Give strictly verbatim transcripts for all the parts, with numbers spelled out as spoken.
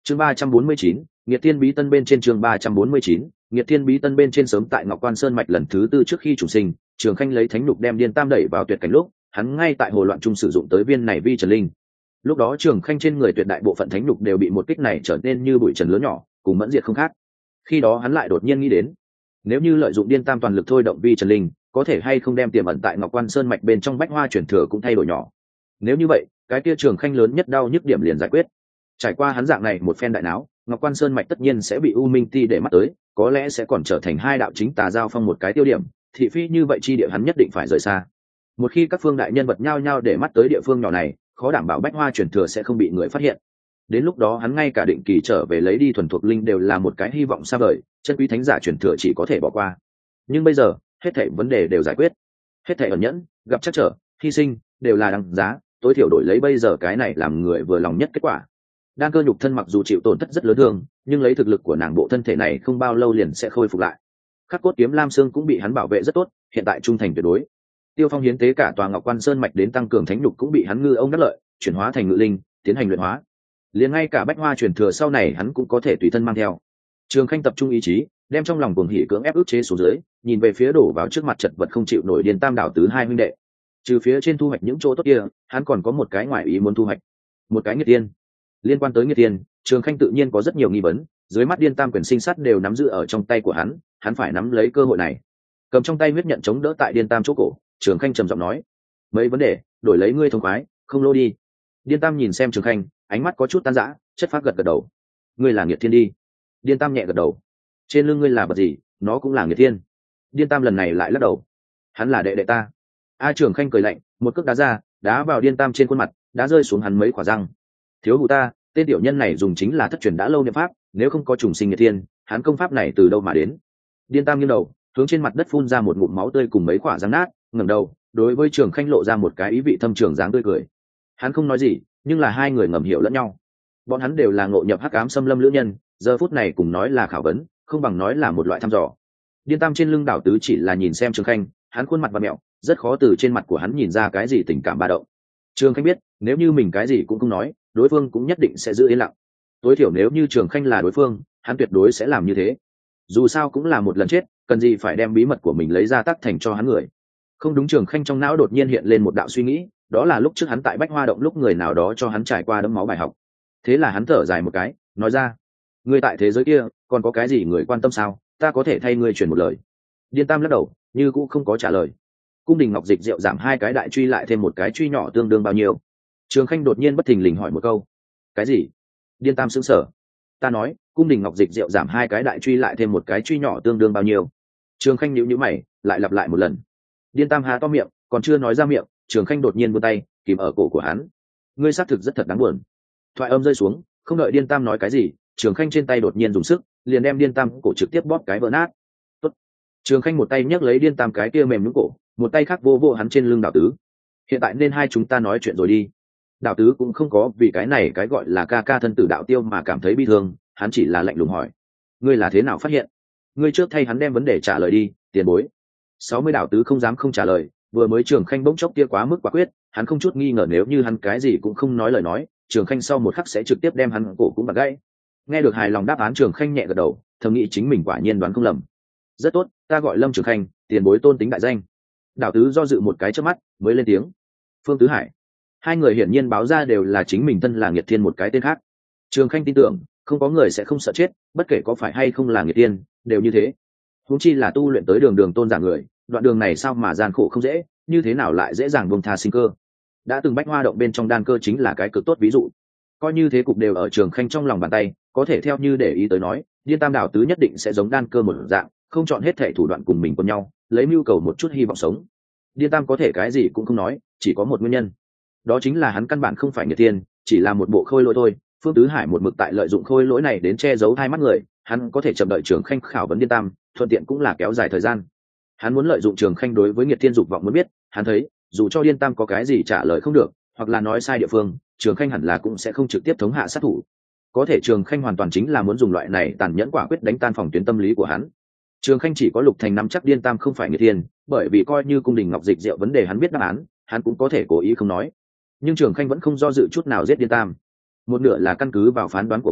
chương ba trăm bốn mươi chín, Nghiệt Thiên Bí Tân bên trên chương ba trăm bốn mươi chín, Nghiệt Thiên Bí Tân bên trên sớm tại Ngọc Quan Sơn mạch lần thứ tư trước khi chủ sinh, Trường Khanh lấy thánh nhục đem Điên Tam đẩy vào tuyệt cảnh lúc, hắn ngay tại hồ loạn trung sử dụng tới viên này vi trần linh. Lúc đó Trường Khanh trên người tuyệt đại bộ phận thánh nhục đều bị một kích này trở nên như bụi trần lớn nhỏ, cùng mẫn diệt không khác. Khi đó hắn lại đột nhiên nghĩ đến, nếu như lợi dụng Điên Tam toàn lực thôi động vi trần linh, có thể hay không đem tiềm ẩn tại Ngọc Quan Sơn mạch bên trong bách hoa chuyển thừa cũng thay đổi nhỏ. Nếu như vậy, cái kia Trường Khanh lớn nhất đau nhức điểm liền giải quyết. Trải qua hắn dạng này một phen đại náo, Ngọc Quan Sơn mạch tất nhiên sẽ bị U Minh Ti để mắt tới, có lẽ sẽ còn trở thành hai đạo chính tà giao phong một cái tiêu điểm, thị phi như vậy chi địa hắn nhất định phải rời xa. Một khi các phương đại nhân vật nhao nhao để mắt tới địa phương nhỏ này, khó đảm bảo bách hoa chuyển thừa sẽ không bị người phát hiện. Đến lúc đó hắn ngay cả định kỳ trở về lấy đi thuần thuộc linh đều là một cái hy vọng xa vời, chân quý thánh giả chuyển thừa chỉ có thể bỏ qua. Nhưng bây giờ, hết thảy vấn đề đều giải quyết, hết thảy ẩn nhẫn, gặp trắc trở, hy sinh đều là đằng giá, tối thiểu đổi lấy bây giờ cái này làm người vừa lòng nhất kết quả. Đan Cơ nhục thân mặc dù chịu tổn thất rất lớn thương, nhưng lấy thực lực của nàng bộ thân thể này không bao lâu liền sẽ khôi phục lại. Khắc cốt kiếm lam xương cũng bị hắn bảo vệ rất tốt, hiện tại trung thành tuyệt đối. Tiêu Phong hiến tế cả tòa Ngọc Quan Sơn mạch đến tăng cường thánh nhục cũng bị hắn ngư ông đắc lợi, chuyển hóa thành ngự linh, tiến hành luyện hóa. Liền ngay cả bách hoa truyền thừa sau này hắn cũng có thể tùy thân mang theo. Trường Khanh tập trung ý chí, đem trong lòng cuồng hỉ cưỡng ép ức chế xuống dưới, nhìn về phía đổ vào trước mặt chật vật không chịu nổi Điên Tam đảo tứ hai huynh đệ. Trừ phía trên thu hoạch những chỗ tốt kia, hắn còn có một cái ngoài ý muốn thu hoạch, một cái nghiệt tiên. Liên quan tới nghiệt tiên, Trường Khanh tự nhiên có rất nhiều nghi vấn, dưới mắt Điên Tam quyền sinh sát đều nắm giữ ở trong tay của hắn, hắn phải nắm lấy cơ hội này. Cầm trong tay huyết nhận chống đỡ tại Điên Tam chỗ cổ, Trường Khanh trầm giọng nói: mấy vấn đề, đổi lấy ngươi thông khoái, không lô đi. Điên Tam nhìn xem Trường Khanh, ánh mắt có chút tan rã, chất phác gật gật đầu: ngươi là nghiệt thiên đi. Điên Tam nhẹ gật đầu: trên lưng ngươi là vật gì, nó cũng là nghiệt thiên. Điên Tam lần này lại lắc đầu: hắn là đệ đệ ta. A Trường Khanh cười lạnh, một cước đá ra, đá vào Điên Tam trên khuôn mặt, đá rơi xuống hắn mấy quả răng. Thiếu hụt ta, tên tiểu nhân này dùng chính là thất truyền đã lâu niệm pháp, nếu không có trùng sinh nghiệt thiên, hắn công pháp này từ đâu mà đến? Điên Tam nghiêng đầu, hướng trên mặt đất phun ra một ngụm máu tươi cùng mấy quả răng nát, ngẩng đầu, đối với Trường Khanh lộ ra một cái ý vị thâm trường dáng tươi cười. Hắn không nói gì, nhưng là hai người ngầm hiểu lẫn nhau. Bọn hắn đều là ngộ nhập hắc ám xâm lâm lữ nhân, giờ phút này cùng nói là khảo vấn, không bằng nói là một loại thăm dò. Điên Tam trên lưng đảo tứ chỉ là nhìn xem Trường Khanh, hắn khuôn mặt và mẹo, rất khó từ trên mặt của hắn nhìn ra cái gì tình cảm ba động. Trường Khanh biết, nếu như mình cái gì cũng không nói, đối phương cũng nhất định sẽ giữ yên lặng. Tối thiểu nếu như Trường Khanh là đối phương, hắn tuyệt đối sẽ làm như thế. Dù sao cũng là một lần chết, cần gì phải đem bí mật của mình lấy ra tác thành cho hắn người. Không đúng. Trường Khanh trong não đột nhiên hiện lên một đạo suy nghĩ, đó là lúc trước hắn tại Bách Hoa động lúc người nào đó cho hắn trải qua đẫm máu bài học. Thế là hắn thở dài một cái, nói ra: ngươi tại thế giới kia còn có cái gì người quan tâm sao, ta có thể thay ngươi truyền một lời. Điên Tam lắc đầu, như cũng không có trả lời. Cung đình ngọc dịch rượu giảm hai cái đại truy lại thêm một cái truy nhỏ tương đương bao nhiêu? Trường Khanh đột nhiên bất thình lình hỏi một câu. Cái gì? Điên Tam sững sờ. Ta nói, cung đình ngọc dịch rượu giảm hai cái đại truy lại thêm một cái truy nhỏ tương đương bao nhiêu? Trường Khanh nhíu nhíu mày, lại lặp lại một lần. Điên Tam há to miệng, còn chưa nói ra miệng, Trường Khanh đột nhiên buông tay, kìm ở cổ của hắn. Ngươi xác thực rất thật đáng buồn. Thoại âm rơi xuống, không đợi Điên Tam nói cái gì, Trường Khanh trên tay đột nhiên dùng sức, liền đem Điên Tam cổ trực tiếp bóp cái vỡ nát. Tốt. Trường Khanh một tay nhấc lấy Điên Tam cái kia mềm nhũn cổ, một tay khác vô vô hắn trên lưng đảo tứ. Hiện tại nên hai chúng ta nói chuyện rồi đi. Đảo tứ cũng không có vì cái này cái gọi là ca ca thân tử đạo tiêu mà cảm thấy bi thương, hắn chỉ là lạnh lùng hỏi: ngươi là thế nào phát hiện? Ngươi trước thay hắn đem vấn đề trả lời đi, tiền bối. Sáu mươi đảo tứ không dám không trả lời, vừa mới Trường Khanh bỗng chốc kia quá mức quả quyết, hắn không chút nghi ngờ nếu như hắn cái gì cũng không nói lời nói, Trường Khanh sau một khắc sẽ trực tiếp đem hắn cổ cũng bật gãy. Nghe được hài lòng đáp án, Trường Khanh nhẹ gật đầu, thầm nghĩ chính mình quả nhiên đoán không lầm. Rất tốt, ta gọi Lâm Trường Khanh, tiền bối tôn tính đại danh. Đảo tứ do dự một cái trước mắt, mới lên tiếng: Phương Tứ Hải. Hai người hiển nhiên báo ra đều là chính mình thân là nghiệt thiên một cái tên khác. Trường Khanh tin tưởng, không có người sẽ không sợ chết, bất kể có phải hay không là nghiệt tiên, đều như thế. Huống chi là tu luyện tới đường đường tôn giả người, đoạn đường này sao mà gian khổ không dễ, như thế nào lại dễ dàng buông tha sinh cơ. Đã từng Bách Hoa động bên trong đan cơ chính là cái cực tốt ví dụ. Coi như thế cục đều ở Trường Khanh trong lòng bàn tay, có thể theo như để ý tới nói, Điên Tam đảo tứ nhất định sẽ giống đan cơ một dạng, không chọn hết thể thủ đoạn cùng mình quân nhau, lấy mưu cầu một chút hy vọng sống. Điên Tam có thể cái gì cũng không nói, chỉ có một nguyên nhân, đó chính là hắn căn bản không phải người tiên, chỉ là một bộ khôi lỗi thôi. Phương Tứ Hải một mực tại lợi dụng khôi lỗi này đến che giấu hai mắt người, hắn có thể chậm đợi Trường Khanh khảo vấn Điên Tam, thuận tiện cũng là kéo dài thời gian. Hắn muốn lợi dụng Trường Khanh đối với nghiệt thiên dục vọng muốn biết, hắn thấy dù cho Điên Tam có cái gì trả lời không được, hoặc là nói sai địa phương, Trường Khanh hẳn là cũng sẽ không trực tiếp thống hạ sát thủ. Có thể Trường Khanh hoàn toàn chính là muốn dùng loại này tàn nhẫn quả quyết đánh tan phòng tuyến tâm lý của hắn. Trường Khanh chỉ có Lục Thành nắm chắc Điên Tam không phải nghiệt thiên, bởi vì coi như cung đình ngọc dịch diệu vấn đề hắn biết đáp án, hắn cũng có thể cố ý không nói. Nhưng Trường Khanh vẫn không do dự chút nào giết Điên Tam. Một nửa là căn cứ vào phán đoán của mình,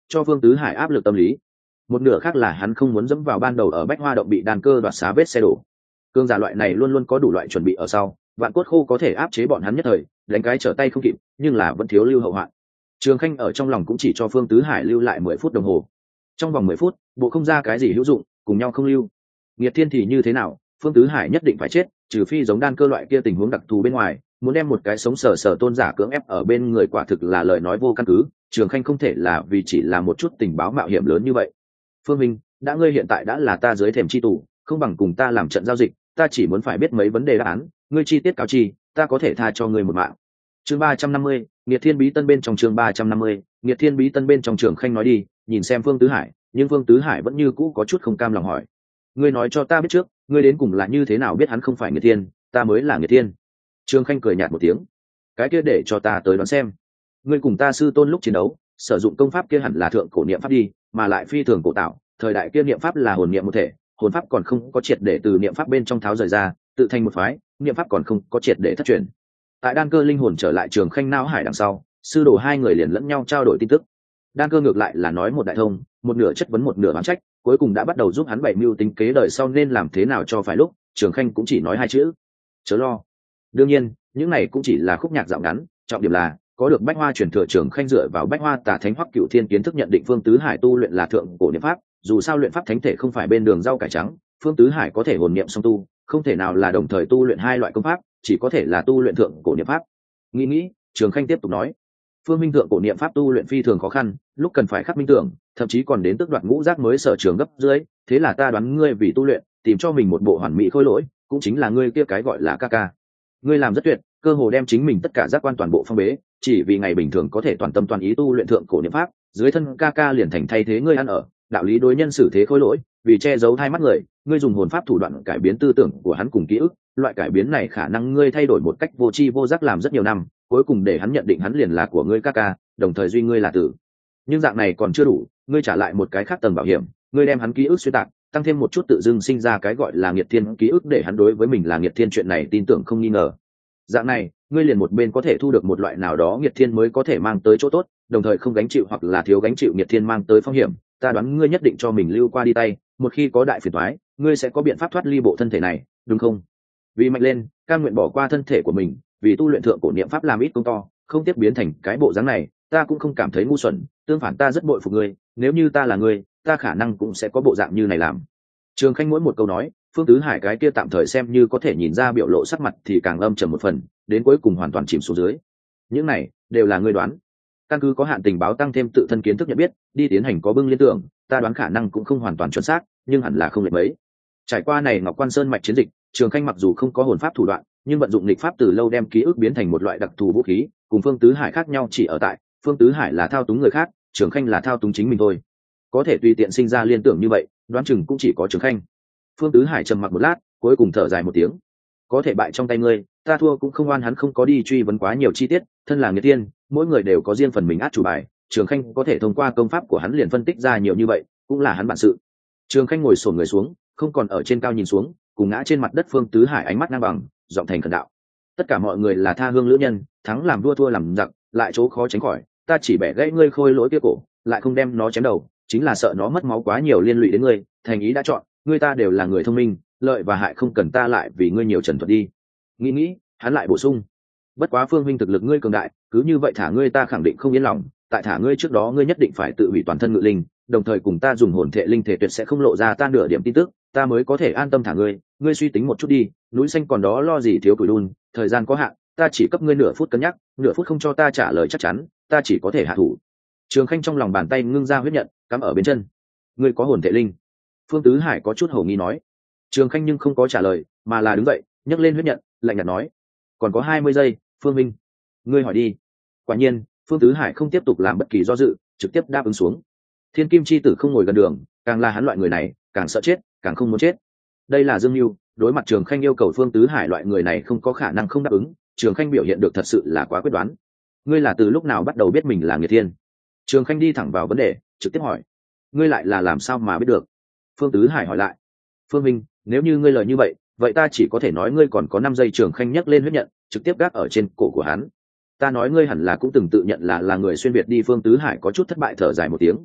cho Phương Tứ Hải áp lực tâm lý. Một nửa khác là hắn không muốn dẫm vào ban đầu ở Bách Hoa động bị đàn cơ đoạt xá vết xe đổ. Cương giả loại này luôn luôn có đủ loại chuẩn bị ở sau, vạn cốt khô có thể áp chế bọn hắn nhất thời, đánh cái trở tay không kịp, nhưng là vẫn thiếu lưu hậu hoạn. Trường Khanh ở trong lòng cũng chỉ cho Phương Tứ Hải lưu lại mười phút đồng hồ. Trong vòng mười phút, bộ không ra cái gì hữu dụng, cùng nhau không lưu. Nghiệt Thiên thì như thế nào, Phương Tứ Hải nhất định phải chết, trừ phi giống đan cơ loại kia tình huống đặc thù bên ngoài, muốn đem một cái sống sờ sờ tôn giả cưỡng ép ở bên người quả thực là lời nói vô căn cứ. Trường Khanh không thể là vì chỉ là một chút tình báo mạo hiểm lớn như vậy. Phương Minh, đã ngươi hiện tại đã là ta dưới thềm chi tù, không bằng cùng ta làm trận giao dịch, ta chỉ muốn phải biết mấy vấn đề đáp án, ngươi chi tiết cáo chi, ta có thể tha cho ngươi một mạng. Chương ba trăm năm mươi, Nghiệt Thiên Bí Tân bên trong chương ba trăm năm mươi, Nghiệt Thiên Bí Tân bên trong. Trường Khanh nói đi, nhìn xem Phương Tứ Hải, nhưng Phương Tứ Hải vẫn như cũ có chút không cam lòng hỏi: ngươi nói cho ta biết trước, ngươi đến cùng là như thế nào biết hắn không phải Nghiệt Thiên, ta mới là Nghiệt Thiên? Trường Khanh cười nhạt một tiếng: cái kia để cho ta tới đoán xem. Ngươi cùng ta sư tôn lúc chiến đấu, sử dụng công pháp kia hẳn là thượng cổ niệm pháp đi, mà lại phi thường cổ tạo, thời đại kia niệm pháp là hồn niệm một thể, hồn pháp còn không có triệt để từ niệm pháp bên trong tháo rời ra, tự thành một phái, niệm pháp còn không có triệt để thất truyền. Tại đan cơ linh hồn trở lại Trường Khanh não hải đằng sau, sư đồ hai người liền lẫn nhau trao đổi tin tức. Đan cơ ngược lại là nói một đại thông, một nửa chất vấn một nửa bán trách, cuối cùng đã bắt đầu giúp hắn bày mưu tính kế đời sau nên làm thế nào cho phải lúc. Trường Khanh cũng chỉ nói hai chữ: chớ lo. Đương nhiên, những này cũng chỉ là khúc nhạc dạo ngắn, trọng điểm là có được Bách Hoa truyền thừa. Trường Khanh dựa vào Bách Hoa Tà Thánh Hoắc Cửu Thiên kiến thức nhận định Phương Tứ Hải tu luyện là thượng cổ niệm pháp, dù sao luyện pháp thánh thể không phải bên đường rau cải trắng, Phương Tứ Hải có thể hồn niệm song tu, không thể nào là đồng thời tu luyện hai loại công pháp, chỉ có thể là tu luyện thượng cổ niệm pháp. Nghĩ nghĩ, Trường Khanh tiếp tục nói: Phương Minh thượng cổ niệm pháp tu luyện phi thường khó khăn, lúc cần phải khắc minh tưởng, thậm chí còn đến tức đoạt ngũ giác mới sở trường gấp dưới, thế là ta đoán ngươi vì tu luyện, tìm cho mình một bộ hoàn mỹ khôi lỗi, cũng chính là ngươi kia cái gọi là ca ca. Ngươi làm rất tuyệt, cơ hồ đem chính mình tất cả giác quan toàn bộ phong bế, chỉ vì ngày bình thường có thể toàn tâm toàn ý tu luyện thượng cổ niệm pháp, dưới thân ca ca liền thành thay thế ngươi ăn ở, đạo lý đối nhân xử thế khôi lỗi, vì che giấu hai mắt người, ngươi dùng hồn pháp thủ đoạn cải biến tư tưởng của hắn cùng ký ức, loại cải biến này khả năng ngươi thay đổi một cách vô tri vô giác làm rất nhiều năm, cuối cùng để hắn nhận định hắn liền là của ngươi ca ca, đồng thời duy ngươi là tử. Nhưng dạng này còn chưa đủ, ngươi trả lại một cái khác tầng bảo hiểm, ngươi đem hắn ký ức xuyên tạc, tăng thêm một chút tự dưng sinh ra cái gọi là Nghiệt Thiên ký ức để hắn đối với mình là Nghiệt Thiên chuyện này tin tưởng không nghi ngờ. Dạng này, ngươi liền một bên có thể thu được một loại nào đó Nghiệt Thiên mới có thể mang tới chỗ tốt, đồng thời không gánh chịu hoặc là thiếu gánh chịu Nghiệt Thiên mang tới phong hiểm. Ta đoán ngươi nhất định cho mình lưu qua đi tay, một khi có đại phiền toái, ngươi sẽ có biện pháp thoát ly bộ thân thể này, đúng không? Vì mạnh lên, cam nguyện bỏ qua thân thể của mình, vì tu luyện thượng cổ niệm pháp làm ít công to, không tiếp biến thành cái bộ dáng này, ta cũng không cảm thấy ngu xuẩn, tương phản ta rất bội phục ngươi, nếu như ta là ngươi, ta khả năng cũng sẽ có bộ dạng như này làm. Trường Khanh mỗi một câu nói, Phương Tứ Hải cái kia tạm thời xem như có thể nhìn ra biểu lộ sắc mặt thì càng âm trầm một phần, đến cuối cùng hoàn toàn chìm xuống dưới. Những này đều là ngươi đoán. Căn cứ có hạn tình báo tăng thêm tự thân kiến thức nhận biết, đi tiến hành có bưng liên tưởng, ta đoán khả năng cũng không hoàn toàn chuẩn xác, nhưng hẳn là không lệch mấy. Trải qua này Ngọc Quan Sơn mạch chiến dịch, Trường Khanh mặc dù không có hồn pháp thủ đoạn, nhưng vận dụng nghịch pháp từ lâu đem ký ức biến thành một loại đặc thù vũ khí, cùng Phương Tứ Hải khác nhau chỉ ở tại, Phương Tứ Hải là thao túng người khác, Trường Khanh là thao túng chính mình thôi. Có thể tùy tiện sinh ra liên tưởng như vậy, đoán chừng cũng chỉ có Trường Khanh. Phương Tứ Hải trầm mặc một lát, cuối cùng thở dài một tiếng: có thể bại trong tay ngươi, ta thua cũng không oan hắn không có đi truy vấn quá nhiều chi tiết, thân là Nghiệt Thiên, mỗi người đều có riêng phần mình át chủ bài, Trường Khanh có thể thông qua công pháp của hắn liền phân tích ra nhiều như vậy, cũng là hắn bản sự. Trường Khanh ngồi xổm người xuống, không còn ở trên cao nhìn xuống, cùng ngã trên mặt đất Phương Tứ Hải ánh mắt ngang bằng, giọng thành khẩn đạo: tất cả mọi người là tha hương lữ nhân, thắng làm đua thua làm giặc, lại chỗ khó tránh khỏi, ta chỉ bẻ gãy ngươi khôi lỗi kia cổ, lại không đem nó chém đầu, chính là sợ nó mất máu quá nhiều liên lụy đến ngươi, thành ý đã chọn, ngươi ta đều là người thông minh, lợi và hại không cần ta lại vì ngươi nhiều trần thuật đi. Nghĩ nghĩ, hắn lại bổ sung: bất quá Phương huynh thực lực ngươi cường đại, cứ như vậy thả ngươi ta khẳng định không yên lòng, tại thả ngươi trước đó ngươi nhất định phải tự hủy toàn thân ngự linh, đồng thời cùng ta dùng hồn thể linh thể tuyệt sẽ không lộ ra ta nửa điểm tin tức, ta mới có thể an tâm thả ngươi. Ngươi suy tính một chút đi, núi xanh còn đó lo gì thiếu củi đun, thời gian có hạn, ta chỉ cấp ngươi nửa phút cân nhắc, nửa phút không cho ta trả lời chắc chắn, ta chỉ có thể hạ thủ. Trường Khanh trong lòng bàn tay ngưng ra huyết nhận, cắm ở bên chân. Ngươi có hồn thể linh? Phương Tứ Hải có chút hổ nghi nói. Trường Khanh nhưng không có trả lời, mà là đứng dậy, nhấc lên huyết nhận, lạnh nhạt nói: còn có hai mươi giây, Phương Minh, ngươi hỏi đi. Quả nhiên, Phương Tứ Hải không tiếp tục làm bất kỳ do dự, trực tiếp đáp ứng xuống. Thiên Kim chi tử không ngồi gần đường, càng là hắn loại người này, càng sợ chết, càng không muốn chết. Đây là Dương Nưu, đối mặt Trường Khanh yêu cầu Phương Tứ Hải loại người này không có khả năng không đáp ứng, Trường Khanh biểu hiện được thật sự là quá quyết đoán. Ngươi là từ lúc nào bắt đầu biết mình là Nghiệt Thiên? Trường Khanh đi thẳng vào vấn đề, trực tiếp hỏi. Ngươi lại là làm sao mà biết được? Phương Tứ Hải hỏi lại. Phương Minh, nếu như ngươi lời như vậy, vậy ta chỉ có thể nói ngươi còn có năm giây. Trường Khanh nhấc lên huyết nhận, trực tiếp gác ở trên cổ của hắn. Ta nói ngươi hẳn là cũng từng tự nhận là là người xuyên việt đi. Phương Tứ Hải có chút thất bại thở dài một tiếng,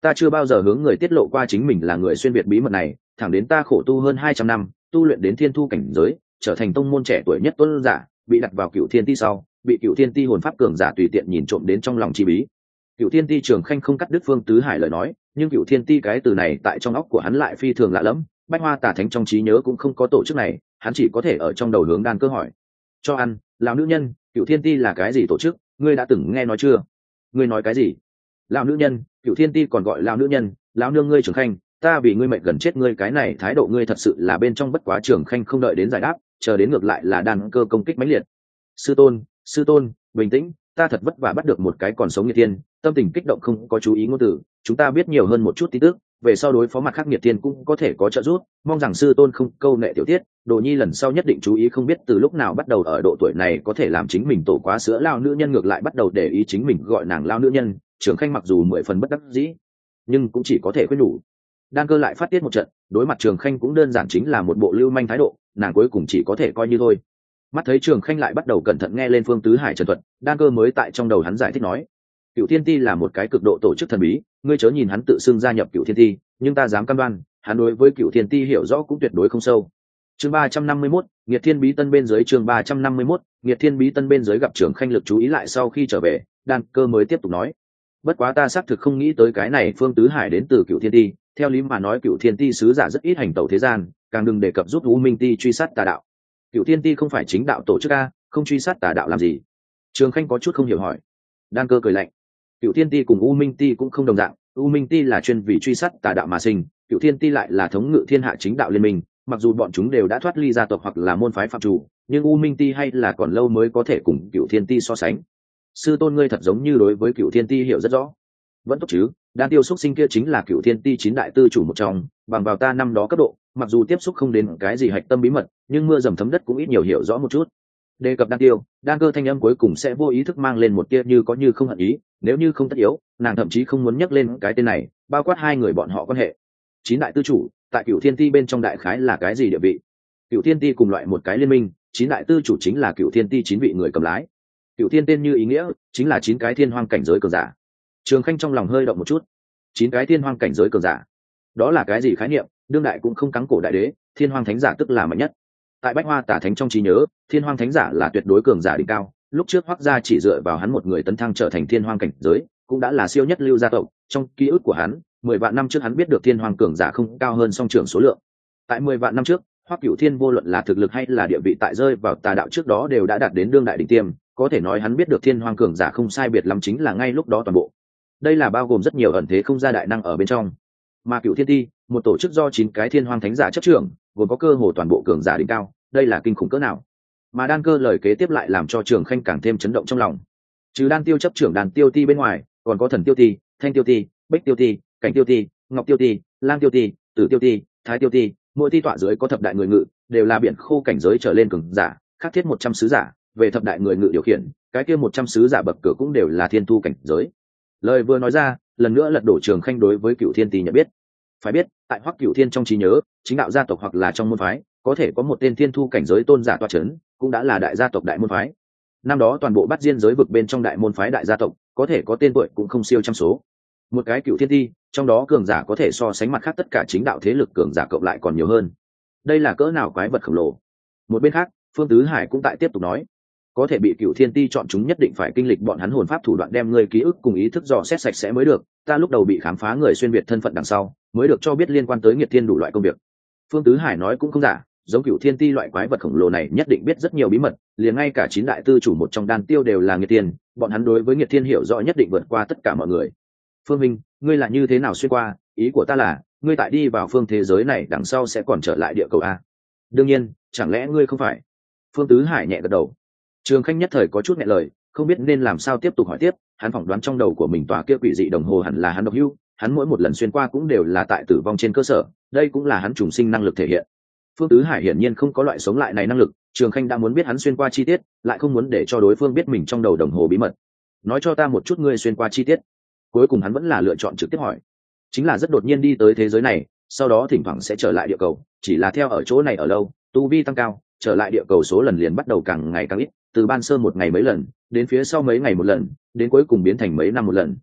ta chưa bao giờ hướng người tiết lộ qua chính mình là người xuyên việt bí mật này, thẳng đến ta khổ tu hơn hai trăm năm, tu luyện đến thiên thu cảnh giới, trở thành tông môn trẻ tuổi nhất tuấn giả, bị đặt vào Cựu Thiên Ti sau, bị Cựu Thiên Ti hồn pháp cường giả tùy tiện nhìn trộm đến trong lòng chi bí. Cựu Thiên Ti Trường Khanh không cắt đứt Phương Tứ Hải lời nói, nhưng Cựu Thiên Ti cái từ này tại trong óc của hắn lại phi thường lạ lẫm, Bách Hoa Tà Thánh trong trí nhớ cũng không có tổ chức này, hắn chỉ có thể ở trong đầu hướng Đan Cơ hỏi. Cho ăn, lão nữ nhân, Cựu Thiên Ti là cái gì tổ chức, ngươi đã từng nghe nói chưa? Ngươi nói cái gì? Lão nữ nhân, Cựu Thiên Ti còn gọi lão nữ nhân, lão nương ngươi Trường Khanh, ta vì ngươi mệnh gần chết ngươi, cái này thái độ ngươi thật sự là bên trong bất quá. Trường Khanh không đợi đến giải đáp, chờ đến ngược lại là Đan Cơ công kích mãnh liệt. Sư tôn, sư tôn, bình tĩnh, ta thật vất vả bắt được một cái còn sống nghiệt tiên, tâm tình kích động không có chú ý ngôn từ, chúng ta biết nhiều hơn một chút tin tức, về sau đối phó mặt khác nghiệt tiên cũng có thể có trợ giúp, mong rằng sư tôn không câu nệ tiểu tiết, Đồ Nhi lần sau nhất định chú ý. Không biết từ lúc nào bắt đầu ở độ tuổi này có thể làm chính mình tổ quá sữa lao nữ nhân ngược lại bắt đầu để ý chính mình gọi nàng lao nữ nhân. Trường Khanh mặc dù mười phần bất đắc dĩ, nhưng cũng chỉ có thể khuyên nhủ. Đan Cơ lại phát tiết một trận, đối mặt Trường Khanh cũng đơn giản chính là một bộ lưu manh thái độ, nàng cuối cùng chỉ có thể coi như thôi. Mắt thấy Trường Khanh lại bắt đầu cẩn thận nghe lên Phương Tứ Hải trần thuật, Đan Cơ mới tại trong đầu hắn giải thích nói: Cựu Thiên Ti là một cái cực độ tổ chức thần bí, ngươi chớ nhìn hắn tự xưng gia nhập Cựu Thiên Ti, nhưng ta dám cam đoan, hắn đối với Cựu Thiên Ti hiểu rõ cũng tuyệt đối không sâu. Chương ba trăm năm mươi mốt, Nghiệt Thiên Bí Tân bên dưới. Chương ba trăm năm mươi mốt, Nghiệt Thiên Bí Tân bên dưới. Gặp Trường Khanh lực chú ý lại sau khi trở về, Đan Cơ mới tiếp tục nói: bất quá ta xác thực không nghĩ tới cái này Phương Tứ Hải đến từ Cựu Thiên Ti, theo lý mà nói Cựu Thiên Ti sứ giả rất ít hành tẩu thế gian, càng đừng đề cập giúp U Minh Ti truy sát tà đạo. Cựu Thiên Ti không phải chính đạo tổ chức a, không truy sát tà đạo làm gì? Trường Khanh có chút không hiểu hỏi. Đan Cơ cười lạnh: Cựu Thiên Ti cùng U Minh Ti cũng không đồng dạng, U Minh Ti là chuyên vì truy sát tà đạo mà sinh, Cựu Thiên Ti lại là thống ngự thiên hạ chính đạo liên minh, mặc dù bọn chúng đều đã thoát ly gia tộc hoặc là môn phái phạm chủ, nhưng U Minh Ti hay là còn lâu mới có thể cùng Cựu Thiên Ti so sánh. Sư tôn ngươi thật giống như đối với Cựu Thiên Ti hiểu rất rõ. Vẫn tốt chứ, Đan Tiêu xuất sinh kia chính là Cựu Thiên Ti chín đại tư chủ một trong, bằng vào ta năm đó cấp độ, mặc dù tiếp xúc không đến cái gì hạch tâm bí mật, nhưng mưa dầm thấm đất cũng ít nhiều hiểu rõ một chút. Đề cập Đan Tiêu, Đan Cơ thanh âm cuối cùng sẽ vô ý thức mang lên một tia như có như không hận ý, nếu như không tất yếu, nàng thậm chí không muốn nhắc lên cái tên này, bao quát hai người bọn họ quan hệ. Chín đại tư chủ, tại Cựu Thiên Ti bên trong đại khái là cái gì địa vị? Cựu Thiên Ti cùng loại một cái liên minh, chín đại tư chủ chính là Cựu Thiên Ti chín vị người cầm lái. Cựu Thiên tên như ý nghĩa, chính là chín cái thiên hoang cảnh giới cường giả. Trường Khanh trong lòng hơi động một chút. Chín cái thiên hoang cảnh giới cường giả, đó là cái gì khái niệm? Đương đại cũng không cắn cổ đại đế, thiên hoang thánh giả tức là mạnh nhất. Tại Bách Hoa Tà Thánh trong trí nhớ, thiên hoang thánh giả là tuyệt đối cường giả đỉnh cao, lúc trước Hoắc gia chỉ dựa vào hắn một người tấn thăng trở thành thiên hoang cảnh giới, cũng đã là siêu nhất lưu gia tộc. Trong ký ức của hắn, mười vạn năm trước hắn biết được thiên hoang cường giả không cao hơn song trưởng số lượng. Tại mười vạn năm trước, Hoắc Cửu Thiên vô luận là thực lực hay là địa vị tại rơi vào tà đạo trước đó đều đã đạt đến đương đại đỉnh tiêm, có thể nói hắn biết được thiên hoang cường giả không sai biệt lắm chính là ngay lúc đó toàn bộ. Đây là bao gồm rất nhiều ẩn thế không gia đại năng ở bên trong. Mà Cựu Thiên Ti, một tổ chức do chín cái thiên hoang thánh giả chấp trưởng, gồm có cơ hồ toàn bộ cường giả đỉnh cao, đây là kinh khủng cỡ nào? Mà Đan Cơ lời kế tiếp lại làm cho Trường Khanh càng thêm chấn động trong lòng. Trừ Đan Tiêu chấp trưởng Đan Tiêu Ti bên ngoài, còn có Thần Tiêu Ti, Thanh Tiêu Ti, Bích Tiêu Ti, Cảnh Tiêu Ti, Ngọc Tiêu Ti, Lang Tiêu Ti, Tử Tiêu Ti, Thái Tiêu Ti, mỗi ti tọa dưới có thập đại người ngự, đều là biển khô cảnh giới trở lên cường giả, khắc thiết một trăm sứ giả, về thập đại người ngự điều khiển, cái kia một trăm sứ giả bậc cửa cũng đều là thiên tu cảnh giới. Lời vừa nói ra, lần nữa lật đổ Trường Khanh đối với Cựu Thiên Ti nhận biết. Phải biết, tại Hoắc Cửu Thiên trong trí nhớ, chính đạo gia tộc hoặc là trong môn phái, có thể có một tên thiên thu cảnh giới tôn giả tọa chấn, cũng đã là đại gia tộc đại môn phái. Năm đó toàn bộ Bát Diên giới vực bên trong đại môn phái đại gia tộc, có thể có tên tuổi cũng không siêu trăm số. Một cái Cựu Thiên Ti, trong đó cường giả có thể so sánh mặt khác tất cả chính đạo thế lực cường giả cộng lại còn nhiều hơn. Đây là cỡ nào quái vật khổng lồ. Một bên khác, Phương Tứ Hải cũng tại tiếp tục nói, có thể bị Cựu Thiên Ti chọn chúng nhất định phải kinh lịch bọn hắn hồn pháp thủ đoạn đem người ký ức cùng ý thức dò xét sạch sẽ mới được. Ta lúc đầu bị khám phá người xuyên việt thân phận đằng sau, mới được cho biết liên quan tới Nghiệt Thiên đủ loại công việc. Phương Tứ Hải nói cũng không giả, giống Cựu Thiên Ti loại quái vật khổng lồ này nhất định biết rất nhiều bí mật, liền ngay cả chín đại tư chủ một trong Đan Tiêu đều là Nghiệt Thiên, bọn hắn đối với Nghiệt Thiên hiểu rõ nhất định vượt qua tất cả mọi người. Phương Minh, ngươi là như thế nào xuyên qua? Ý của ta là, ngươi tại đi vào phương thế giới này đằng sau sẽ còn trở lại địa cầu a? Đương nhiên, chẳng lẽ ngươi không phải? Phương Tứ Hải nhẹ gật đầu. Trường Khanh nhất thời có chút nghẹn lời, không biết nên làm sao tiếp tục hỏi tiếp. Hắn phỏng đoán trong đầu của mình tòa kia quỷ dị đồng hồ hẳn là hắn độc hưu, hắn mỗi một lần xuyên qua cũng đều là tại tử vong trên cơ sở, đây cũng là hắn trùng sinh năng lực thể hiện. Phương Tứ Hải hiển nhiên không có loại sống lại này năng lực, Trường Khanh đã muốn biết hắn xuyên qua chi tiết, lại không muốn để cho đối phương biết mình trong đầu đồng hồ bí mật. Nói cho ta một chút ngươi xuyên qua chi tiết. Cuối cùng hắn vẫn là lựa chọn trực tiếp hỏi. Chính là rất đột nhiên đi tới thế giới này, sau đó thỉnh thoảng sẽ trở lại địa cầu, chỉ là theo ở chỗ này ở lâu, tu vi tăng cao, trở lại địa cầu số lần liền bắt đầu càng ngày càng ít, từ ban sơ một ngày mấy lần, đến phía sau mấy ngày một lần, đến cuối cùng biến thành mấy năm một lần.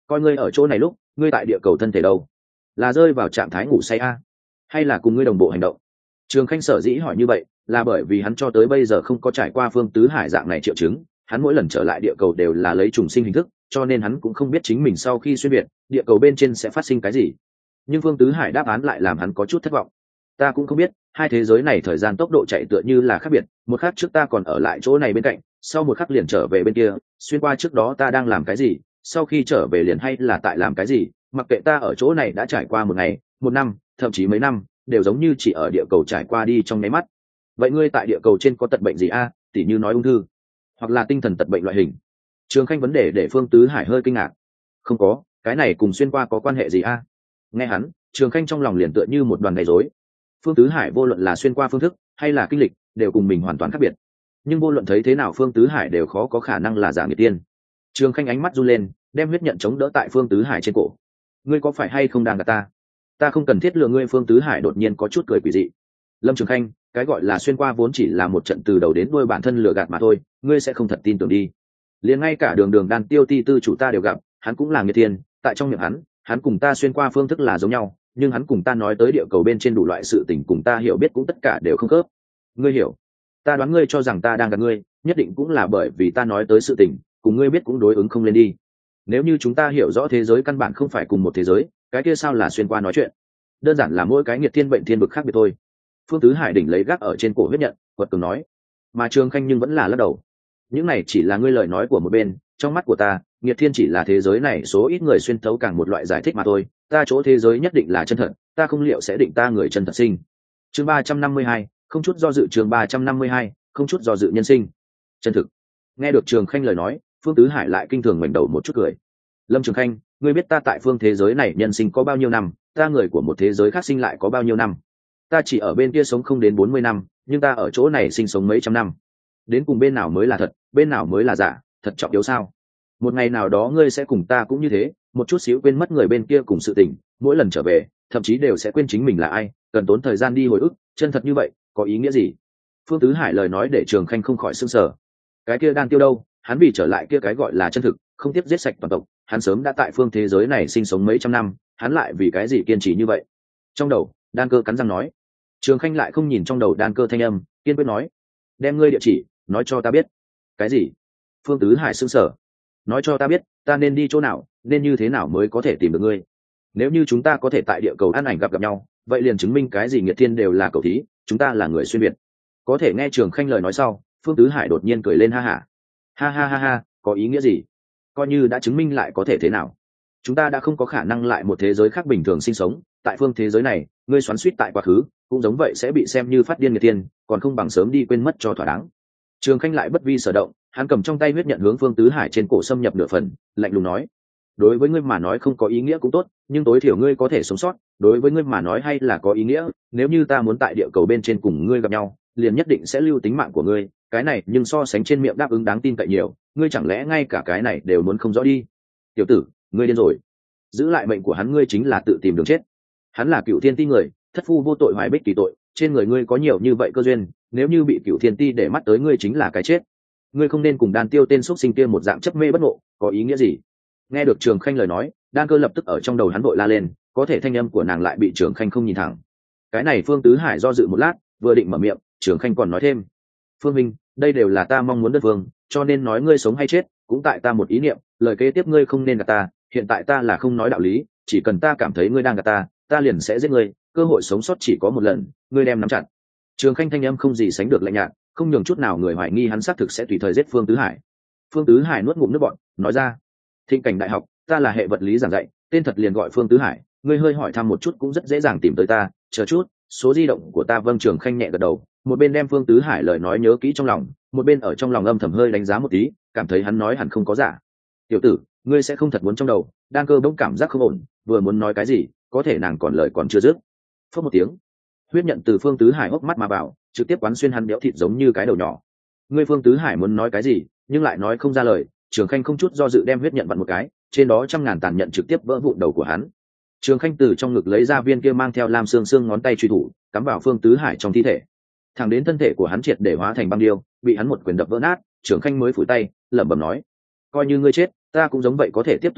coi ngươi ở chỗ này lúc ngươi tại địa cầu thân thể đâu, là rơi vào trạng thái ngủ say a, hay là cùng ngươi đồng bộ hành động? Trường Khanh sở dĩ hỏi như vậy là bởi vì hắn cho tới bây giờ không có trải qua Phương Tứ Hải dạng này triệu chứng, hắn mỗi lần trở lại địa cầu đều là lấy trùng sinh hình thức, cho nên hắn cũng không biết chính mình sau khi xuyên việt địa cầu bên trên sẽ phát sinh cái gì. Nhưng Phương Tứ Hải đáp án lại làm hắn có chút thất vọng. Ta cũng không biết, hai thế giới này thời gian tốc độ chạy tựa như là khác biệt, một khắc trước ta còn ở lại chỗ này bên cạnh, sau một khắc liền trở về bên kia, xuyên qua trước đó ta đang làm cái gì, sau khi trở về liền hay là tại làm cái gì, mặc kệ ta ở chỗ này đã trải qua một ngày, một năm, thậm chí mấy năm, đều giống như chỉ ở địa cầu trải qua đi trong nháy mắt. Vậy ngươi tại địa cầu trên có tật bệnh gì a, tỉ như nói ung thư hoặc là tinh thần tật bệnh loại hình? Trường Khanh vấn đề để Phương Tứ Hải hơi kinh ngạc. Không có, cái này cùng xuyên qua có quan hệ gì a? Nghe hắn, Trường Khanh trong lòng liền tựa như một đoàn gây rối. Phương Tứ Hải vô luận là xuyên qua phương thức hay là kinh lịch đều cùng mình hoàn toàn khác biệt, nhưng vô luận thấy thế nào Phương Tứ Hải đều khó có khả năng là giả nghiệt tiên. Trường Khanh ánh mắt run lên, đem huyết nhận chống đỡ tại Phương Tứ Hải trên cổ. Ngươi có phải hay không đang gạt ta? Ta không cần thiết lừa ngươi. Phương Tứ Hải đột nhiên có chút cười quỷ dị. Lâm Trường Khanh, cái gọi là xuyên qua vốn chỉ là một trận từ đầu đến đuôi bản thân lừa gạt mà thôi, ngươi sẽ không thật tin tưởng đi. Liền ngay cả Đường Đường Đan Tiêu Ti tư chủ ta đều gặp, hắn cũng là nghiệt tiên, tại trong miệng hắn, hắn cùng ta xuyên qua phương thức là giống nhau, nhưng hắn cùng ta nói tới địa cầu bên trên đủ loại sự tình cùng ta hiểu biết cũng tất cả đều không khớp. Ngươi hiểu? Ta đoán ngươi cho rằng ta đang gạt ngươi, nhất định cũng là bởi vì ta nói tới sự tình cùng ngươi biết cũng đối ứng không lên đi. Nếu như chúng ta hiểu rõ thế giới căn bản không phải cùng một thế giới, cái kia sao là xuyên qua nói chuyện? Đơn giản là mỗi cái nghiệt thiên bệnh thiên vực khác biệt thôi. Phương Tứ Hải đỉnh lấy gác ở trên cổ huyết nhận, quật cường nói. Mà Trường Khanh nhưng vẫn là lắc đầu. Những này chỉ là ngươi lời nói của một bên, trong mắt của ta, nghiệt thiên chỉ là thế giới này số ít người xuyên thấu càng một loại giải thích mà thôi. Ta chỗ thế giới nhất định là chân thật, ta không liệu sẽ định ta người chân thật sinh. Chương ba trăm năm mươi hai, không chút do dự. Chương ba trăm năm mươi hai, không chút do dự nhân sinh. Chân thực. Nghe được Trường Khanh lời nói, Phương Tứ Hải lại kinh thường ngoảnh đầu một chút cười. Lâm Trường Khanh, ngươi biết ta tại phương thế giới này nhân sinh có bao nhiêu năm, ta người của một thế giới khác sinh lại có bao nhiêu năm? Ta chỉ ở bên kia sống không đến bốn mươi năm, nhưng ta ở chỗ này sinh sống mấy trăm năm. Đến cùng bên nào mới là thật, bên nào mới là giả, thật trọng yếu sao? Một ngày nào đó ngươi sẽ cùng ta cũng như thế, một chút xíu quên mất người bên kia cùng sự tình, mỗi lần trở về, thậm chí đều sẽ quên chính mình là ai, cần tốn thời gian đi hồi ức, chân thật như vậy, có ý nghĩa gì? Phương Tứ Hải lời nói để Trường Khanh không khỏi sửng sở. Cái kia Đan Tiêu đâu, hắn vì trở lại kia cái gọi là chân thực, không tiếp giết sạch toàn tộc, hắn sớm đã tại phương thế giới này sinh sống mấy trăm năm, hắn lại vì cái gì kiên trì như vậy? Trong đầu, Đan Cơ cắn răng nói. Trường Khanh lại không nhìn trong đầu Đan Cơ thanh âm, kiên quyết nói: "Đem ngươi địa chỉ, nói cho ta biết." Cái gì? Phương Tứ Hải sững sờ. Nói cho ta biết, ta nên đi chỗ nào, nên như thế nào mới có thể tìm được ngươi? Nếu như chúng ta có thể tại địa cầu ăn ảnh gặp gặp nhau, vậy liền chứng minh cái gì nghiệt thiên đều là cầu thí, chúng ta là người xuyên việt. Có thể nghe Trường Khanh lời nói sau, Phương Tứ Hải đột nhiên cười lên ha hả. Ha ha ha ha, có ý nghĩa gì? Coi như đã chứng minh lại có thể thế nào? Chúng ta đã không có khả năng lại một thế giới khác bình thường sinh sống, tại phương thế giới này, ngươi xoắn xuýt tại quá khứ, cũng giống vậy sẽ bị xem như phát điên người tiên, còn không bằng sớm đi quên mất cho thỏa đáng. Trường Khanh lại bất vi sở động, hắn cầm trong tay huyết nhận hướng Phương Tứ Hải trên cổ xâm nhập nửa phần, lạnh lùng nói: "Đối với ngươi mà nói không có ý nghĩa cũng tốt, nhưng tối thiểu ngươi có thể sống sót, đối với ngươi mà nói hay là có ý nghĩa, nếu như ta muốn tại địa cầu bên trên cùng ngươi gặp nhau, liền nhất định sẽ lưu tính mạng của ngươi, cái này nhưng so sánh trên miệng đáp ứng đáng tin cậy nhiều, ngươi chẳng lẽ ngay cả cái này đều muốn không rõ đi? Tiểu tử, ngươi điên rồi. Giữ lại mệnh của hắn ngươi chính là tự tìm đường chết. Hắn là Cựu Thiên Ti người, thất phu vô tội hoài bích kỳ tội, trên người ngươi có nhiều như vậy cơ duyên, nếu như bị Cựu Thiên Ti để mắt tới ngươi chính là cái chết. Ngươi không nên cùng Đan Tiêu tên xuất sinh kia một dạng chấp mê bất ngộ, có ý nghĩa gì?" Nghe được Trường Khanh lời nói, Đan Cơ lập tức ở trong đầu hắn vội la lên, có thể thanh âm của nàng lại bị Trường Khanh không nhìn thẳng. Cái này Phương Tứ Hải do dự một lát, vừa định mở miệng, Trường Khanh còn nói thêm: "Phương minh, đây đều là ta mong muốn đất vương, cho nên nói ngươi sống hay chết, cũng tại ta một ý niệm, lời kế tiếp ngươi không nên gạt ta, hiện tại ta là không nói đạo lý, chỉ cần ta cảm thấy ngươi đang gạt ta, ta liền sẽ giết ngươi, cơ hội sống sót chỉ có một lần, ngươi đem nắm chặt." Trường Khanh thanh âm không gì sánh được lạnh nhạt, không nhường chút nào người hoài nghi hắn xác thực sẽ tùy thời giết Phương Tứ Hải. Phương Tứ Hải nuốt ngụm nước bọt, nói ra: "Thịnh Cảnh Đại học, ta là hệ vật lý giảng dạy, tên thật liền gọi Phương Tứ Hải, ngươi hơi hỏi thăm một chút cũng rất dễ dàng tìm tới ta, chờ chút, số di động của ta." Vâng. Trường Khanh nhẹ gật đầu, một bên đem Phương Tứ Hải lời nói nhớ kỹ trong lòng, một bên ở trong lòng âm thầm hơi đánh giá một tí, cảm thấy hắn nói hẳn không có giả. "Tiểu tử, ngươi sẽ không thật muốn trong đầu?" Đan Cơ bỗng cảm giác không ổn, vừa muốn nói cái gì, có thể nàng còn lời còn chưa dứt. Phất một tiếng, huyết nhận từ Phương Tứ Hải hốc mắt mà vào, trực tiếp quán xuyên hắn béo thịt giống như cái đầu nhỏ. Ngươi Phương Tứ Hải muốn nói cái gì, nhưng lại nói không ra lời, Trường Khanh không chút do dự đem huyết nhận vặn một cái, trên đó trăm ngàn tàn nhận trực tiếp vỡ vụn đầu của hắn. Trường Khanh từ trong ngực lấy ra viên kia mang theo lam xương xương ngón tay truy thủ, cắm vào Phương Tứ Hải trong thi thể. Thẳng đến thân thể của hắn triệt để hóa thành băng điêu, bị hắn một quyền đập vỡ nát, Trường Khanh mới phủi tay, lẩm bẩm nói: "Coi như ngươi chết, ta cũng giống vậy có thể tiếp tục tra,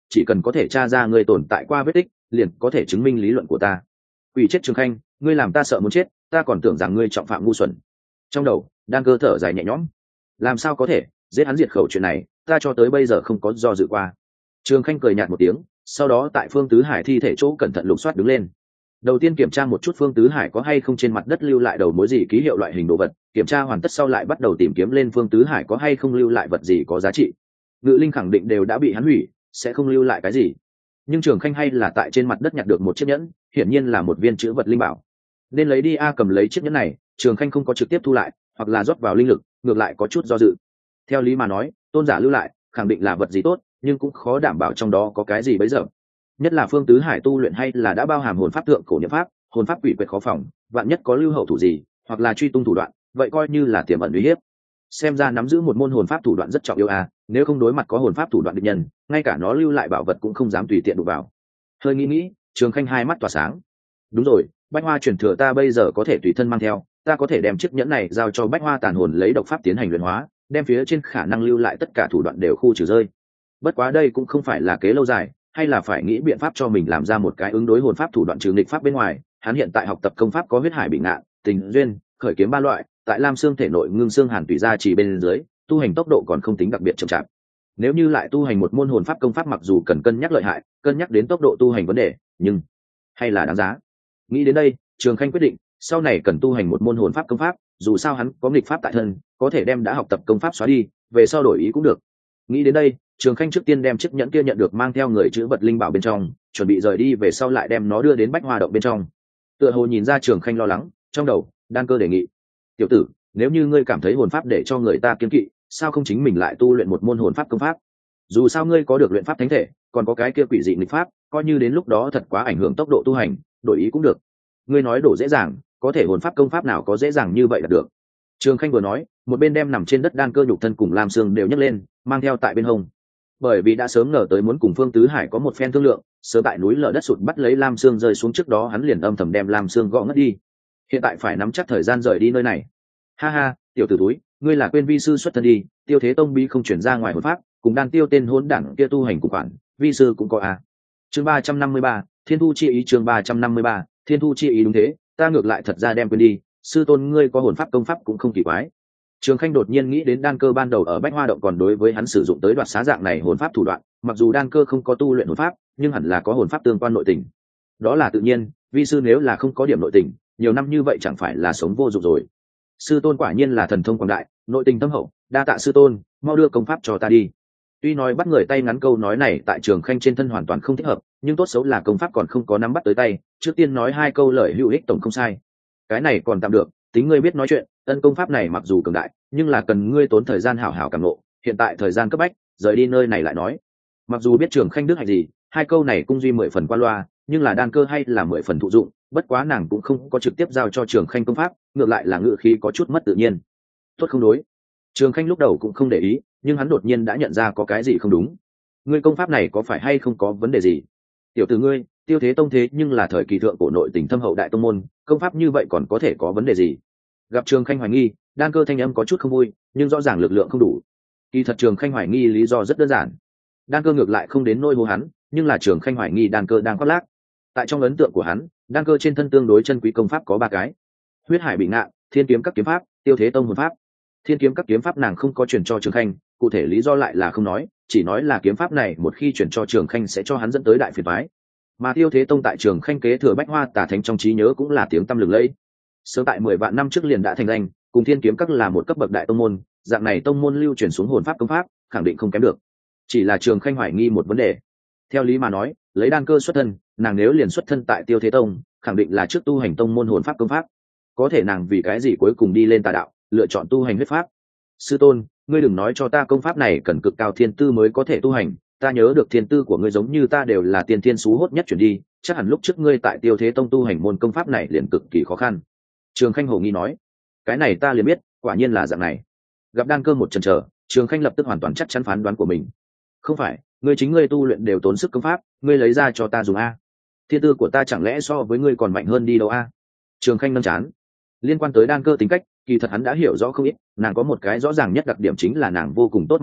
chỉ cần có thể tra ra ngươi tồn tại qua vết tích liền có thể chứng minh lý luận của ta. Quỷ chết Trường Khanh, ngươi làm ta sợ muốn chết, ta còn tưởng rằng ngươi trọng phạm ngu xuẩn. Trong đầu đang cơ thở dài nhẹ nhõm, làm sao có thể giết hắn diệt khẩu chuyện này ta cho tới bây giờ không có do dự qua. Trường Khanh cười nhạt một tiếng, sau đó tại Phương Tứ Hải thi thể chỗ cẩn thận lục soát đứng lên. Đầu tiên kiểm tra một chút Phương Tứ Hải có hay không trên mặt đất lưu lại đầu mối gì ký hiệu loại hình đồ vật, kiểm tra hoàn tất sau lại bắt đầu tìm kiếm lên Phương Tứ Hải có hay không lưu lại vật gì có giá trị. Ngự linh khẳng định đều đã bị hắn hủy, sẽ không lưu lại cái gì. Nhưng Trường Khanh hay là tại trên mặt đất nhặt được một chiếc nhẫn, hiển nhiên là một viên chữ vật linh bảo. Nên lấy đi a, cầm lấy chiếc nhẫn này, Trường Khanh không có trực tiếp thu lại, hoặc là rót vào linh lực, ngược lại có chút do dự. Theo lý mà nói, tôn giả lưu lại, khẳng định là vật gì tốt, nhưng cũng khó đảm bảo trong đó có cái gì bấy giờ. Nhất là Phương Tứ Hải tu luyện hay là đã bao hàm hồn pháp tượng cổ niệm pháp, hồn pháp quỷ quyệt khó phòng, vạn nhất có lưu hậu thủ gì, hoặc là truy tung thủ đoạn, vậy coi như là tiềm ẩn uy hiếp. Xem ra nắm giữ một môn hồn pháp thủ đoạn rất trọng yếu a, nếu không đối mặt có hồn pháp thủ đoạn địch nhân, ngay cả nó lưu lại bảo vật cũng không dám tùy tiện đụng vào. Hơi nghĩ nghĩ, Trường Khanh hai mắt tỏa sáng. Đúng rồi, Bách Hoa truyền thừa ta bây giờ có thể tùy thân mang theo, ta có thể đem chiếc nhẫn này giao cho Bách Hoa tàn hồn lấy độc pháp tiến hành luyện hóa, đem phía trên khả năng lưu lại tất cả thủ đoạn đều khu trừ rơi. Bất quá đây cũng không phải là kế lâu dài, hay là phải nghĩ biện pháp cho mình làm ra một cái ứng đối hồn pháp thủ đoạn trừ nghịch pháp bên ngoài. Hắn hiện tại học tập công pháp có huyết hải bị ngạn, tình duyên, khởi kiếm ba loại, tại Lam Xương thể nội ngưng xương hàn tùy ra chỉ bên dưới, tu hành tốc độ còn không tính đặc biệt chậm chạp. Nếu như lại tu hành một môn hồn pháp công pháp, mặc dù cần cân nhắc lợi hại, cân nhắc đến tốc độ tu hành vấn đề, nhưng hay là đáng giá. Nghĩ đến đây, Trường Khanh quyết định sau này cần tu hành một môn hồn pháp công pháp, dù sao hắn có nghịch pháp tại thân, có thể đem đã học tập công pháp xóa đi, về sau đổi ý cũng được. Nghĩ đến đây, Trường Khanh trước tiên đem chiếc nhẫn kia nhận được mang theo người chữ vật linh bảo bên trong, chuẩn bị rời đi về sau lại đem nó đưa đến Bách Hoa động bên trong. Tựa hồ nhìn ra Trường Khanh lo lắng, trong đầu Đan Cơ đề nghị: "Tiểu tử, nếu như ngươi cảm thấy hồn pháp để cho người ta kiêng kỵ, sao không chính mình lại tu luyện một môn hồn pháp công pháp? Dù sao ngươi có được luyện pháp thánh thể, còn có cái kia quỷ dị nghịch pháp, coi như đến lúc đó thật quá ảnh hưởng tốc độ tu hành, đổi ý cũng được." Ngươi nói đổ dễ dàng, có thể hồn pháp công pháp nào có dễ dàng như vậy là được. Trường Khanh vừa nói, một bên đem nằm trên đất Đan Cơ nhục thân cùng Lam Xương đều nhấc lên, mang theo tại bên hông. Bởi vì đã sớm ngờ tới muốn cùng Phương Tứ Hải có một phen thương lượng, sớm tại núi lở đất sụt bắt lấy Lam Xương rơi xuống trước đó, hắn liền âm thầm đem Lam Xương gõ ngất đi. Hiện tại phải nắm chắc thời gian rời đi nơi này. Ha ha, tiểu tử túi, ngươi là quên vi sư xuất thân đi, Tiêu Thế Tông bí không chuyển ra ngoài hồn pháp, cùng Đan Tiêu tên hỗn đảng kia tu hành cùng khoản, vi sư cũng có à. Chương ba trăm năm mươi ba, Thiên Thu chi ý. Chương ba trăm năm mươi ba, Thiên Thu chi ý. Đúng thế, ta ngược lại thật ra đem quên đi, sư tôn ngươi có hồn pháp công pháp cũng không kỳ quái. Trường Khanh đột nhiên nghĩ đến Đan Cơ ban đầu ở Bách Hoa động còn đối với hắn sử dụng tới đoạt xá dạng này hồn pháp thủ đoạn, mặc dù Đan Cơ không có tu luyện hồn pháp, nhưng hẳn là có hồn pháp tương quan nội tình. Đó là tự nhiên, vi sư nếu là không có điểm nội tình, nhiều năm như vậy chẳng phải là sống vô dụng rồi. Sư tôn quả nhiên là thần thông quảng đại, nội tình thâm hậu, đa tạ sư tôn, mau đưa công pháp cho ta đi. Tuy nói bắt người tay ngắn câu nói này tại Trường Khanh trên thân hoàn toàn không thích hợp, nhưng tốt xấu là công pháp còn không có nắm bắt tới tay, trước tiên nói hai câu lời hữu ích tổng không sai. Cái này còn tạm được, tính ngươi biết nói chuyện, ân công pháp này mặc dù cường đại, nhưng là cần ngươi tốn thời gian hảo hảo cảm ngộ, hiện tại thời gian cấp bách, rời đi nơi này lại nói. Mặc dù biết Trường Khanh đức hạnh gì, hai câu này cung duy mười phần qua loa, nhưng là Đan Cơ hay là mười phần thụ dụng, bất quá nàng cũng không có trực tiếp giao cho Trường Khanh công pháp, ngược lại là ngữ khí có chút mất tự nhiên. Tốt không đối. Trường Khanh lúc đầu cũng không để ý, nhưng hắn đột nhiên đã nhận ra có cái gì không đúng. Ngươi công pháp này có phải hay không có vấn đề gì? Tiểu tử ngươi, Tiêu Thế Tông thế nhưng là thời kỳ thượng cổ nội tình thâm hậu đại tông môn, công pháp như vậy còn có thể có vấn đề gì? Gặp Trường Khanh hoài nghi, Đan Cơ thanh âm có chút không vui, nhưng rõ ràng lực lượng không đủ. Kỳ thật Trường Khanh hoài nghi lý do rất đơn giản. Đan Cơ ngược lại không đến nỗi hô hắn, nhưng là Trường Khanh hoài nghi Đan Cơ đang khoác lác. Tại trong ấn tượng của hắn, Đan Cơ trên thân tương đối chân quý công pháp có ba cái: huyết hải bị ngạn, thiên kiếm các kiếm pháp, Tiêu Thế Tông hồn pháp. Thiên kiếm các kiếm pháp nàng không có truyền cho Trường Khanh, cụ thể lý do lại là không nói, chỉ nói là kiếm pháp này một khi truyền cho Trường Khanh sẽ cho hắn dẫn tới đại phiền toái. Mà Tiêu Thế Tông tại Trường Khanh kế thừa Bách Hoa Tà Thánh trong trí nhớ cũng là tiếng tăm lừng lẫy. Sớm tại mười vạn năm trước liền đã thành danh, cùng Thiên kiếm các là một cấp bậc đại tông môn, dạng này tông môn lưu truyền xuống hồn pháp công pháp, khẳng định không kém được. Chỉ là Trường Khanh hoài nghi một vấn đề. Theo lý mà nói, lấy Đan Cơ xuất thân, nàng nếu liền xuất thân tại Tiêu Thế Tông, khẳng định là trước tu hành tông môn hồn pháp công pháp. Có thể nàng vì cái gì cuối cùng đi lên tà đạo, lựa chọn tu hành huyết pháp? Sư tôn, ngươi đừng nói cho ta công pháp này cần cực cao thiên tư mới có thể tu hành, ta nhớ được thiên tư của ngươi giống như ta đều là tiên thiên xú hốt nhất chuyển đi, chắc hẳn lúc trước ngươi tại Tiêu Thế Tông tu hành môn công pháp này liền cực kỳ khó khăn. Trường Khanh hồ nghi nói, cái này ta liền biết, quả nhiên là dạng này. Gặp Đan Cơ một chần chờ, Trường Khanh lập tức hoàn toàn chắc chắn phán đoán của mình. Không phải, ngươi chính ngươi tu luyện đều tốn sức công pháp, ngươi lấy ra cho ta dùng a? Thiên tư của ta chẳng lẽ so với ngươi còn mạnh hơn đi đâu a? Trường Khanh nâng chán. Liên quan tới Đan Cơ tính cách, kỳ thật hắn đã hiểu rõ không ít, nàng có một cái rõ ràng nhất đặc điểm chính là nàng vô cùng tốt mặt mũi,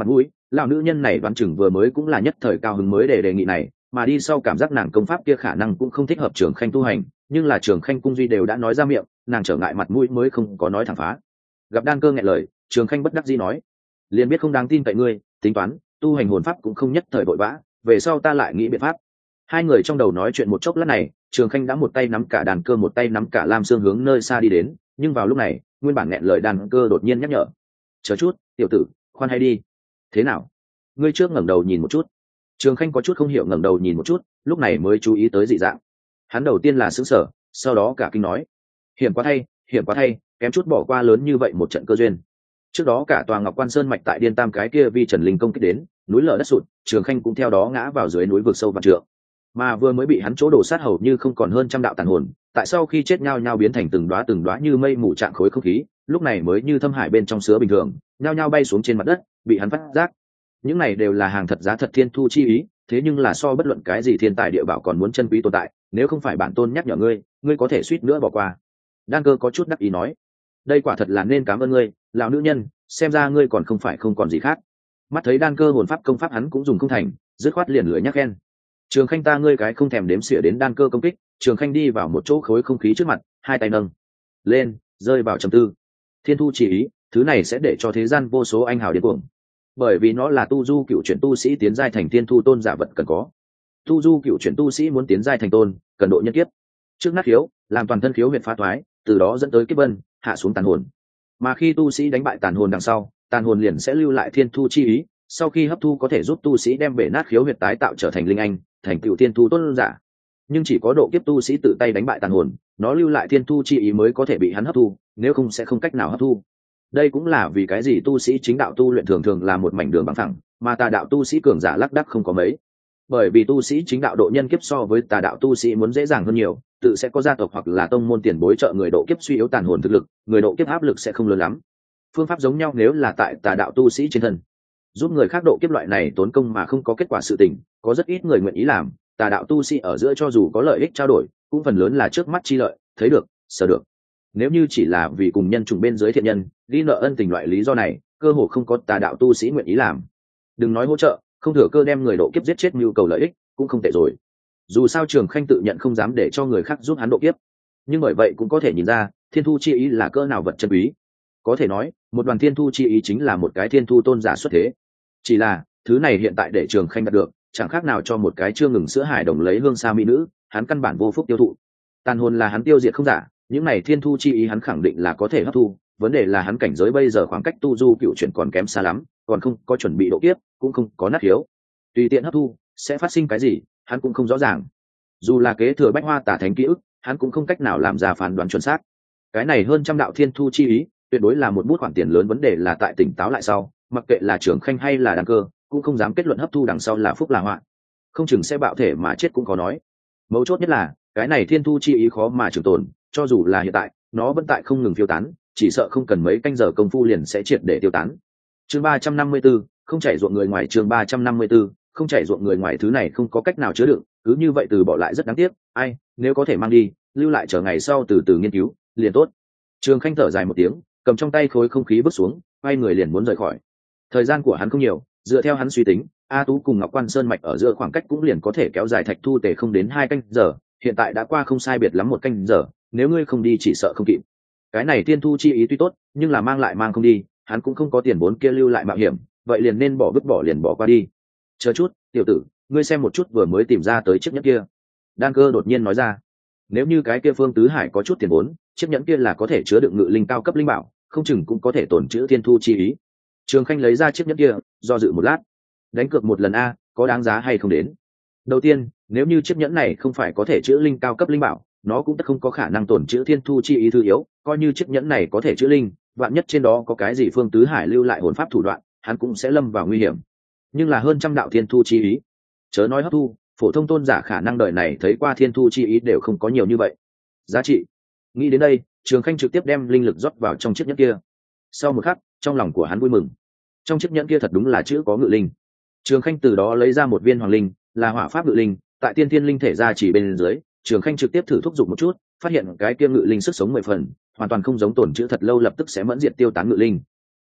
lão nữ nhân này đoán chừng vừa mới cũng là nhất thời cao hứng mới để đề nghị này, mà đi sau cảm giác nàng công pháp kia khả năng cũng không thích hợp Trường Khanh tu hành, nhưng là Trường Khanh cung duy đều đã nói ra miệng, nàng trở ngại mặt mũi mới không có nói thẳng phá. Gặp Đan Cơ nghẹn lời, Trường Khanh bất đắc dĩ nói, liền biết không đáng tin cậy ngươi, tính toán tu hành hồn pháp cũng không nhất thời vội vã, về sau ta lại nghĩ biện pháp. Hai người trong đầu nói chuyện một chốc lát này, Trường Khanh đã một tay nắm cả Đan Cơ, một tay nắm cả Lam Sương hướng nơi xa đi đến, nhưng vào lúc này nguyên bản nghẹn lời Đan Cơ đột nhiên nhắc nhở, chờ chút tiểu tử, khoan hay đi. Thế nào, ngươi trước ngẩng đầu nhìn một chút. Trường Khanh có chút không hiểu ngẩng đầu nhìn một chút, lúc này mới chú ý tới dị dạng. Hắn đầu tiên là sững sờ, sau đó cả kinh nói, hiểm quá thay, hiểm quá thay, kém chút bỏ qua lớn như vậy một trận cơ duyên. Trước đó cả tòa Ngọc Quan Sơn mạch tại Điên Tam cái kia vi Trần Linh công kích đến, núi lở đất sụt, Trường Khanh cũng theo đó ngã vào dưới núi vực sâu vạn trượng. Mà vừa mới bị hắn chỗ đổ sát hầu như không còn hơn trăm đạo tàn hồn, tại sau khi chết nhao nhao biến thành từng đóa từng đóa như mây mù trạng khối không khí, lúc này mới như thâm hải bên trong sứa bình thường, nhao nhao bay xuống trên mặt đất, bị hắn phát giác. Những này đều là hàng thật giá thật thiên thu chi ý, thế nhưng là so bất luận cái gì thiên tài địa bảo còn muốn chân quý tồn tại, nếu không phải bản tôn nhắc nhở ngươi, ngươi có thể suýt nữa bỏ qua. Đan Cơ có chút đắc ý nói, đây quả thật là nên cảm ơn ngươi, lão nữ nhân, xem ra ngươi còn không phải không còn gì khác. Mắt thấy Đan Cơ hồn pháp công pháp hắn cũng dùng không thành, dứt khoát liền lưỡi nhắc khen. Trường Khanh ta ngươi cái không thèm đếm xỉa đến Đan Cơ công kích, Trường Khanh đi vào một chỗ khối không khí trước mặt, hai tay nâng lên, rơi vào trầm tư. Thiên thu chỉ ý, thứ này sẽ để cho thế gian vô số anh hào điên cuồng, bởi vì nó là tu du cựu chuyển tu sĩ tiến giai thành thiên thu tôn giả vật cần có. Tu du cựu chuyển tu sĩ muốn tiến giai thành tôn, cần độ nhân kiếp. Trước nát khiếu, làm toàn thân khiếu huyệt phá thoái, từ đó dẫn tới kiếp vân, hạ xuống tàn hồn. Mà khi tu sĩ đánh bại tàn hồn đằng sau, tàn hồn liền sẽ lưu lại thiên thu chi ý, sau khi hấp thu có thể giúp tu sĩ đem bể nát khiếu huyệt tái tạo trở thành linh anh, thành tựu thiên thu tôn giả. Nhưng chỉ có độ kiếp tu sĩ tự tay đánh bại tàn hồn, nó lưu lại thiên thu chi ý mới có thể bị hắn hấp thu, nếu không sẽ không cách nào hấp thu. Đây cũng là vì cái gì tu sĩ chính đạo tu luyện thường thường là một mảnh đường bằng phẳng, mà tà đạo tu sĩ cường giả lác đác không có mấy. Bởi vì tu sĩ chính đạo độ nhân kiếp so với tà đạo tu sĩ muốn dễ dàng hơn nhiều, tự sẽ có gia tộc hoặc là tông môn tiền bối trợ người độ kiếp suy yếu tàn hồn thực lực, người độ kiếp áp lực sẽ không lớn lắm. Phương pháp giống nhau nếu là tại tà đạo tu sĩ trên thân, giúp người khác độ kiếp loại này tốn công mà không có kết quả sự tình, có rất ít người nguyện ý làm. Tà đạo tu sĩ ở giữa cho dù có lợi ích trao đổi, cũng phần lớn là trước mắt chi lợi, thấy được, sờ được. Nếu như chỉ là vì cùng nhân chủng bên dưới thiện nhân, ghi nợ ân tình loại lý do này, cơ hồ không có tà đạo tu sĩ nguyện ý làm. Đừng nói hỗ trợ, không thừa cơ đem người độ kiếp giết chết nhu cầu lợi ích, cũng không tệ rồi. Dù sao Trường Khanh tự nhận không dám để cho người khác giúp hắn độ kiếp, nhưng bởi vậy cũng có thể nhìn ra thiên thu chi ý là cỡ nào vật chân quý. Có thể nói, một đoàn thiên thu chi ý chính là một cái thiên thu tôn giả xuất thế. Chỉ là thứ này hiện tại để Trường Khanh đạt được, chẳng khác nào cho một cái chưa ngừng sữa hải đồng lấy hương sa mỹ nữ, hắn căn bản vô phúc tiêu thụ. Tàn hồn là hắn tiêu diệt không giả, những này thiên thu chi ý hắn khẳng định là có thể hấp thu, vấn đề là hắn cảnh giới bây giờ khoảng cách tu du cựu chuyển còn kém xa lắm, còn không có chuẩn bị độ kiếp, cũng không có nát hiếu, tùy tiện hấp thu sẽ phát sinh cái gì hắn cũng không rõ ràng. Dù là kế thừa bách hoa tả thánh ký ức, hắn cũng không cách nào làm ra phán đoán chuẩn xác. Cái này hơn trăm đạo thiên thu chi ý tuyệt đối là một bút khoản tiền lớn, vấn đề là tại tỉnh táo lại sau, mặc kệ là Trường Khanh hay là Đan Cơ, cũng không dám kết luận hấp thu đằng sau là phúc là họa, không chừng sẽ bạo thể mà chết cũng có nói. Mấu chốt nhất là cái này thiên thu chi ý khó mà trường tồn, cho dù là hiện tại nó vẫn tại không ngừng phiêu tán, chỉ sợ không cần mấy canh giờ công phu liền sẽ triệt để tiêu tán. Chương ba trăm năm mươi 354, không chảy ruộng người ngoài. Chương ba trăm năm mươi 354, không chảy ruộng người ngoài, thứ này không có cách nào chứa đựng, cứ như vậy từ bỏ lại rất đáng tiếc. Ai, nếu có thể mang đi, lưu lại chờ ngày sau từ từ nghiên cứu, liền tốt. Trường Khanh thở dài một tiếng, cầm trong tay khối không khí bước xuống, quay người liền muốn rời khỏi. Thời gian của hắn không nhiều, dựa theo hắn suy tính, A Tú cùng Ngọc Quan Sơn mạch ở giữa khoảng cách cũng liền có thể kéo dài thạch thu tề không đến hai canh giờ, hiện tại đã qua không sai biệt lắm một canh giờ, nếu ngươi không đi chỉ sợ không kịp. Cái này tiên thu chi ý tuy tốt, nhưng là mang lại mang không đi, hắn cũng không có tiền vốn kia lưu lại mạo hiểm, vậy liền nên bỏ vứt bỏ liền bỏ qua đi. Chờ chút, tiểu tử, ngươi xem một chút vừa mới tìm ra tới chiếc nhẫn kia. Đan Cơ đột nhiên nói ra, nếu như cái kia Phương Tứ Hải có chút tiền vốn, chiếc nhẫn kia là có thể chứa đựng ngự linh cao cấp linh bảo, không chừng cũng có thể tổn chữ thiên thu chi ý. Trường Khanh lấy ra chiếc nhẫn kia, do dự một lát, đánh cược một lần a, có đáng giá hay không đến. Đầu tiên, nếu như chiếc nhẫn này không phải có thể chữ linh cao cấp linh bảo, nó cũng tất không có khả năng tổn chữ thiên thu chi ý thư yếu, coi như chiếc nhẫn này có thể chữ linh, vạn nhất trên đó có cái gì Phương Tứ Hải lưu lại hồn pháp thủ đoạn, hắn cũng sẽ lâm vào nguy hiểm. Nhưng là hơn trăm đạo thiên thu chi ý, chớ nói hấp thu, phổ thông tôn giả khả năng đời này thấy qua thiên thu chi ý đều không có nhiều như vậy. Giá trị. Nghĩ đến đây, Trường Khanh trực tiếp đem linh lực rót vào trong chiếc nhẫn kia. Sau một khắc, trong lòng của hắn vui mừng. Trong chiếc nhẫn kia thật đúng là chữ có ngự linh. Trường Khanh từ đó lấy ra một viên hoàng linh, là hỏa pháp ngự linh, tại tiên thiên linh thể ra chỉ bên dưới, Trường Khanh trực tiếp thử thúc giục một chút, phát hiện cái kia ngự linh sức sống mười phần, hoàn toàn không giống tổn chữ thật lâu lập tức sẽ mẫn diệt tiêu tán ngự linh.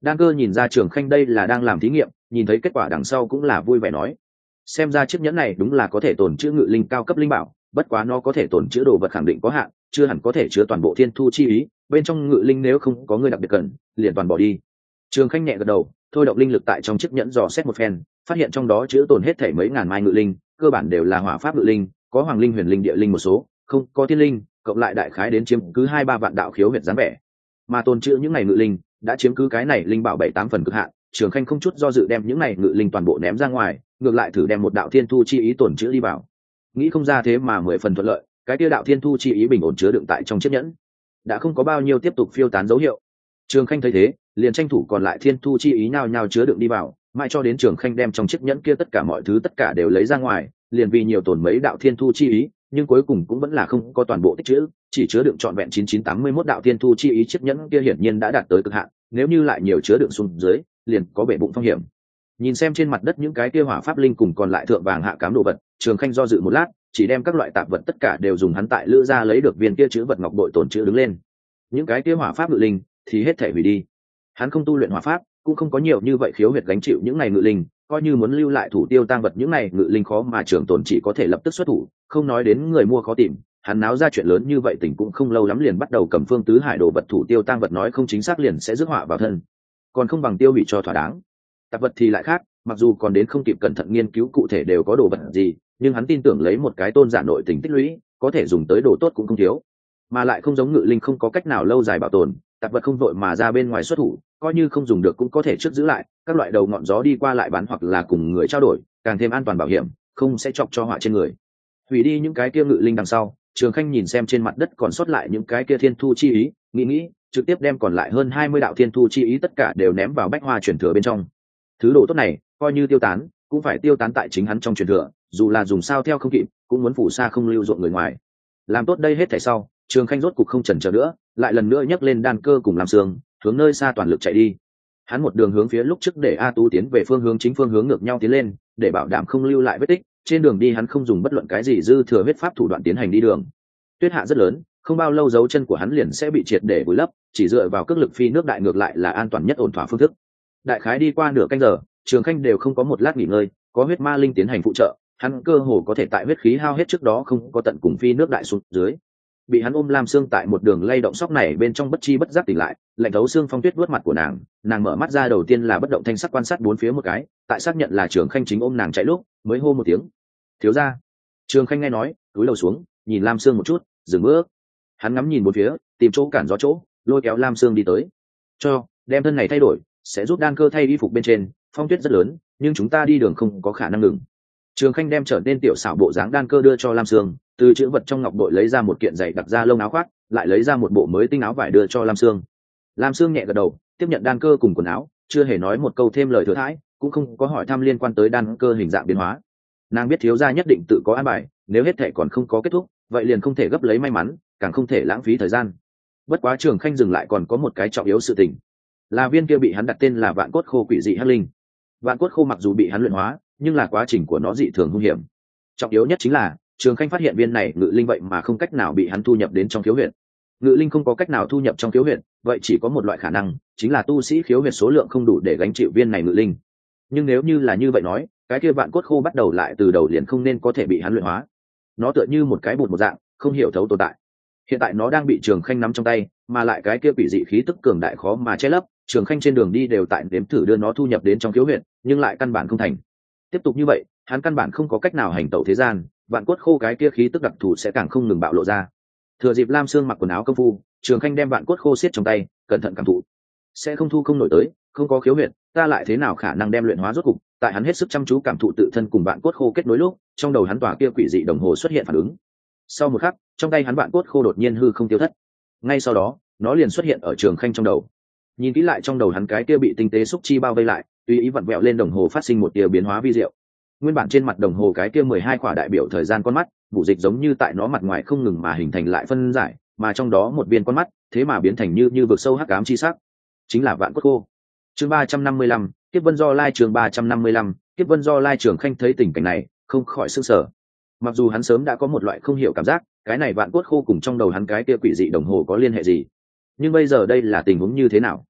Đan Cơ nhìn ra Trường Khanh đây là đang làm thí nghiệm, nhìn thấy kết quả đằng sau cũng là vui vẻ nói, xem ra chiếc nhẫn này đúng là có thể tồn trữ ngự linh cao cấp linh bảo, bất quá nó có thể tồn trữ đồ vật khẳng định có hạn, chưa hẳn có thể chứa toàn bộ thiên thu chi ý, bên trong ngự linh nếu không có người đặc biệt cần, liền toàn bỏ đi. Trường Khanh nhẹ gật đầu, thôi động linh lực tại trong chiếc nhẫn dò xét một phen, phát hiện trong đó chứa tồn hết thảy mấy ngàn mai ngự linh, cơ bản đều là hỏa pháp ngự linh, có hoàng linh, huyền linh, địa linh một số, không có thiên linh, cộng lại đại khái đến chiếm cứ hai ba vạn đạo khiếu huyệt dáng vẻ. Mà tồn trữ những này ngự linh, đã chiếm cứ cái này linh bảo bảy tám phần cực hạn, Trường Khanh không chút do dự đem những này ngự linh toàn bộ ném ra ngoài, ngược lại thử đem một đạo thiên thu chi ý tổn chứa đi vào. Nghĩ không ra thế mà mười phần thuận lợi, cái tiêu đạo thiên thu chi ý bình ổn chứa đựng tại trong chiếc nhẫn, đã không có bao nhiêu tiếp tục phiêu tán dấu hiệu. Trường Khanh thấy thế, liền tranh thủ còn lại thiên thu chi ý nào nhào chứa đựng đi vào, mãi cho đến Trường Khanh đem trong chiếc nhẫn kia tất cả mọi thứ tất cả đều lấy ra ngoài, liền vì nhiều tổn mấy đạo thiên thu chi ý, nhưng cuối cùng cũng vẫn là không có toàn bộ tích trữ, chỉ chứa đựng trọn vẹn chín chín tám mươi mốt đạo thiên thu chi ý, chiếc nhẫn kia hiển nhiên đã đạt tới cực hạn, nếu như lại nhiều chứa đựng xuống dưới, liền có bể bụng phong hiểm. Nhìn xem trên mặt đất những cái kia hỏa pháp linh cùng còn lại thượng vàng hạ cám đồ vật, Trường Khanh do dự một lát, chỉ đem các loại tạp vật tất cả đều dùng hắn tại lữ ra lấy được viên kia chữ vật ngọc bội tổn chữ đứng lên. Những cái kia hỏa pháp ngự linh thì hết thể hủy đi. Hắn không tu luyện hỏa pháp, cũng không có nhiều như vậy khiếu huyệt gánh chịu những này ngự linh, coi như muốn lưu lại thủ tiêu tang vật những này ngự linh khó mà trường tồn chỉ có thể lập tức xuất thủ, không nói đến người mua khó tìm. Hắn náo ra chuyện lớn như vậy tỉnh cũng không lâu lắm liền bắt đầu cầm phương tứ hải đồ vật thủ tiêu tang vật, nói không chính xác liền sẽ rước họa vào thân, còn không bằng tiêu hủy cho thỏa đáng. Tạp vật thì lại khác, mặc dù còn đến không kịp cẩn thận nghiên cứu cụ thể đều có đồ vật gì, nhưng hắn tin tưởng lấy một cái tôn giả nội tình tích lũy, có thể dùng tới đồ tốt cũng không thiếu. Mà lại không giống ngự linh không có cách nào lâu dài bảo tồn, tạp vật không vội mà ra bên ngoài xuất thủ, coi như không dùng được cũng có thể trước giữ lại, các loại đầu ngọn gió đi qua lại bán hoặc là cùng người trao đổi, càng thêm an toàn bảo hiểm, không sẽ chọc cho họa trên người. Hủy đi những cái kia ngự linh đằng sau, Trường Khanh nhìn xem trên mặt đất còn sót lại những cái kia thiên thu chi ý, nghĩ nghĩ, trực tiếp đem còn lại hơn hai mươi đạo thiên thu chi ý tất cả đều ném vào bách hoa truyền thừa bên trong. Thứ đồ tốt này, coi như tiêu tán, cũng phải tiêu tán tại chính hắn trong truyền thừa, dù là dùng sao theo không kịp, cũng muốn phủ xa không lưu ruộng người ngoài. Làm tốt đây hết thảy sau, Trường Khanh rốt cục không chần chờ nữa, lại lần nữa nhấc lên đan cơ cùng làm xương, hướng nơi xa toàn lực chạy đi. Hắn một đường hướng phía lúc trước để A Tu tiến về phương hướng chính phương hướng ngược nhau tiến lên, để bảo đảm không lưu lại vết tích. Trên đường đi hắn không dùng bất luận cái gì dư thừa huyết pháp thủ đoạn tiến hành đi đường. Tuyết hạ rất lớn, không bao lâu dấu chân của hắn liền sẽ bị triệt để vùi lấp, chỉ dựa vào cước lực phi nước đại ngược lại là an toàn nhất ổn thỏa phương thức. Đại khái đi qua nửa canh giờ, Trường Khanh đều không có một lát nghỉ ngơi, có huyết ma linh tiến hành phụ trợ, hắn cơ hồ có thể tại huyết khí hao hết trước đó không có tận cùng phi nước đại xuống dưới. Bị hắn ôm Lam Sương tại một đường lay động sóc này bên trong bất chi bất giác tỉnh lại, lạnh thấu xương phong tuyết vuốt mặt của nàng, nàng mở mắt ra đầu tiên là bất động thanh sắc quan sát bốn phía một cái, tại xác nhận là Trường Khanh chính ôm nàng chạy lúc, mới hô một tiếng, thiếu gia. Trường Khanh nghe nói, cúi đầu xuống, nhìn Lam Sương một chút, dừng bước. Hắn ngắm nhìn bốn phía, tìm chỗ cản gió chỗ, lôi kéo Lam Sương đi tới. Cho, đem thân này thay đổi, sẽ giúp đan cơ thay y phục bên trên, phong tuyết rất lớn, nhưng chúng ta đi đường không có khả năng ngừng. Trường Khanh đem trở nên tiểu xảo bộ dáng đan cơ đưa cho Lam Sương, từ chữ vật trong ngọc bội lấy ra một kiện giày đặc da lông áo khoác, lại lấy ra một bộ mới tinh áo vải đưa cho Lam Sương. Lam Sương nhẹ gật đầu, tiếp nhận đan cơ cùng quần áo, chưa hề nói một câu thêm lời thừa thãi, cũng không có hỏi thăm liên quan tới đan cơ hình dạng biến hóa. Nàng biết thiếu gia nhất định tự có an bài, nếu hết thể còn không có kết thúc, vậy liền không thể gấp lấy may mắn, càng không thể lãng phí thời gian. Bất quá Trường Khanh dừng lại còn có một cái trọng yếu sự tình, là viên kia bị hắn đặt tên là Vạn Cốt Khô quỷ dị hắc linh. Vạn Cốt Khô mặc dù bị hắn luyện hóa, nhưng là quá trình của nó dị thường hung hiểm. Trọng yếu nhất chính là Trường Khanh phát hiện viên này ngự linh vậy mà không cách nào bị hắn thu nhập đến trong khiếu huyệt. Ngự linh không có cách nào thu nhập trong khiếu huyệt, vậy chỉ có một loại khả năng, chính là tu sĩ khiếu huyệt số lượng không đủ để gánh chịu viên này ngự linh. Nhưng nếu như là như vậy nói, cái kia Vạn Cốt Khô bắt đầu lại từ đầu liền không nên có thể bị hắn luyện hóa. Nó tựa như một cái bột một dạng, không hiểu thấu tồn tại. Hiện tại nó đang bị Trường Khanh nắm trong tay, mà lại cái kia quỷ dị khí tức cường đại khó mà che lấp, Trường Khanh trên đường đi đều tại nếm thử đưa nó thu nhập đến trong khiếu huyệt, nhưng lại căn bản không thành. Tiếp tục như vậy, hắn căn bản không có cách nào hành tẩu thế gian, Vạn Cốt Khô cái kia khí tức đặc thù sẽ càng không ngừng bạo lộ ra. Thừa dịp Lam Sương mặc quần áo công phu, Trường Khanh đem Vạn Cốt Khô siết trong tay, cẩn thận cảm thụ. Sẽ không thu không nổi tới, không có khiếu huyệt, ta lại thế nào khả năng đem luyện hóa rốt cục? Tại hắn hết sức chăm chú cảm thụ tự thân cùng Vạn Cốt Khô kết nối lúc, trong đầu hắn tỏa kia quỷ dị đồng hồ xuất hiện phản ứng. Sau một khắc, trong tay hắn Vạn Cốt Khô đột nhiên hư không tiêu thất. Ngay sau đó, nó liền xuất hiện ở Trường Khanh trong đầu. Nhìn kỹ lại trong đầu hắn cái kia bị tinh tế xúc chi bao vây lại, tùy ý vặn vẹo lên đồng hồ phát sinh một tia biến hóa vi diệu. Nguyên bản trên mặt đồng hồ cái kia mười hai khỏa đại biểu thời gian con mắt, vụ dịch giống như tại nó mặt ngoài không ngừng mà hình thành lại phân giải, mà trong đó một viên con mắt, thế mà biến thành như như vực sâu hắc ám chi sắc, chính là Vạn Cốt Khô. Chương ba trăm năm mươi lăm, Kiếp Vân Do Lai chương ba trăm năm mươi lăm, Kiếp Vân Do Lai. Trường Khanh thấy tình cảnh này, không khỏi sửng sở. Mặc dù hắn sớm đã có một loại không hiểu cảm giác, cái này Vạn Cốt Khô cùng trong đầu hắn cái kia quỷ dị đồng hồ có liên hệ gì, nhưng bây giờ đây là tình huống như thế nào?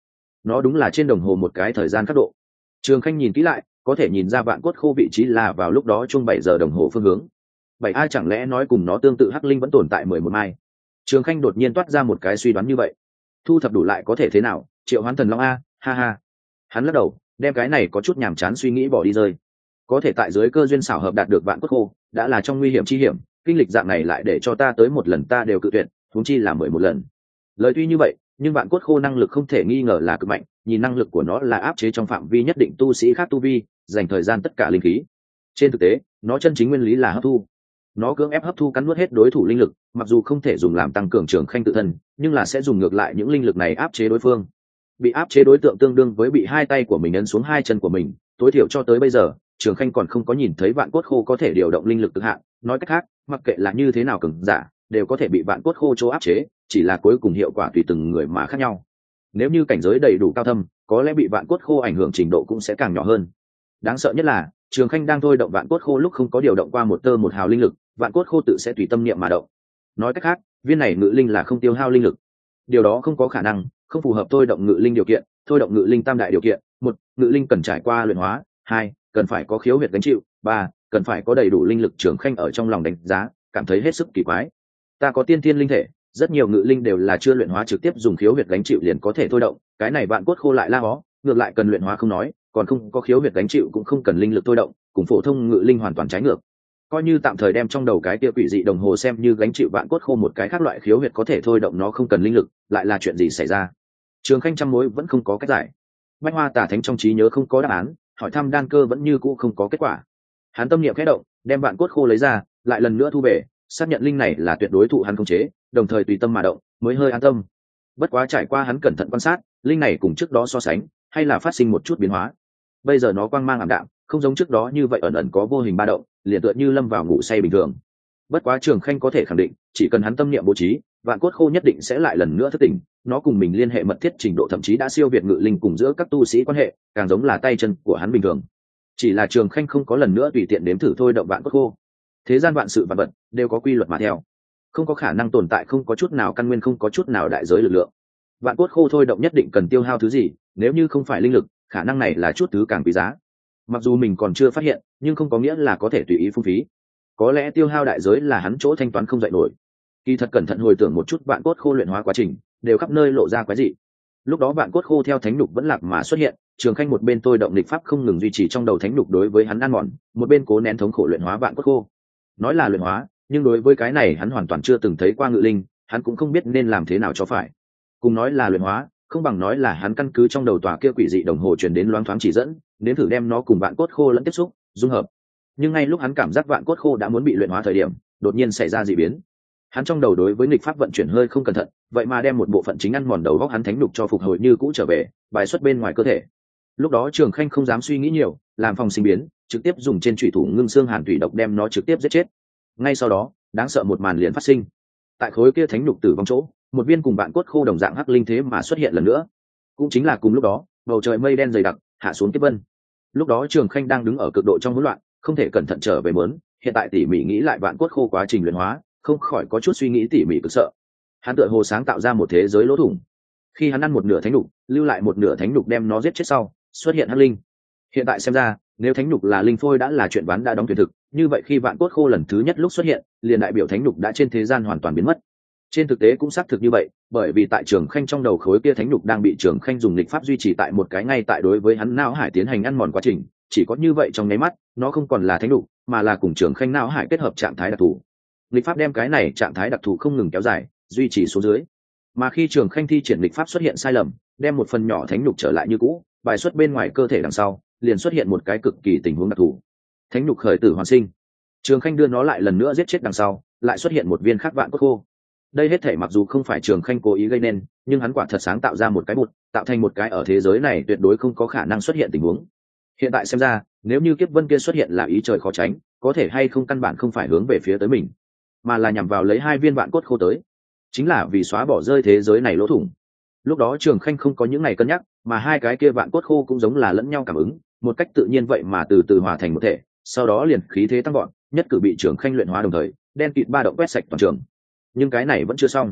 nó đúng là trên đồng hồ một cái thời gian khắc độ. Trường Khanh nhìn kỹ lại, có thể nhìn ra vạn cốt khô vị trí là vào lúc đó chung bảy giờ đồng hồ phương hướng. Bảy a chẳng lẽ nói cùng nó tương tự hắc linh vẫn tồn tại mười một mai? Trường Khanh đột nhiên toát ra một cái suy đoán như vậy. Thu thập đủ lại có thể thế nào, triệu hoán thần long a, ha ha. Hắn lắc đầu, đem cái này có chút nhàm chán suy nghĩ bỏ đi rơi. Có thể tại dưới cơ duyên xảo hợp đạt được vạn cốt khô, đã là trong nguy hiểm chi hiểm, kinh lịch dạng này lại để cho ta tới một lần ta đều cự tuyệt, huống chi là mười một lần. Lời tuy như vậy, nhưng vạn cốt khô năng lực không thể nghi ngờ là cực mạnh, nhìn năng lực của nó là áp chế trong phạm vi nhất định tu sĩ khác tu vi, dành thời gian tất cả linh khí. Trên thực tế, nó chân chính nguyên lý là hấp thu. Nó cưỡng ép hấp thu cắn nuốt hết đối thủ linh lực, mặc dù không thể dùng làm tăng cường Trường Khanh tự thân, nhưng là sẽ dùng ngược lại những linh lực này áp chế đối phương. Bị áp chế đối tượng tương đương với bị hai tay của mình ấn xuống hai chân của mình, tối thiểu cho tới bây giờ, Trường Khanh còn không có nhìn thấy vạn cốt khô có thể điều động linh lực cực hạn, nói cách khác, mặc kệ là như thế nào cường giả, đều có thể bị vạn cốt khô chỗ áp chế, chỉ là cuối cùng hiệu quả tùy từng người mà khác nhau. Nếu như cảnh giới đầy đủ cao thâm, có lẽ bị vạn cốt khô ảnh hưởng trình độ cũng sẽ càng nhỏ hơn. Đáng sợ nhất là, Trường Khanh đang thôi động vạn cốt khô lúc không có điều động qua một tơ một hào linh lực, vạn cốt khô tự sẽ tùy tâm niệm mà động. Nói cách khác, viên này ngự linh là không tiêu hao linh lực. Điều đó không có khả năng, không phù hợp thôi động ngự linh điều kiện. Thôi động ngự linh tam đại điều kiện: một, ngự linh cần trải qua luyện hóa; hai, cần phải có khiếu huyệt gánh chịu; ba, cần phải có đầy đủ linh lực. Trường Khanh ở trong lòng đánh giá, cảm thấy hết sức kỳ quái. Ta có tiên thiên linh thể, rất nhiều ngự linh đều là chưa luyện hóa trực tiếp dùng khiếu huyệt gánh chịu liền có thể thôi động, cái này vạn cốt khô lại la hó, ngược lại cần luyện hóa không nói, còn không có khiếu huyệt gánh chịu cũng không cần linh lực thôi động, cùng phổ thông ngự linh hoàn toàn trái ngược. Coi như tạm thời đem trong đầu cái kia quỷ dị đồng hồ xem như gánh chịu vạn cốt khô một cái khác loại khiếu huyệt có thể thôi động nó không cần linh lực, lại là chuyện gì xảy ra? Trường Khanh trăm mối vẫn không có cách giải. Bách Hoa Tà Thánh trong trí nhớ không có đáp án, hỏi thăm đan cơ vẫn như cũ không có kết quả. Hắn tâm niệm khẽ động, đem vạn cốt khô lấy ra, lại lần nữa thu về, xác nhận linh này là tuyệt đối thụ hắn khống chế, đồng thời tùy tâm mà động, mới hơi an tâm. Bất quá trải qua hắn cẩn thận quan sát, linh này cùng trước đó so sánh, hay là phát sinh một chút biến hóa. Bây giờ nó quang mang ảm đạm, không giống trước đó như vậy ẩn ẩn có vô hình ba động, liền tựa như lâm vào ngủ say bình thường. Bất quá Trường Khanh có thể khẳng định, chỉ cần hắn tâm niệm bố trí, vạn cốt khô nhất định sẽ lại lần nữa thức tỉnh. Nó cùng mình liên hệ mật thiết trình độ thậm chí đã siêu việt ngự linh cùng giữa các tu sĩ quan hệ, càng giống là tay chân của hắn bình thường. Chỉ là Trường Khanh không có lần nữa tùy tiện đếm thử thôi động vạn cốt khô. Thế gian vạn sự vạn vật đều có quy luật mà theo, không có khả năng tồn tại không có chút nào căn nguyên, không có chút nào đại giới lực lượng. Vạn cốt khô thôi động nhất định cần tiêu hao thứ gì, nếu như không phải linh lực, khả năng này là chút thứ càng quý giá. Mặc dù mình còn chưa phát hiện, nhưng không có nghĩa là có thể tùy ý phung phí. Có lẽ tiêu hao đại giới là hắn chỗ thanh toán không dậy nổi. Kỳ thật cẩn thận hồi tưởng một chút vạn cốt khô luyện hóa quá trình, đều khắp nơi lộ ra quái dị. Lúc đó vạn cốt khô theo thánh nhục vẫn lạc mà xuất hiện, Trường Khanh một bên tôi động lịch pháp không ngừng duy trì trong đầu thánh nhục đối với hắn ăn mòn, một bên cố nén thống khổ luyện hóa vạn cốt khô. Nói là luyện hóa, nhưng đối với cái này hắn hoàn toàn chưa từng thấy qua ngự linh, hắn cũng không biết nên làm thế nào cho phải. Cùng nói là luyện hóa, không bằng nói là hắn căn cứ trong đầu tòa kia quỷ dị đồng hồ truyền đến loáng thoáng chỉ dẫn, đến thử đem nó cùng vạn cốt khô lẫn tiếp xúc, dung hợp. Nhưng ngay lúc hắn cảm giác vạn cốt khô đã muốn bị luyện hóa thời điểm, đột nhiên xảy ra dị biến. Hắn trong đầu đối với nghịch pháp vận chuyển hơi không cẩn thận, vậy mà đem một bộ phận chính ăn mòn đầu góc hắn thánh đục cho phục hồi như cũ trở về, bài xuất bên ngoài cơ thể. Lúc đó Trường Khanh không dám suy nghĩ nhiều, làm phòng sinh biến, trực tiếp dùng trên chủy thủ ngưng xương hàn thủy độc đem nó trực tiếp giết chết. Ngay sau đó, đáng sợ một màn liền phát sinh. Tại khối kia thánh đục tử vong chỗ, một viên cùng vạn cốt khô đồng dạng hắc linh thế mà xuất hiện lần nữa. Cũng chính là cùng lúc đó, bầu trời mây đen dày đặc, hạ xuống kiếp vân. Lúc đó Trường Khanh đang đứng ở cực độ trong hỗn loạn, không thể cẩn thận trở về mớn, hiện tại tỉ mỉ nghĩ lại vạn cốt khô quá trình luyện hóa, không khỏi có chút suy nghĩ tỉ mỉ cực sợ. Hắn tựa hồ sáng tạo ra một thế giới lỗ thủng. Khi hắn ăn một nửa thánh đục, lưu lại một nửa thánh đục đem nó giết chết sau, xuất hiện hắc linh. Hiện tại xem ra, nếu thánh đục là linh phôi đã là chuyện ván đã đóng thuyền thực, như vậy khi vạn cốt khô lần thứ nhất lúc xuất hiện, liền đại biểu thánh đục đã trên thế gian hoàn toàn biến mất. Trên thực tế cũng xác thực như vậy, bởi vì tại Trường Khanh trong đầu khối kia thánh đục đang bị Trường Khanh dùng lịch pháp duy trì tại một cái ngay tại đối với hắn não hải tiến hành ăn mòn quá trình, chỉ có như vậy trong nháy mắt, nó không còn là thánh đục, mà là cùng Trường Khanh não hải kết hợp trạng thái đặc thù. Lịch pháp đem cái này trạng thái đặc thù không ngừng kéo dài, duy trì xuống dưới. Mà khi Trường Khanh thi triển lịch pháp xuất hiện sai lầm, đem một phần nhỏ thánh đục trở lại như cũ, bài xuất bên ngoài cơ thể đằng sau, liền xuất hiện một cái cực kỳ tình huống đặc thù. Thánh đục khởi tử hoàn sinh. Trường Khanh đưa nó lại lần nữa giết chết đằng sau, lại xuất hiện một viên khác vạn cốt khô. Đây hết thể mặc dù không phải Trường Khanh cố ý gây nên, nhưng hắn quả thật sáng tạo ra một cái bụt, tạo thành một cái ở thế giới này tuyệt đối không có khả năng xuất hiện tình huống. Hiện tại xem ra, nếu như kiếp vân kia xuất hiện là ý trời khó tránh, có thể hay không căn bản không phải hướng về phía tới mình, mà là nhằm vào lấy hai viên vạn cốt khô tới, chính là vì xóa bỏ rơi thế giới này lỗ thủng. Lúc đó Trường Khanh không có những ngày cân nhắc, mà hai cái kia vạn cốt khô cũng giống là lẫn nhau cảm ứng, một cách tự nhiên vậy mà từ từ hòa thành một thể, sau đó liền khí thế tăng gọn, nhất cử bị Trường Khanh luyện hóa đồng thời, đen kịt ba động quét sạch toàn trường. Nhưng cái này vẫn chưa xong.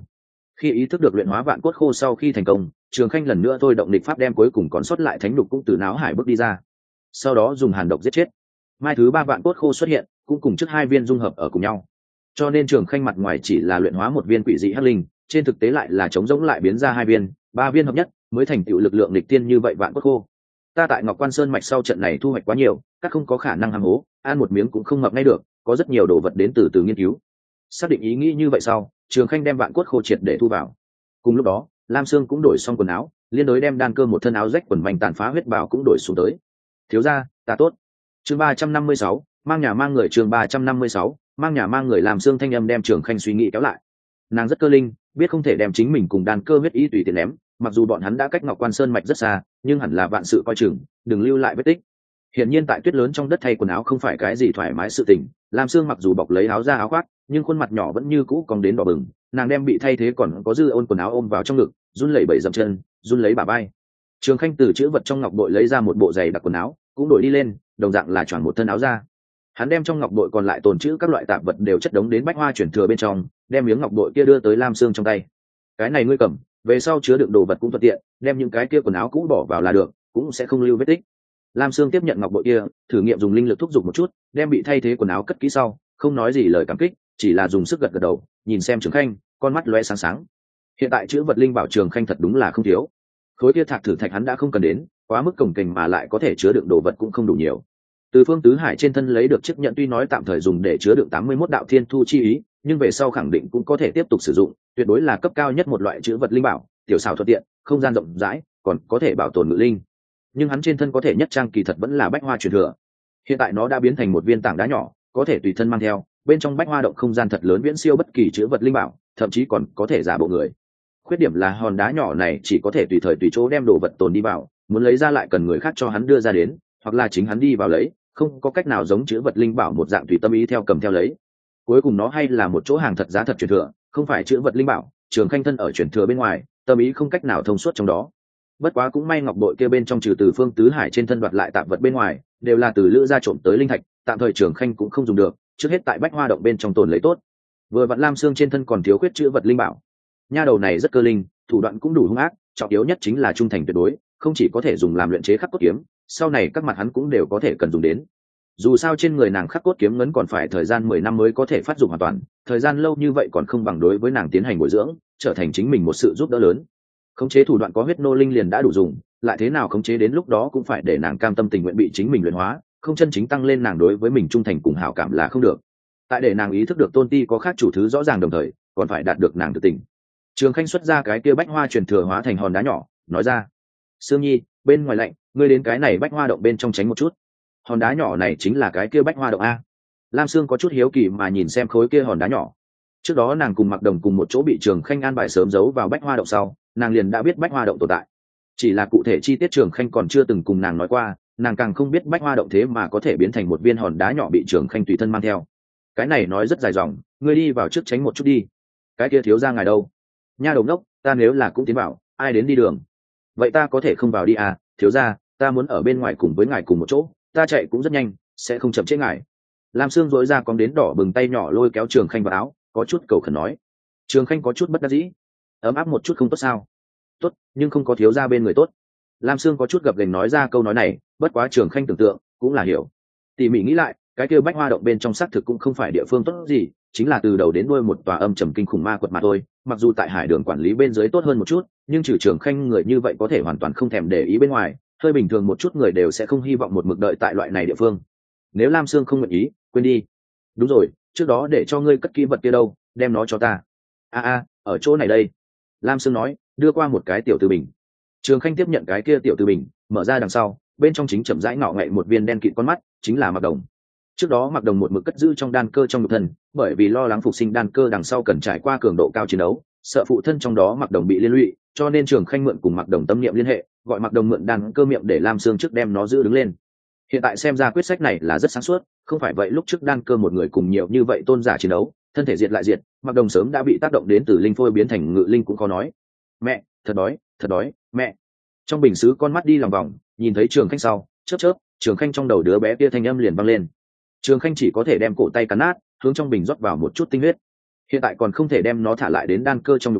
Khi ý thức được luyện hóa vạn cốt khô sau khi thành công, Trường Khanh lần nữa thôi động địch pháp đem cuối cùng còn sót lại thánh nhục cũng từ náo hải bước đi ra, sau đó dùng hàn độc giết chết. Mai thứ ba vạn cốt khô xuất hiện, cũng cùng trước hai viên dung hợp ở cùng nhau, cho nên Trường Khanh mặt ngoài chỉ là luyện hóa một viên quỷ dị hắc linh, trên thực tế lại là chống rỗng lại biến ra hai viên, ba viên hợp nhất mới thành tựu lực lượng nghịch tiên như vậy vạn cốt khô. Ta tại Ngọc Quan Sơn mạch sau trận này thu hoạch quá nhiều, các không có khả năng ham hố, ăn một miếng cũng không ngậm ngay được, có rất nhiều đồ vật đến từ từ nghiên cứu. Xác định ý nghĩ như vậy sau, Trường Khanh đem vạn cốt khô triệt để thu vào. Cùng lúc đó, Lam Sương cũng đổi xong quần áo, liên đối đem đan cơ một thân áo rách quần mảnh tàn phá huyết bào cũng đổi xuống tới. Thiếu gia, ta tốt. Chương ba trăm năm mươi sáu, mang nhà mang người chương ba trăm năm mươi sáu, mang nhà mang người làm Sương thanh âm đem Trường Khanh suy nghĩ kéo lại. Nàng rất cơ linh, biết không thể đem chính mình cùng đan cơ huyết ý tùy tiện ném, mặc dù bọn hắn đã cách Ngọc Quan Sơn mạch rất xa, nhưng hẳn là vạn sự coi chừng, đừng lưu lại vết tích. Hiển nhiên tại tuyết lớn trong đất thay quần áo không phải cái gì thoải mái sự tình, Lam Sương mặc dù bọc lấy áo ra áo khoác, nhưng khuôn mặt nhỏ vẫn như cũ cong đến đỏ bừng, nàng đem bị thay thế còn có dư ôn quần áo ôm vào trong ngực, run lẩy bẩy dậm chân, run lấy bả vai. Trường Khanh từ chữ vật trong ngọc bội lấy ra một bộ giày đặc quần áo, cũng đổi đi lên, đồng dạng là choàng một thân áo ra. Hắn đem trong ngọc bội còn lại tồn trữ các loại tạp vật đều chất đống đến bách hoa chuyển thừa bên trong, đem miếng ngọc bội kia đưa tới Lam Sương trong tay. Cái này ngươi cầm, về sau chứa đựng đồ vật cũng thuận tiện, đem những cái kia quần áo cũ bỏ vào là được, cũng sẽ không lưu vết tích. Lam Sương tiếp nhận ngọc bội kia, thử nghiệm dùng linh lực thúc giục một chút, đem bị thay thế quần áo cất kỹ sau, không nói gì lời cảm kích, chỉ là dùng sức gật gật đầu, nhìn xem Trường Khanh, con mắt lóe sáng sáng. Hiện tại chữ vật linh bảo Trường Khanh thật đúng là không thiếu. Khối kia thạc thử thạch hắn đã không cần đến, quá mức cồng kềnh mà lại có thể chứa đựng đồ vật cũng không đủ nhiều. Từ Phương Tứ Hải trên thân lấy được chiếc nhận tuy nói tạm thời dùng để chứa đựng tám mươi mốt đạo thiên thu chi ý, nhưng về sau khẳng định cũng có thể tiếp tục sử dụng, tuyệt đối là cấp cao nhất một loại chữ vật linh bảo, tiểu xảo thuận tiện, không gian rộng rãi, còn có thể bảo tồn ngự linh. Nhưng hắn trên thân có thể nhất trang kỳ thật vẫn là bách hoa truyền thừa. Hiện tại nó đã biến thành một viên tảng đá nhỏ, có thể tùy thân mang theo, bên trong bách hoa động không gian thật lớn viễn siêu bất kỳ chữ vật linh bảo, thậm chí còn có thể giả bộ người. Khuyết điểm là hòn đá nhỏ này chỉ có thể tùy thời tùy chỗ đem đồ vật tồn đi vào, muốn lấy ra lại cần người khác cho hắn đưa ra đến, hoặc là chính hắn đi vào lấy, không có cách nào giống chữ vật linh bảo một dạng tùy tâm ý theo cầm theo lấy. Cuối cùng nó hay là một chỗ hàng thật giá thật truyền thừa, không phải chữ vật linh bảo. Trường Khanh thân ở truyền thừa bên ngoài, tâm ý không cách nào thông suốt trong đó. Bất quá cũng may ngọc bội kia bên trong trừ từ Phương Tứ Hải trên thân đoạt lại tạp vật bên ngoài, đều là từ Lữ gia trộm tới linh thạch, tạm thời Trường Khanh cũng không dùng được, trước hết tại bách hoa động bên trong tồn lấy tốt. Vừa vặn Lam Sương trên thân còn thiếu khuyết chữ vật linh bảo. Nha đầu này rất cơ linh, thủ đoạn cũng đủ hung ác, trọng yếu nhất chính là trung thành tuyệt đối, không chỉ có thể dùng làm luyện chế khắc cốt kiếm, sau này các mặt hắn cũng đều có thể cần dùng đến. Dù sao trên người nàng khắc cốt kiếm ngấn còn phải thời gian mười năm mới có thể phát dụng hoàn toàn, thời gian lâu như vậy còn không bằng đối với nàng tiến hành bồi dưỡng, trở thành chính mình một sự giúp đỡ lớn. Khống chế thủ đoạn có huyết nô linh liền đã đủ dùng, lại thế nào khống chế đến lúc đó cũng phải để nàng cam tâm tình nguyện bị chính mình luyện hóa, không chân chính tăng lên nàng đối với mình trung thành cùng hảo cảm là không được. Tại để nàng ý thức được tôn ti có khác chủ thứ rõ ràng đồng thời, còn phải đạt được nàng tự tình. Trường Khanh xuất ra cái kia bách hoa truyền thừa hóa thành hòn đá nhỏ, nói ra: "Sương Nhi, bên ngoài lạnh, ngươi đến cái này bách hoa động bên trong tránh một chút." Hòn đá nhỏ này chính là cái kia bách hoa động a. Lam Sương có chút hiếu kỳ mà nhìn xem khối kia hòn đá nhỏ. Trước đó nàng cùng Mặc Đồng cùng một chỗ bị Trường Khanh an bài sớm giấu vào bách hoa động sau, nàng liền đã biết bách hoa động tồn tại. Chỉ là cụ thể chi tiết Trường Khanh còn chưa từng cùng nàng nói qua, nàng càng không biết bách hoa động thế mà có thể biến thành một viên hòn đá nhỏ bị Trường Khanh tùy thân mang theo. Cái này nói rất dài dòng, ngươi đi vào trước tránh một chút đi. Cái kia thiếu gia ngài đâu? Nha đầu đốc, ta nếu là cũng tiến vào, ai đến đi đường? Vậy ta có thể không vào đi à, thiếu gia, ta muốn ở bên ngoài cùng với ngài cùng một chỗ, ta chạy cũng rất nhanh, sẽ không chậm trễ ngài. Lam Sương dối ra cong đến đỏ bừng tay nhỏ lôi kéo Trường Khanh vào áo, có chút cầu khẩn nói. Trường Khanh có chút bất đắc dĩ. Ấm áp một chút không tốt sao? Tốt, nhưng không có thiếu gia bên người tốt. Lam Sương có chút gập ghềnh nói ra câu nói này, bất quá Trường Khanh tưởng tượng cũng là hiểu. Tỉ mỉ nghĩ lại, cái kia bách hoa động bên trong xác thực cũng không phải địa phương tốt gì, chính là từ đầu đến đuôi một tòa âm trầm kinh khủng ma quật mà thôi. Mặc dù tại hải đường quản lý bên dưới tốt hơn một chút, nhưng trừ Trường Khanh người như vậy có thể hoàn toàn không thèm để ý bên ngoài, hơi bình thường một chút người đều sẽ không hy vọng một mực đợi tại loại này địa phương. Nếu Lam Sương không nguyện ý, quên đi. Đúng rồi, trước đó để cho ngươi cất kỹ vật kia đâu, đem nó cho ta. A a, ở chỗ này đây. Lam Sương nói, đưa qua một cái tiểu tư bình. Trường Khanh tiếp nhận cái kia tiểu tư bình, mở ra đằng sau, bên trong chính chậm rãi ngọ ngậy một viên đen kịt con mắt, chính là Mặc Đồng. Trước đó Mặc Đồng một mực cất giữ trong đan cơ trong nhục thân, bởi vì lo lắng phục sinh đan cơ đằng sau cần trải qua cường độ cao chiến đấu, sợ phụ thân trong đó Mặc Đồng bị liên lụy, cho nên Trường Khanh mượn cùng Mặc Đồng tâm niệm liên hệ, gọi Mặc Đồng mượn đan cơ miệng để Lam Sương trước đem nó giữ đứng lên. Hiện tại xem ra quyết sách này là rất sáng suốt, không phải vậy lúc trước đan cơ một người cùng nhiều như vậy tôn giả chiến đấu, thân thể diệt lại diệt, Mặc Đồng sớm đã bị tác động đến từ linh phôi biến thành ngự linh cũng khó nói. Mẹ, thật đói, thật đói, mẹ. Trong bình sứ con mắt đi lòng vòng, nhìn thấy Trường Khanh sau, chớp chớp, Trường Khanh trong đầu đứa bé kia thanh âm liền vang lên. Trường Khanh chỉ có thể đem cổ tay cắn nát, hướng trong bình rót vào một chút tinh huyết. Hiện tại còn không thể đem nó thả lại đến đan cơ trong nhục thân,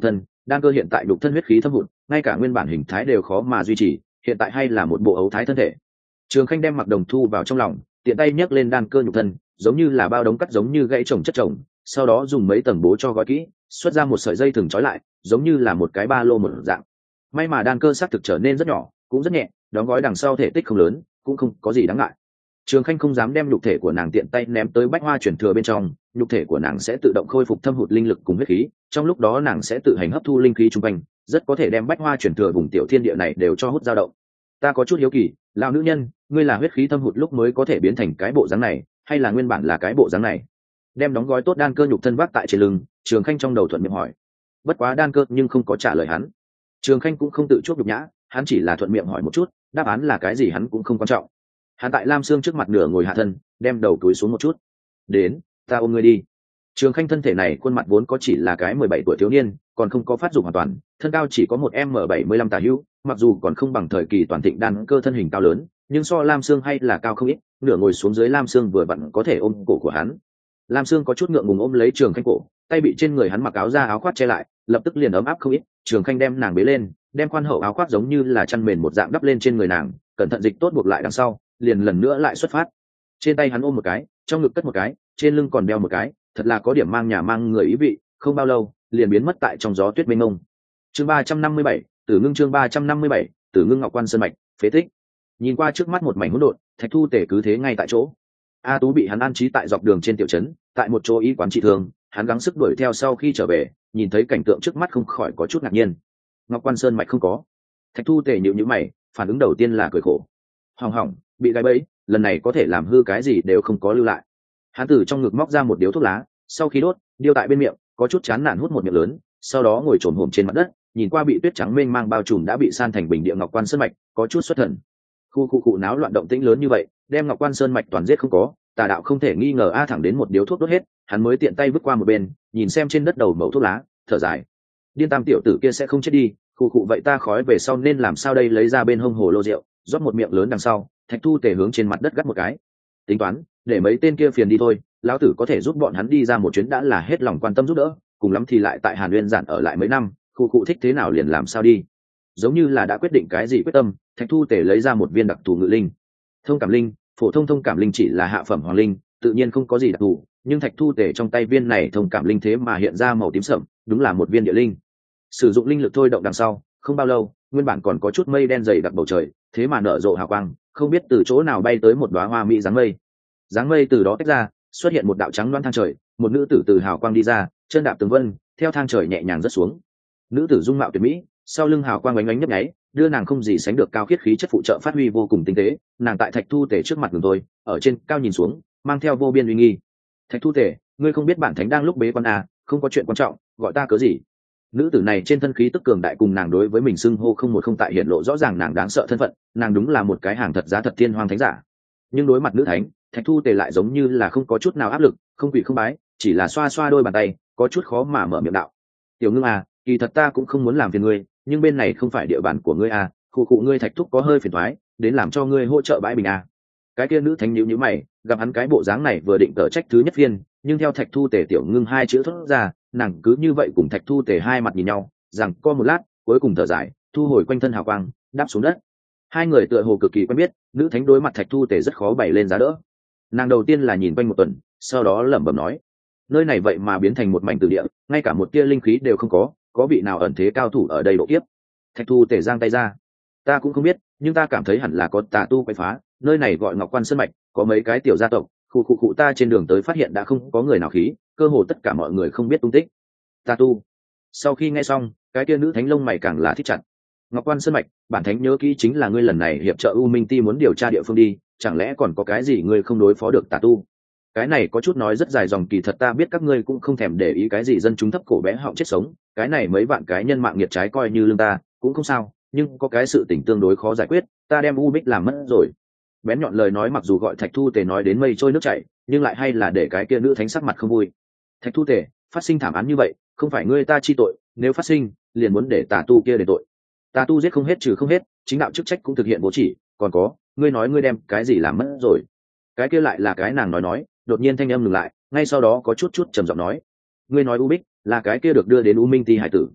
đan cơ hiện tại đục thân huyết khí thâm hụt, ngay cả nguyên bản hình thái đều khó mà duy trì, hiện tại hay là một bộ ấu thái thân thể. Trường Khanh đem mặc đồng thu vào trong lòng, tiện tay nhấc lên đan cơ nhục thân, giống như là bao đống cắt giống như gãy chồng chất chồng, sau đó dùng mấy tầng bố cho gói kỹ, xuất ra một sợi dây thừng trói lại, giống như là một cái ba lô một dạng. May mà đan cơ xác thực trở nên rất nhỏ, cũng rất nhẹ, đóng gói đằng sau thể tích không lớn, cũng không có gì đáng ngại. Trường Khanh không dám đem nhục thể của nàng tiện tay ném tới bách hoa chuyển thừa bên trong, nhục thể của nàng sẽ tự động khôi phục thâm hụt linh lực cùng huyết khí, trong lúc đó nàng sẽ tự hành hấp thu linh khí chung quanh, rất có thể đem bách hoa chuyển thừa vùng tiểu thiên địa này đều cho hút dao động. Ta có chút hiếu kỳ, lão nữ nhân, ngươi là huyết khí thâm hụt lúc mới có thể biến thành cái bộ dáng này, hay là nguyên bản là cái bộ dáng này? Đem đóng gói tốt đan cơ nhục thân vác tại trên lưng, Trường Khanh trong đầu thuận miệng hỏi. Bất quá đan cơ nhưng không có trả lời hắn. Trường Khanh cũng không tự chuốc nhục nhã, hắn chỉ là thuận miệng hỏi một chút, đáp án là cái gì hắn cũng không quan trọng. Hắn tại Lam Sương trước mặt nửa ngồi hạ thân, đem đầu túi xuống một chút. Đến, ta ôm ngươi đi. Trường Khanh thân thể này khuôn mặt vốn có chỉ là cái mười bảy tuổi thiếu niên, còn không có phát dục hoàn toàn, thân cao chỉ có một m bảy mươi lăm tả hữu, mặc dù còn không bằng thời kỳ toàn thịnh đan cơ thân hình cao lớn, nhưng so Lam Sương hay là cao không ít, nửa ngồi xuống dưới Lam Sương vừa vặn có thể ôm cổ của hắn. Lam Sương có chút ngượng ngùng ôm lấy Trường Khanh cổ, tay bị trên người hắn mặc áo da áo khoác che lại, lập tức liền ấm áp không ít. Trường Khanh đem nàng bế lên, đem khoan hậu áo khoác giống như là chăn mền một dạng đắp lên trên người nàng, cẩn thận dịch tốt buộc lại đằng sau, liền lần nữa lại xuất phát. Trên tay hắn ôm một cái, trong ngực cất một cái, trên lưng còn đeo một cái, thật là có điểm mang nhà mang người ý vị. Không bao lâu liền biến mất tại trong gió tuyết mênh mông. Chương ba trăm năm mươi bảy, Tử Ngưng chương ba trăm năm mươi bảy, Tử Ngưng Ngọc Quan Sơn mạch, phế tích. Nhìn qua trước mắt một mảnh hỗn độn, Thạch Thu Tể cứ thế ngay tại chỗ. A Tú bị hắn an trí tại dọc đường trên tiểu trấn, tại một chỗ y quán trị thương, hắn gắng sức đuổi theo sau khi trở về, nhìn thấy cảnh tượng trước mắt không khỏi có chút ngạc nhiên. Ngọc Quan Sơn mạch không có. Thạch Thu Tể nhíu nhíu mày, phản ứng đầu tiên là cười khổ. Hỏng hỏng, bị gai bẫy, lần này có thể làm hư cái gì đều không có lưu lại. Hắn từ trong ngực móc ra một điếu thuốc lá, sau khi đốt, điêu tại bên miệng, có chút chán nản hút một miệng lớn, sau đó ngồi trồm hổm trên mặt đất, nhìn qua bị tuyết trắng mênh mang bao trùm đã bị san thành bình địa Ngọc Quan Sơn mạch, có chút xuất thần. Khu khu cụ náo loạn động tĩnh lớn như vậy, đem Ngọc Quan Sơn mạch toàn giết không có, tà đạo không thể nghi ngờ a thẳng đến một điếu thuốc đốt hết, hắn mới tiện tay vứt qua một bên, nhìn xem trên đất đầu mẩu thuốc lá, thở dài. Điên Tam tiểu tử kia sẽ không chết đi, khu cụ vậy ta khói về sau nên làm sao đây, lấy ra bên hông hồ lô rượu, rót một miệng lớn đằng sau, Thạch Thu Tể hướng trên mặt đất gắt một cái. Tính toán, để mấy tên kia phiền đi thôi, lão tử có thể giúp bọn hắn đi ra một chuyến đã là hết lòng quan tâm giúp đỡ, cùng lắm thì lại tại Hàn Nguyên giản ở lại mấy năm, khu cụ thích thế nào liền làm sao đi. Giống như là đã quyết định cái gì quyết tâm, Thạch Thu Tể lấy ra một viên đặc thù ngự linh. Thông cảm linh, phổ thông thông cảm linh chỉ là hạ phẩm hoàng linh, tự nhiên không có gì đặc thù, nhưng Thạch Thu Tể trong tay viên này thông cảm linh thế mà hiện ra màu tím sẫm, đúng là một viên địa linh. Sử dụng linh lực thôi động đằng sau, không bao lâu, nguyên bản còn có chút mây đen dày đặc bầu trời, thế mà nở rộ hào quang, không biết từ chỗ nào bay tới một đóa hoa mỹ dáng mây. Dáng mây từ đó tách ra, xuất hiện một đạo trắng loáng thang trời, một nữ tử từ hào quang đi ra, chân đạp tường vân, theo thang trời nhẹ nhàng rớt xuống. Nữ tử dung mạo tuyệt mỹ, sau lưng hào quang ánh ánh nhấp nháy, đưa nàng không gì sánh được cao khiết khí chất phụ trợ phát huy vô cùng tinh tế. Nàng tại Thạch Thu Tể trước mặt ngừng tôi, ở trên cao nhìn xuống, mang theo vô biên uy nghi. Thạch Thu Tể, ngươi không biết bản thánh đang lúc bế quan à, không có chuyện quan trọng, gọi ta cớ gì? Nữ tử này trên thân khí tức cường đại cùng nàng đối với mình xưng hô không một không tại hiện lộ rõ ràng nàng đáng sợ thân phận, nàng đúng là một cái hàng thật giá thật thiên hoàng thánh giả. Nhưng đối mặt nữ thánh, Thạch Thu Tể lại giống như là không có chút nào áp lực, không quỳ không bái, chỉ là xoa xoa đôi bàn tay, có chút khó mà mở miệng đạo. Tiểu Ngưng à, kỳ thật ta cũng không muốn làm phiền ngươi, nhưng bên này không phải địa bàn của ngươi à, khu cụ ngươi Thạch thúc có hơi phiền toái, đến làm cho ngươi hỗ trợ bãi bình à. Cái kia nữ thánh nhíu nhíu mày, gặp hắn cái bộ dáng này vừa định cở trách thứ nhất phiên, nhưng theo Thạch Thu Tể Tiểu Ngưng hai chữ thốt ra, nàng cứ như vậy cùng Thạch Thu Tể hai mặt nhìn nhau, rằng co một lát, cuối cùng thở dài, thu hồi quanh thân hào quang, đáp xuống đất. Hai người tựa hồ cực kỳ quen biết, nữ thánh đối mặt Thạch Thu Tể rất khó bày lên giá đỡ. Nàng đầu tiên là nhìn quanh một tuần, sau đó lẩm bẩm nói: nơi này vậy mà biến thành một mảnh tử địa, ngay cả một tia linh khí đều không có, có vị nào ẩn thế cao thủ ở đây độ kiếp? Thạch Thu Tể giang tay ra: ta cũng không biết, nhưng ta cảm thấy hẳn là có tà tu quậy phá, nơi này gọi Ngọc Quan Sơn mạch, có mấy cái tiểu gia tộc, khu khu cụ ta trên đường tới phát hiện đã không có người nào khí, cơ hồ tất cả mọi người không biết tung tích. Tà tu. Sau khi nghe xong, cái tia nữ thánh lông mày càng là thích chặt. Ngọc Quan Sơn mạch, bản thánh nhớ kỹ chính là ngươi lần này hiệp trợ U Minh Ti muốn điều tra địa phương đi, chẳng lẽ còn có cái gì ngươi không đối phó được tà tu? Cái này có chút nói rất dài dòng, kỳ thật ta biết các ngươi cũng không thèm để ý cái gì dân chúng thấp cổ bé họng chết sống, cái này mấy vạn cái nhân mạng nghiệt trái coi như lương ta cũng không sao, nhưng có cái sự tình tương đối khó giải quyết, ta đem U Bích làm mất rồi. Bén nhọn lời nói mặc dù gọi Thạch Thu Tể nói đến mây trôi nước chảy, nhưng lại hay là để cái kia nữ thánh sắc mặt không vui. Thạch Thu Tể, phát sinh thảm án như vậy, không phải ngươi ta chi tội, nếu phát sinh, liền muốn để tà tu kia để tội. Tà tu giết không hết trừ không hết, chính đạo chức trách cũng thực hiện bố chỉ, còn có, ngươi nói ngươi đem cái gì làm mất rồi? Cái kia lại là cái nàng nói nói, đột nhiên thanh âm ngừng lại, ngay sau đó có chút chút trầm giọng nói: ngươi nói U Bích là cái kia được đưa đến U Minh Ti hải tử?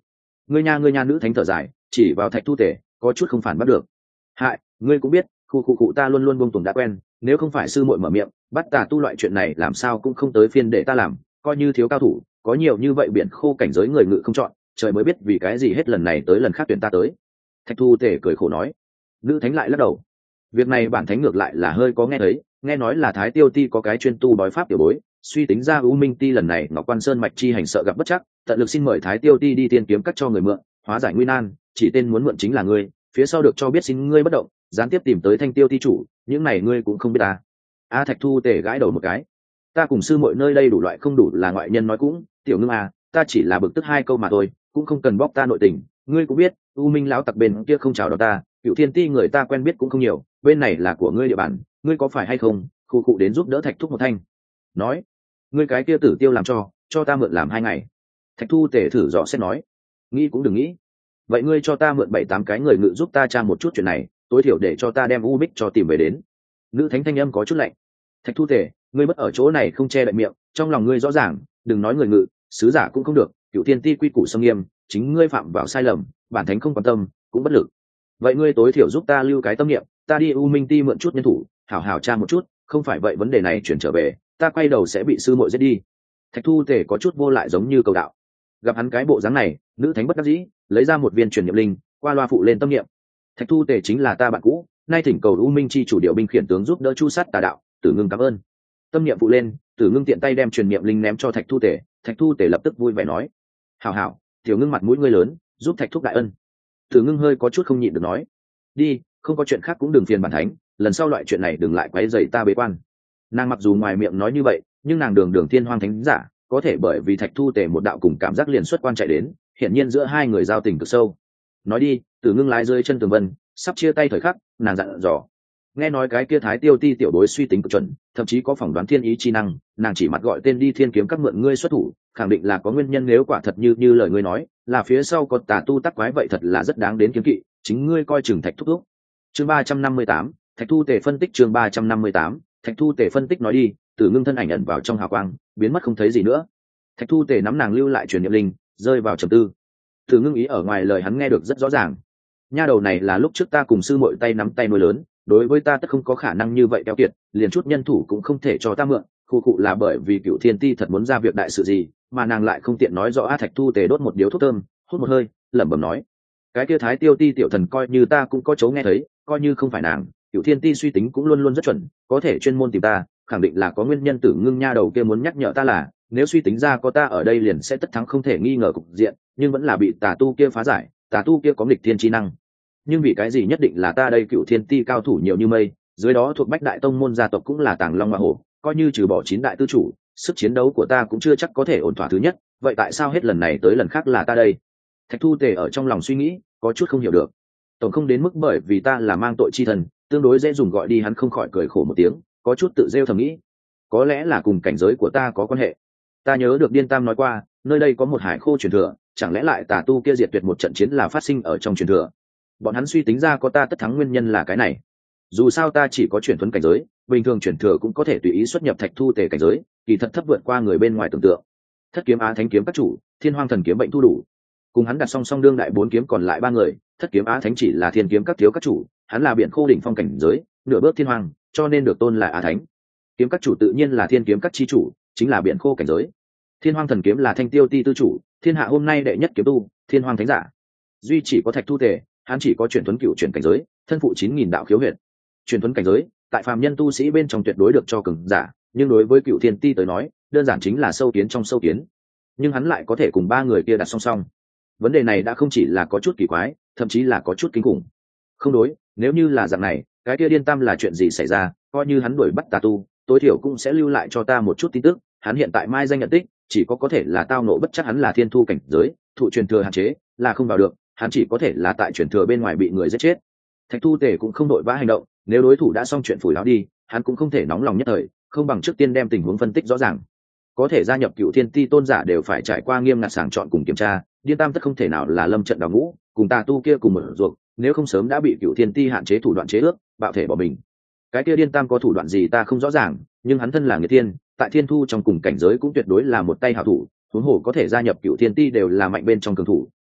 ngươi nha ngươi nha nữ thánh thở dài, chỉ vào Thạch Thu Tể có chút không phản bắt được. Hại, ngươi cũng biết khu khu cụ ta luôn luôn buông tuồng đã quen, nếu không phải sư muội mở miệng bắt tà tu loại chuyện này làm sao cũng không tới phiên để ta làm, coi như thiếu cao thủ có nhiều như vậy biển khô cảnh giới người ngự không chọn, trời mới biết vì cái gì hết lần này tới lần khác tuyển ta tới. Thạch Thu Tể cười khổ nói. Nữ thánh lại lắc đầu. Việc này bản thánh ngược lại là hơi có nghe thấy, nghe nói là Thái Tiêu Ti có cái chuyên tu bói pháp tiểu bối, suy tính ra U Minh Ti lần này Ngọc Quan Sơn mạch chi hành sợ gặp bất chắc, tận lực xin mời Thái Tiêu Ti đi tiên kiếm cắt cho người mượn, hóa giải nguy nan, chỉ tên muốn mượn chính là ngươi, phía sau được cho biết xin ngươi bất động, gián tiếp tìm tới Thanh Tiêu Ti chủ, những này ngươi cũng không biết ta. A Thạch Thu Tể gãi đầu một cái. Ta cùng sư muội nơi đây đủ loại không đủ là ngoại nhân nói cũng, tiểu ngưng à, ta chỉ là bực tức hai câu mà thôi, cũng không cần bóc ta nội tình, ngươi cũng biết, U Minh lão tặc bên kia không chào đón ta, Cựu Thiên Ti người ta quen biết cũng không nhiều, bên này là của ngươi địa bàn, ngươi có phải hay không, khu cụ đến giúp đỡ Thạch Thúc một thanh. Nói, ngươi cái kia tử tiêu làm cho, cho ta mượn làm hai ngày. Thạch Thu Tể thử dò xét nói, nghĩ cũng đừng nghĩ. Vậy ngươi cho ta mượn bảy tám cái người ngự giúp ta tra một chút chuyện này, tối thiểu để cho ta đem U Bích cho tìm về đến. Nữ thánh thanh âm có chút lạnh. Thạch Thu Tể, ngươi mất ở chỗ này không che đậy miệng, trong lòng ngươi rõ ràng, đừng nói người ngự, sứ giả cũng không được, Cựu Thiên Ti quy củ sông nghiêm, chính ngươi phạm vào sai lầm, bản thánh không quan tâm, cũng bất lực. Vậy ngươi tối thiểu giúp ta lưu cái tâm niệm, ta đi U Minh Ti mượn chút nhân thủ, hảo hảo tra một chút, không phải vậy vấn đề này chuyển trở về, ta quay đầu sẽ bị sư muội giết đi. Thạch Thu Tể có chút vô lại giống như cầu đạo. Gặp hắn cái bộ dáng này, nữ thánh bất đắc dĩ, lấy ra một viên truyền niệm linh, qua loa phụ lên tâm niệm. Thạch Thu Tể chính là ta bạn cũ, nay thỉnh cầu U Minh Chi chủ điều binh khiển tướng giúp đỡ chu sát tà đạo, Tử Ngưng cảm ơn. Tâm niệm phụ lên, Tử Ngưng tiện tay đem truyền niệm linh ném cho Thạch Thu Tể, Thạch Thu Tể lập tức vui vẻ nói: "Hảo hảo, tiểu Ngưng mặt mũi ngươi lớn, giúp Thạch thúc đại ân." Tử Ngưng hơi có chút không nhịn được nói: "Đi, không có chuyện khác cũng đừng phiền bản thánh, lần sau loại chuyện này đừng lại quấy rầy ta bế quan." Nàng mặc dù ngoài miệng nói như vậy, nhưng nàng đường đường thiên hoang thánh giả, có thể bởi vì Thạch Thu Tể một đạo cùng cảm giác liền xuất quan chạy đến, hiển nhiên giữa hai người giao tình cực sâu. Nói đi, Tử Ngưng lái rơi chân tường vân, sắp chia tay thời khắc, nàng dặn dò. Nghe nói cái kia Thái Tiêu Ti tiểu đối suy tính cực chuẩn, thậm chí có phỏng đoán thiên ý chi năng, nàng chỉ mặt gọi tên đi thiên kiếm các mượn ngươi xuất thủ, khẳng định là có nguyên nhân, nếu quả thật như như lời ngươi nói, là phía sau có tà tu tắc quái, vậy thật là rất đáng đến kiếm kỵ, chính ngươi coi chừng Thạch thúc thúc. Chương ba trăm năm mươi tám, Thạch Thu Tể phân tích. Chương ba trăm năm mươi tám, Thạch Thu Tể phân tích. Nói đi, Tử Ngưng thân ảnh ẩn vào trong hào quang, biến mất không thấy gì nữa. Thạch Thu Tể nắm nàng lưu lại truyền niệm linh, rơi vào trầm tư. Tử Ngưng ý ở ngoài lời hắn nghe được rất rõ ràng. Nha đầu này là lúc trước ta cùng sư muội tay nắm tay nuôi lớn, đối với ta tất không có khả năng như vậy keo kiệt, liền chút nhân thủ cũng không thể cho ta mượn, khu cụ là bởi vì Cựu Thiên Ti thật muốn ra việc đại sự gì, mà nàng lại không tiện nói rõ. A Thạch Thu Tể đốt một điếu thuốc thơm, hút một hơi, lẩm bẩm nói: cái kia Thái Tiêu Ti tiểu thần coi như ta cũng có chỗ nghe thấy, coi như không phải nàng, Cựu Thiên Ti suy tính cũng luôn luôn rất chuẩn, có thể chuyên môn tìm ta, khẳng định là có nguyên nhân. Tử Ngưng nha đầu kia muốn nhắc nhở ta là, nếu suy tính ra có ta ở đây liền sẽ tất thắng không thể nghi ngờ cục diện, nhưng vẫn là bị tà tu kia phá giải, tà tu kia có nghịch thiên chi năng. Nhưng vì cái gì nhất định là ta đây? Cựu Thiên Ti cao thủ nhiều như mây, dưới đó thuộc bách đại tông môn gia tộc cũng là tàng long hoa hổ, coi như trừ bỏ chín đại tư chủ, sức chiến đấu của ta cũng chưa chắc có thể ổn thỏa thứ nhất, vậy tại sao hết lần này tới lần khác là ta đây? Thạch Thu Tể ở trong lòng suy nghĩ, có chút không hiểu được. Tổng không đến mức bởi vì ta là mang tội chi thần, tương đối dễ dùng gọi đi. Hắn không khỏi cười khổ một tiếng, có chút tự rêu thầm nghĩ, có lẽ là cùng cảnh giới của ta có quan hệ. Ta nhớ được Điên Tam nói qua, nơi đây có một hải khô truyền thừa, chẳng lẽ lại tà tu kia diệt tuyệt một trận chiến là phát sinh ở trong truyền thừa? Bọn hắn suy tính ra có ta tất thắng nguyên nhân là cái này. Dù sao ta chỉ có chuyển thuấn cảnh giới, bình thường truyền thừa cũng có thể tùy ý xuất nhập Thạch Thu Tể cảnh giới, kỳ thật thấp vượt qua người bên ngoài tưởng tượng. Thất kiếm Á Thánh kiếm các chủ, Thiên Hoang thần kiếm bệnh thu đủ, cùng hắn đặt song song đương đại bốn kiếm còn lại ba người. Thất kiếm Á Thánh chỉ là thiên kiếm các thiếu các chủ, hắn là biển khô đỉnh phong cảnh giới, nửa bước thiên hoàng, cho nên được tôn là Á Thánh. Kiếm các chủ tự nhiên là thiên kiếm các chi chủ, chính là biển khô cảnh giới. Thiên Hoang thần kiếm là Thanh Tiêu Ti tư chủ, thiên hạ hôm nay đệ nhất kiếm tu, Thiên Hoang thánh giả. Duy chỉ có Thạch Thu Tể, hắn chỉ có chuyển thuấn cựu chuyển cảnh giới, thân phụ chín nghìn đạo khiếu huyệt. Chuyển thuấn cảnh giới tại phàm nhân tu sĩ bên trong tuyệt đối được cho cường giả, nhưng đối với Cựu Thiên Ti tới nói, đơn giản chính là sâu kiến trong sâu kiến. Nhưng hắn lại có thể cùng ba người kia đặt song song. Vấn đề này đã không chỉ là có chút kỳ quái, thậm chí là có chút kinh khủng. Không đối, nếu như là dạng này, cái kia Điên Tam là chuyện gì xảy ra? Coi như hắn đuổi bắt tà tu, tối thiểu cũng sẽ lưu lại cho ta một chút tin tức. Hắn hiện tại mai danh nhận tích, chỉ có có thể là tao nộ bất chắc hắn là thiên thu cảnh giới, thụ truyền thừa hạn chế, là không vào được. Hắn chỉ có thể là tại truyền thừa bên ngoài bị người giết chết. Thạch Thu Tể cũng không đội vã hành động, nếu đối thủ đã xong chuyện phủi láo đi, hắn cũng không thể nóng lòng nhất thời, không bằng trước tiên đem tình huống phân tích rõ ràng. Có thể gia nhập Cựu Thiên Ti tôn giả đều phải trải qua nghiêm ngặt sàng chọn cùng kiểm tra, Điên Tam tất không thể nào là lâm trận đào ngũ, cùng tà tu kia cùng một ruột, nếu không sớm đã bị Cựu Thiên Ti hạn chế thủ đoạn chế ước, bạo thể bỏ mình. Cái kia Điên Tam có thủ đoạn gì ta không rõ ràng, nhưng hắn thân là người tiên, tại thiên thu trong cùng cảnh giới cũng tuyệt đối là một tay hảo thủ, huống hồ có thể gia nhập Cựu Thiên Ti đều là mạnh bên trong cường thủ,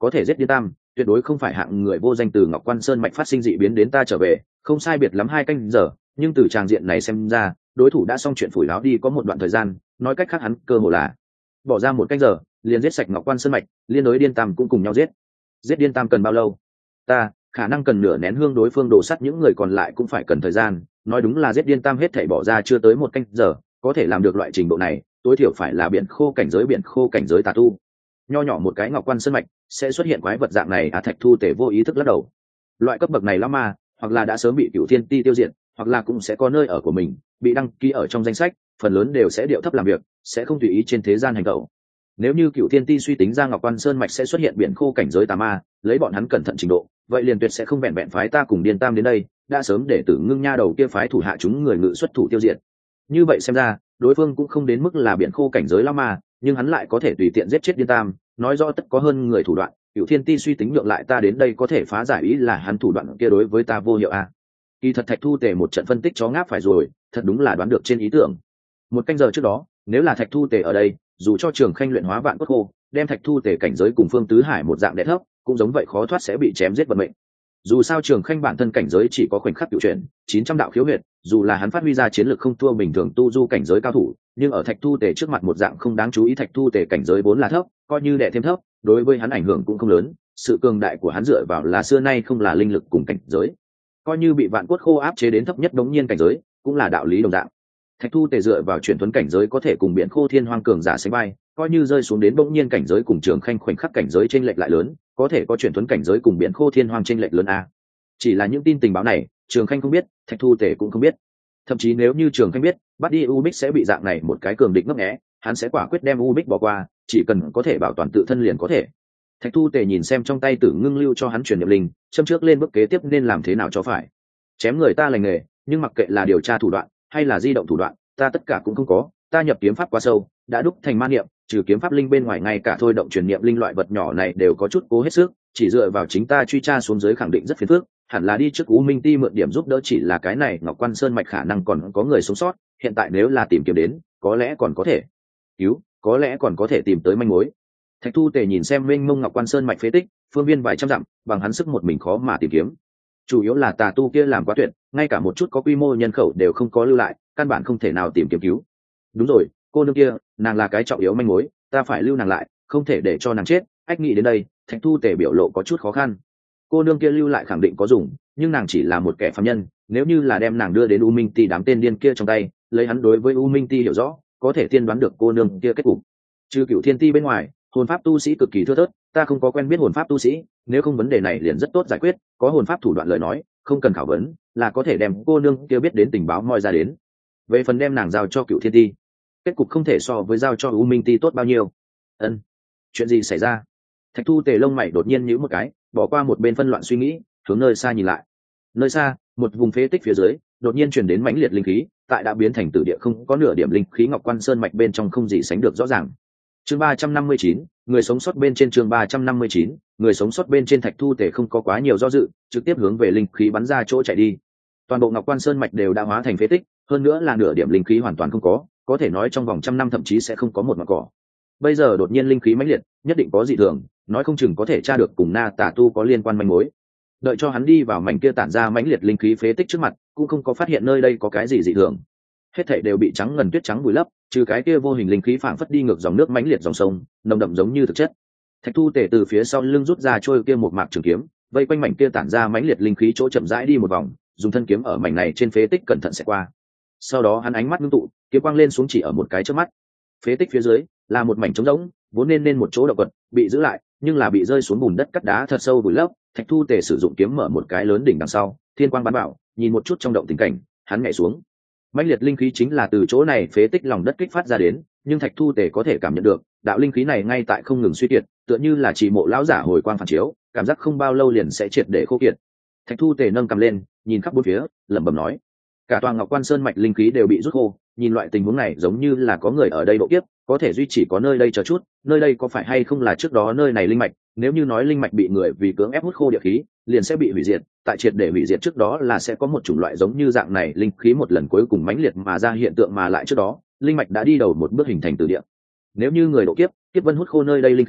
có thể giết điên tam tuyệt đối không phải hạng người vô danh. Từ Ngọc Quan Sơn mạch phát sinh dị biến đến ta trở về không sai biệt lắm hai canh giờ, nhưng từ tràng diện này xem ra đối thủ đã xong chuyện phủi láo đi có một đoạn thời gian, nói cách khác hắn cơ hồ là bỏ ra một canh giờ liền giết sạch Ngọc Quan Sơn mạch, liên đối điên tam cũng cùng nhau giết. Giết điên tam cần bao lâu? Ta khả năng cần nửa nén hương, đối phương đổ sắt những người còn lại cũng phải cần thời gian. Nói đúng là giết điên tam hết thảy bỏ ra chưa tới một canh giờ, có thể làm được loại trình độ này tối thiểu phải là biển khô cảnh giới biển khô cảnh giới tà tu. Nho nhỏ một cái Ngọc Quan Sơn mạch sẽ xuất hiện quái vật dạng này à? Thạch Thu Tể vô ý thức lắc đầu. Loại cấp bậc này lão ma hoặc là đã sớm bị Cửu Thiên Ti tiêu diệt, hoặc là cũng sẽ có nơi ở của mình bị đăng ký ở trong danh sách, phần lớn đều sẽ điệu thấp làm việc, sẽ không tùy ý trên thế gian hành động. Nếu như Cửu Thiên Ti suy tính ra Ngọc Quan Sơn mạch sẽ xuất hiện biển khô cảnh giới tà ma, lấy bọn hắn cẩn thận trình độ, vậy liền tuyệt sẽ không vẹn vẹn phái ta cùng điên tam đến đây, đã sớm để Tử Ngưng nha đầu kia phái thủ hạ chúng người ngự xuất thủ tiêu diệt. Như vậy xem ra đối phương cũng không đến mức là biển khô cảnh giới lão ma, nhưng hắn lại có thể tùy tiện giết chết điên tam, nói rõ tất có hơn người thủ đoạn. Cửu Thiên Ti suy tính nhượng lại ta đến đây có thể phá giải, ý là hắn thủ đoạn kia đối với ta vô hiệu à? Kỳ thật Thạch Thu Tề một trận phân tích chó ngáp phải rồi, thật đúng là đoán được trên ý tưởng. Một canh giờ trước đó nếu là Thạch Thu Tề ở đây, dù cho Trường Khanh luyện hóa vạn cốt khô đem Thạch Thu Tề cảnh giới cùng Phương Tứ Hải một dạng đè thấp, cũng giống vậy khó thoát sẽ bị chém giết vận mệnh. Dù sao Trường Khanh bản thân cảnh giới chỉ có khoảnh khắc cựu chuyển chín trăm đạo khiếu huyệt, dù là hắn phát huy ra chiến lược không thua bình thường tu du cảnh giới cao thủ, nhưng ở Thạch Thu Tề trước mặt một dạng không đáng chú ý. Thạch Thu Tề cảnh giới vốn là thấp, coi như đè thêm thấp đối với hắn ảnh hưởng cũng không lớn, sự cường đại của hắn dựa vào là xưa nay không là linh lực cùng cảnh giới, coi như bị vạn cốt khô áp chế đến thấp nhất đống nhiên cảnh giới cũng là đạo lý đồng dạng. Thạch Thu Tề dựa vào chuyển thuấn cảnh giới có thể cùng biển khô thiên hoang cường giả sánh vai, coi như rơi xuống đến bỗng nhiên cảnh giới cùng Trường Khanh khoảnh khắc cảnh giới chênh lệch lại lớn, có thể có chuyển thuấn cảnh giới cùng biển khô thiên hoang chênh lệch lớn a. Chỉ là những tin tình báo này Trường Khanh không biết, Thạch Thu Tề cũng không biết. Thậm chí nếu như Trường Khanh biết, bắt đi U Bích sẽ bị dạng này một cái cường địch ngấp nghé, hắn sẽ quả quyết đem U Bích bỏ qua, chỉ cần có thể bảo toàn tự thân liền có thể. Thạch Thu Tề nhìn xem trong tay Tử Ngưng lưu cho hắn truyền niệm linh, châm trước lên bước kế tiếp nên làm thế nào cho phải. Chém người ta lành nghề, nhưng mặc kệ là điều tra thủ đoạn hay là di động thủ đoạn, ta tất cả cũng không có. Ta nhập kiếm pháp quá sâu, đã đúc thành ma niệm, trừ kiếm pháp linh bên ngoài ngay cả thôi động truyền niệm linh loại vật nhỏ này đều có chút cố hết sức, chỉ dựa vào chính ta truy tra xuống dưới khẳng định rất phiền phức, hẳn là đi trước U Minh Ti mượn điểm giúp đỡ. Chỉ là cái này Ngọc Quan Sơn mạch khả năng còn có người sống sót, hiện tại nếu là tìm kiếm đến, có lẽ còn có thể cứu, có lẽ còn có thể tìm tới manh mối. Thạch Thu Tề nhìn xem mênh mông Ngọc Quan Sơn mạch phế tích, phương viên vài trăm dặm, bằng hắn sức một mình khó mà tìm kiếm. Chủ yếu là tà tu kia làm quá tuyệt, ngay cả một chút có quy mô nhân khẩu đều không có lưu lại, căn bản không thể nào tìm kiếm cứu. Đúng rồi, cô nương kia, nàng là cái trọng yếu manh mối, ta phải lưu nàng lại, không thể để cho nàng chết. Ách nghĩ đến đây, Thạch Thu Tề biểu lộ có chút khó khăn. Cô nương kia lưu lại khẳng định có dùng, nhưng nàng chỉ là một kẻ phàm nhân, nếu như là đem nàng đưa đến U Minh Ti đám tên điên kia trong tay, lấy hắn đối với U Minh Ti hiểu rõ, có thể tiên đoán được cô nương kia kết cục. Trừ Cửu Thiên Ti bên ngoài, hồn pháp tu sĩ cực kỳ thưa thớt, ta không có quen biết hồn pháp tu sĩ, nếu không vấn đề này liền rất tốt giải quyết, có hồn pháp thủ đoạn lời nói, không cần khảo vấn, là có thể đem cô nương kia biết đến tình báo moi ra đến. Về phần đem nàng giao cho Cửu Thiên Ti, kết cục không thể so với giao cho U Minh Ti tốt bao nhiêu. Ân, chuyện gì xảy ra? Thạch Thu Tề lông mày đột nhiên nhíu một cái, bỏ qua một bên phân loạn suy nghĩ, hướng nơi xa nhìn lại. Nơi xa, một vùng phế tích phía dưới, đột nhiên truyền đến mãnh liệt linh khí, tại đã biến thành tử địa không có nửa điểm linh khí Ngọc Quan Sơn mạch bên trong không gì sánh được rõ ràng. Chương ba trăm năm mươi chín, người sống sót bên trên. Chương ba trăm năm mươi chín, người sống sót bên trên. Thạch Thu Tề không có quá nhiều do dự, trực tiếp hướng về linh khí bắn ra chỗ chạy đi. Toàn bộ Ngọc Quan Sơn mạch đều đã hóa thành phế tích, hơn nữa là nửa điểm linh khí hoàn toàn không có, có thể nói trong vòng trăm năm thậm chí sẽ không có một mảng cỏ. Bây giờ đột nhiên linh khí mãnh liệt, nhất định có dị thường, nói không chừng có thể tra được cùng Na Tà Tu có liên quan manh mối. Đợi cho hắn đi vào mảnh kia tản ra mãnh liệt linh khí phế tích trước mặt, cũng không có phát hiện nơi đây có cái gì dị thường. Hết thảy đều bị trắng ngần tuyết trắng vùi lấp, trừ cái kia vô hình linh khí phảng phất đi ngược dòng nước mãnh liệt dòng sông, nồng đậm giống như thực chất. Thạch Thu Tề từ phía sau lưng rút ra trôi kia một mạc trường kiếm, vây quanh mảnh kia tản ra mãnh liệt linh khí chỗ chậm rãi đi một vòng, dùng thân kiếm ở mảnh này trên phế tích cẩn thận sẽ qua. Sau đó hắn ánh mắt ngưng tụ, kiếm quang lên xuống chỉ ở một cái trước mắt. Phế tích phía dưới là một mảnh trống rỗng, vốn nên nên một chỗ động vật bị giữ lại, nhưng là bị rơi xuống bùn đất cắt đá thật sâu vùi lấp. Thạch Thu Tề sử dụng kiếm mở một cái lớn đỉnh đằng sau, thiên quang bắn vào, nhìn một chút trong động tình cảnh, hắn nhảy xuống. Mãnh liệt linh khí chính là từ chỗ này phế tích lòng đất kích phát ra đến, nhưng Thạch Thu Tề có thể cảm nhận được, đạo linh khí này ngay tại không ngừng suy kiệt, tựa như là chỉ mộ lão giả hồi quang phản chiếu, cảm giác không bao lâu liền sẽ triệt để khô kiệt. Thạch Thu Tề nâng cầm lên, nhìn khắp bốn phía, lẩm bẩm nói: cả tòa Ngọc Quan Sơn mạch linh khí đều bị rút khô, nhìn loại tình huống này giống như là có người ở đây độ kiếp, có thể duy chỉ có nơi đây chờ chút, nơi đây có phải hay không là trước đó nơi này linh mạch, nếu như nói linh mạch bị người vì cưỡng ép hút khô địa khí, liền sẽ bị hủy diệt, tại triệt để hủy diệt trước đó là sẽ có một chủng loại giống như dạng này linh khí một lần cuối cùng mãnh liệt mà ra hiện tượng, mà lại trước đó, linh mạch đã đi đầu một bước hình thành từ địa. Nếu như người độ kiếp, kiếp vân hút khô nơi đây linh khí,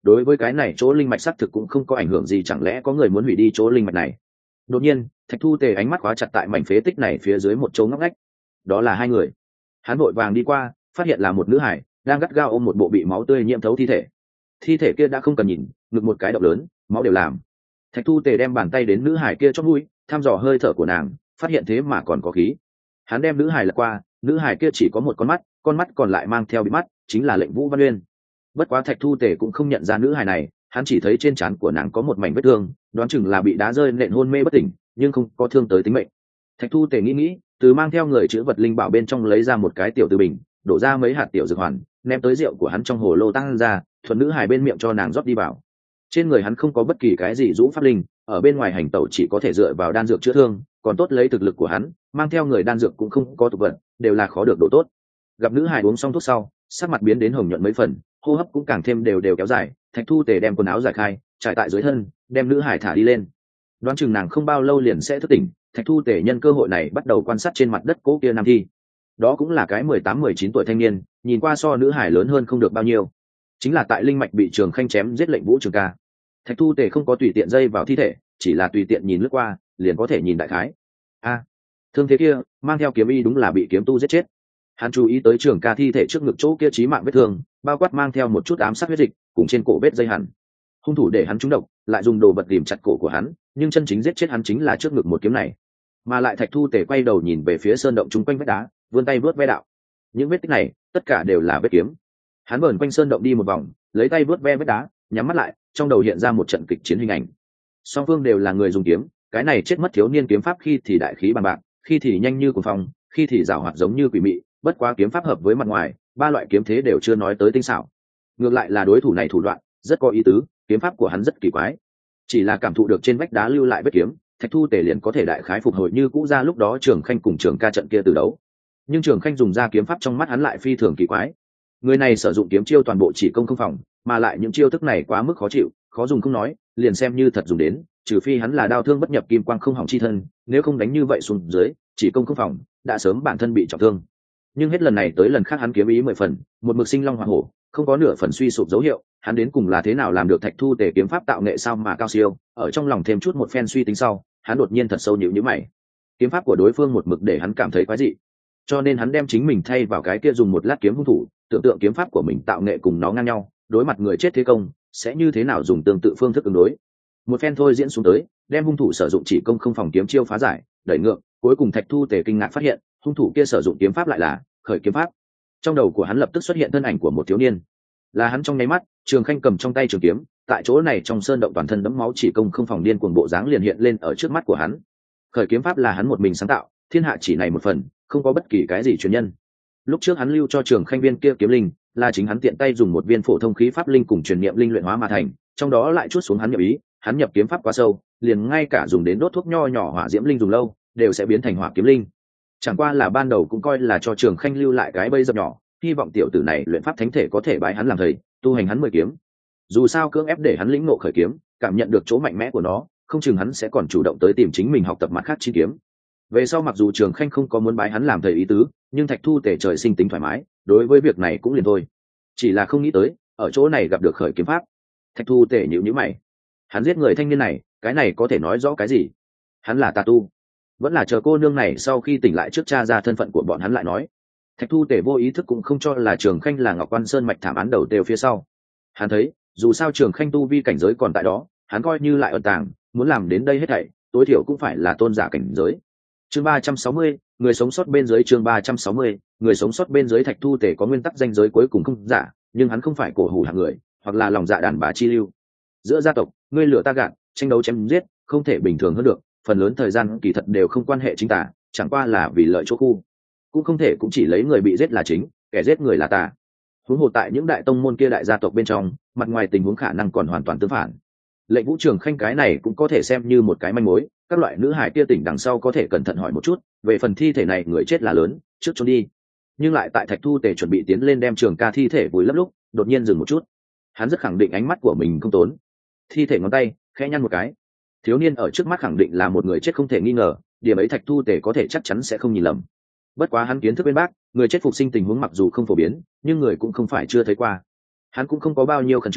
đối với cái này chỗ linh mạch xác thực cũng không có ảnh hưởng gì, chẳng lẽ có người muốn hủy đi chỗ linh mạch này? Đột nhiên Thạch Thu Tề ánh mắt khóa chặt tại mảnh phế tích này phía dưới một chỗ ngóc ngách. Đó là hai người. Hắn vội vàng đi qua, phát hiện là một nữ hải đang gắt gao ôm một bộ bị máu tươi nhiễm thấu thi thể. Thi thể kia đã không cần nhìn, ngực một cái động lớn, máu đều làm. Thạch Thu Tề đem bàn tay đến nữ hải kia chót mũi, thăm dò hơi thở của nàng, phát hiện thế mà còn có khí. Hắn đem nữ hải lật qua, nữ hải kia chỉ có một con mắt, con mắt còn lại mang theo bị mắt, chính là Lệnh Vũ Văn Uyên. Bất quá Thạch Thu Tề cũng không nhận ra nữ hải này, hắn chỉ thấy trên trán của nàng có một mảnh vết thương, đoán chừng là bị đá rơi nện hôn mê bất tỉnh, nhưng không có thương tới tính mệnh. Thạch Thu Tề nghĩ nghĩ, từ mang theo người chữ vật linh bảo bên trong lấy ra một cái tiểu từ bình, đổ ra mấy hạt tiểu dược hoàn, ném tới rượu của hắn trong hồ lô tăng ra, thuận nữ hài bên miệng cho nàng rót đi vào. Trên người hắn không có bất kỳ cái gì dũng pháp linh, ở bên ngoài hành tẩu chỉ có thể dựa vào đan dược chữa thương, còn tốt lấy thực lực của hắn, mang theo người đan dược cũng không có tục vật, đều là khó được độ tốt. Gặp nữ hài uống xong thuốc sau, sắc mặt biến đến hồng nhuận mấy phần, hô hấp cũng càng thêm đều đều kéo dài. Thạch Thu Tề đem quần áo giải khai, trải tại dưới thân, đem nữ hài thả đi lên. Đoán chừng nàng không bao lâu liền sẽ thức tỉnh. Thạch Thu Tề nhân cơ hội này bắt đầu quan sát trên mặt đất cố kia nam thi. Đó cũng là cái mười tám mười chín tuổi thanh niên, nhìn qua so nữ hải lớn hơn không được bao nhiêu. Chính là tại linh mạch bị Trường Khanh chém giết Lệnh Vũ Trường ca. Thạch Thu Tề không có tùy tiện dây vào thi thể, chỉ là tùy tiện nhìn lướt qua, liền có thể nhìn đại khái. A, thương thế kia mang theo kiếm y đúng là bị kiếm tu giết chết. Hắn chú ý tới Trường ca thi thể trước ngực chỗ kia chí mạng vết thương, bao quát mang theo một chút ám sát huyết dịch, cùng trên cổ vết dây hằn. Hung thủ để hắn trúng độc, lại dùng đồ vật tìm chặt cổ của hắn, nhưng chân chính giết chết hắn chính là trước ngực một kiếm này. Mà lại Thạch Thu Tề quay đầu nhìn về phía sơn động chung quanh vách đá, vươn tay vớt ve đạo. Những vết tích này tất cả đều là vết kiếm. Hắn vờn quanh sơn động đi một vòng, lấy tay vớt ve vết đá, nhắm mắt lại, trong đầu hiện ra một trận kịch chiến hình ảnh. Song phương đều là người dùng kiếm, cái này chết mất thiếu niên kiếm pháp khi thì đại khí bằng bạc, khi thì nhanh như cuồng phong, khi thì giảo hoạt giống như quỷ mị, bất quá kiếm pháp hợp với mặt ngoài, ba loại kiếm thế đều chưa nói tới tinh xảo. Ngược lại là đối thủ này thủ đoạn rất có ý tứ, kiếm pháp của hắn rất kỳ quái. Chỉ là cảm thụ được trên vách đá lưu lại vết kiếm, Thạch Thu Tề liền có thể đại khái phục hồi như cũ ra lúc đó Trường Khanh cùng Trường Ca trận kia từ đấu. Nhưng Trường Khanh dùng ra kiếm pháp trong mắt hắn lại phi thường kỳ quái. Người này sử dụng kiếm chiêu toàn bộ chỉ công không phòng, mà lại những chiêu thức này quá mức khó chịu, khó dùng không nói, liền xem như thật dùng đến, trừ phi hắn là đao thương bất nhập kim quang không hỏng chi thân, nếu không đánh như vậy xuống dưới, chỉ công không phòng, đã sớm bản thân bị trọng thương. Nhưng hết lần này tới lần khác hắn kiếm ý mười phần, một mực sinh long hỏa hổ, không có nửa phần suy sụp dấu hiệu. Hắn đến cùng là thế nào làm được Thạch Thu Tề kiếm pháp tạo nghệ sao mà cao siêu? Ở trong lòng thêm chút một phen suy tính sau, hắn đột nhiên thật sâu nhíu nhíu mày. Kiếm pháp của đối phương một mực để hắn cảm thấy quái dị, cho nên hắn đem chính mình thay vào cái kia dùng một lát kiếm hung thủ, tưởng tượng kiếm pháp của mình tạo nghệ cùng nó ngang nhau, đối mặt người chết thế công sẽ như thế nào dùng tương tự phương thức ứng đối. Một phen thôi diễn xuống tới, đem hung thủ sử dụng chỉ công không phòng kiếm chiêu phá giải, đẩy ngược, cuối cùng Thạch Thu Tề kinh ngạc phát hiện, hung thủ kia sử dụng kiếm pháp lại là khởi kiếm pháp. Trong đầu của hắn lập tức xuất hiện thân ảnh của một thiếu niên, là hắn. Trong nháy mắt, Trường Khanh cầm trong tay trường kiếm, tại chỗ này trong sơn động toàn thân đẫm máu chỉ công không phòng điên cuồng bộ dáng liền hiện lên ở trước mắt của hắn. Khởi kiếm pháp là hắn một mình sáng tạo, thiên hạ chỉ này một phần, không có bất kỳ cái gì truyền nhân. Lúc trước hắn lưu cho Trường Khanh viên kia kiếm linh, là chính hắn tiện tay dùng một viên phổ thông khí pháp linh cùng truyền niệm linh luyện hóa mà thành, trong đó lại chút xuống hắn nhập ý, hắn nhập kiếm pháp quá sâu, liền ngay cả dùng đến đốt thuốc nho nhỏ hỏa diễm linh dùng lâu, đều sẽ biến thành hỏa kiếm linh. Chẳng qua là ban đầu cũng coi là cho Trường Khanh lưu lại cái bẫy dập nhỏ, hy vọng tiểu tử này luyện pháp thánh thể có thể bái hắn làm thầy, tu hành hắn mười kiếm. Dù sao cưỡng ép để hắn lĩnh ngộ khởi kiếm, cảm nhận được chỗ mạnh mẽ của nó, không chừng hắn sẽ còn chủ động tới tìm chính mình học tập mặt khác chi kiếm. Về sau mặc dù Trường Khanh không có muốn bái hắn làm thầy ý tứ, nhưng Thạch Thu Tề trời sinh tính thoải mái, đối với việc này cũng liền thôi. Chỉ là không nghĩ tới, ở chỗ này gặp được khởi kiếm pháp. Thạch Thu Tề nhíu nhíu mày. Hắn giết người thanh niên này, cái này có thể nói rõ cái gì? Hắn là tà tu, vẫn là chờ cô nương này sau khi tỉnh lại trước cha ra thân phận của bọn hắn lại nói. Thạch Thu Tề vô ý thức cũng không cho là Trường Khanh là Ngọc Quan Sơn mạch thảm án đầu đều phía sau. Hắn thấy, dù sao Trường Khanh tu vi cảnh giới còn tại đó, hắn coi như lại ẩn tàng, muốn làm đến đây hết thảy, tối thiểu cũng phải là tôn giả cảnh giới. Chương ba trăm sáu mươi, người sống sót bên dưới. Chương ba trăm sáu mươi, người sống sót bên dưới. Thạch Thu Tề có nguyên tắc danh giới cuối cùng không giả, nhưng hắn không phải cổ hủ hạng người, hoặc là lòng dạ đàn bà chi lưu. Giữa gia tộc, ngươi lửa ta gạt, tranh đấu chém giết, không thể bình thường hơn được, phần lớn thời gian kỳ thật đều không quan hệ chính tà, chẳng qua là vì lợi chỗ khu. Cũng không thể cũng chỉ lấy người bị giết là chính, kẻ giết người là tà. Huống hồ tại những đại tông môn kia đại gia tộc bên trong, mặt ngoài tình huống khả năng còn hoàn toàn tương phản. Lệnh Vũ Trường Khanh cái này cũng có thể xem như một cái manh mối, các loại nữ hải kia tỉnh đằng sau có thể cẩn thận hỏi một chút, về phần thi thể này người chết là lớn, trước trốn đi. Nhưng lại tại Thạch Thu Tề chuẩn bị tiến lên đem Trường Ca thi thể vùi lấp lúc, đột nhiên dừng một chút. Hắn rất khẳng định ánh mắt của mình không tốn. Thi thể ngón tay khẽ nhăn một cái. Thiếu niên ở trước mắt khẳng định là một người chết không thể nghi ngờ, điểm ấy Thạch Thu Tề có thể chắc chắn sẽ không nhìn lầm. Bất quá hắn kiến thức bên bác, người chết phục sinh tình huống mặc dù không phổ biến, nhưng người cũng không phải chưa thấy qua. Hắn cũng không có bao nhiêu khẩn trương,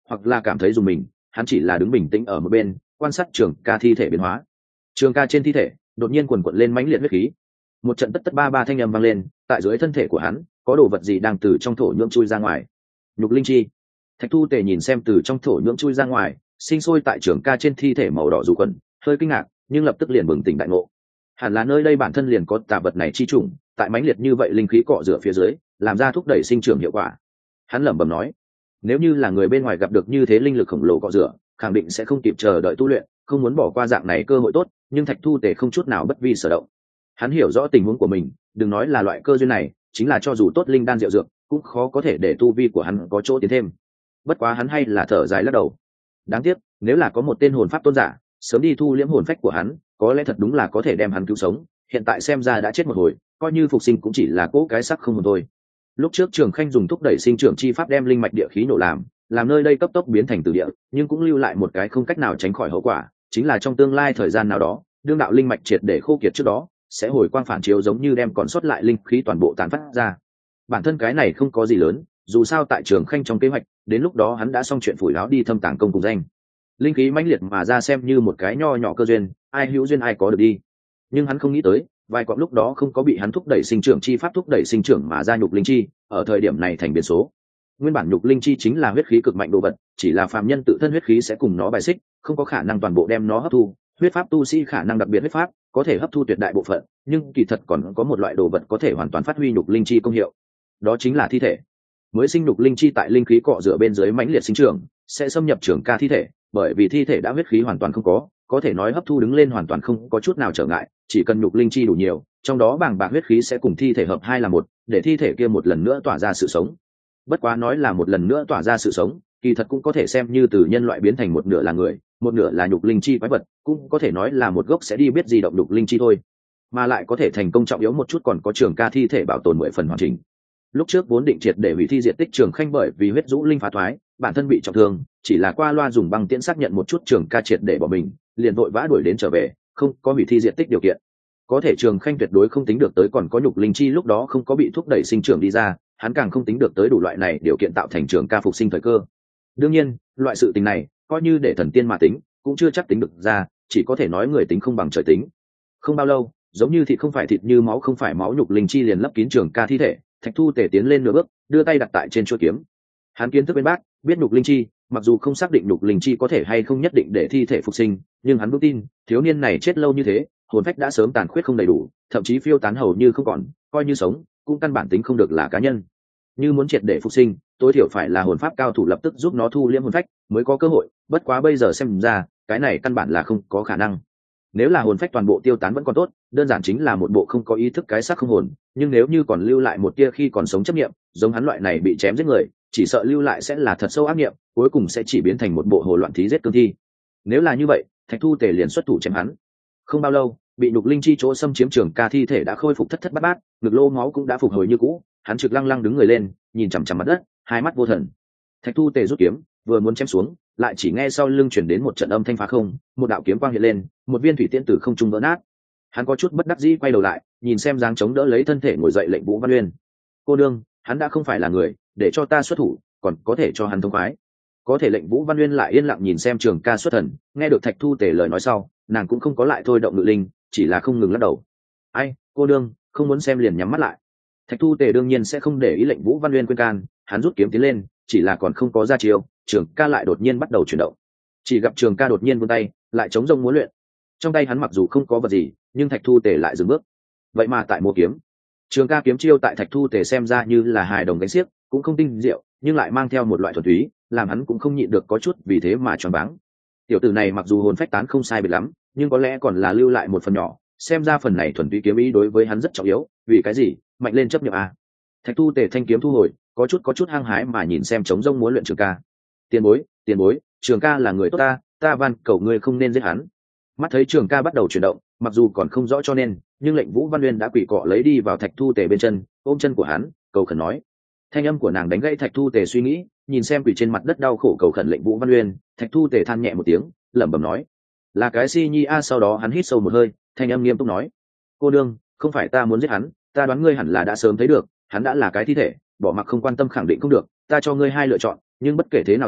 hoặc là cảm thấy dùng mình, hắn chỉ là đứng bình tĩnh ở một bên quan sát trường ca thi thể biến hóa. Trường ca trên thi thể đột nhiên quần quật lên mãnh liệt huyết khí, một trận tất tất ba ba thanh âm vang lên, tại dưới thân thể của hắn có đồ vật gì đang từ trong thổ nhưỡng chui ra ngoài. Nhục linh chi. Thạch Thu Tề nhìn xem từ trong thổ nhưỡng chui ra ngoài sinh sôi tại trường ca trên thi thể màu đỏ dù quần, hơi kinh ngạc nhưng lập tức liền bừng tỉnh đại ngộ. Hẳn là nơi đây bản thân liền có tà vật này chi trùng, tại mãnh liệt như vậy linh khí cọ rửa phía dưới làm ra thúc đẩy sinh trưởng hiệu quả. Hắn lẩm bẩm nói, nếu như là người bên ngoài gặp được như thế linh lực khổng lồ cọ rửa khẳng định sẽ không kịp chờ đợi tu luyện, không muốn bỏ qua dạng này cơ hội tốt. Nhưng Thạch Thu Tề không chút nào bất vi sở động. Hắn hiểu rõ tình huống của mình, đừng nói là loại cơ duyên này, chính là cho dù tốt linh đan diệu dược cũng khó có thể để tu vi của hắn có chỗ tiến thêm. Bất quá hắn hay là thở dài lắc đầu. Đáng tiếc, nếu là có một tên hồn pháp tôn giả sớm đi thu liễm hồn phách của hắn, có lẽ thật đúng là có thể đem hắn cứu sống. Hiện tại xem ra đã chết một hồi, coi như phục sinh cũng chỉ là cỗ cái xác không hồn thôi. Lúc trước Trường Khanh dùng thúc đẩy sinh trưởng chi pháp đem linh mạch địa khí nổ làm, làm nơi đây cấp tốc biến thành tử địa, nhưng cũng lưu lại một cái không cách nào tránh khỏi hậu quả, chính là trong tương lai thời gian nào đó, đương đạo linh mạch triệt để khô kiệt trước đó, sẽ hồi quang phản chiếu giống như đem còn sót lại linh khí toàn bộ tán phát ra. Bản thân cái này không có gì lớn, dù sao tại Trường Khanh trong kế hoạch, đến lúc đó hắn đã xong chuyện phủi láo đi thâm tàng công cùng danh. Linh khí mãnh liệt mà ra xem như một cái nho nhỏ cơ duyên, ai hữu duyên ai có được đi. Nhưng hắn không nghĩ tới, vài quãng lúc đó không có bị hắn thúc đẩy sinh trưởng chi pháp thúc đẩy sinh trưởng mà ra nhục linh chi, ở thời điểm này thành biến số. Nguyên bản nhục linh chi chính là huyết khí cực mạnh đồ vật, chỉ là phàm nhân tự thân huyết khí sẽ cùng nó bài xích, không có khả năng toàn bộ đem nó hấp thu. Huyết pháp tu sĩ khả năng đặc biệt huyết pháp có thể hấp thu tuyệt đại bộ phận, nhưng kỳ thật còn có một loại đồ vật có thể hoàn toàn phát huy nhục linh chi công hiệu, đó chính là thi thể. Mới sinh nhục linh chi tại linh khí cọ rửa bên dưới mãnh liệt sinh trưởng, sẽ xâm nhập trường ca thi thể, bởi vì thi thể đã huyết khí hoàn toàn không có, có thể nói hấp thu đứng lên hoàn toàn không có chút nào trở ngại, chỉ cần nhục linh chi đủ nhiều, trong đó bàng bạc huyết khí sẽ cùng thi thể hợp hai là một, để thi thể kia một lần nữa tỏa ra sự sống. Bất quá nói là một lần nữa tỏa ra sự sống, kỳ thật cũng có thể xem như từ nhân loại biến thành một nửa là người, một nửa là nhục linh chi quái vật, cũng có thể nói là một gốc sẽ đi biết di động nhục linh chi thôi, mà lại có thể thành công trọng yếu một chút còn có trường ca thi thể bảo tồn mười phần hoàn chỉnh. Lúc trước vốn định triệt để hủy thi diện tích Trường Khanh bởi vì huyết rũ linh phá thoái, bản thân bị trọng thương, chỉ là qua loa dùng băng tiễn xác nhận một chút Trường ca triệt để bỏ mình, liền vội vã đuổi đến trở về, không có hủy thi diện tích điều kiện. Có thể Trường Khanh tuyệt đối không tính được tới còn có nhục linh chi lúc đó không có bị thúc đẩy sinh trưởng đi ra, hắn càng không tính được tới đủ loại này điều kiện tạo thành Trường ca phục sinh thời cơ. Đương nhiên, loại sự tình này, coi như để thần tiên mà tính, cũng chưa chắc tính được ra, chỉ có thể nói người tính không bằng trời tính. Không bao lâu, giống như thịt không phải thịt như máu không phải máu nhục linh chi liền lấp kín Trường ca thi thể. Thạch Thu Tề tiến lên nửa bước, đưa tay đặt tại trên chuôi kiếm. Hắn kiến thức bên bác, biết nhục linh chi, mặc dù không xác định nhục linh chi có thể hay không nhất định để thi thể phục sinh, nhưng hắn vững tin, thiếu niên này chết lâu như thế, hồn phách đã sớm tàn khuyết không đầy đủ, thậm chí phiêu tán hầu như không còn, coi như sống, cũng căn bản tính không được là cá nhân. Như muốn triệt để phục sinh, tối thiểu phải là hồn pháp cao thủ lập tức giúp nó thu liễm hồn phách, mới có cơ hội, bất quá bây giờ xem ra, cái này căn bản là không có khả năng. Nếu là hồn phách toàn bộ tiêu tán vẫn còn tốt, đơn giản chính là một bộ không có ý thức cái xác không hồn, nhưng nếu như còn lưu lại một tia khi còn sống chấp niệm, giống hắn loại này bị chém giết người, chỉ sợ lưu lại sẽ là thật sâu ác niệm, cuối cùng sẽ chỉ biến thành một bộ hồ loạn thí giết cương thi. Nếu là như vậy, Thạch Thu Tề liền xuất thủ chém hắn. Không bao lâu, bị nhục linh chi chỗ xâm chiếm Trường ca thi thể đã khôi phục thất thất bát bát, ngực lô máu cũng đã phục hồi như cũ, hắn trực lăng lăng đứng người lên, nhìn chằm chằm mặt đất, hai mắt vô thần. Thạch Thu Tề rút kiếm, vừa muốn chém xuống, lại chỉ nghe sau lưng chuyển đến một trận âm thanh phá không, một đạo kiếm quang hiện lên, một viên thủy tiễn từ không trung vỡ nát. Hắn có chút bất đắc dĩ quay đầu lại, nhìn xem dáng chống đỡ lấy thân thể ngồi dậy lệnh Vũ Văn Uyên. Cô đương, hắn đã không phải là người, để cho ta xuất thủ, còn có thể cho hắn thông khoái. Có thể lệnh Vũ Văn Uyên lại yên lặng nhìn xem Trường ca xuất thần, nghe được Thạch Thu Tề lời nói sau, nàng cũng không có lại thôi động ngự linh, chỉ là không ngừng lắc đầu. Ai, cô đương, không muốn xem liền nhắm mắt lại. Thạch Thu Tề đương nhiên sẽ không để ý lệnh Vũ Văn Uyên khuyên can, hắn rút kiếm tiến lên, chỉ là còn không có ra chiêu, Trường ca lại đột nhiên bắt đầu chuyển động. Chỉ gặp Trường ca đột nhiên vươn tay, lại chống rông múa luyện. Trong tay hắn mặc dù không có vật gì, nhưng Thạch Thu Tề lại dừng bước. Vậy mà tại mua kiếm, Trường ca kiếm chiêu tại Thạch Thu Tề xem ra như là hài đồng gánh xiếc, cũng không tinh diệu, nhưng lại mang theo một loại thuần túy, làm hắn cũng không nhịn được có chút vì thế mà choáng váng. Tiểu tử này mặc dù hồn phách tán không sai biệt lắm, nhưng có lẽ còn là lưu lại một phần nhỏ, xem ra phần này thuần túy kiếm ý đối với hắn rất trọng yếu, vì cái gì? Mạnh lên chấp nhận à? Thạch Thu Tề thanh kiếm thu hồi, có chút có chút hăng hái mà nhìn xem trống rông muốn luyện Trường ca. Tiền bối, tiền bối, Trường ca là người tốt ta, ta van cầu ngươi không nên giết hắn. Mắt thấy Trường ca bắt đầu chuyển động, mặc dù còn không rõ cho nên, nhưng lệnh Vũ Văn Uyên đã quỷ cọ lấy đi vào Thạch Thu Tề bên chân, ôm chân của hắn, cầu khẩn nói. Thanh âm của nàng đánh gãy Thạch Thu Tề suy nghĩ, nhìn xem quỷ trên mặt đất đau khổ cầu khẩn lệnh Vũ Văn Uyên, Thạch Thu Tề than nhẹ một tiếng, lẩm bẩm nói, là cái si nhi a. Sau đó hắn hít sâu một hơi, thanh âm nghiêm túc nói, cô đương, không phải ta muốn giết hắn, ta đoán ngươi hẳn là đã sớm thấy được, hắn đã là cái thi thể, bỏ mặc không quan tâm khẳng định không được, ta cho ngươi hai lựa chọn, nhưng bất kể thế nào tuyển,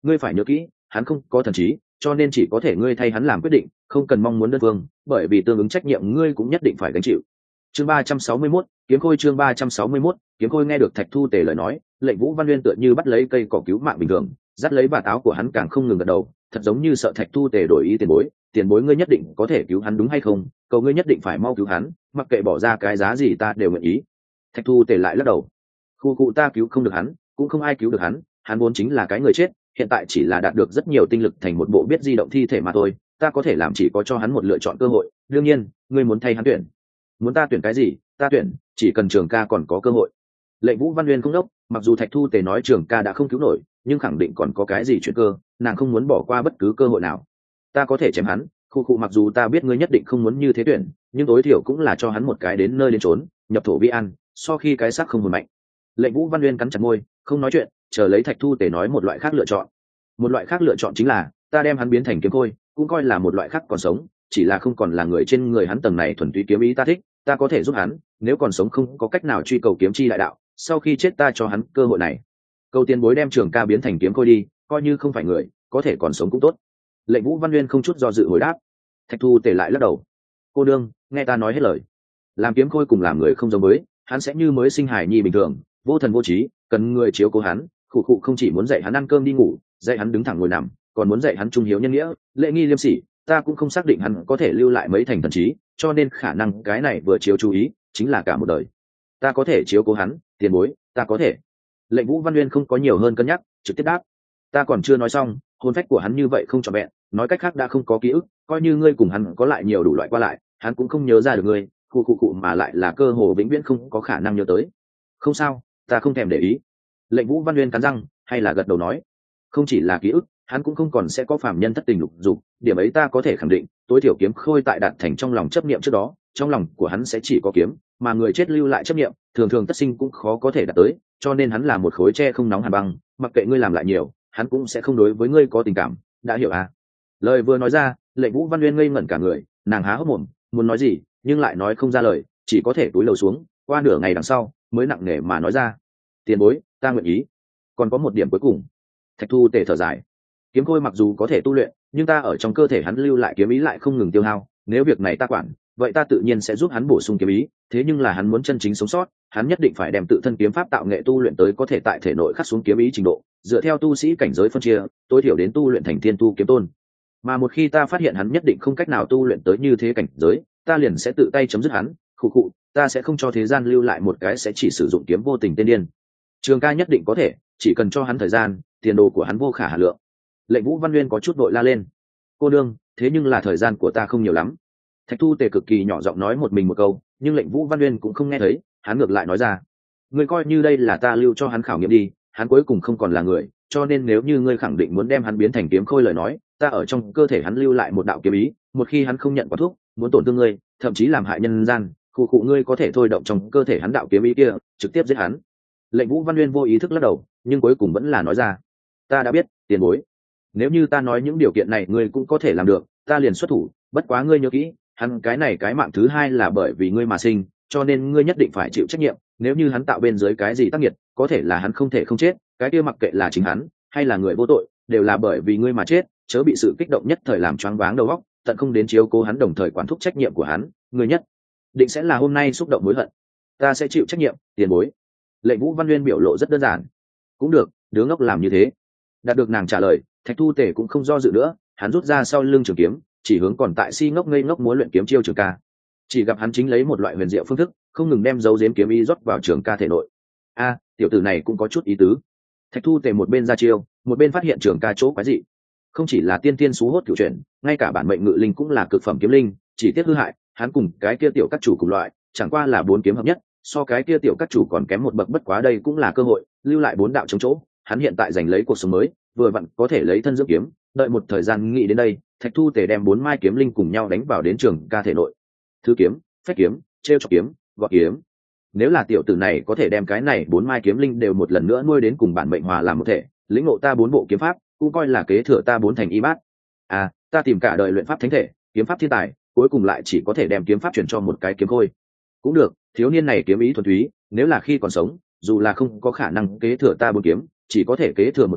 ngươi phải nhớ kỹ hắn không có thần trí, cho nên chỉ có thể ngươi thay hắn làm quyết định, không cần mong muốn đơn phương, bởi vì tương ứng trách nhiệm ngươi cũng nhất định phải gánh chịu. Chương ba trăm sáu mươi mốt, kiếm khôi. Chương ba trăm sáu mươi mốt, kiếm khôi. Nghe được Thạch Thu Tề lời nói, Lệnh Vũ Văn Nguyên tựa như bắt lấy cây cỏ cứu mạng bình thường, dắt lấy vạt áo của hắn càng không ngừng gật đầu, thật giống như sợ Thạch Thu Tề đổi ý. Tiền bối, tiền bối ngươi nhất định có thể cứu hắn đúng hay không? Cầu ngươi nhất định phải mau cứu hắn, mặc kệ bỏ ra cái giá gì ta đều nguyện ý. Thạch Thu Tề lại lắc đầu, khu cụ ta cứu không được hắn, cũng không ai cứu được hắn, hắn vốn chính là cái người chết, hiện tại chỉ là đạt được rất nhiều tinh lực thành một bộ biết di động thi thể mà thôi, ta có thể làm chỉ có cho hắn một lựa chọn cơ hội. Đương nhiên ngươi muốn thay hắn tuyển, muốn ta tuyển cái gì ta tuyển, chỉ cần Trường ca còn có cơ hội. Lệnh Vũ Văn Nguyên không đốc, mặc dù Thạch Thu Tề nói Trường ca đã không cứu nổi, nhưng khẳng định còn có cái gì chuyện cơ, nàng không muốn bỏ qua bất cứ cơ hội nào. Ta có thể chém hắn, khu khu mặc dù ta biết ngươi nhất định không muốn như thế tuyển, nhưng tối thiểu cũng là cho hắn một cái đến nơi đến trốn, nhập thổ vi an, so khi cái xác không hồn mạnh. Lệnh Vũ Văn Nguyên cắn chặt môi, không nói chuyện, chờ lấy Thạch Thu Tề nói một loại khác lựa chọn. Một loại khác lựa chọn chính là ta đem hắn biến thành kiếm khôi, cũng coi là một loại khác còn sống, chỉ là không còn là người trên người hắn tầng này thuần túy kiếm ý ta thích, ta có thể giúp hắn, nếu còn sống không có cách nào truy cầu kiếm chi đại đạo, sau khi chết ta cho hắn cơ hội này. Câu tiền bối đem Trường ca biến thành kiếm khôi đi, coi như không phải người, có thể còn sống cũng tốt. Lệnh Vũ Văn Nguyên không chút do dự hồi đáp. Thạch Thu Tề lại lắc đầu, cô đương nghe ta nói hết lời, làm kiếm khôi cùng làm người không giống với, hắn sẽ như mới sinh hài nhi bình thường, vô thần vô trí, cần người chiếu cố hắn. Khụ khụ không chỉ muốn dạy hắn ăn cơm đi ngủ, dạy hắn đứng thẳng ngồi nằm, còn muốn dạy hắn trung hiếu nhân nghĩa, lễ nghi liêm sỉ. Ta cũng không xác định hắn có thể lưu lại mấy thành thần trí, cho nên khả năng cái này vừa chiếu chú ý chính là cả một đời. Ta có thể chiếu cố hắn, tiền bối, ta có thể. Lệnh Vũ Văn Nguyên không có nhiều hơn cân nhắc, trực tiếp đáp. Ta còn chưa nói xong, hồn phách của hắn như vậy không trọn vẹn, nói cách khác đã không có ký ức, coi như ngươi cùng hắn có lại nhiều đủ loại qua lại, hắn cũng không nhớ ra được ngươi, cụ cụ cụ mà lại là cơ hồ vĩnh viễn không có khả năng nhớ tới. Không sao, ta không thèm để ý. Lệnh Vũ Văn Nguyên cắn răng, hay là gật đầu nói, không chỉ là ký ức, hắn cũng không còn sẽ có phàm nhân thất tình lục dục, điểm ấy ta có thể khẳng định. Tối thiểu kiếm khôi tại đạt thành trong lòng chấp niệm trước đó, trong lòng của hắn sẽ chỉ có kiếm, mà người chết lưu lại chấp niệm, thường thường tất sinh cũng khó có thể đạt tới, cho nên hắn là một khối tre không nóng hàn băng, mặc kệ ngươi làm lại nhiều, hắn cũng sẽ không đối với ngươi có tình cảm, đã hiểu à? Lời vừa nói ra, Lệnh Vũ Văn Nguyên ngây ngẩn cả người, nàng há hốc mồm, muốn nói gì, nhưng lại nói không ra lời, chỉ có thể cúi đầu xuống, qua nửa ngày đằng sau, mới nặng nề mà nói ra, tiền bối, ta nguyện ý. Còn có một điểm cuối cùng. Thạch Thu Tề thở dài, kiếm khôi mặc dù có thể tu luyện, nhưng ta ở trong cơ thể hắn lưu lại kiếm ý lại không ngừng tiêu hao, nếu việc này ta quản, vậy ta tự nhiên sẽ giúp hắn bổ sung kiếm ý, thế nhưng là hắn muốn chân chính sống sót, hắn nhất định phải đem tự thân kiếm pháp tạo nghệ tu luyện tới có thể tại thể nội khắc xuống kiếm ý trình độ, dựa theo tu sĩ cảnh giới phân chia, tối thiểu đến tu luyện thành thiên tu kiếm tôn. Mà một khi ta phát hiện hắn nhất định không cách nào tu luyện tới như thế cảnh giới, ta liền sẽ tự tay chấm dứt hắn. Khụ khụ, ta sẽ không cho thế gian lưu lại một cái sẽ chỉ sử dụng kiếm vô tình tên điên. Trường ca nhất định có thể, chỉ cần cho hắn thời gian, tiền đồ của hắn vô khả hà lượng. Lệnh Vũ Văn Nguyên có chút vội la lên, cô đương, thế nhưng là thời gian của ta không nhiều lắm. Thạch Thu Tề cực kỳ nhỏ giọng nói một mình một câu, nhưng Lệnh Vũ Văn Nguyên cũng không nghe thấy, hắn ngược lại nói ra, ngươi coi như đây là ta lưu cho hắn khảo nghiệm đi, hắn cuối cùng không còn là người, cho nên nếu như ngươi khẳng định muốn đem hắn biến thành kiếm khôi lời nói, ta ở trong cơ thể hắn lưu lại một đạo kiếm ý, một khi hắn không nhận quả thuốc, muốn tổn thương ngươi, thậm chí làm hại nhân gian, khu cụ ngươi có thể thôi động trong cơ thể hắn đạo kiếm ý kia, trực tiếp giết hắn. Lệnh Vũ Văn Nguyên vô ý thức lắc đầu, nhưng cuối cùng vẫn là nói ra, ta đã biết, tiền bối. Nếu như ta nói những điều kiện này ngươi cũng có thể làm được, ta liền xuất thủ, bất quá ngươi nhớ kỹ, hắn cái này cái mạng thứ hai là bởi vì ngươi mà sinh, cho nên ngươi nhất định phải chịu trách nhiệm, nếu như hắn tạo bên dưới cái gì tác nghiệt, có thể là hắn không thể không chết, cái kia mặc kệ là chính hắn hay là người vô tội, đều là bởi vì ngươi mà chết, chớ bị sự kích động nhất thời làm choáng váng đầu óc, tận không đến chiếu cố hắn đồng thời quản thúc trách nhiệm của hắn, ngươi nhất định sẽ là hôm nay xúc động hối hận. Ta sẽ chịu trách nhiệm, tiền bối. Lệnh Vũ Văn Nguyên biểu lộ rất đơn giản. Cũng được, đứa ngốc làm như thế. Đạt được nàng trả lời, Thạch Thu Tề cũng không do dự nữa, hắn rút ra sau lưng trường kiếm, chỉ hướng còn tại si ngốc ngây ngốc muốn luyện kiếm chiêu Trường ca. Chỉ gặp hắn chính lấy một loại huyền diệu phương thức, không ngừng đem dấu giếm kiếm ý rót vào Trường ca thể nội. A, tiểu tử này cũng có chút ý tứ. Thạch Thu Tề một bên ra chiêu, một bên phát hiện Trường ca chỗ quái dị. Không chỉ là tiên tiên xú hốt cửu chuyển, ngay cả bản mệnh ngự linh cũng là cực phẩm kiếm linh, chỉ tiếc hư hại, hắn cùng cái kia tiểu các chủ cùng loại, chẳng qua là bốn kiếm hợp nhất, so cái kia tiểu các chủ còn kém một bậc, bất quá đây cũng là cơ hội, lưu lại bốn đạo chống chỗ, hắn hiện tại giành lấy cuộc sống mới, vừa vặn có thể lấy thân dưỡng kiếm, đợi một thời gian nghĩ đến đây, Thạch Thu Tề đem bốn mai kiếm linh cùng nhau đánh vào đến Trường ca thể nội. Thứ kiếm, phách kiếm, trêu chọc kiếm, gọt kiếm. Nếu là tiểu tử này có thể đem cái này bốn mai kiếm linh đều một lần nữa nuôi đến cùng bản mệnh hòa làm một thể, lĩnh ngộ ta bốn bộ kiếm pháp, cũng coi là kế thừa ta bốn thành y bát. À, ta tìm cả đời luyện pháp thánh thể, kiếm pháp thiên tài, cuối cùng lại chỉ có thể đem kiếm pháp chuyển cho một cái kiếm khôi. Cũng được, thiếu niên này kiếm ý thuần túy, nếu là khi còn sống, dù là không có khả năng kế thừa ta bốn kiếm, chỉ có thể kế thừa một kiếm,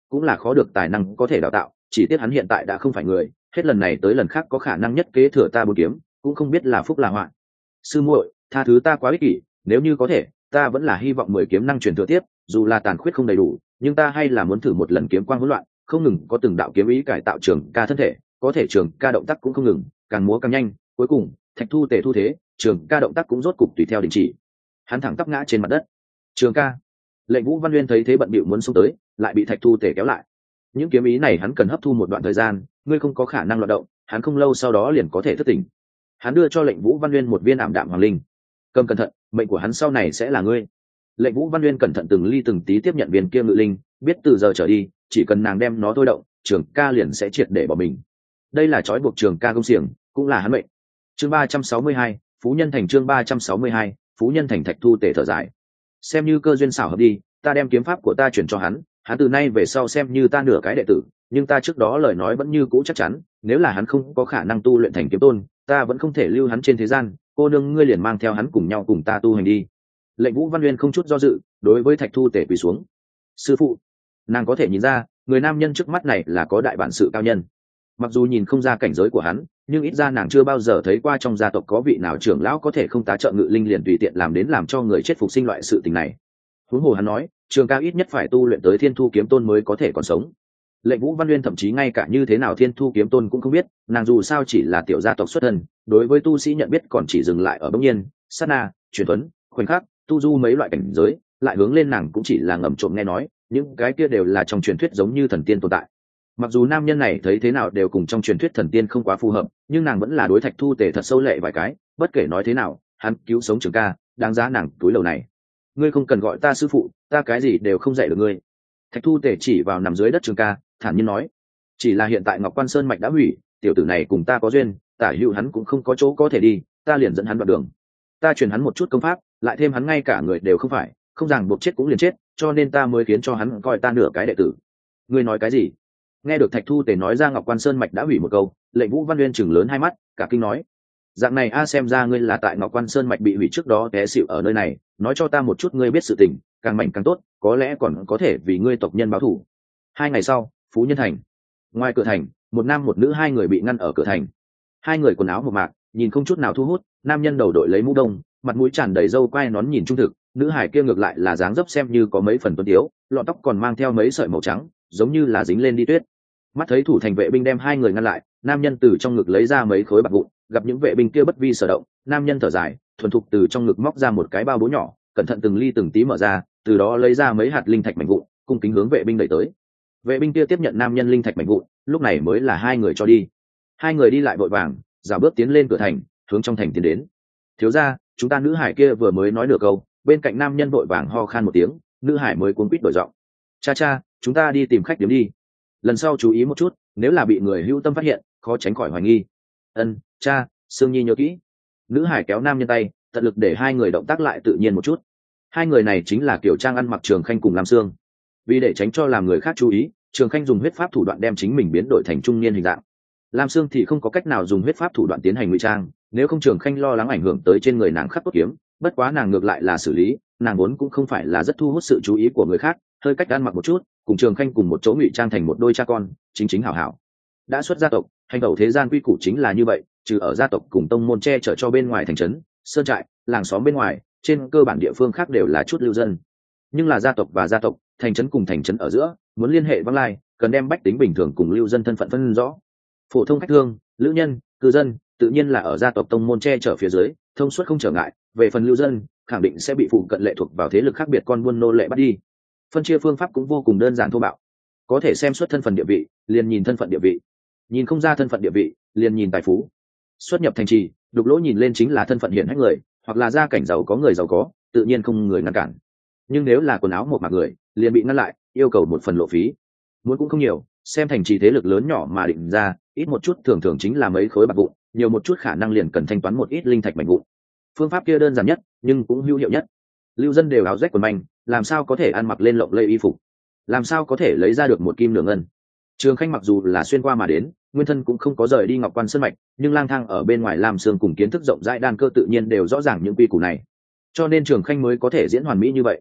cũng là khó được tài năng có thể đào tạo, chỉ tiếc hắn hiện tại đã không phải người, hết lần này tới lần khác có khả năng nhất kế thừa ta bốn kiếm, cũng không biết là phúc là họa. Sư muội, tha thứ ta quá ích kỷ, nếu như có thể, ta vẫn là hy vọng mười kiếm năng truyền thừa tiếp, dù là tàn khuyết không đầy đủ, nhưng ta hay là muốn thử một lần kiếm quang hỗn loạn, không ngừng có từng đạo kiếm ý cải tạo Trường Ca thân thể, có thể Trường Ca động tác cũng không ngừng, càng múa càng nhanh, cuối cùng, Thạch Thu Tề thu thế, Trường Ca động tác cũng rốt cục tùy theo đình chỉ. Hắn thẳng tắp ngã trên mặt đất. Trường Ca. Lệnh Vũ Văn Nguyên thấy thế bận bịu muốn xông tới, lại bị Thạch Thu Tề kéo lại. Những kiếm ý này hắn cần hấp thu một đoạn thời gian, ngươi không có khả năng loạn động, hắn không lâu sau đó liền có thể thức tỉnh. Hắn đưa cho Lệnh Vũ Văn Nguyên một viên ảm đạm hoàng linh. Cầm cẩn thận, mệnh của hắn sau này sẽ là ngươi. Lệnh Vũ Văn Nguyên cẩn thận từng ly từng tí tiếp nhận viên kia ngự linh, biết từ giờ trở đi, chỉ cần nàng đem nó thôi động, Trường Ca liền sẽ triệt để bỏ mình. Đây là trói buộc Trường Ca công xiềng, cũng là hắn mệnh. Chương ba trăm sáu mươi hai, Phú Nhân Thành. Chương ba trăm sáu mươi hai, Phú Nhân Thành. Thạch Thu Tề thở dài. Xem như cơ duyên xảo hợp đi, ta đem kiếm pháp của ta chuyển cho hắn, hắn từ nay về sau xem như ta nửa cái đệ tử, nhưng ta trước đó lời nói vẫn như cũ chắc chắn, nếu là hắn không có khả năng tu luyện thành kiếm tôn, ta vẫn không thể lưu hắn trên thế gian, cô nương ngươi liền mang theo hắn cùng nhau cùng ta tu hành đi. Lệnh Vũ Văn Nguyên không chút do dự, đối với Thạch Thu Tề quỳ xuống. Sư phụ. Nàng có thể nhìn ra, người nam nhân trước mắt này là có đại bản sự cao nhân. Mặc dù nhìn không ra cảnh giới của hắn, nhưng ít ra nàng chưa bao giờ thấy qua trong gia tộc có vị nào trưởng lão có thể không tá trợ ngự linh liền tùy tiện làm đến làm cho người chết phục sinh loại sự tình này. Huống hồ hắn nói, Trường Ca ít nhất phải tu luyện tới Thiên Thu kiếm tôn mới có thể còn sống. Lệnh Vũ Văn Nguyên thậm chí ngay cả như thế nào Thiên Thu kiếm tôn cũng không biết, nàng dù sao chỉ là tiểu gia tộc xuất thân, đối với tu sĩ nhận biết còn chỉ dừng lại ở bỗng nhiên, sát na, truyền tuấn, khoảnh khắc, tu du mấy loại cảnh giới, lại hướng lên nàng cũng chỉ là ngầm trộm nghe nói, những cái kia đều là trong truyền thuyết giống như thần tiên tồn tại. Mặc dù nam nhân này thấy thế nào đều cùng trong truyền thuyết thần tiên không quá phù hợp, nhưng nàng vẫn là đối Thạch Thu Tề thật sâu lệ vài cái, bất kể nói thế nào, hắn cứu sống Trường Ca, đáng giá nàng túi lầu này. Ngươi không cần gọi ta sư phụ, ta cái gì đều không dạy được ngươi. Thạch Thu Tề chỉ vào nằm dưới đất Trường Ca, thản nhiên nói, chỉ là hiện tại Ngọc Quan Sơn mạch đã hủy, tiểu tử này cùng ta có duyên, tả hữu hắn cũng không có chỗ có thể đi, ta liền dẫn hắn đoạn đường. Ta truyền hắn một chút công pháp, lại thêm hắn ngay cả người đều không phải, không ràng buộc chết cũng liền chết, cho nên ta mới khiến cho hắn coi ta nửa cái đệ tử. Ngươi nói cái gì? Nghe được Thạch Thu Tề nói ra Ngọc Quan Sơn mạch đã hủy một câu, Lệnh Vũ Văn Nguyên chừng lớn hai mắt, cả kinh nói, dạng này a xem ra ngươi là tại Ngọc Quan Sơn mạch bị hủy trước đó té xỉu ở nơi này, nói cho ta một chút ngươi biết sự tình, càng mạnh càng tốt, có lẽ còn có thể vì ngươi tộc nhân báo thù. Hai ngày sau, Phú Nhân Thành. Ngoài cửa thành, một nam một nữ hai người bị ngăn ở cửa thành. Hai người quần áo mộc mạc, nhìn không chút nào thu hút, nam nhân đầu đội lấy mũ đông, mặt mũi tràn đầy râu quai nón nhìn trung thực, nữ hải kia ngược lại là dáng dấp xem như có mấy phần tuấn tiếu, lọn tóc còn mang theo mấy sợi màu trắng, giống như là dính lên đi tuyết. Mắt thấy thủ thành vệ binh đem hai người ngăn lại, nam nhân từ trong ngực lấy ra mấy khối bạc vụn, gặp những vệ binh kia bất vi sở động, nam nhân thở dài, thuần thục từ trong ngực móc ra một cái bao bố nhỏ, cẩn thận từng ly từng tí mở ra, từ đó lấy ra mấy hạt linh thạch mảnh vụn, cung kính hướng vệ binh đẩy tới. Vệ binh kia tiếp nhận nam nhân linh thạch mảnh vụn, lúc này mới là hai người cho đi. Hai người đi lại vội vàng, dạo bước tiến lên cửa thành, hướng trong thành tiến đến. Thiếu gia, chúng ta nữ hải kia vừa mới nói được câu, bên cạnh nam nhân vội vàng ho khan một tiếng, nữ hải mới cuống quýt đổi giọng. Cha cha, chúng ta đi tìm khách điểm đi. Lần sau chú ý một chút, nếu là bị người hữu tâm phát hiện, khó tránh khỏi hoài nghi. Ân, cha, Sương Nhi nhớ kỹ. Nữ hải kéo nam nhân tay, tận lực để hai người động tác lại tự nhiên một chút. Hai người này chính là kiểu trang ăn mặc Trường Khanh cùng Lam Sương. Vì để tránh cho làm người khác chú ý, Trường Khanh dùng huyết pháp thủ đoạn đem chính mình biến đổi thành trung niên hình dạng. Lam Sương thì không có cách nào dùng huyết pháp thủ đoạn tiến hành ngụy trang, nếu không Trường Khanh lo lắng ảnh hưởng tới trên người nàng khắc tốt kiếm, bất quá nàng ngược lại là xử lý, nàng vốn cũng không phải là rất thu hút sự chú ý của người khác, hơi cách ăn mặc một chút, cùng Trường Khanh cùng một chỗ ngụy trang thành một đôi cha con, chính chính hảo hảo. Đã xuất gia tộc, hành tẩu thế gian quy củ chính là như vậy, trừ ở gia tộc cùng tông môn che chở cho bên ngoài thành trấn, sơn trại, làng xóm bên ngoài, trên cơ bản địa phương khác đều là chút lưu dân. Nhưng là gia tộc và gia tộc, thành trấn cùng thành trấn ở giữa, muốn liên hệ vắng lai, cần đem bách tính bình thường cùng lưu dân thân phận phân rõ. Phổ thông khách thương, lữ nhân, cư dân, tự nhiên là ở gia tộc tông môn che chở phía dưới, thông suốt không trở ngại, về phần lưu dân, khẳng định sẽ bị phụ cận lệ thuộc vào thế lực khác biệt con buôn nô lệ bắt đi. Phân chia phương pháp cũng vô cùng đơn giản thô bạo, có thể xem xuất thân phận địa vị, liền nhìn thân phận địa vị, nhìn không ra thân phận địa vị, liền nhìn tài phú. Xuất nhập thành trì, đục lỗ nhìn lên chính là thân phận hiển hách người, hoặc là gia cảnh giàu có người giàu có, tự nhiên không người ngăn cản. Nhưng nếu là quần áo một mặc người, liền bị ngăn lại, yêu cầu một phần lộ phí. Muốn cũng không nhiều, xem thành trì thế lực lớn nhỏ mà định ra, ít một chút thường thường chính là mấy khối bạc vụn, nhiều một chút khả năng liền cần thanh toán một ít linh thạch mảnh vụn. Phương pháp kia đơn giản nhất, nhưng cũng hữu hiệu nhất. Lưu dân đều áo rách quần manh, làm sao có thể ăn mặc lên lộng lẫy y phục, làm sao có thể lấy ra được một kim nửa ngân. Trường Khanh mặc dù là xuyên qua mà đến, nguyên thân cũng không có rời đi Ngọc Quan Sơn mạch, nhưng lang thang ở bên ngoài làm Sương cùng kiến thức rộng rãi đan cơ tự nhiên đều rõ ràng những quy củ này, cho nên Trường Khanh mới có thể diễn hoàn mỹ như vậy.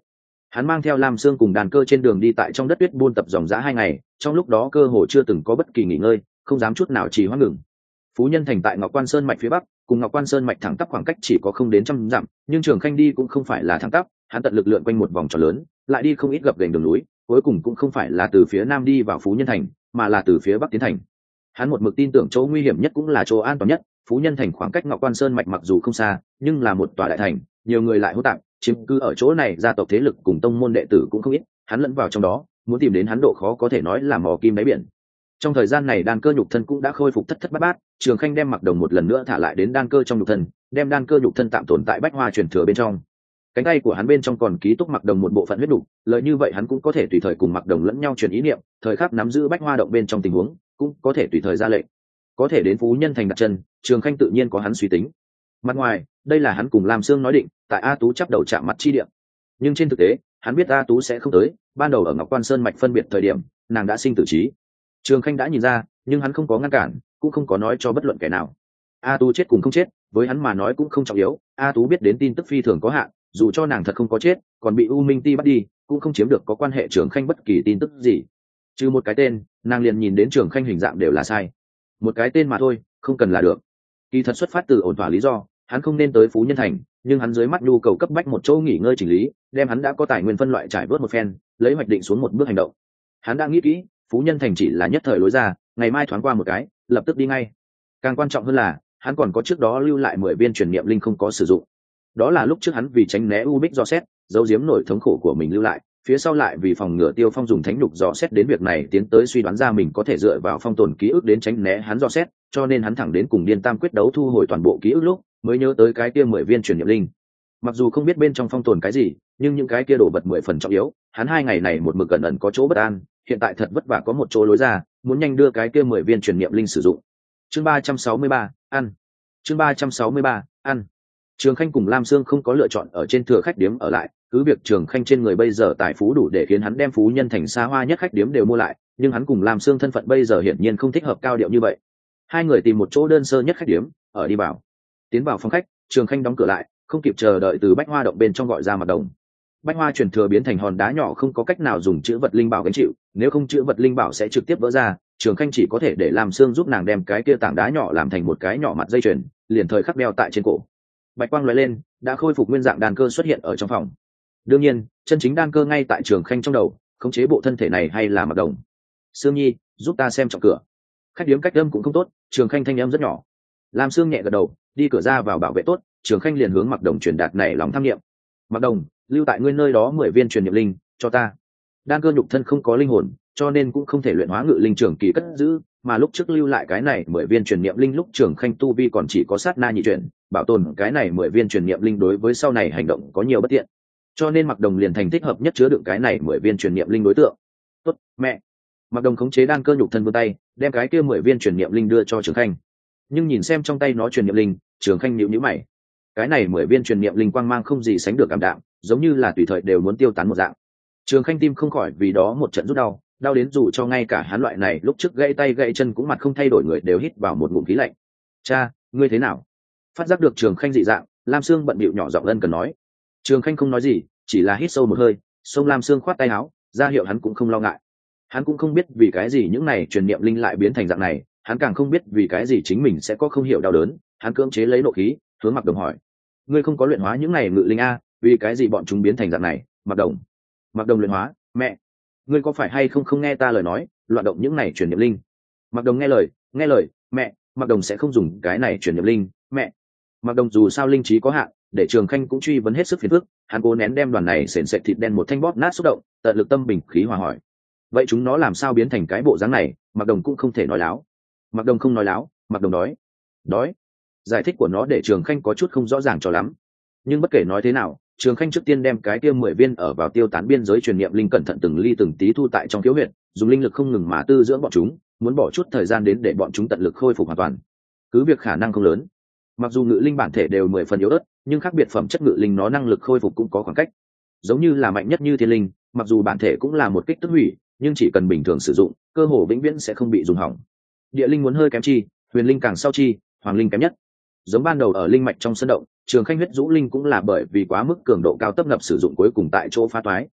Hắn mang theo Lam Sương cùng đàn cơ trên đường đi tại trong đất tuyết buôn tập dòng dã hai ngày, trong lúc đó cơ hồ chưa từng có bất kỳ nghỉ ngơi, không dám chút nào trì hoãn ngừng. Phú Nhân Thành tại Ngọc Quan Sơn mạch phía bắc, cùng Ngọc Quan Sơn mạch thẳng tắp khoảng cách chỉ có không đến trăm dặm, nhưng Trường Khanh đi cũng không phải là thẳng tắp, hắn tận lực lượn quanh một vòng tròn lớn, lại đi không ít gập ghềnh đường núi, cuối cùng cũng không phải là từ phía nam đi vào Phú Nhân Thành, mà là từ phía bắc tiến thành. Hắn một mực tin tưởng chỗ nguy hiểm nhất cũng là chỗ an toàn nhất. Phú Nhân Thành khoảng cách Ngọc Quan Sơn mạch mặc dù không xa, nhưng là một tòa đại thành, nhiều người lại hỗn tạp, chiếm cứ ở chỗ này gia tộc thế lực cùng tông môn đệ tử cũng không ít, hắn lẫn vào trong đó, muốn tìm đến hắn độ khó có thể nói là mò kim đáy biển. Trong thời gian này đan cơ nhục thân cũng đã khôi phục thất thất bát bát, Trường Khanh đem Mặc Đồng một lần nữa thả lại đến đan cơ trong nhục thân, đem đan cơ nhục thân tạm tồn tại bách hoa truyền thừa bên trong. Cánh tay của hắn bên trong còn ký túc Mặc Đồng một bộ phận huyết đủ, lợi như vậy hắn cũng có thể tùy thời cùng Mặc Đồng lẫn nhau truyền ý niệm, thời khắc nắm giữ bách hoa động bên trong tình huống, cũng có thể tùy thời ra lệnh. Có thể đến Phú Nhân Thành đặt chân, Trường Khanh tự nhiên có hắn suy tính. Mặt ngoài, đây là hắn cùng Lam Sương nói định, tại A Tú chắp đầu chạm mặt chi địa. Nhưng trên thực tế, hắn biết A Tú sẽ không tới, ban đầu ở Ngọc Quan Sơn mạch phân biệt thời điểm, nàng đã sinh tử trí. Trường Khanh đã nhìn ra, nhưng hắn không có ngăn cản, cũng không có nói cho bất luận kẻ nào. A Tú chết cùng không chết, với hắn mà nói cũng không trọng yếu. A Tú biết đến tin tức phi thường có hạn, dù cho nàng thật không có chết, còn bị U Minh Ti bắt đi, cũng không chiếm được có quan hệ Trường Khanh bất kỳ tin tức gì. Trừ một cái tên, nàng liền nhìn đến Trường Khanh hình dạng đều là sai. Một cái tên mà thôi, không cần là được. Kỳ thật xuất phát từ ổn thỏa lý do, hắn không nên tới Phú Nhân Thành, nhưng hắn dưới mắt nhu cầu cấp bách một chỗ nghỉ ngơi chỉnh lý, đem hắn đã có tài nguyên phân loại trải vớt một phen, lấy hoạch định xuống một bước hành động. Hắn đã nghĩ kỹ, Phú Nhân Thành chỉ là nhất thời lối ra, ngày mai thoáng qua một cái, lập tức đi ngay. Càng quan trọng hơn là, hắn còn có trước đó lưu lại mười viên truyền niệm linh không có sử dụng. Đó là lúc trước hắn vì tránh né u bích dò xét, giấu giếm nổi thống khổ của mình lưu lại, phía sau lại vì phòng ngừa Tiêu Phong dùng thánh nhục dò xét đến việc này tiến tới suy đoán ra mình có thể dựa vào phong tồn ký ức đến tránh né hắn dò xét, cho nên hắn thẳng đến cùng Điên Tam quyết đấu thu hồi toàn bộ ký ức lúc, mới nhớ tới cái kia mười viên truyền niệm linh. Mặc dù không biết bên trong phong tồn cái gì, nhưng những cái kia đồ vật mười phần trọng yếu, hắn hai ngày này một mực cẩn ẩn có chỗ bất an, hiện tại thật vất vả có một chỗ lối ra, muốn nhanh đưa cái kia mười viên truyền niệm linh sử dụng. Chương ba trăm sáu mươi ba, ăn. Chương ba trăm sáu mươi ba, ăn. Trường Khanh cùng Lam Sương không có lựa chọn ở trên thừa khách điếm ở lại, cứ việc Trường Khanh trên người bây giờ tài phú đủ để khiến hắn đem Phú Nhân Thành xa hoa nhất khách điếm đều mua lại, nhưng hắn cùng Lam Sương thân phận bây giờ hiển nhiên không thích hợp cao điệu như vậy. Hai người tìm một chỗ đơn sơ nhất khách điếm, ở đi vào. Tiến vào phòng khách, Trường Khanh đóng cửa lại, không kịp chờ đợi từ bách hoa động bên trong gọi ra Mặc Đồng. Bách hoa truyền thừa biến thành hòn đá nhỏ không có cách nào dùng chữ vật linh bảo gánh chịu, nếu không chữ vật linh bảo sẽ trực tiếp vỡ ra, Trường Khanh chỉ có thể để Lam Sương giúp nàng đem cái kia tảng đá nhỏ làm thành một cái nhỏ mặt dây chuyền, liền thời khắc đeo tại trên cổ. Bạch quang lóe lên, đã khôi phục nguyên dạng đan cơ xuất hiện ở trong phòng. Đương nhiên, chân chính đan cơ ngay tại Trường Khanh trong đầu, khống chế bộ thân thể này hay là Mặc Đồng. Sương Nhi, giúp ta xem trọng cửa. Khách điếm cách âm cũng không tốt, Trường Khanh thanh âm rất nhỏ. Lam Sương nhẹ gật đầu, đi cửa ra vào bảo vệ tốt, Trường Khanh liền hướng Mặc Đồng truyền đạt này lòng tham niệm. Mặc Đồng, lưu tại ngươi nơi đó mười viên truyền niệm linh, cho ta. Đan cơ nhục thân không có linh hồn, cho nên cũng không thể luyện hóa ngự linh trường kỳ cất giữ, mà lúc trước lưu lại cái này mười viên truyền niệm linh lúc Trường Khanh tu vi còn chỉ có sát na nhị chuyển, bảo tồn cái này mười viên truyền niệm linh đối với sau này hành động có nhiều bất tiện, cho nên Mặc Đồng liền thành thích hợp nhất chứa đựng cái này mười viên truyền niệm linh đối tượng. Tốt, mẹ. Mặc Đồng khống chế đan cơ nhục thân vươn tay, đem cái kia mười viên truyền niệm linh đưa cho Trường Khanh. Nhưng nhìn xem trong tay nó truyền niệm linh, Trường Khanh nhíu nhíu mày. Cái này mười viên truyền niệm linh quang mang không gì sánh được cảm đạm, giống như là tùy thời đều muốn tiêu tán một dạng. Trường Khanh tim không khỏi vì đó một trận rút đau, đau đến dù cho ngay cả hắn loại này lúc trước gãy tay gãy chân cũng mặt không thay đổi người đều hít vào một ngụm khí lạnh. Cha, ngươi thế nào? Phát giác được Trường Khanh dị dạng, Lam Sương bận bịu nhỏ giọng ân cần nói. Trường Khanh không nói gì, chỉ là hít sâu một hơi, xông Lam Sương khoát tay áo, ra hiệu hắn cũng không lo ngại. Hắn cũng không biết vì cái gì những này truyền niệm linh lại biến thành dạng này, hắn càng không biết vì cái gì chính mình sẽ có không hiểu đau đớn. Hắn cưỡng chế lấy nộ khí, hướng Mặc Đồng hỏi: ngươi không có luyện hóa những này ngự linh a, vì cái gì bọn chúng biến thành dạng này? Mặc Đồng, Mặc Đồng luyện hóa, mẹ, ngươi có phải hay không không nghe ta lời nói, loạn động những này truyền niệm linh? Mặc Đồng nghe lời, nghe lời, mẹ, Mặc Đồng sẽ không dùng cái này truyền niệm linh, mẹ. Mặc Đồng dù sao linh trí có hạn, để Trường Khanh cũng truy vấn hết sức phiền phức, hắn cố nén đem đoàn này sền sệt thịt đen một thanh bóp nát xúc động, tận lực tâm bình khí hòa hỏi: vậy chúng nó làm sao biến thành cái bộ dáng này? Mặc Đồng cũng không thể nói láo. Mặc Đồng không nói láo, Mặc Đồng đói, đói. Giải thích của nó để Trường Khanh có chút không rõ ràng cho lắm, nhưng bất kể nói thế nào, Trường Khanh trước tiên đem cái tiêu mười viên ở vào tiêu tán biên giới truyền niệm linh cẩn thận từng ly từng tí thu tại trong khiếu huyệt, dùng linh lực không ngừng mà tư dưỡng bọn chúng, muốn bỏ chút thời gian đến để bọn chúng tận lực khôi phục hoàn toàn. Cứ việc khả năng không lớn, mặc dù ngự linh bản thể đều mười phần yếu ớt, nhưng khác biệt phẩm chất ngự linh nó năng lực khôi phục cũng có khoảng cách. Giống như là mạnh nhất như thiên linh, mặc dù bản thể cũng là một kích tức hủy, nhưng chỉ cần bình thường sử dụng, cơ hồ vĩnh viễn sẽ không bị dùng hỏng. Địa linh muốn hơi kém chi, huyền linh càng sau chi, hoàng linh kém nhất. Giống ban đầu ở linh mạch trong sân động, Trường Khanh huyết rũ linh cũng là bởi vì quá mức cường độ cao tấp nập sử dụng cuối cùng tại chỗ phá toái,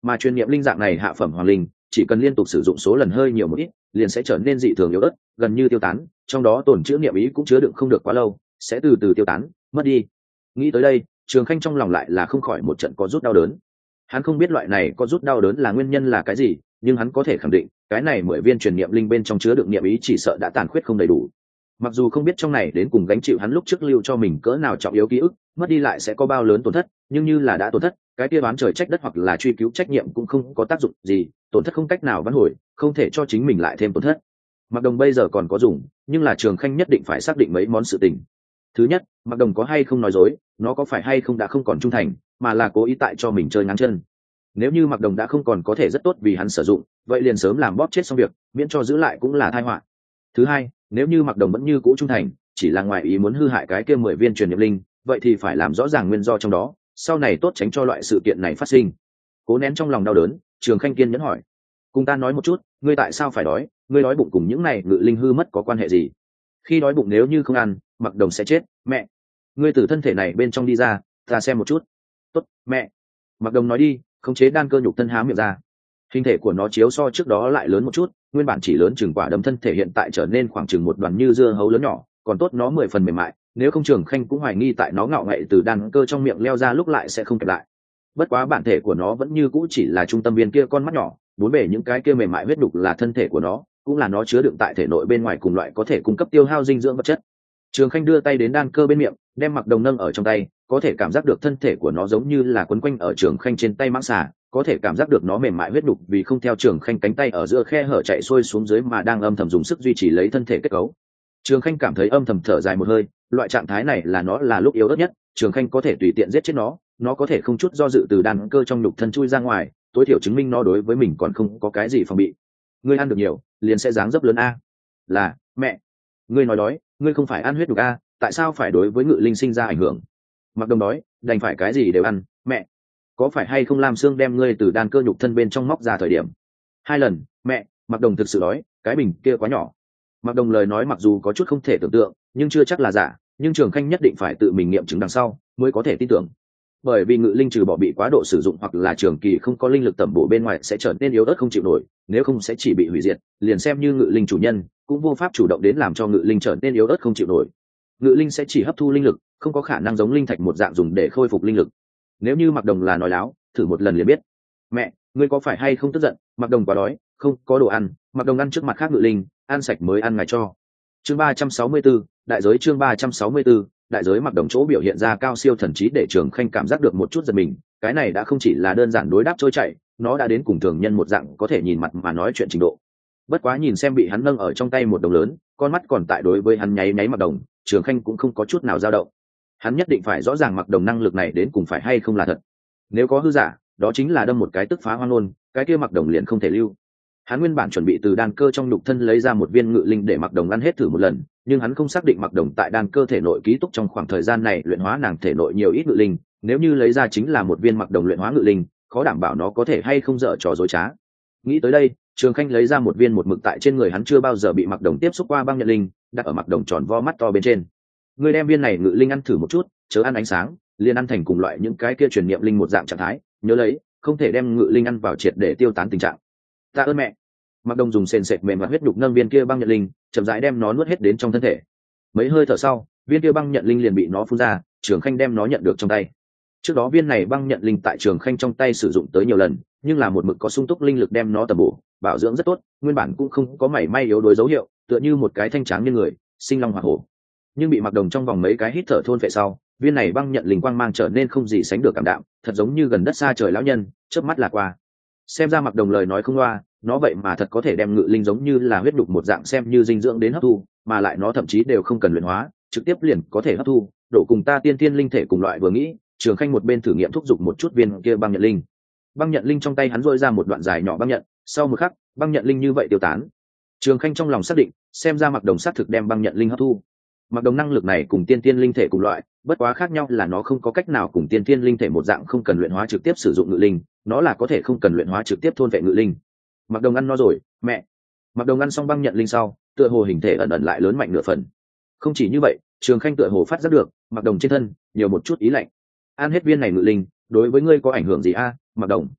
mà truyền niệm linh dạng này hạ phẩm hoàng linh chỉ cần liên tục sử dụng số lần hơi nhiều một ít liền sẽ trở nên dị thường yếu ớt, gần như tiêu tán, trong đó tổn chữ niệm ý cũng chứa đựng không được quá lâu, sẽ từ từ tiêu tán mất đi. Nghĩ tới đây, Trường Khanh trong lòng lại là không khỏi một trận có rút đau đớn. Hắn không biết loại này có rút đau đớn là nguyên nhân là cái gì, nhưng hắn có thể khẳng định cái này mười viên truyền niệm linh bên trong chứa đựng niệm ý chỉ sợ đã tàn khuyết không đầy đủ. Mặc dù không biết trong này đến cùng gánh chịu hắn lúc trước lưu cho mình cỡ nào trọng yếu ký ức, mất đi lại sẽ có bao lớn tổn thất, nhưng như là đã tổn thất, cái kia đoán trời trách đất hoặc là truy cứu trách nhiệm cũng không có tác dụng gì, tổn thất không cách nào vãn hồi, không thể cho chính mình lại thêm tổn thất. Mặc Đồng bây giờ còn có dùng, nhưng là Trường Khanh nhất định phải xác định mấy món sự tình. Thứ nhất, Mặc Đồng có hay không nói dối, nó có phải hay không đã không còn trung thành, mà là cố ý tại cho mình chơi ngắn chân. Nếu như Mặc Đồng đã không còn có thể rất tốt vì hắn sử dụng, vậy liền sớm làm bóp chết xong việc, miễn cho giữ lại cũng là tai họa. Thứ hai, nếu như Mặc Đồng vẫn như cũ trung thành, chỉ là ngoài ý muốn hư hại cái kia mười viên truyền niệm linh, vậy thì phải làm rõ ràng nguyên do trong đó, sau này tốt tránh cho loại sự kiện này phát sinh. Cố nén trong lòng đau đớn, Trường Khanh kiên nhẫn hỏi: cùng ta nói một chút, ngươi tại sao phải đói? Ngươi đói bụng cùng những này ngự linh hư mất có quan hệ gì? Khi đói bụng nếu như không ăn, Mặc Đồng sẽ chết. Mẹ, ngươi từ thân thể này bên trong đi ra, ta xem một chút. Tốt, mẹ. Mặc Đồng nói đi, khống chế đan cơ nhục thân há miệng ra. Hình thể của nó chiếu so trước đó lại lớn một chút, nguyên bản chỉ lớn chừng quả đấm thân thể hiện tại trở nên khoảng chừng một đoàn như dưa hấu lớn nhỏ, còn tốt nó mười phần mềm mại, nếu không Trường Khanh cũng hoài nghi tại nó ngạo nghễ từ đan cơ trong miệng leo ra lúc lại sẽ không kẹp lại. Bất quá bản thể của nó vẫn như cũ chỉ là trung tâm viên kia con mắt nhỏ, bốn bề những cái kia mềm mại huyết đục là thân thể của nó, cũng là nó chứa đựng tại thể nội bên ngoài cùng loại có thể cung cấp tiêu hao dinh dưỡng vật chất. Trường Khanh đưa tay đến đan cơ bên miệng, đem Mặc Đồng nâng ở trong tay, có thể cảm giác được thân thể của nó giống như là quấn quanh ở Trường Khanh trên tay mãng xà, có thể cảm giác được nó mềm mại huyết đục vì không theo Trường Khanh cánh tay ở giữa khe hở chạy xuôi xuống dưới mà đang âm thầm dùng sức duy trì lấy thân thể kết cấu. Trường Khanh cảm thấy âm thầm thở dài một hơi, loại trạng thái này là nó là lúc yếu ớt nhất, Trường Khanh có thể tùy tiện giết chết nó, nó có thể không chút do dự từ đan cơ trong nhục thân chui ra ngoài, tối thiểu chứng minh nó đối với mình còn không có cái gì phòng bị. Ngươi ăn được nhiều, liền sẽ dáng dấp lớn a. Là, mẹ. Ngươi nói đói, ngươi không phải ăn huyết đục a, tại sao phải đối với ngự linh sinh ra ảnh hưởng? Mặc Đồng đói, đành phải cái gì đều ăn, mẹ. Có phải hay không Lam Sương đem ngươi từ đan cơ nhục thân bên trong móc ra thời điểm? Hai lần, mẹ. Mặc Đồng thực sự đói, cái bình kia quá nhỏ. Mặc Đồng lời nói mặc dù có chút không thể tưởng tượng, nhưng chưa chắc là giả, nhưng Trường Khanh nhất định phải tự mình nghiệm chứng đằng sau mới có thể tin tưởng. Bởi vì ngự linh trừ bỏ bị quá độ sử dụng hoặc là trường kỳ không có linh lực tẩm bổ bên ngoài sẽ trở nên yếu ớt không chịu nổi, nếu không sẽ chỉ bị hủy diệt, liền xem như ngự linh chủ nhân cũng vô pháp chủ động đến làm cho ngự linh trở nên yếu ớt không chịu nổi. Ngự linh sẽ chỉ hấp thu linh lực, không có khả năng giống linh thạch một dạng dùng để khôi phục linh lực. Nếu như Mặc Đồng là nói láo, thử một lần liền biết. Mẹ, ngươi có phải hay không tức giận? Mặc Đồng quá đói, không có đồ ăn. Mặc Đồng ăn trước mặt khác ngự linh, ăn sạch mới ăn ngài cho. Chương ba trăm sáu mươi 34, đại giới chương ba trăm sáu mươi 34, đại giới. Mặc Đồng chỗ biểu hiện ra cao siêu thần trí để Trường Khanh cảm giác được một chút giật mình, cái này đã không chỉ là đơn giản đối đáp trôi chảy, nó đã đến cùng thường nhân một dạng có thể nhìn mặt mà nói chuyện trình độ. Bất quá nhìn xem bị hắn nâng ở trong tay một đồng lớn, con mắt còn tại đối với hắn nháy nháy Mặc Đồng, Trường Khanh cũng không có chút nào dao động. Hắn nhất định phải rõ ràng Mặc Đồng năng lực này đến cùng phải hay không là thật. Nếu có hư giả, đó chính là đâm một cái tức phá hoang luôn, cái kia Mặc Đồng liền không thể lưu. Hắn nguyên bản chuẩn bị từ đan cơ trong nhục thân lấy ra một viên ngự linh để Mặc Đồng ăn hết thử một lần, nhưng hắn không xác định Mặc Đồng tại đan cơ thể nội ký túc trong khoảng thời gian này luyện hóa nàng thể nội nhiều ít ngự linh, nếu như lấy ra chính là một viên Mặc Đồng luyện hóa ngự linh, khó đảm bảo nó có thể hay không dở trò dối trá. Nghĩ tới đây, Trường Khanh lấy ra một viên một mực tại trên người hắn chưa bao giờ bị Mặc Đồng tiếp xúc qua băng nhận linh, đặt ở Mặc Đồng tròn vo mắt to bên trên. Ngươi đem viên này ngự linh ăn thử một chút, chớ ăn ánh sáng, liền ăn thành cùng loại những cái kia truyền niệm linh một dạng trạng thái, nhớ lấy, không thể đem ngự linh ăn vào triệt để tiêu tán tình trạng. Tạ ơn mẹ. Mặc Đồng dùng sền sệt mềm và huyết đục nâng viên kia băng nhận linh, chậm rãi đem nó nuốt hết đến trong thân thể. Mấy hơi thở sau, viên kia băng nhận linh liền bị nó phun ra, Trường Khanh đem nó nhận được trong tay. Trước đó viên này băng nhận linh tại Trường Khanh trong tay sử dụng tới nhiều lần, nhưng là một mực có sung túc linh lực đem nó tầm bổ, bảo dưỡng rất tốt, nguyên bản cũng không có mảy may yếu đuối dấu hiệu, tựa như một cái thanh tráng như người, sinh long hỏa hổ. Nhưng bị Mặc Đồng trong vòng mấy cái hít thở thôn phệ sau, viên này băng nhận linh quang mang trở nên không gì sánh được cảm đạm, thật giống như gần đất xa trời lão nhân, chớp mắt là qua. Xem ra Mặc Đồng lời nói không loa, nó vậy mà thật có thể đem ngự linh giống như là huyết đục một dạng xem như dinh dưỡng đến hấp thu, mà lại nó thậm chí đều không cần luyện hóa, trực tiếp liền có thể hấp thu, độ cùng ta tiên tiên linh thể cùng loại vừa nghĩ, Trường Khanh một bên thử nghiệm thúc giục một chút viên kia băng nhận linh. Băng nhận linh trong tay hắn rỗi ra một đoạn dài nhỏ băng nhận, sau một khắc, băng nhận linh như vậy tiêu tán. Trường Khanh trong lòng xác định, xem ra Mặc Đồng xác thực đem băng nhận linh hấp thu. Mặc Đồng năng lực này cùng tiên tiên linh thể cùng loại, bất quá khác nhau là nó không có cách nào cùng tiên tiên linh thể một dạng không cần luyện hóa trực tiếp sử dụng ngự linh, nó là có thể không cần luyện hóa trực tiếp thôn vệ ngự linh. Mặc Đồng ăn no rồi, mẹ. Mặc Đồng ăn xong băng nhận linh sau, tựa hồ hình thể ẩn ẩn lại lớn mạnh nửa phần. Không chỉ như vậy, Trường Khanh tựa hồ phát giác được, Mặc Đồng trên thân nhiều một chút ý lạnh. Ăn hết viên này ngự linh, đối với ngươi có ảnh hưởng gì a, Mặc Đồng?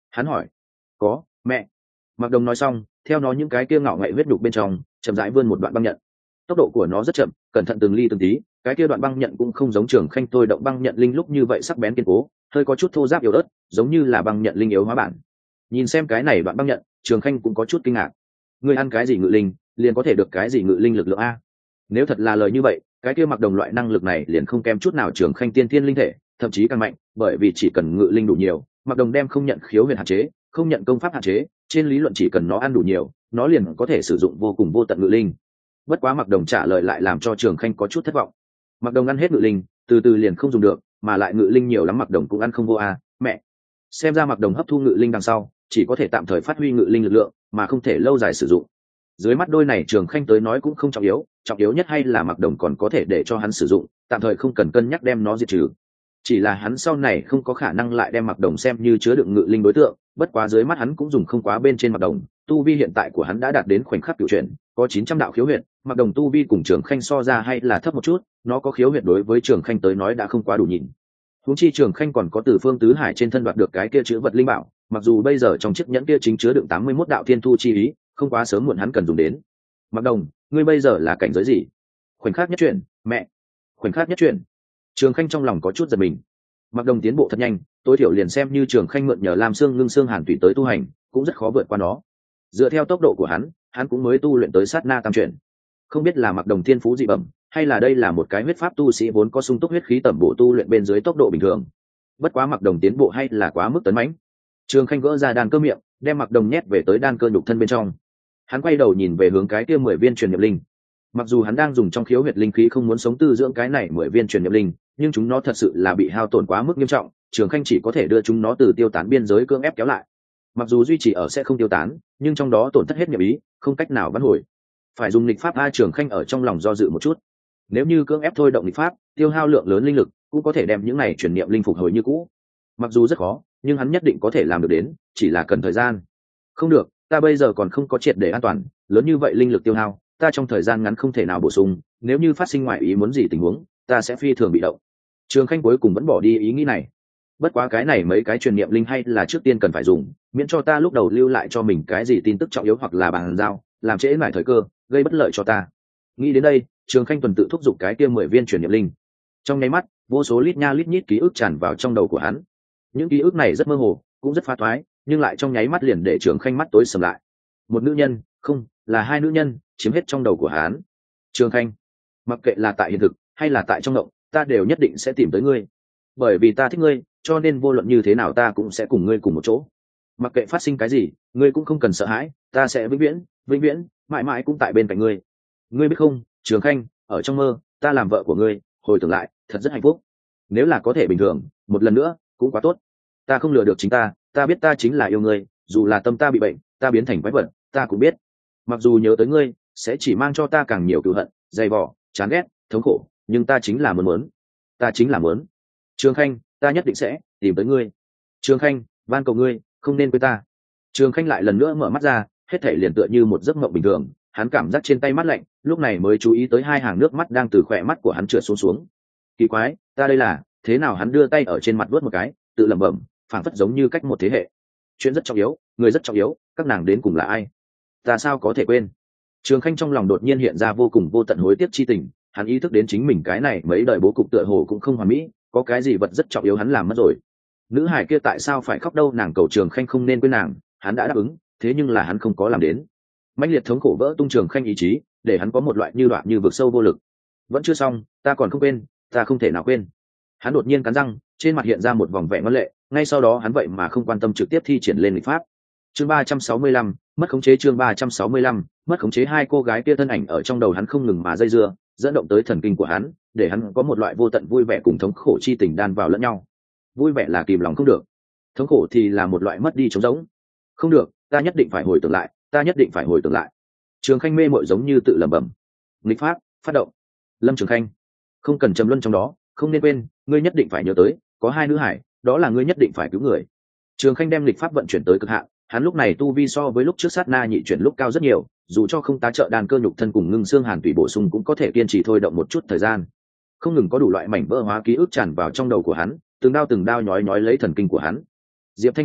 Hắn hỏi. Có, mẹ. Mặc Đồng nói xong, theo nó những cái kia ngạo ngậy huyết nhục bên trong chậm rãi vươn một đoạn băng nhận. Tốc độ của nó rất chậm, cẩn thận từng ly từng tí, cái kia đoạn băng nhận cũng không giống Trường Khanh tôi động băng nhận linh lúc như vậy sắc bén kiên cố, hơi có chút thô ráp yếu ớt, giống như là băng nhận linh yếu hóa bản. Nhìn xem cái này đoạn băng nhận, Trường Khanh cũng có chút kinh ngạc. Ngươi ăn cái gì ngự linh, liền có thể được cái gì ngự linh lực lượng a? Nếu thật là lời như vậy, cái kia Mặc Đồng loại năng lực này liền không kém chút nào Trường Khanh tiên thiên linh thể, thậm chí càng mạnh, bởi vì chỉ cần ngự linh đủ nhiều, Mặc Đồng đem không nhận khiếu huyền hạn chế, không nhận công pháp hạn chế, trên lý luận chỉ cần nó ăn đủ nhiều, nó liền có thể sử dụng vô cùng vô tận ngự linh. Bất quá Mặc Đồng trả lời lại làm cho Trường Khanh có chút thất vọng. Mặc Đồng ăn hết ngự linh, từ từ liền không dùng được, mà lại ngự linh nhiều lắm Mặc Đồng cũng ăn không vô a, mẹ. Xem ra Mặc Đồng hấp thu ngự linh đằng sau, chỉ có thể tạm thời phát huy ngự linh lực lượng, mà không thể lâu dài sử dụng. Dưới mắt đôi này Trường Khanh tới nói cũng không trọng yếu, trọng yếu nhất hay là Mặc Đồng còn có thể để cho hắn sử dụng, tạm thời không cần cân nhắc đem nó diệt trừ. Chỉ là hắn sau này không có khả năng lại đem Mặc Đồng xem như chứa đựng ngự linh đối tượng, bất quá dưới mắt hắn cũng dùng không quá bên trên Mặc Đồng, tu vi hiện tại của hắn đã đạt đến khoảnh khắc cửu chuyển, có chín trăm đạo khiếu huyệt, Mặc Đồng tu vi cùng Trường Khanh so ra hay là thấp một chút, nó có khiếu huyệt đối với Trường Khanh tới nói đã không quá đủ nhìn. Huống chi Trường Khanh còn có từ Phương Tứ Hải trên thân đoạt được cái kia chữ vật linh bảo, mặc dù bây giờ trong chiếc nhẫn kia chính chứa đựng tám mươi mốt đạo thiên thu chi ý, không quá sớm muộn hắn cần dùng đến. Mặc Đồng, ngươi bây giờ là cảnh giới gì? Khoảnh khắc nhất chuyển, mẹ. Khoảnh khắc nhất chuyển. Trường Khanh trong lòng có chút giật mình. Mặc Đồng tiến bộ thật nhanh, tối thiểu liền xem như Trường Khanh mượn nhờ Lam Xương Ngưng Xương Hàn Tủy tới tu hành, cũng rất khó vượt qua nó. Dựa theo tốc độ của hắn, hắn cũng mới tu luyện tới sát na tam chuyển. Không biết là Mặc Đồng thiên phú dị bẩm, hay là đây là một cái huyết pháp tu sĩ vốn có sung túc huyết khí tẩm bổ tu luyện bên dưới tốc độ bình thường. Bất quá Mặc Đồng tiến bộ hay là quá mức tấn mãnh. Trường Khanh gỡ ra đan cơ miệng, đem Mặc Đồng nhét về tới đan cơ nhục thân bên trong. Hắn quay đầu nhìn về hướng cái kia mười viên truyền niệm linh. Mặc dù hắn đang dùng trong khiếu huyệt linh khí không muốn sống tư dưỡng cái này mười viên truyền niệm linh, nhưng chúng nó thật sự là bị hao tổn quá mức nghiêm trọng, Trường Khanh chỉ có thể đưa chúng nó từ tiêu tán biên giới cưỡng ép kéo lại. Mặc dù duy trì ở sẽ không tiêu tán, nhưng trong đó tổn thất hết niệm ý, không cách nào vãn hồi. Phải dùng nghịch pháp a, Trường Khanh ở trong lòng do dự một chút. Nếu như cưỡng ép thôi động nghịch pháp, tiêu hao lượng lớn linh lực, cũng có thể đem những này truyền niệm linh phục hồi như cũ. Mặc dù rất khó, nhưng hắn nhất định có thể làm được đến, chỉ là cần thời gian. Không được, ta bây giờ còn không có triệt để an toàn, lớn như vậy linh lực tiêu hao, ta trong thời gian ngắn không thể nào bổ sung, nếu như phát sinh ngoại ý muốn gì tình huống, ta sẽ phi thường bị động. Trường Khanh cuối cùng vẫn bỏ đi ý nghĩ này. Bất quá cái này mấy cái truyền niệm linh hay là trước tiên cần phải dùng, miễn cho ta lúc đầu lưu lại cho mình cái gì tin tức trọng yếu hoặc là bàn giao, làm trễ nải thời cơ, gây bất lợi cho ta. Nghĩ đến đây, Trường Khanh tuần tự thúc giục cái kia mười viên truyền niệm linh. Trong nháy mắt, vô số lít nha lít nhít ký ức tràn vào trong đầu của hắn. Những ký ức này rất mơ hồ, cũng rất phá thoái, nhưng lại trong nháy mắt liền để Trường Khanh mắt tối sầm lại. Một nữ nhân, không, là hai nữ nhân, chiếm hết trong đầu của hắn. Trường Khanh, mặc kệ là tại hiện thực hay là tại trong động, ta đều nhất định sẽ tìm tới ngươi, bởi vì ta thích ngươi, cho nên vô luận như thế nào ta cũng sẽ cùng ngươi cùng một chỗ. Mặc kệ phát sinh cái gì, ngươi cũng không cần sợ hãi, ta sẽ vĩnh viễn, vĩnh viễn, mãi mãi cũng tại bên cạnh ngươi. Ngươi biết không, Trường Khanh, ở trong mơ, ta làm vợ của ngươi, hồi tưởng lại, thật rất hạnh phúc. Nếu là có thể bình thường, một lần nữa, cũng quá tốt. Ta không lừa được chính ta, ta biết ta chính là yêu ngươi, dù là tâm ta bị bệnh, ta biến thành quái vật, ta cũng biết. Mặc dù nhớ tới ngươi, sẽ chỉ mang cho ta càng nhiều cựu hận, dày vò, chán ghét, thống khổ, nhưng ta chính là muốn muốn, ta chính là muốn. Trường Khanh, ta nhất định sẽ tìm tới ngươi. Trường Khanh, van cầu ngươi, không nên quên ta. Trường Khanh lại lần nữa mở mắt ra, hết thảy liền tựa như một giấc mộng bình thường, hắn cảm giác trên tay mát lạnh, lúc này mới chú ý tới hai hàng nước mắt đang từ khỏe mắt của hắn trượt xuống xuống. Kỳ quái, ta đây là, thế nào hắn đưa tay ở trên mặt vuốt một cái, tự lẩm bẩm, phảng phất giống như cách một thế hệ. Chuyện rất trọng yếu, người rất trọng yếu, các nàng đến cùng là ai? Ta sao có thể quên? Trường Khanh trong lòng đột nhiên hiện ra vô cùng vô tận hối tiếc chi tình, hắn ý thức đến chính mình cái này mấy đời bố cục tựa hồ cũng không hoàn mỹ, có cái gì vật rất trọng yếu hắn làm mất rồi. Nữ hải kia tại sao phải khóc đâu, nàng cầu Trường Khanh không nên quên nàng, hắn đã đáp ứng, thế nhưng là hắn không có làm đến. Mãnh liệt thống khổ vỡ tung Trường Khanh ý chí, để hắn có một loại như đoạn như vực sâu vô lực. Vẫn chưa xong, ta còn không quên, ta không thể nào quên. Hắn đột nhiên cắn răng, trên mặt hiện ra một vòng vẻ ngân lệ, ngay sau đó hắn vậy mà không quan tâm trực tiếp thi triển lên nghịch pháp. Chương ba trăm sáu mươi lăm, mất khống chế. Chương ba trăm sáu mươi lăm, mất khống chế. Hai cô gái kia thân ảnh ở trong đầu hắn không ngừng mà dây dưa, dẫn động tới thần kinh của hắn, để hắn có một loại vô tận vui vẻ cùng thống khổ chi tình đan vào lẫn nhau. Vui vẻ là kìm lòng không được, thống khổ thì là một loại mất đi trống rỗng. Không được, ta nhất định phải hồi tưởng lại, ta nhất định phải hồi tưởng lại. Trường Khanh mê mội giống như tự lẩm bẩm. Nghịch pháp phát động. Lâm Trường Khanh, không cần trầm luân trong đó, không nên quên, ngươi nhất định phải nhớ tới, có hai nữ hải, đó là ngươi nhất định phải cứu người. Trường Khanh đem nghịch pháp vận chuyển tới cực hạn, hắn lúc này tu vi so với lúc trước sát na nhị chuyển lúc cao rất nhiều, dù cho không tá trợ đàn cơ nhục thân cùng ngưng xương hàn tùy bổ sung cũng có thể kiên trì thôi động một chút thời gian. Không ngừng có đủ loại mảnh vỡ hóa ký ức tràn vào trong đầu của hắn, từng đao từng đao nhói nhói lấy thần kinh của hắn. Diệp Thanh Hà,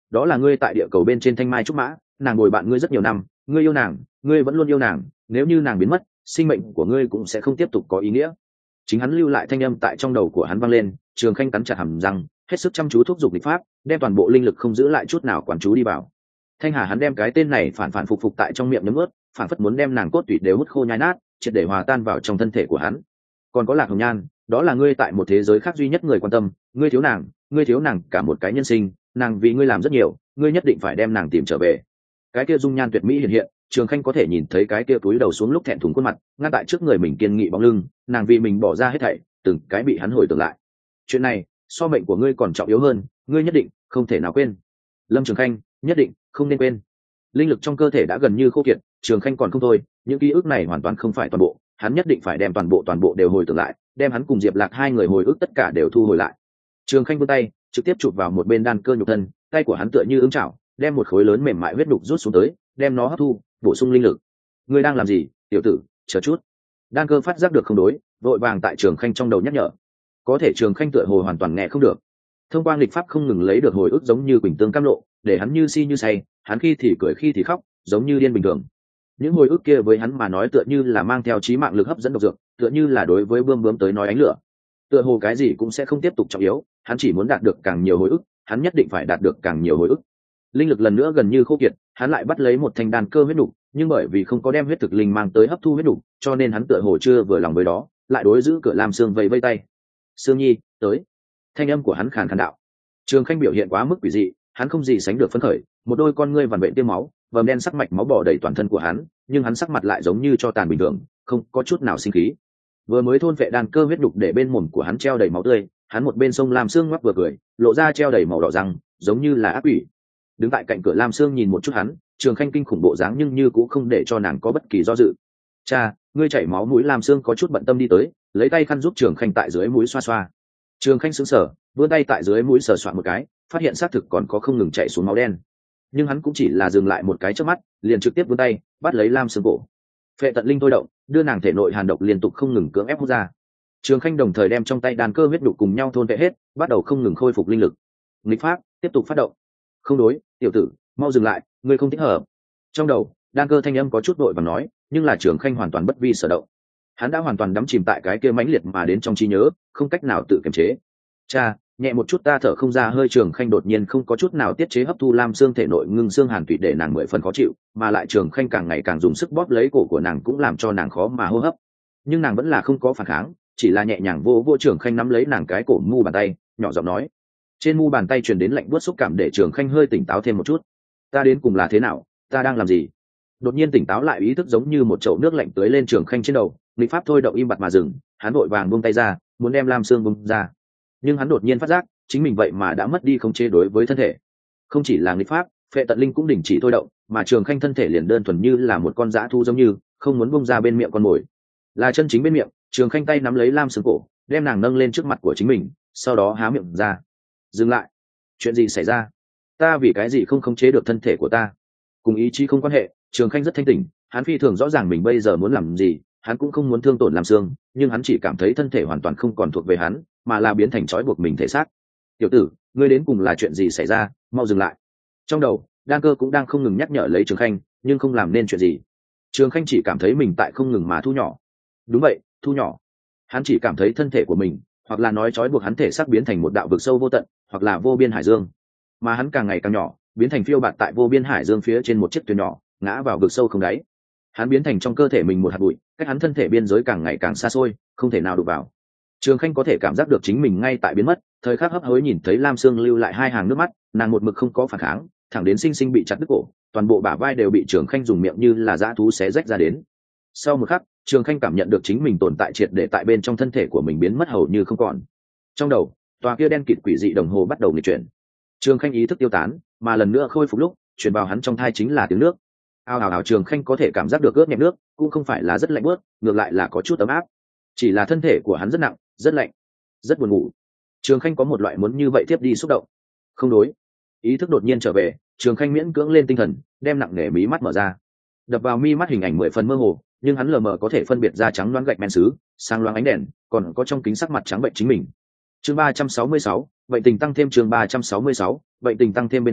đó là ngươi tại địa cầu bên trên thanh mai trúc mã, nàng bồi bạn ngươi rất nhiều năm, ngươi yêu nàng, ngươi vẫn luôn yêu nàng, nếu như nàng biến mất, sinh mệnh của ngươi cũng sẽ không tiếp tục có ý nghĩa. Chính hắn lưu lại thanh âm tại trong đầu của hắn vang lên. Trường Khanh cắn chặt hàm răng, hết sức chăm chú thúc giục lịch pháp, đem toàn bộ linh lực không giữ lại chút nào quán chú đi vào. Thanh Hà hắn đem cái tên này phản phản phục phục tại trong miệng nhấm ướt, phản phất muốn đem nàng cốt tủy đều hút khô nhai nát, triệt để hòa tan vào trong thân thể của hắn. Còn có Lạc Hồng Nhan, đó là ngươi tại một thế giới khác duy nhất người quan tâm, ngươi thiếu nàng, ngươi thiếu nàng cả một cái nhân sinh, nàng vì ngươi làm rất nhiều, ngươi nhất định phải đem nàng tìm trở về. Cái kia dung nhan tuyệt mỹ hiện hiện, Trường Khanh có thể nhìn thấy cái kia túi đầu xuống lúc thẹn thùng khuôn mặt, ngăn tại trước người mình kiên nghị bóng lưng, nàng vì mình bỏ ra hết thảy, từng cái bị hắn hồi tưởng lại. Chuyện này, so mệnh của ngươi còn trọng yếu hơn, ngươi nhất định không thể nào quên. Lâm Trường Khanh, nhất định không nên quên. Linh lực trong cơ thể đã gần như khô kiệt, Trường Khanh còn không thôi, những ký ức này hoàn toàn không phải toàn bộ, hắn nhất định phải đem toàn bộ toàn bộ đều hồi tưởng lại, đem hắn cùng Diệp Lạc hai người hồi ức tất cả đều thu hồi lại. Trường Khanh vươn tay, trực tiếp chụp vào một bên đan cơ nhục thân, tay của hắn tựa như ứng chảo, đem một khối lớn mềm mại huyết đục rút xuống tới, đem nó hấp thu, bổ sung linh lực. Ngươi đang làm gì, tiểu tử, chờ chút. Đan cơ phát giác được không đối, vội vàng tại Trường Khanh trong đầu nhắc nhở. Có thể Trường Khanh tựa hồ hoàn toàn nghe không được. Thông qua nghịch pháp không ngừng lấy được hồi ức giống như quỳnh tương cam lộ, để hắn như si như say, hắn khi thì cười khi thì khóc, giống như điên bình thường. Những hồi ức kia với hắn mà nói tựa như là mang theo chí mạng lực hấp dẫn độc dược, tựa như là đối với bươm bướm tới nói ánh lửa. Tựa hồ cái gì cũng sẽ không tiếp tục trọng yếu, hắn chỉ muốn đạt được càng nhiều hồi ức, hắn nhất định phải đạt được càng nhiều hồi ức. Linh lực lần nữa gần như khô kiệt, hắn lại bắt lấy một thanh đan cơ huyết nục, nhưng bởi vì không có đem huyết thực linh mang tới hấp thu huyết nục, cho nên hắn tựa hồ chưa vừa lòng với đó, lại đối giữ cửa Lam Sương vẫy vây tay. "Sương Nhi, tới." Thanh âm của hắn khàn khàn đạo. Trường Khanh biểu hiện quá mức quỷ dị, hắn không gì sánh được phấn khởi, một đôi con ngươi vằn vện tiêm máu, vầng đen sắc mạch máu bò đầy toàn thân của hắn, nhưng hắn sắc mặt lại giống như cho tàn bình thường, không có chút nào sinh khí. Vừa mới thôn vệ đan cơ huyết đục để bên mồm của hắn treo đầy máu tươi, hắn một bên sông Lam Sương ngoắc vừa cười, lộ ra treo đầy màu đỏ răng, giống như là ác quỷ. Đứng tại cạnh cửa Lam Sương nhìn một chút hắn, Trường Khanh kinh khủng bộ dáng nhưng như cũng không để cho nàng có bất kỳ do dự. "Cha, ngươi chảy máu mũi." Lam Sương có chút bận tâm đi tới, lấy tay khăn giúp Trường Khanh tại dưới mũi xoa xoa. Trường Khanh sững sờ, vươn tay tại dưới mũi sờ soạn một cái, phát hiện xác thực còn có không ngừng chảy xuống máu đen, nhưng hắn cũng chỉ là dừng lại một cái trước mắt, liền trực tiếp vươn tay bắt lấy Lam Sương cổ. Phệ tận linh thôi động, đưa nàng thể nội hàn độc liên tục không ngừng cưỡng ép hút ra. Trường Khanh đồng thời đem trong tay đan cơ huyết đục cùng nhau thôn vệ hết, bắt đầu không ngừng khôi phục linh lực. Nghịch pháp tiếp tục phát động. "Không đối, tiểu tử, mau dừng lại, ngươi không thích hợp." Trong đầu, đan cơ thanh âm có chút vội vàng nói, nhưng là Trường Khanh hoàn toàn bất vi sở động. Hắn đã hoàn toàn đắm chìm tại cái kia mãnh liệt mà đến trong trí nhớ, không cách nào tự kiềm chế. "Cha, nhẹ một chút." Ta thở không ra hơi. Trường Khanh đột nhiên không có chút nào tiết chế hấp thu Lam Sương thể nội ngưng xương hàn tủy để nàng mười phần khó chịu, mà lại Trường Khanh càng ngày càng dùng sức bóp lấy cổ của nàng cũng làm cho nàng khó mà hô hấp. Nhưng nàng vẫn là không có phản kháng, chỉ là nhẹ nhàng vô vô Trường Khanh nắm lấy nàng cái cổ mu bàn tay, nhỏ giọng nói. Trên mu bàn tay truyền đến lạnh buốt xúc cảm để Trường Khanh hơi tỉnh táo thêm một chút. "Ta đến cùng là thế nào, ta đang làm gì?" Đột nhiên tỉnh táo lại, ý thức giống như một chậu nước lạnh tưới lên Trường Khanh trên đầu, nghịch pháp thôi động im bặt mà dừng, hắn vội vàng buông tay ra, muốn đem Lam Sương buông ra. Nhưng hắn đột nhiên phát giác, chính mình vậy mà đã mất đi khống chế đối với thân thể. Không chỉ là nghịch pháp, phệ tận linh cũng đình chỉ thôi động, mà Trường Khanh thân thể liền đơn thuần như là một con dã thu giống như không muốn buông ra bên miệng con mồi. Là chân chính bên miệng, Trường Khanh tay nắm lấy Lam Sương cổ, đem nàng nâng lên trước mặt của chính mình, sau đó há miệng ra. "Dừng lại." "Chuyện gì xảy ra? Ta vì cái gì không khống chế được thân thể của ta?" Cùng ý chí không quan hệ, Trường Khanh rất thanh tỉnh, hắn phi thường rõ ràng mình bây giờ muốn làm gì, hắn cũng không muốn thương tổn Lam Sương, nhưng hắn chỉ cảm thấy thân thể hoàn toàn không còn thuộc về hắn, mà là biến thành trói buộc mình thể xác. "Tiểu tử, ngươi đến cùng là chuyện gì xảy ra, mau dừng lại." Trong đầu, đan cơ cũng đang không ngừng nhắc nhở lấy Trường Khanh, nhưng không làm nên chuyện gì. Trường Khanh chỉ cảm thấy mình tại không ngừng mà thu nhỏ. Đúng vậy, thu nhỏ. Hắn chỉ cảm thấy thân thể của mình, hoặc là nói trói buộc hắn thể xác biến thành một đạo vực sâu vô tận, hoặc là vô biên hải dương. Mà hắn càng ngày càng nhỏ, biến thành phiêu bạt tại vô biên hải dương phía trên một chiếc thuyền nhỏ, ngã vào vực sâu không đáy. Hắn biến thành trong cơ thể mình một hạt bụi, cách hắn thân thể biên giới càng ngày càng xa xôi, không thể nào đụng vào. Trường Khanh có thể cảm giác được chính mình ngay tại biến mất, thời khắc hấp hối nhìn thấy Lam Sương lưu lại hai hàng nước mắt, nàng một mực không có phản kháng, thẳng đến sinh sinh bị chặt đứt cổ, toàn bộ bả vai đều bị Trường Khanh dùng miệng như là dã thú xé rách ra đến. Sau một khắc, Trường Khanh cảm nhận được chính mình tồn tại triệt để tại bên trong thân thể của mình biến mất hầu như không còn. Trong đầu, tòa kia đen kịt quỷ dị đồng hồ bắt đầu nghịch chuyển. Trường Khanh ý thức tiêu tán, mà lần nữa khôi phục lúc, truyền vào hắn trong thai chính là tiếng nước. Ao ào ào. Trường Khanh có thể cảm giác được ướt nhẹp nước, cũng không phải là rất lạnh buốt, ngược lại là có chút ấm áp. Chỉ là thân thể của hắn rất nặng, rất lạnh, rất buồn ngủ. Trường Khanh có một loại muốn như vậy tiếp đi xúc động. Không đối. Ý thức đột nhiên trở về, Trường Khanh miễn cưỡng lên tinh thần, đem nặng nề mí mắt mở ra. Đập vào mi mắt hình ảnh mười phần mơ hồ, nhưng hắn lờ mờ có thể phân biệt ra trắng loáng gạch men sứ, sang loáng ánh đèn, còn có trong kính sắc mặt trắng bệnh chính mình. Chương ba trăm sáu mươi sáu, bệnh tình tăng thêm. Chương ba trăm sáu mươi sáu, bệnh tình tăng thêm. Bên hai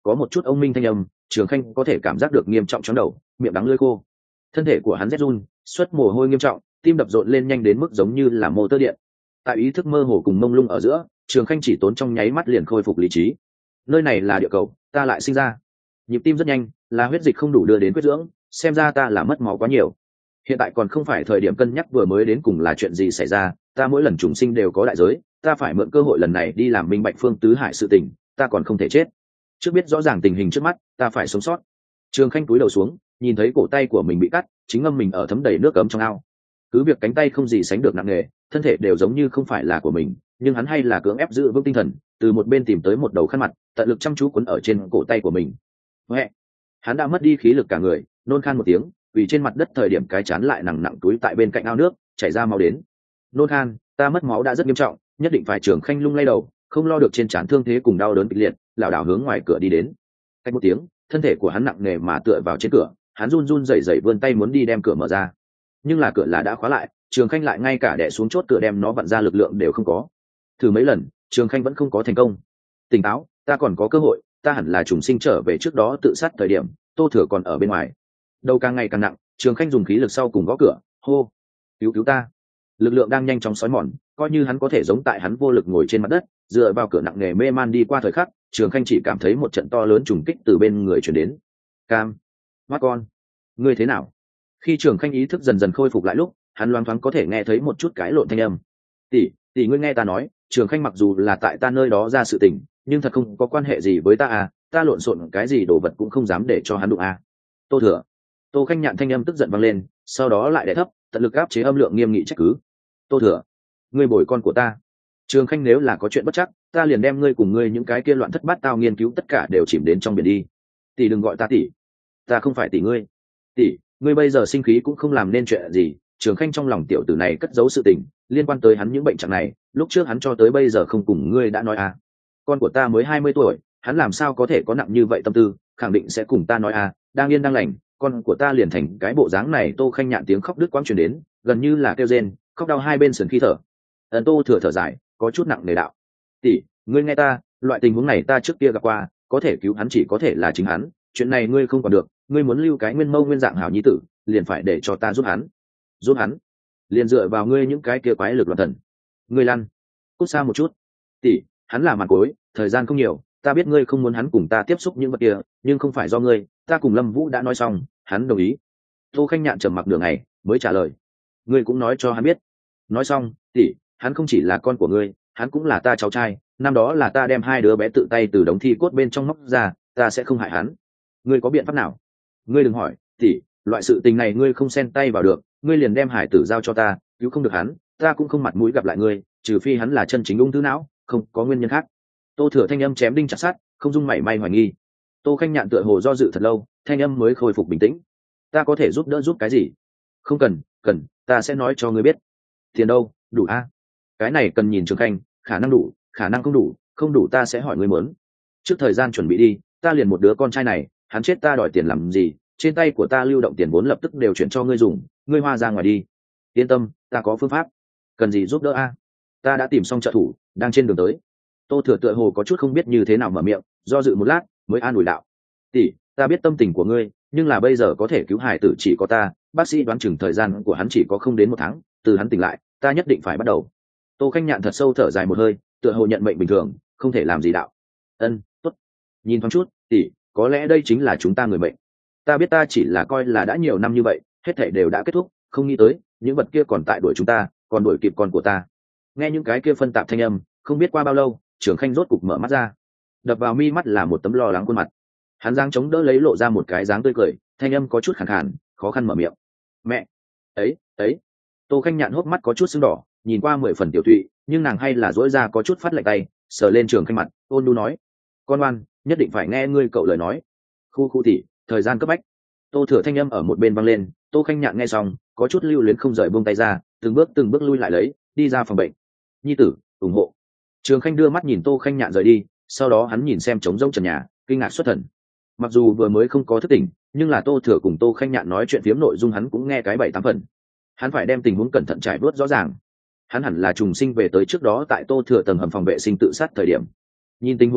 có một chút ông minh thanh âm, Trường Khanh có thể cảm giác được nghiêm trọng chóng đầu, miệng đắng lưỡi khô. Thân thể của hắn rét run, xuất mồ hôi nghiêm trọng, tim đập rộn lên nhanh đến mức giống như là mô tơ điện. Tại ý thức mơ hồ cùng mông lung ở giữa, Trường Khanh chỉ tốn trong nháy mắt liền khôi phục lý trí. Nơi này là địa cầu, ta lại sinh ra. Nhịp tim rất nhanh, là huyết dịch không đủ đưa đến huyết dưỡng, xem ra ta là mất máu quá nhiều. Hiện tại còn không phải thời điểm cân nhắc vừa mới đến cùng là chuyện gì xảy ra, ta mỗi lần trùng sinh đều có đại giới, ta phải mượn cơ hội lần này đi làm minh bạch phương tứ hải sự tình, ta còn không thể chết. Trước biết rõ ràng tình hình trước mắt, ta phải sống sót. Trường Khanh cúi đầu xuống, nhìn thấy cổ tay của mình bị cắt, chính ngâm mình ở thấm đầy nước ấm trong ao. Cứ việc cánh tay không gì sánh được nặng nề, thân thể đều giống như không phải là của mình, nhưng hắn hay là cưỡng ép giữ vững tinh thần, từ một bên tìm tới một đầu khăn mặt, tận lực chăm chú quấn ở trên cổ tay của mình. Huệ, hắn đã mất đi khí lực cả người, nôn khan một tiếng, vì trên mặt đất thời điểm cái chán lại nặng nặng túi tại bên cạnh ao nước, chảy ra máu đến. Nôn khan, ta mất máu đã rất nghiêm trọng, nhất định phải. Trường Khanh lung lay đầu, không lo được trên trán thương thế cùng đau đớn kịch liệt, lảo đảo hướng ngoài cửa đi đến. Cách một tiếng, thân thể của hắn nặng nề mà tựa vào trên cửa, hắn run run rẩy rẩy vươn tay muốn đi đem cửa mở ra, nhưng là cửa là đã khóa lại. Trường Khanh lại ngay cả đè xuống chốt cửa đem nó vặn ra lực lượng đều không có. Thử mấy lần, Trường Khanh vẫn không có thành công. Tỉnh táo, ta còn có cơ hội, ta hẳn là trùng sinh trở về trước đó tự sát thời điểm Tô Thừa còn ở bên ngoài. Đầu càng ngày càng nặng, Trường Khanh dùng khí lực sau cùng gõ cửa, hô, cứu cứu ta. Lực lượng đang nhanh chóng xói mòn, coi như hắn có thể giống tại hắn vô lực ngồi trên mặt đất, dựa vào cửa nặng nề mê man đi qua thời khắc, Trường Khanh chỉ cảm thấy một trận to lớn trùng kích từ bên người chuyển đến. Cam, mắt con, ngươi thế nào? Khi Trường Khanh ý thức dần dần khôi phục lại lúc, hắn loáng thoáng có thể nghe thấy một chút cái lộn thanh âm. Tỷ, tỷ ngươi nghe ta nói, Trường Khanh mặc dù là tại ta nơi đó ra sự tình, nhưng thật không có quan hệ gì với ta à, ta lộn xộn cái gì đồ vật cũng không dám để cho hắn đụng à. Tô Thừa. Tô Khanh Nhạn thanh âm tức giận vang lên, sau đó lại đè thấp, tận lực áp chế âm lượng nghiêm nghị trách cứ. Tô Thừa, ngươi bồi con của ta. Trường Khanh nếu là có chuyện bất chắc, ta liền đem ngươi cùng ngươi những cái kia loạn thất bát tao nghiên cứu tất cả đều chìm đến trong biển đi. Tỷ đừng gọi ta tỷ, ta không phải tỷ ngươi. Tỷ, ngươi bây giờ sinh khí cũng không làm nên chuyện gì. Trường Khanh trong lòng tiểu tử này cất giấu sự tình liên quan tới hắn những bệnh trạng này, lúc trước hắn cho tới bây giờ không cùng ngươi đã nói à. Con của ta mới hai mươi tuổi, hắn làm sao có thể có nặng như vậy tâm tư, khẳng định sẽ cùng ta nói à, đang yên đang lành, con của ta liền thành cái bộ dáng này. Tô Khanh Nhạn tiếng khóc đứt quãng truyền đến, gần như là kêu rên, khóc đau hai bên sườn khi thở. Ấn Tô Thừa thở dài, có chút nặng nề đạo. Tỷ, ngươi nghe ta, loại tình huống này ta trước kia gặp qua, có thể cứu hắn chỉ có thể là chính hắn, chuyện này ngươi không còn được, ngươi muốn lưu cái nguyên mâu nguyên dạng hảo nhi tử, liền phải để cho ta giúp hắn. Giúp hắn? Liền dựa vào ngươi những cái kia quái lực loạn thần. Ngươi lăn, cút xa một chút. Tỷ, hắn là màn cối, thời gian không nhiều, ta biết ngươi không muốn hắn cùng ta tiếp xúc những vật kia, nhưng không phải do ngươi, ta cùng Lâm Vũ đã nói xong, hắn đồng ý. Tô Khanh Nhạn trầm mặc đường này mới trả lời, ngươi cũng nói cho hắn biết. Nói xong, tỷ, hắn không chỉ là con của ngươi, hắn cũng là ta cháu trai, năm đó là ta đem hai đứa bé tự tay từ đống thi cốt bên trong móc ra, ta sẽ không hại hắn. Ngươi có biện pháp nào? Ngươi đừng hỏi, tỷ, loại sự tình này ngươi không xen tay vào được, ngươi liền đem hải tử giao cho ta, cứu không được hắn, ta cũng không mặt mũi gặp lại ngươi, trừ phi hắn là chân chính ung thư não, không có nguyên nhân khác. Tô Thừa thanh âm chém đinh chặt sắt, không dung mảy may hoài nghi. Tô Khanh Nhạn tựa hồ do dự thật lâu, thanh âm mới khôi phục bình tĩnh. Ta có thể giúp đỡ giúp cái gì? Không cần, cần, ta sẽ nói cho ngươi biết. Tiền đâu, đủ a? À? Cái này cần nhìn Trường Khanh, khả năng đủ, khả năng không đủ, không đủ ta sẽ hỏi ngươi muốn. Trước thời gian chuẩn bị đi, ta liền một đứa con trai này, hắn chết ta đòi tiền làm gì? Trên tay của ta lưu động tiền vốn lập tức đều chuyển cho ngươi dùng, ngươi hoa ra ngoài đi. Yên tâm, ta có phương pháp. Cần gì giúp đỡ a? À? Ta đã tìm xong trợ thủ, đang trên đường tới. Tô Thừa tựa hồ có chút không biết như thế nào mở miệng, do dự một lát mới an ủi đạo. Tỷ, ta biết tâm tình của ngươi, nhưng là bây giờ có thể cứu hải tử chỉ có ta, bác sĩ đoán chừng thời gian của hắn chỉ có không đến một tháng, từ hắn tỉnh lại, ta nhất định phải bắt đầu. Tô Khanh Nhạn thật sâu thở dài một hơi, tựa hồ nhận mệnh bình thường, không thể làm gì đạo. Ân, tốt. Nhìn thoáng chút, tỷ, có lẽ đây chính là chúng ta người mệnh. Ta biết ta chỉ là coi là đã nhiều năm như vậy, hết thảy đều đã kết thúc, không nghĩ tới, những vật kia còn tại đuổi chúng ta, còn đuổi kịp con của ta. Nghe những cái kia phân tạp thanh âm, không biết qua bao lâu, Trường Khanh rốt cục mở mắt ra. Đập vào mi mắt là một tấm lo lắng khuôn mặt. Hắn giang chống đỡ lấy lộ ra một cái dáng tươi cười, thanh âm có chút khàn khàn, khó khăn mở miệng. Mẹ, ấy, ấy. Tô Khanh Nhạn hốc mắt có chút sưng đỏ, nhìn qua mười phần tiểu thụy, nhưng nàng hay là duỗi ra có chút phát lạnh tay, sờ lên Trường Khanh mặt, ôn nhu nói: "Con ngoan, nhất định phải nghe ngươi cậu lời nói." Khu khu tỷ, thời gian cấp bách. Tô Thừa thanh âm ở một bên vang lên, Tô Khanh Nhạn nghe xong, có chút lưu luyến không rời buông tay ra, từng bước từng bước lui lại lấy, đi ra phòng bệnh. Nhi tử, ủng hộ. Trường Khanh đưa mắt nhìn Tô Khanh Nhạn rời đi, sau đó hắn nhìn xem trống rỗng trần nhà, kinh ngạc xuất thần. Mặc dù vừa mới không có thức tỉnh, nhưng là Tô Thừa cùng Tô Khanh Nhạn nói chuyện phiếm nội dung hắn cũng nghe cái bảy tám phần. Hắn phải đem tình huống cẩn thận trải bớt rõ ràng. Hắn hẳn là trùng sinh về tới trước đó tại Tô Thừa tầng hầm phòng vệ sinh tự sát thời điểm. Nhìn tình huống hiện tại,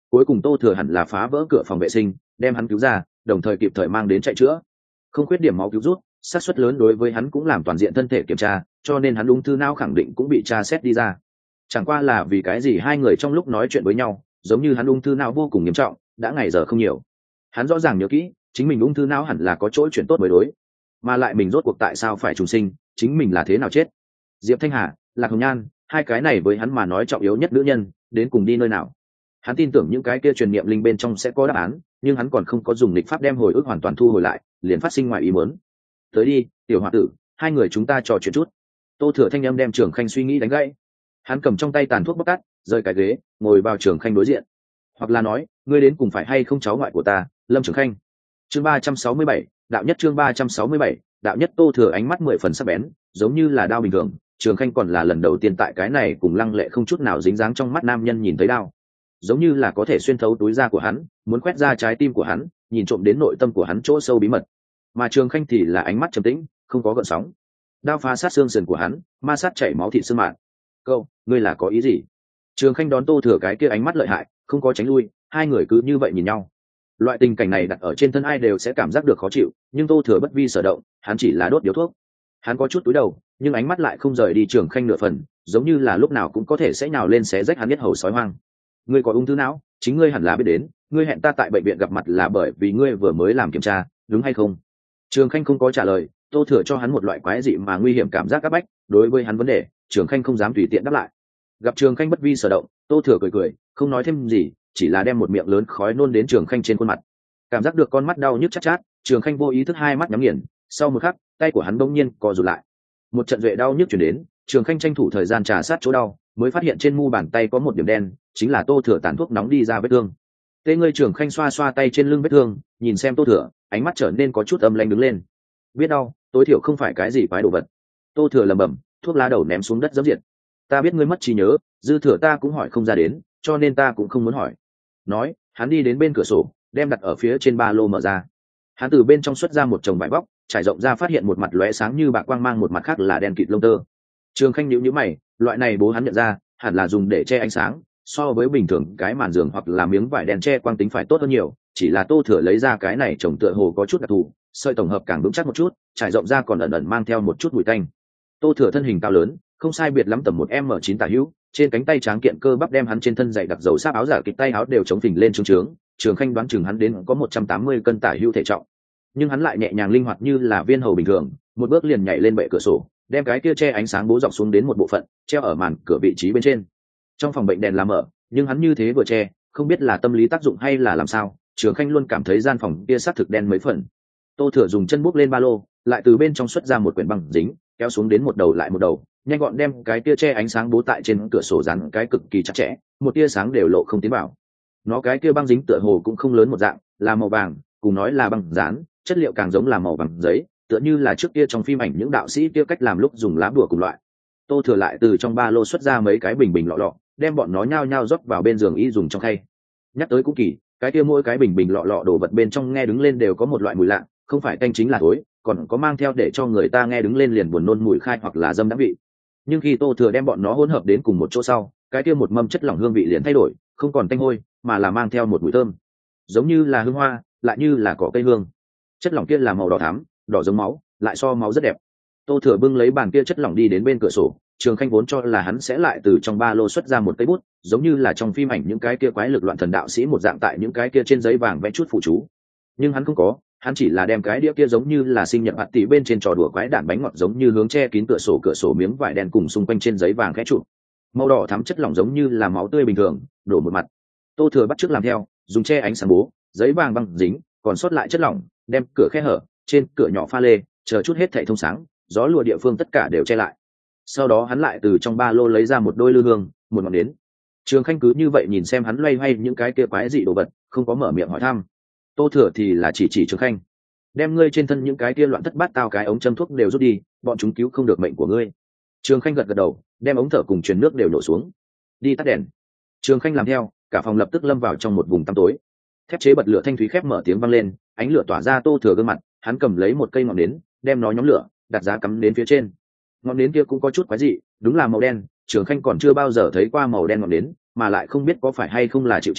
cuối cùng tô thừa hẳn là phá vỡ cửa phòng vệ sinh đem hắn cứu ra, đồng thời kịp thời mang đến chạy chữa. Không khuyết điểm máu cứu rút, xác suất lớn đối với hắn cũng làm toàn diện thân thể kiểm tra, cho nên hắn ung thư não khẳng định cũng bị tra xét đi ra. Chẳng qua là vì cái gì hai người trong lúc nói chuyện với nhau giống như hắn ung thư não vô cùng nghiêm trọng, đã ngày giờ không nhiều. Hắn rõ ràng nhớ kỹ chính mình ung thư não hẳn là có chỗ chuyển tốt mới đối, mà lại mình rốt cuộc tại sao phải trùng sinh, chính mình là thế nào chết. Diệp Thanh Hà, Lạc Hồng Nhan, hai cái này với hắn mà nói trọng yếu nhất nữ nhân, đến cùng đi nơi nào. Hắn tin tưởng những cái kia truyền niệm linh bên trong sẽ có đáp án, nhưng hắn còn không có dùng lịch pháp đem hồi ức hoàn toàn thu hồi lại, liền phát sinh ngoài ý muốn. Tới đi, tiểu hòa tử, hai người chúng ta trò chuyện chút. Tô Thừa thanh âm đem Trường Khanh suy nghĩ đánh gãy. Hắn cầm trong tay tàn thuốc bóc tắt, rời cái ghế, ngồi vào Trường Khanh đối diện. Hoặc là nói, ngươi đến cùng phải hay không cháu ngoại của ta, Lâm Trường Khanh. Chương ba trăm sáu mươi bảy, đạo nhất chương ba trăm sáu mươi bảy, đạo nhất. Tô Thừa ánh mắt mười phần sắc bén, giống như là đao bình thường. Trường Khanh còn là lần đầu tiên tại cái này cùng lăng lệ không chút nào dính dáng trong mắt nam nhân nhìn thấy đao, giống như là có thể xuyên thấu túi da của hắn, muốn quét ra trái tim của hắn, nhìn trộm đến nội tâm của hắn chỗ sâu bí mật. Mà Trường Khanh thì là ánh mắt trầm tĩnh, không có gợn sóng. Đao phá sát xương sườn của hắn, ma sát chảy máu thịt xương mạn. Câu, ngươi là có ý gì? Trường Khanh đón Tô Thừa cái kia ánh mắt lợi hại, không có tránh lui, hai người cứ như vậy nhìn nhau. Loại tình cảnh này đặt ở trên thân ai đều sẽ cảm giác được khó chịu, nhưng Tô Thừa bất vi sở động, hắn chỉ là đốt điếu thuốc. Hắn có chút túi đầu, nhưng ánh mắt lại không rời đi Trường Khanh nửa phần, giống như là lúc nào cũng có thể sẽ nhào lên xé rách hắn biết hầu sói hoang. Ngươi có ung thư não, chính ngươi hẳn là biết đến, ngươi hẹn ta tại bệnh viện gặp mặt là bởi vì ngươi vừa mới làm kiểm tra, đúng hay không? Trường Khanh không có trả lời. Tô Thừa cho hắn một loại quái dị mà nguy hiểm cảm giác áp bách, đối với hắn vấn đề, Trường Khanh không dám tùy tiện đáp lại. Gặp Trường Khanh bất vi sở động, Tô Thừa cười cười, không nói thêm gì, chỉ là đem một miệng lớn khói nôn đến Trường Khanh trên khuôn mặt. Cảm giác được con mắt đau nhức chát chát, Trường Khanh vô ý thức hai mắt nhắm nghiền, sau một khắc, tay của hắn bỗng nhiên co rụt lại. Một trận duệ đau nhức truyền đến, Trường Khanh tranh thủ thời gian trà sát chỗ đau, mới phát hiện trên mu bàn tay có một điểm đen, chính là Tô Thừa tàn thuốc nóng đi ra vết thương. Tê ngươi. Trường Khanh xoa xoa tay trên lưng vết thương, nhìn xem Tô Thừa, ánh mắt trở nên có chút âm lãnh đứng lên. Biết đau, tối thiểu không phải cái gì quái đồ vật. Tô Thừa lẩm bẩm, thuốc lá đầu ném xuống đất dẫm diện. Ta biết ngươi mất trí nhớ, dư thừa ta cũng hỏi không ra đến, cho nên ta cũng không muốn hỏi. Nói, hắn đi đến bên cửa sổ, đem đặt ở phía trên ba lô mở ra. Hắn từ bên trong xuất ra một chồng vải bóc, trải rộng ra phát hiện một mặt lóe sáng như bạc quang mang, một mặt khác là đen kịt lông tơ. Trường Khanh nhíu nhíu mày, loại này bố hắn nhận ra, hẳn là dùng để che ánh sáng, so với bình thường cái màn giường hoặc là miếng vải đen che quang tính phải tốt hơn nhiều, chỉ là Tô Thừa lấy ra cái này trồng tựa hồ có chút đặc thù, sợi tổng hợp càng vững chắc một chút, trải rộng ra còn ẩn ẩn mang theo một chút mùi tanh. Tô Thừa thân hình cao lớn, không sai biệt lắm tầm một m chín tả hữu, trên cánh tay tráng kiện cơ bắp đem hắn trên thân dày đặc dầu sáp áo giả kịch tay áo đều chống phình lên trướng trướng. Trường Khanh đoán chừng hắn đến có một trăm tám mươi cân tả hữu thể trọng, nhưng hắn lại nhẹ nhàng linh hoạt như là viên hầu bình thường, một bước liền nhảy lên bệ cửa sổ, đem cái kia che ánh sáng bố dọc xuống đến một bộ phận, treo ở màn cửa vị trí bên trên. Trong phòng bệnh đèn là mở, nhưng hắn như thế vừa che, không biết là tâm lý tác dụng hay là làm sao, Trường Khanh luôn cảm thấy gian phòng kia sát thực đen mấy phần. Tô Thừa dùng chân bút lên ba lô, lại từ bên trong xuất ra một quyển băng dính, kéo xuống đến một đầu lại một đầu, nhanh gọn đem cái tia che ánh sáng bố tại trên cửa sổ dán cái cực kỳ chặt chẽ, một tia sáng đều lộ không tiến vào. Nó cái kia băng dính tựa hồ cũng không lớn một dạng, là màu vàng, cùng nói là băng dán, chất liệu càng giống là màu vàng giấy, tựa như là trước kia trong phim ảnh những đạo sĩ kia cách làm lúc dùng lá bùa cùng loại. Tô Thừa lại từ trong ba lô xuất ra mấy cái bình bình lọ lọ, đem bọn nó nhao nhao rót vào bên giường y dùng trong khay. Nhắc tới cũng kỳ, cái kia mỗi cái bình bình lọ lọ đồ vật bên trong nghe đứng lên đều có một loại mùi lạ, không phải tanh chính là thối, còn có mang theo để cho người ta nghe đứng lên liền buồn nôn mùi khai hoặc là dâm đãng vị. Nhưng khi Tô Thừa đem bọn nó hỗn hợp đến cùng một chỗ sau, cái kia một mâm chất lỏng hương vị liền thay đổi, không còn tanh hôi, mà là mang theo một mùi thơm, giống như là hương hoa, lại như là cỏ cây hương. Chất lỏng kia là màu đỏ thắm, đỏ giống máu, lại so máu rất đẹp. Tô Thừa bưng lấy bàn kia chất lỏng đi đến bên cửa sổ, Trường Khanh vốn cho là hắn sẽ lại từ trong ba lô xuất ra một cây bút, giống như là trong phim ảnh những cái kia quái lực loạn thần đạo sĩ một dạng tại những cái kia trên giấy vàng vẽ chút phụ chú. Nhưng hắn không có, hắn chỉ là đem cái đĩa kia giống như là sinh nhật hạt tỷ bên trên trò đùa quái đản bánh ngọt giống như hướng che kín cửa sổ cửa sổ miếng vải đen cùng xung quanh trên giấy vàng khẽ chụp. Màu đỏ thắm chất lỏng giống như là máu tươi bình thường, đổ một mặt. Tô Thừa bắt chước làm theo, dùng che ánh sáng bố, giấy vàng băng dính, còn sót lại chất lỏng, đem cửa khe hở, trên cửa nhỏ pha lê, chờ chút hết thảy thông sáng, gió lùa địa phương tất cả đều che lại. Sau đó hắn lại từ trong ba lô lấy ra một đôi lư hương, một ngọn nến. Trường Khanh cứ như vậy nhìn xem hắn loay hoay những cái kia quái dị đồ vật, không có mở miệng hỏi thăm. Tô Thừa thì là chỉ chỉ Trường Khanh, đem ngươi trên thân những cái kia loạn thất bát tao cái ống châm thuốc đều rút đi, bọn chúng cứu không được mệnh của ngươi. Trường Khanh gật gật đầu, đem ống thở cùng truyền nước đều đổ xuống. Đi tắt đèn. Trường Khanh làm theo, cả phòng lập tức lâm vào trong một vùng tăm tối. Thép chế bật lửa thanh thúy khép mở tiếng vang lên, ánh lửa tỏa ra Tô Thừa gương mặt, hắn cầm lấy một cây ngọn nến, đem nó nhóm lửa, đặt giá cắm đến phía trên. Ngọn nến kia cũng có chút quái dị, đúng là màu đen, Trường Khanh còn chưa bao giờ thấy qua màu đen ngọn nến, mà lại không biết có phải hay không là chịu chiều,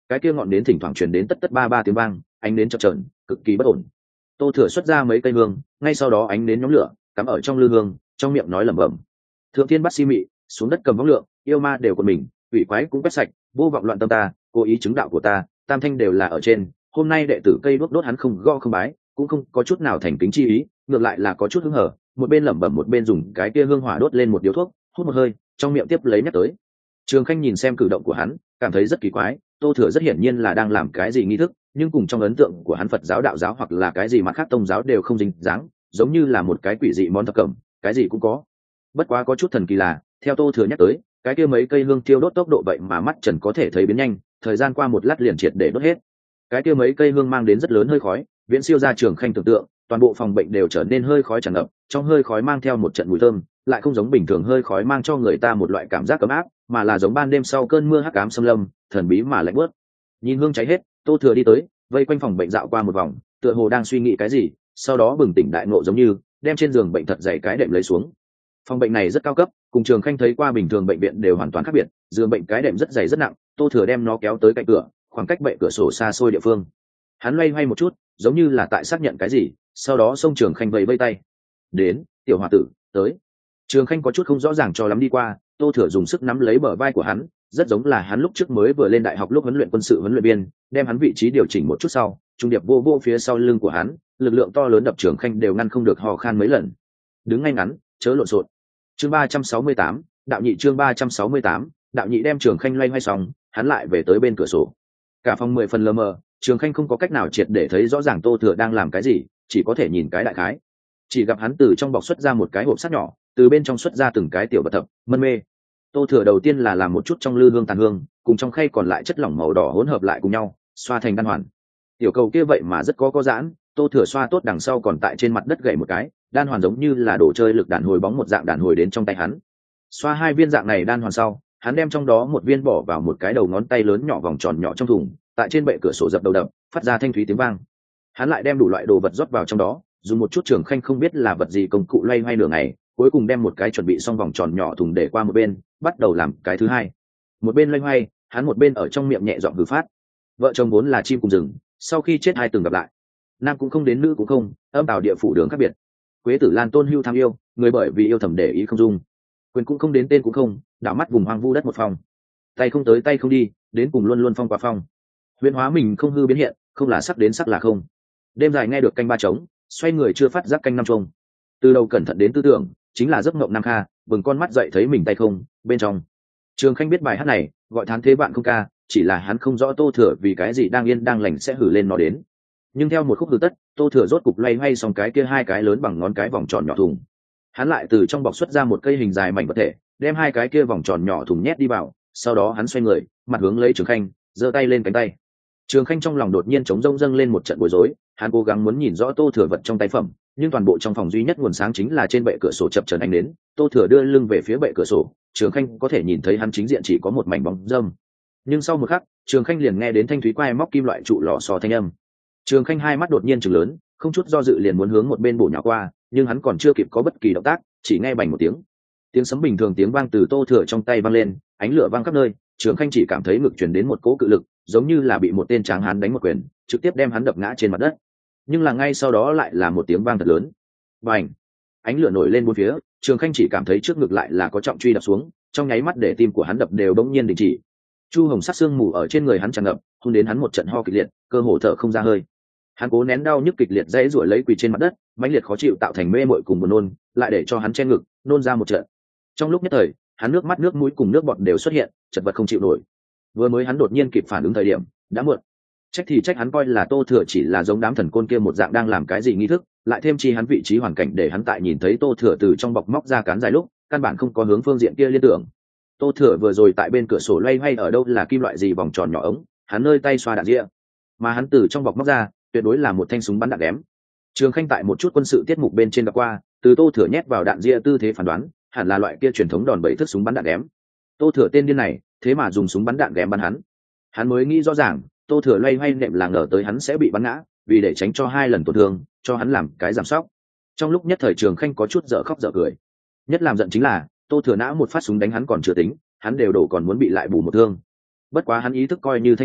cái kia ngọn nến thỉnh thoảng truyền đến tất tất ba ba tiếng vang, ánh nến chập chờn cực kỳ bất ổn. Tô Thừa xuất ra mấy cây hương, ngay sau đó ánh nến nhóm lửa cắm ở trong lư hương, trong miệng nói lẩm bẩm: thượng thiên bắt si mị, xuống đất cầm võng lượng, yêu ma đều của mình, quỷ quái cũng quét sạch, vô vọng loạn tâm ta, cố ý chứng đạo của ta, tam thanh đều là ở trên. Hôm nay đệ tử cây đuốc đốt hắn không gõ không bái, cũng không có chút nào thành kính chi ý, ngược lại là có chút hứng hở, một bên lẩm bẩm một bên dùng cái kia hương hỏa đốt lên một điếu thuốc, hút một hơi, trong miệng tiếp lấy nhắc tới. Trường Khanh nhìn xem cử động của hắn, cảm thấy rất kỳ quái. Tô Thừa rất hiển nhiên là đang làm cái gì nghi thức, nhưng cùng trong ấn tượng của hắn Phật giáo, đạo giáo hoặc là cái gì mặt khác tông giáo đều không dính dáng, giống như là một cái quỷ dị món thập cẩm, cái gì cũng có. Bất quá có chút thần kỳ là, theo Tô Thừa nhắc tới, cái kia mấy cây hương tiêu đốt tốc độ vậy mà mắt trần có thể thấy biến nhanh, thời gian qua một lát liền triệt để đốt hết. Cái kia mấy cây hương mang đến rất lớn hơi khói, viễn siêu ra Trường Khanh tưởng tượng, toàn bộ phòng bệnh đều trở nên hơi khói tràn ngập, trong hơi khói mang theo một trận mùi thơm, lại không giống bình thường hơi khói mang cho người ta một loại cảm giác ấm áp, mà là giống ban đêm sau cơn mưa hắc ám xâm lâm, thần bí mà lạnh buốt. Nhìn hương cháy hết, Tô Thừa đi tới, vây quanh phòng bệnh dạo qua một vòng, tựa hồ đang suy nghĩ cái gì, sau đó bừng tỉnh đại ngộ giống như đem trên giường bệnh thật dày cái đệm lấy xuống. Phòng bệnh này rất cao cấp, cùng Trường Khanh thấy qua bình thường bệnh viện đều hoàn toàn khác biệt, giường bệnh cái đệm rất dày rất nặng, Tô Thừa đem nó kéo tới cạnh cửa, khoảng cách bệ cửa sổ xa xôi địa phương. Hắn loay hoay một chút, giống như là tại xác nhận cái gì, sau đó xông Trường Khanh vẫy vẫy tay. "Đến, tiểu hòa tử, tới." Trường Khanh có chút không rõ ràng cho lắm đi qua, Tô Thừa dùng sức nắm lấy bờ vai của hắn, rất giống là hắn lúc trước mới vừa lên đại học lúc huấn luyện quân sự huấn luyện viên, đem hắn vị trí điều chỉnh một chút sau, trung điệp vô vô phía sau lưng của hắn, lực lượng to lớn đập Trường Khanh đều ngăn không được hò khan mấy lần. "Đứng ngay ngắn, chớ lộn xộn." Chương ba trăm sáu mươi tám, đạo nhị chương ba trăm sáu mươi tám, đạo nhị đem Trường Khanh loay hoay xong, hắn lại về tới bên cửa sổ. Cả phòng mười phần lờ mờ, Trường Khanh không có cách nào triệt để thấy rõ ràng Tô Thừa đang làm cái gì, chỉ có thể nhìn cái đại khái. Chỉ gặp hắn từ trong bọc xuất ra một cái hộp sắt nhỏ, từ bên trong xuất ra từng cái tiểu vật thập mân mê. Tô Thừa đầu tiên là làm một chút trong lư hương tàn hương, cùng trong khay còn lại chất lỏng màu đỏ hỗn hợp lại cùng nhau, xoa thành đan hoàn. Tiểu cầu kia vậy mà rất có có giãn, Tô Thừa xoa tốt đằng sau còn tại trên mặt đất gậy một cái, đan hoàn giống như là đồ chơi lực đàn hồi bóng một dạng đàn hồi đến trong tay hắn. Xoa hai viên dạng này đan hoàn sau, hắn đem trong đó một viên bỏ vào một cái đầu ngón tay lớn nhỏ vòng tròn nhỏ trong thùng, tại trên bệ cửa sổ dập đầu đập, phát ra thanh thúy tiếng vang. Hắn lại đem đủ loại đồ vật rót vào trong đó, dùng một chút Trường Khanh không biết là vật gì công cụ loay hoay nửa ngày, cuối cùng đem một cái chuẩn bị xong vòng tròn nhỏ thùng để qua một bên, bắt đầu làm cái thứ hai. Một bên loay hoay, hắn một bên ở trong miệng nhẹ giọng hừ phát. Vợ chồng vốn là chim cùng rừng, sau khi chết hai từng gặp lại. Nam cũng không đến nữ cũng không, âm tào địa phủ đường khác biệt. Quế Tử Lan tôn hưu tham yêu, người bởi vì yêu thầm để ý không dung. Quyền cũng không đến tên cũng không, đảo mắt vùng hoang vu đất một phòng. Tay không tới tay không đi, đến cùng luôn luôn phong qua phong. Huyền hóa mình không hư biến hiện, không là sắc đến sắc là không. Đêm dài nghe được canh ba trống, xoay người chưa phát giác canh năm trông. Từ đầu cẩn thận đến tư tưởng, chính là giấc mộng Nam Kha, bừng con mắt dậy thấy mình tay không, bên trong. Trường Khanh biết bài hát này, gọi thán thế bạn không ca, chỉ là hắn không rõ Tô Thừa vì cái gì đang yên đang lành sẽ hử lên nó đến. Nhưng theo một khúc hử tất, Tô Thừa rốt cục loay hoay xong cái kia hai cái lớn bằng ngón cái vòng tròn nhỏ thùng. Hắn lại từ trong bọc xuất ra một cây hình dài mảnh vật thể, đem hai cái kia vòng tròn nhỏ thùng nhét đi vào, sau đó hắn xoay người, mặt hướng lấy Trường Khanh, giơ tay lên cánh tay. Trường Khanh trong lòng đột nhiên trống rỗng dâng lên một trận bối rối, hắn cố gắng muốn nhìn rõ Tô Thừa vật trong tay phẩm, nhưng toàn bộ trong phòng duy nhất nguồn sáng chính là trên bệ cửa sổ chập chờn ánh đến. Tô Thừa đưa lưng về phía bệ cửa sổ, Trường Khanh có thể nhìn thấy hắn chính diện chỉ có một mảnh bóng râm. Nhưng sau một khắc, Trường Khanh liền nghe đến thanh thúy quai móc kim loại trụ lò xo thanh âm. Trường Khanh hai mắt đột nhiên trừng lớn, không chút do dự liền muốn hướng một bên bổ nhào qua, nhưng hắn còn chưa kịp có bất kỳ động tác, chỉ nghe bành một tiếng. Tiếng sấm bình thường tiếng vang từ Tô Thừa trong tay vang lên, ánh lửa vang khắp nơi, Trường Khanh chỉ cảm thấy ngực truyền đến một cỗ cự lực, giống như là bị một tên tráng hán đánh một quyền, trực tiếp đem hắn đập ngã trên mặt đất. Nhưng là ngay sau đó lại là một tiếng vang thật lớn. Bành! Ánh lửa nổi lên bốn phía, Trường Khanh chỉ cảm thấy trước ngực lại là có trọng truy đập xuống, trong nháy mắt để tim của hắn đập đều bỗng nhiên đình chỉ. Chu hồng sắc xương mù ở trên người hắn tràn ngập, hôn đến hắn một trận ho kịch liệt, cơ hồ thở không ra hơi. Hắn cố nén đau nhức kịch liệt dãy rủa lấy quỳ trên mặt đất, mãnh liệt khó chịu tạo thành mê mội cùng buồn nôn, lại để cho hắn che ngực, nôn ra một trận. Trong lúc nhất thời, hắn nước mắt nước mũi cùng nước bọt đều xuất hiện, chật vật không chịu nổi. Vừa mới hắn đột nhiên kịp phản ứng thời điểm, đã muộn. Trách thì trách hắn coi là Tô Thừa chỉ là giống đám thần côn kia một dạng đang làm cái gì nghi thức, lại thêm chi hắn vị trí hoàn cảnh để hắn tại nhìn thấy Tô Thừa từ trong bọc móc ra cán dài lúc, căn bản không có hướng phương diện kia liên tưởng. Tô Thừa vừa rồi tại bên cửa sổ loay hoay ở đâu là kim loại gì vòng tròn nhỏ ống, hắn nơi tay xoa đạn ria, mà hắn từ trong bọc móc ra, tuyệt đối là một thanh súng bắn đạn ghém. Trường Khanh tại một chút quân sự tiết mục bên trên gặp qua, từ Tô Thừa nhét vào đạn ria tư thế phán đoán, hẳn là loại kia truyền thống đòn bẩy thức súng bắn đạn ghém. Tô Thừa tên điên này, thế mà dùng súng bắn đạn ghém bắn hắn. Hắn mới nghĩ rõ ràng, Tô Thừa loay hoay nệm là ngờ tới hắn sẽ bị bắn ngã, vì để tránh cho hai lần tổn thương, cho hắn làm cái giảm sóc. Trong lúc nhất thời Trường Khanh có chút dở khóc dở cười. Nhất làm giận chính là, Tô Thừa nã một phát súng đánh hắn còn chưa tính, hắn đều đổ còn muốn bị lại bù một thương. Bất quá hắn ý thức coi như thanh tỉnh,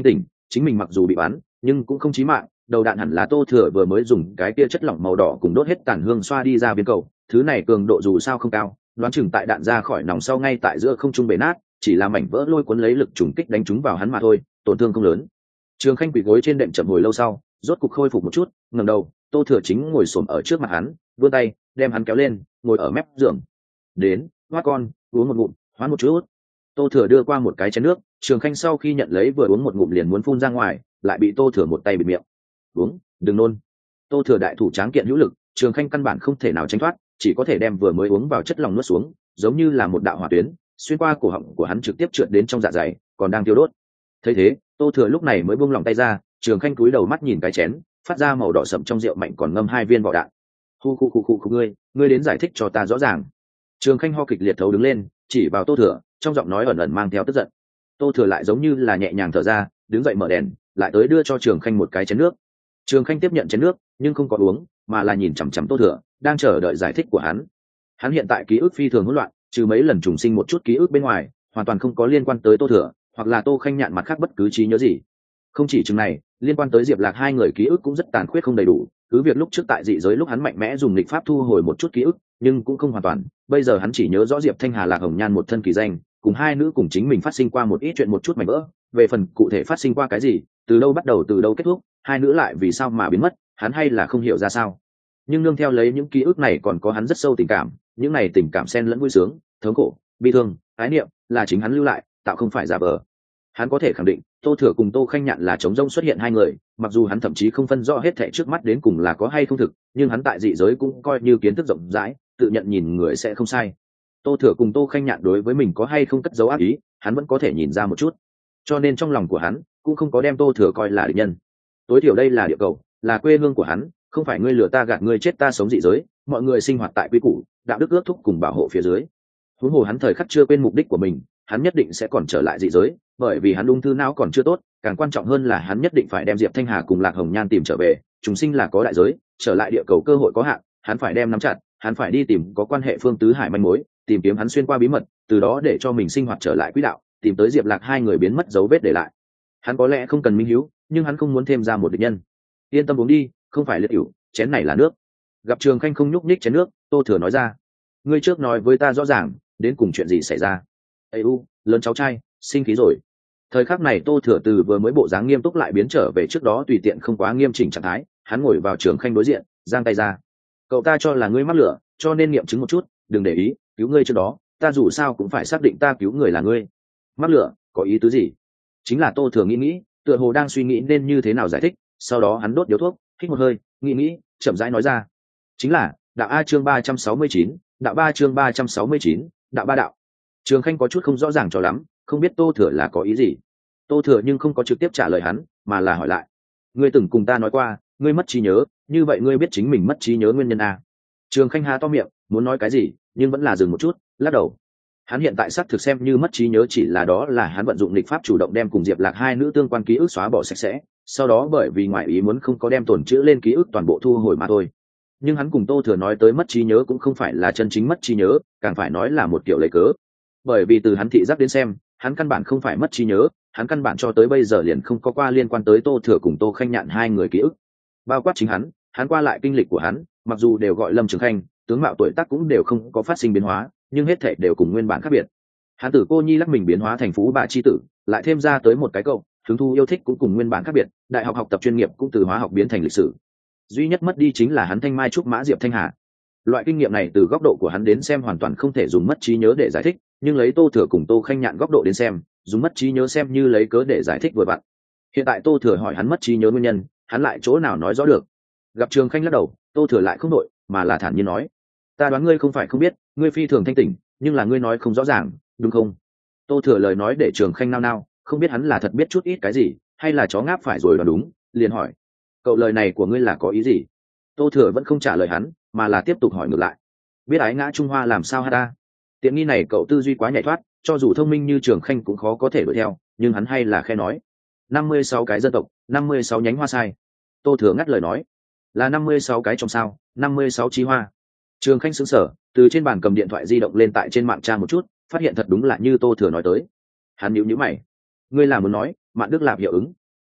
chính mình mặc dù bị bắn nhưng cũng không chí mạng, đầu đạn hẳn là tô thừa vừa mới dùng cái kia chất lỏng màu đỏ cùng đốt hết tàn hương xoa đi ra viên cầu, thứ này cường độ dù sao không cao, đoán chừng tại đạn ra khỏi nòng sau ngay tại giữa không trung bể nát, chỉ là mảnh vỡ lôi cuốn lấy lực trùng kích đánh trúng vào hắn mà thôi, tổn thương không lớn. Trường Khanh quỳ gối trên đệm chậm hồi lâu sau, rốt cục khôi phục một chút, ngẩng đầu, tô thừa chính ngồi xổm ở trước mặt hắn, vươn tay đem hắn kéo lên, ngồi ở mép giường. Đến, hoa con, uống một ngụm, hoán một chút. Tô thừa đưa qua một cái chén nước, Trường Khanh sau khi nhận lấy vừa uống một ngụm liền muốn phun ra ngoài, lại bị tô thừa một tay bịt miệng. Uống, đừng nôn. Tô thừa đại thủ tráng kiện hữu lực, Trường Khanh căn bản không thể nào tránh thoát, chỉ có thể đem vừa mới uống vào chất lỏng nuốt xuống, giống như là một đạo hỏa tuyến xuyên qua cổ họng của hắn trực tiếp trượt đến trong dạ dày, còn đang tiêu đốt. Thấy thế, tô thừa lúc này mới buông lòng tay ra, Trường Khanh cúi đầu mắt nhìn cái chén, phát ra màu đỏ sậm trong rượu mạnh còn ngâm hai viên vỏ đạn. Hu khu khu khu khu ngươi, ngươi đến giải thích cho ta rõ ràng. Trường Khanh ho kịch liệt thấu đứng lên, chỉ vào tô thừa, trong giọng nói ẩn ẩn mang theo tức giận. Tô thừa lại giống như là nhẹ nhàng thở ra, đứng dậy mở đèn, lại tới đưa cho Trường Khanh một cái chén nước. Trường Khanh tiếp nhận chén nước, nhưng không có uống, mà là nhìn chằm chằm tô thừa, đang chờ đợi giải thích của hắn. Hắn hiện tại ký ức phi thường hỗn loạn, trừ mấy lần trùng sinh một chút ký ức bên ngoài, hoàn toàn không có liên quan tới tô thừa, hoặc là tô khanh nhạn mặt khác bất cứ trí nhớ gì. Không chỉ chừng này, liên quan tới Diệp Lạc hai người ký ức cũng rất tàn khuyết không đầy đủ, cứ việc lúc trước tại dị giới lúc hắn mạnh mẽ dùng lịch pháp thu hồi một chút ký ức, nhưng cũng không hoàn toàn, bây giờ hắn chỉ nhớ rõ Diệp Thanh Hà Lạc Hồng Nhan một thân kỳ danh, cùng hai nữ cùng chính mình phát sinh qua một ít chuyện một chút mảnh vỡ, về phần cụ thể phát sinh qua cái gì, từ đâu bắt đầu từ đâu kết thúc, hai nữ lại vì sao mà biến mất, hắn hay là không hiểu ra sao. Nhưng nương theo lấy những ký ức này còn có hắn rất sâu tình cảm, những này tình cảm xen lẫn vui sướng, thống khổ, bi thương, ái niệm, là chính hắn lưu lại, tạo không phải giả vờ. Hắn có thể khẳng định, Tô Thừa cùng Tô Khanh Nhạn là trống rỗng xuất hiện hai người, mặc dù hắn thậm chí không phân rõ hết thảy trước mắt đến cùng là có hay không thực, nhưng hắn tại dị giới cũng coi như kiến thức rộng rãi, tự nhận nhìn người sẽ không sai. Tô Thừa cùng Tô Khanh Nhạn đối với mình có hay không cất giấu ác ý, hắn vẫn có thể nhìn ra một chút. Cho nên trong lòng của hắn cũng không có đem Tô Thừa coi là địch nhân. Tối thiểu đây là địa cầu, là quê hương của hắn, không phải ngươi lừa ta gạt ngươi chết ta sống dị giới, mọi người sinh hoạt tại quy củ, đạo đức ước thúc cùng bảo hộ phía dưới. Huống hồ hắn thời khắc chưa quên mục đích của mình, hắn nhất định sẽ còn trở lại dị giới, bởi vì hắn ung thư não còn chưa tốt, càng quan trọng hơn là hắn nhất định phải đem Diệp Thanh Hà cùng Lạc Hồng Nhan tìm trở về, chúng sinh là có đại giới, trở lại địa cầu cơ hội có hạn, hắn phải đem nắm chặt, hắn phải đi tìm có quan hệ Phương Tứ Hải manh mối, tìm kiếm hắn xuyên qua bí mật, từ đó để cho mình sinh hoạt trở lại quỹ đạo, tìm tới Diệp Lạc hai người biến mất dấu vết để lại. Hắn có lẽ không cần minh hiếu, nhưng hắn không muốn thêm ra một địch nhân. Yên tâm uống đi, không phải liệt ỉu, chén này là nước. Gặp Trường Khanh không nhúc nhích chén nước, Tô Thừa nói ra, ngươi trước nói với ta rõ ràng, đến cùng chuyện gì xảy ra. Ây u, lớn cháu trai, sinh khí rồi. Thời khắc này Tô Thừa từ vừa mới bộ dáng nghiêm túc lại biến trở về trước đó tùy tiện không quá nghiêm chỉnh trạng thái, hắn ngồi vào Trường Khanh đối diện, giang tay ra. Cậu ta cho là ngươi mắc lửa, cho nên nghiệm chứng một chút, đừng để ý, cứu ngươi trước đó, ta dù sao cũng phải xác định ta cứu người là ngươi. Mắc lửa, có ý tứ gì? Chính là Tô Thừa nghĩ nghĩ, tựa hồ đang suy nghĩ nên như thế nào giải thích, sau đó hắn đốt điếu thuốc, hít một hơi, nghĩ nghĩ, chậm rãi nói ra. Chính là, đạo A chương ba trăm sáu mươi chín, đạo ba chương ba trăm sáu mươi chín, đạo ba đạo. Trường Khanh có chút không rõ ràng cho lắm, không biết Tô Thừa là có ý gì. Tô Thừa nhưng không có trực tiếp trả lời hắn, mà là hỏi lại. Ngươi từng cùng ta nói qua, ngươi mất trí nhớ, như vậy ngươi biết chính mình mất trí nhớ nguyên nhân à? Trường Khanh há to miệng, muốn nói cái gì, nhưng vẫn là dừng một chút, lắc đầu. Hắn hiện tại xác thực xem như mất trí nhớ chỉ là đó là hắn vận dụng lịch pháp chủ động đem cùng Diệp Lạc hai nữ tương quan ký ức xóa bỏ sạch sẽ, sau đó bởi vì ngoại ý muốn không có đem tổn chữ lên ký ức toàn bộ thu hồi mà thôi. Nhưng hắn cùng Tô Thừa nói tới mất trí nhớ cũng không phải là chân chính mất trí nhớ, càng phải nói là một kiểu lấy cớ. Bởi vì từ hắn thị giác đến xem, hắn căn bản không phải mất trí nhớ, hắn căn bản cho tới bây giờ liền không có qua liên quan tới Tô Thừa cùng Tô Khanh Nhạn hai người ký ức. Bao quát chính hắn, hắn qua lại kinh lịch của hắn, mặc dù đều gọi Lâm Trường Khanh, tướng mạo tuổi tác cũng đều không có phát sinh biến hóa, nhưng hết thảy đều cùng nguyên bản khác biệt. Hắn tử cô nhi lắc mình biến hóa thành phú bà chi tử, lại thêm ra tới một cái cậu, hứng thu yêu thích cũng cùng nguyên bản khác biệt, đại học học tập chuyên nghiệp cũng từ hóa học biến thành lịch sử. Duy nhất mất đi chính là hắn thanh mai trúc mã Diệp Thanh Hà. Loại kinh nghiệm này từ góc độ của hắn đến xem hoàn toàn không thể dùng mất trí nhớ để giải thích, nhưng lấy Tô Thừa cùng Tô Khanh Nhạn góc độ đến xem, dùng mất trí nhớ xem như lấy cớ để giải thích vừa vặn. Hiện tại Tô Thừa hỏi hắn mất trí nhớ nguyên nhân, hắn lại chỗ nào nói rõ được. Gặp Trường Khanh lắc đầu, Tô Thừa lại không đội, mà là thản nhiên nói: "Ta đoán ngươi không phải không biết, ngươi phi thường thanh tỉnh, nhưng là ngươi nói không rõ ràng, đúng không?" Tô Thừa lời nói để Trường Khanh nao nao, không biết hắn là thật biết chút ít cái gì, hay là chó ngáp phải rồi đoán đúng, liền hỏi: "Cậu lời này của ngươi là có ý gì?" Tô Thừa vẫn không trả lời hắn, mà là tiếp tục hỏi ngược lại: "Biết ái ngã Trung Hoa làm sao ha ta?" Tiện nghi này cậu tư duy quá nhạy thoát, cho dù thông minh như Trường Khanh cũng khó có thể đuổi theo, nhưng hắn hay là khe nói: năm mươi sáu cái dân tộc, năm mươi sáu nhánh hoa sai. Tô Thừa ngắt lời nói: "Là năm mươi sáu cái trong sao, năm mươi sáu chi hoa." Trường Khanh sững sờ, từ trên bàn cầm điện thoại di động lên tại trên mạng tra một chút, phát hiện thật đúng là như Tô Thừa nói tới. Hắn nhíu nhíu mày: "Ngươi là muốn nói, Mạn Đức Lạp hiệu ứng?"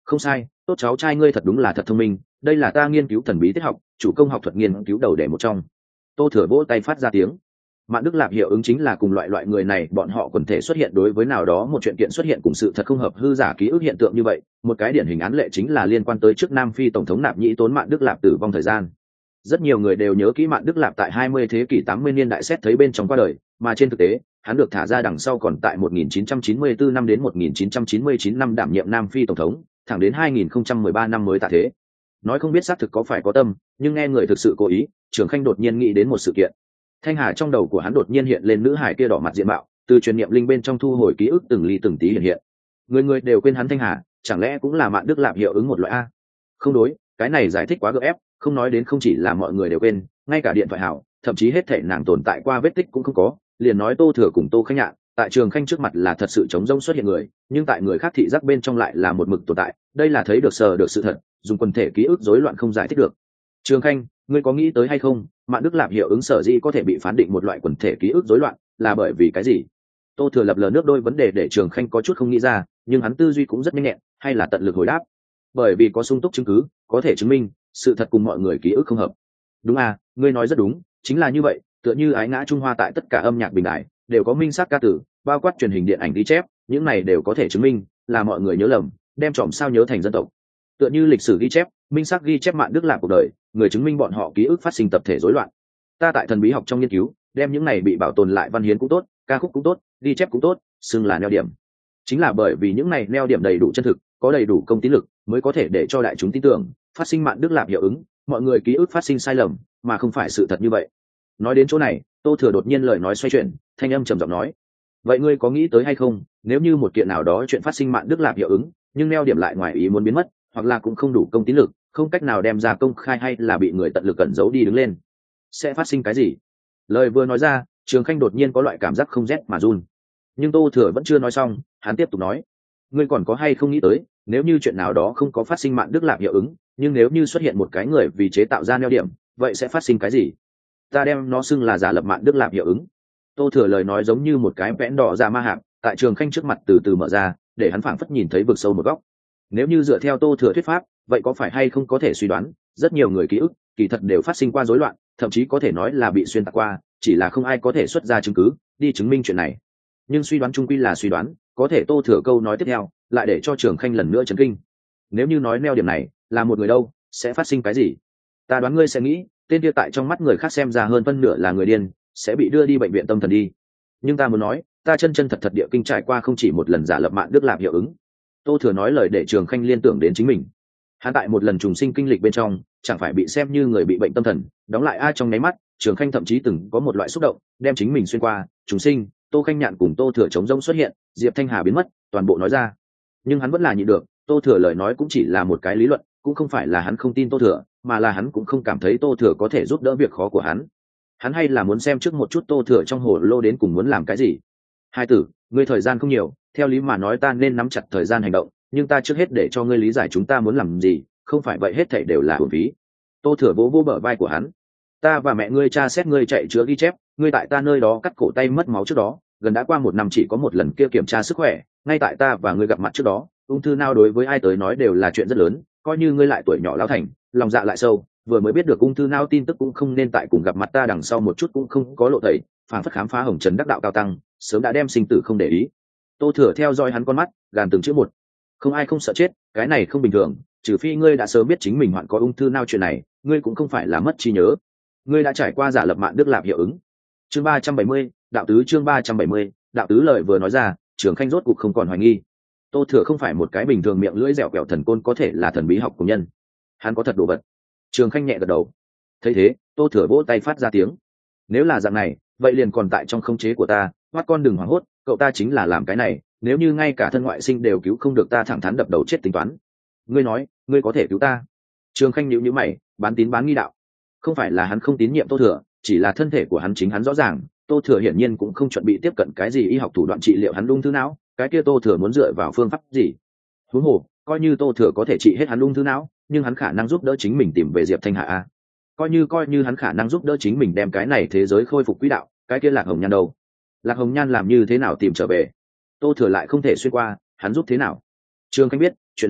Không sai, tốt cháu trai ngươi thật đúng là thật thông minh, đây là ta nghiên cứu thần bí tiết học, chủ công học thuật nghiên cứu đầu đề một trong. Tô Thừa vỗ tay phát ra tiếng. Mạn Đức Lạp hiệu ứng chính là cùng loại loại người này, bọn họ quần thể xuất hiện đối với nào đó một chuyện kiện xuất hiện cùng sự thật không hợp hư giả ký ức hiện tượng như vậy. Một cái điển hình án lệ chính là liên quan tới trước Nam Phi tổng thống Nạp Nhĩ Tốn Mạn Đức Lạp tử vong thời gian. Rất nhiều người đều nhớ kỹ Mạn Đức Lạp tại hai mươi thế kỷ tám mươi niên đại xét thấy bên trong qua đời, mà trên thực tế, hắn được thả ra đằng sau còn tại một nghìn chín trăm chín mươi tư năm đến một nghìn chín trăm chín mươi chín năm đảm nhiệm Nam Phi tổng thống, thẳng đến hai nghìn không trăm mười ba năm mới tạ thế. Nói không biết xác thực có phải có tâm, nhưng nghe người thực sự cố ý, Trường Khanh đột nhiên nghĩ đến một sự kiện. Thanh hà trong đầu của hắn đột nhiên hiện lên nữ hải kia đỏ mặt diện mạo, từ truyền niệm linh bên trong thu hồi ký ức từng ly từng tí hiện hiện. Người người đều quên hắn Thanh hà, chẳng lẽ cũng là Mạn Đức Lạp hiệu ứng một loại a? Không đối, cái này giải thích quá gượng ép, không nói đến không chỉ là mọi người đều quên, ngay cả điện thoại hảo, thậm chí hết thảy nàng tồn tại qua vết tích cũng không có, liền nói Tô Thừa cùng Tô Khanh Nhạn, tại Trường Khanh trước mặt là thật sự trống rỗng xuất hiện người, nhưng tại người khác thị giác bên trong lại là một mực tồn tại, đây là thấy được sờ được sự thật, dùng quần thể ký ức rối loạn không giải thích được. Trường Khanh, ngươi có nghĩ tới hay không, Mạn Đức Lạp hiệu ứng sở dĩ có thể bị phán định một loại quần thể ký ức rối loạn, là bởi vì cái gì? Tô Thừa lập lờ nước đôi vấn đề để Trường Khanh có chút không nghĩ ra, nhưng hắn tư duy cũng rất nhanh nhẹn, hay là tận lực hồi đáp. Bởi vì có sung túc chứng cứ, có thể chứng minh sự thật cùng mọi người ký ức không hợp. Đúng à, ngươi nói rất đúng, chính là như vậy, tựa như ái ngã Trung Hoa tại tất cả âm nhạc bình đại đều có minh xác ca từ, bao quát truyền hình điện ảnh ghi chép, những này đều có thể chứng minh là mọi người nhớ lầm, đem trộm sao nhớ thành dân tộc. Tựa như lịch sử ghi chép, minh xác ghi chép Mạn Đức Lạp cuộc đời, người chứng minh bọn họ ký ức phát sinh tập thể rối loạn. Ta tại thần bí học trong nghiên cứu, đem những này bị bảo tồn lại văn hiến cũng tốt, ca khúc cũng tốt, ghi chép cũng tốt, xưng là neo điểm. Chính là bởi vì những này neo điểm đầy đủ chân thực, có đầy đủ công tín lực, mới có thể để cho đại chúng tin tưởng, phát sinh Mạn Đức Lạp hiệu ứng, mọi người ký ức phát sinh sai lầm, mà không phải sự thật như vậy. Nói đến chỗ này, Tô Thừa đột nhiên lời nói xoay chuyển, thanh âm trầm giọng nói: vậy ngươi có nghĩ tới hay không, nếu như một kiện nào đó chuyện phát sinh Mạn Đức Lạp hiệu ứng, nhưng neo điểm lại ngoài ý muốn biến mất, hoặc là cũng không đủ công tín lực, không cách nào đem ra công khai, hay là bị người tận lực cẩn giấu đi đứng lên, sẽ phát sinh cái gì? Lời vừa nói ra, Trường Khanh đột nhiên có loại cảm giác không rét mà run. Nhưng Tô Thừa vẫn chưa nói xong, hắn tiếp tục nói: ngươi còn có hay không nghĩ tới, nếu như chuyện nào đó không có phát sinh Mạn Đức Lạp hiệu ứng, nhưng nếu như xuất hiện một cái người vì chế tạo ra neo điểm, vậy sẽ phát sinh cái gì? Ta đem nó xưng là giả lập Mạn Đức Lạp hiệu ứng. Tô Thừa lời nói giống như một cái vẽn đỏ ra ma hạp, tại Trường Khanh trước mặt từ từ mở ra, để hắn phảng phất nhìn thấy vực sâu một góc. Nếu như dựa theo Tô Thừa thuyết pháp, vậy có phải hay không có thể suy đoán, rất nhiều người ký ức kỳ thật đều phát sinh qua rối loạn, thậm chí có thể nói là bị xuyên tạc qua, chỉ là không ai có thể xuất ra chứng cứ đi chứng minh chuyện này. Nhưng suy đoán chung quy là suy đoán, có thể Tô Thừa câu nói tiếp theo lại để cho Trường Khanh lần nữa chấn kinh. Nếu như nói neo điểm này là một người đâu, sẽ phát sinh cái gì? Ta đoán ngươi sẽ nghĩ, tên kia tại trong mắt người khác xem ra hơn phân nửa là người điên, sẽ bị đưa đi bệnh viện tâm thần đi. Nhưng ta muốn nói, ta chân chân thật thật địa kinh trải qua không chỉ một lần giả lập Mạn Đức Lạp hiệu ứng. Tô Thừa nói lời để Trường Khanh liên tưởng đến chính mình. Hắn tại một lần trùng sinh kinh lịch bên trong, chẳng phải bị xem như người bị bệnh tâm thần, đóng lại ai trong nháy mắt, Trường Khanh thậm chí từng có một loại xúc động, đem chính mình xuyên qua, trùng sinh, Tô Khanh Nhạn cùng Tô Thừa chống rông xuất hiện, Diệp Thanh Hà biến mất, toàn bộ nói ra. Nhưng hắn vẫn là nhịn được, Tô Thừa lời nói cũng chỉ là một cái lý luận, cũng không phải là hắn không tin Tô Thừa, mà là hắn cũng không cảm thấy Tô Thừa có thể giúp đỡ việc khó của hắn. Hắn hay là muốn xem trước một chút Tô Thừa trong hồ lô đến cùng muốn làm cái gì. Hai tử, ngươi thời gian không nhiều, theo lý mà nói ta nên nắm chặt thời gian hành động, nhưng ta trước hết để cho ngươi lý giải chúng ta muốn làm gì, không phải vậy hết thảy đều là uổng phí. Tô Thừa vỗ vỗ bờ vai của hắn. Ta và mẹ ngươi tra xét ngươi chạy chữa ghi chép, ngươi tại ta nơi đó cắt cổ tay mất máu trước đó, gần đã qua một năm chỉ có một lần kia kiểm tra sức khỏe, ngay tại ta và ngươi gặp mặt trước đó, ung thư não đối với ai tới nói đều là chuyện rất lớn, coi như ngươi lại tuổi nhỏ lão thành, lòng dạ lại sâu, vừa mới biết được ung thư não tin tức cũng không nên tại cùng gặp mặt ta đằng sau một chút cũng không có lộ tẩy, phản phất khám phá hồng trần đắc đạo cao tăng, sớm đã đem sinh tử không để ý. Tô Thừa theo dõi hắn con mắt, gàn từng chữ một. Không ai không sợ chết, cái này không bình thường, trừ phi ngươi đã sớm biết chính mình hoạn có ung thư não chuyện này, ngươi cũng không phải là mất trí nhớ. Ngươi đã trải qua giả lập Mạn Đức Lạp hiệu ứng. Chương ba trăm bảy mươi, đạo tứ chương ba trăm bảy mươi, đạo tứ lời vừa nói ra, Trường Khanh rốt cục không còn hoài nghi. Tô Thừa không phải một cái bình thường miệng lưỡi dẻo quẹo thần côn có thể là thần bí học của nhân. Hắn có thật đồ vật. Trường Khanh nhẹ gật đầu. Thấy thế, Tô Thừa vỗ tay phát ra tiếng. Nếu là dạng này, vậy liền còn tại trong khống chế của ta, hoắt con đừng hoảng hốt, cậu ta chính là làm cái này, nếu như ngay cả thân ngoại sinh đều cứu không được ta thẳng thắn đập đầu chết tính toán. Ngươi nói, ngươi có thể cứu ta? Trường Khanh nhíu nhíu mày, bán tín bán nghi đạo. Không phải là hắn không tín nhiệm Tô Thừa, chỉ là thân thể của hắn chính hắn rõ ràng, Tô Thừa hiển nhiên cũng không chuẩn bị tiếp cận cái gì y học thủ đoạn trị liệu hắn ung thư não, cái kia Tô Thừa muốn dựa vào phương pháp gì? Huống hồ, coi như Tô Thừa có thể trị hết hắn ung thư não, nhưng hắn khả năng giúp đỡ chính mình tìm về Diệp Thanh Hà a. Coi như coi như hắn khả năng giúp đỡ chính mình đem cái này thế giới khôi phục quỹ đạo, cái kia Lạc Hồng Nhan đâu? Lạc Hồng Nhan làm như thế nào tìm trở về? Tô Thừa lại không thể xuyên qua, hắn giúp thế nào? Trương Khanh biết, chuyện này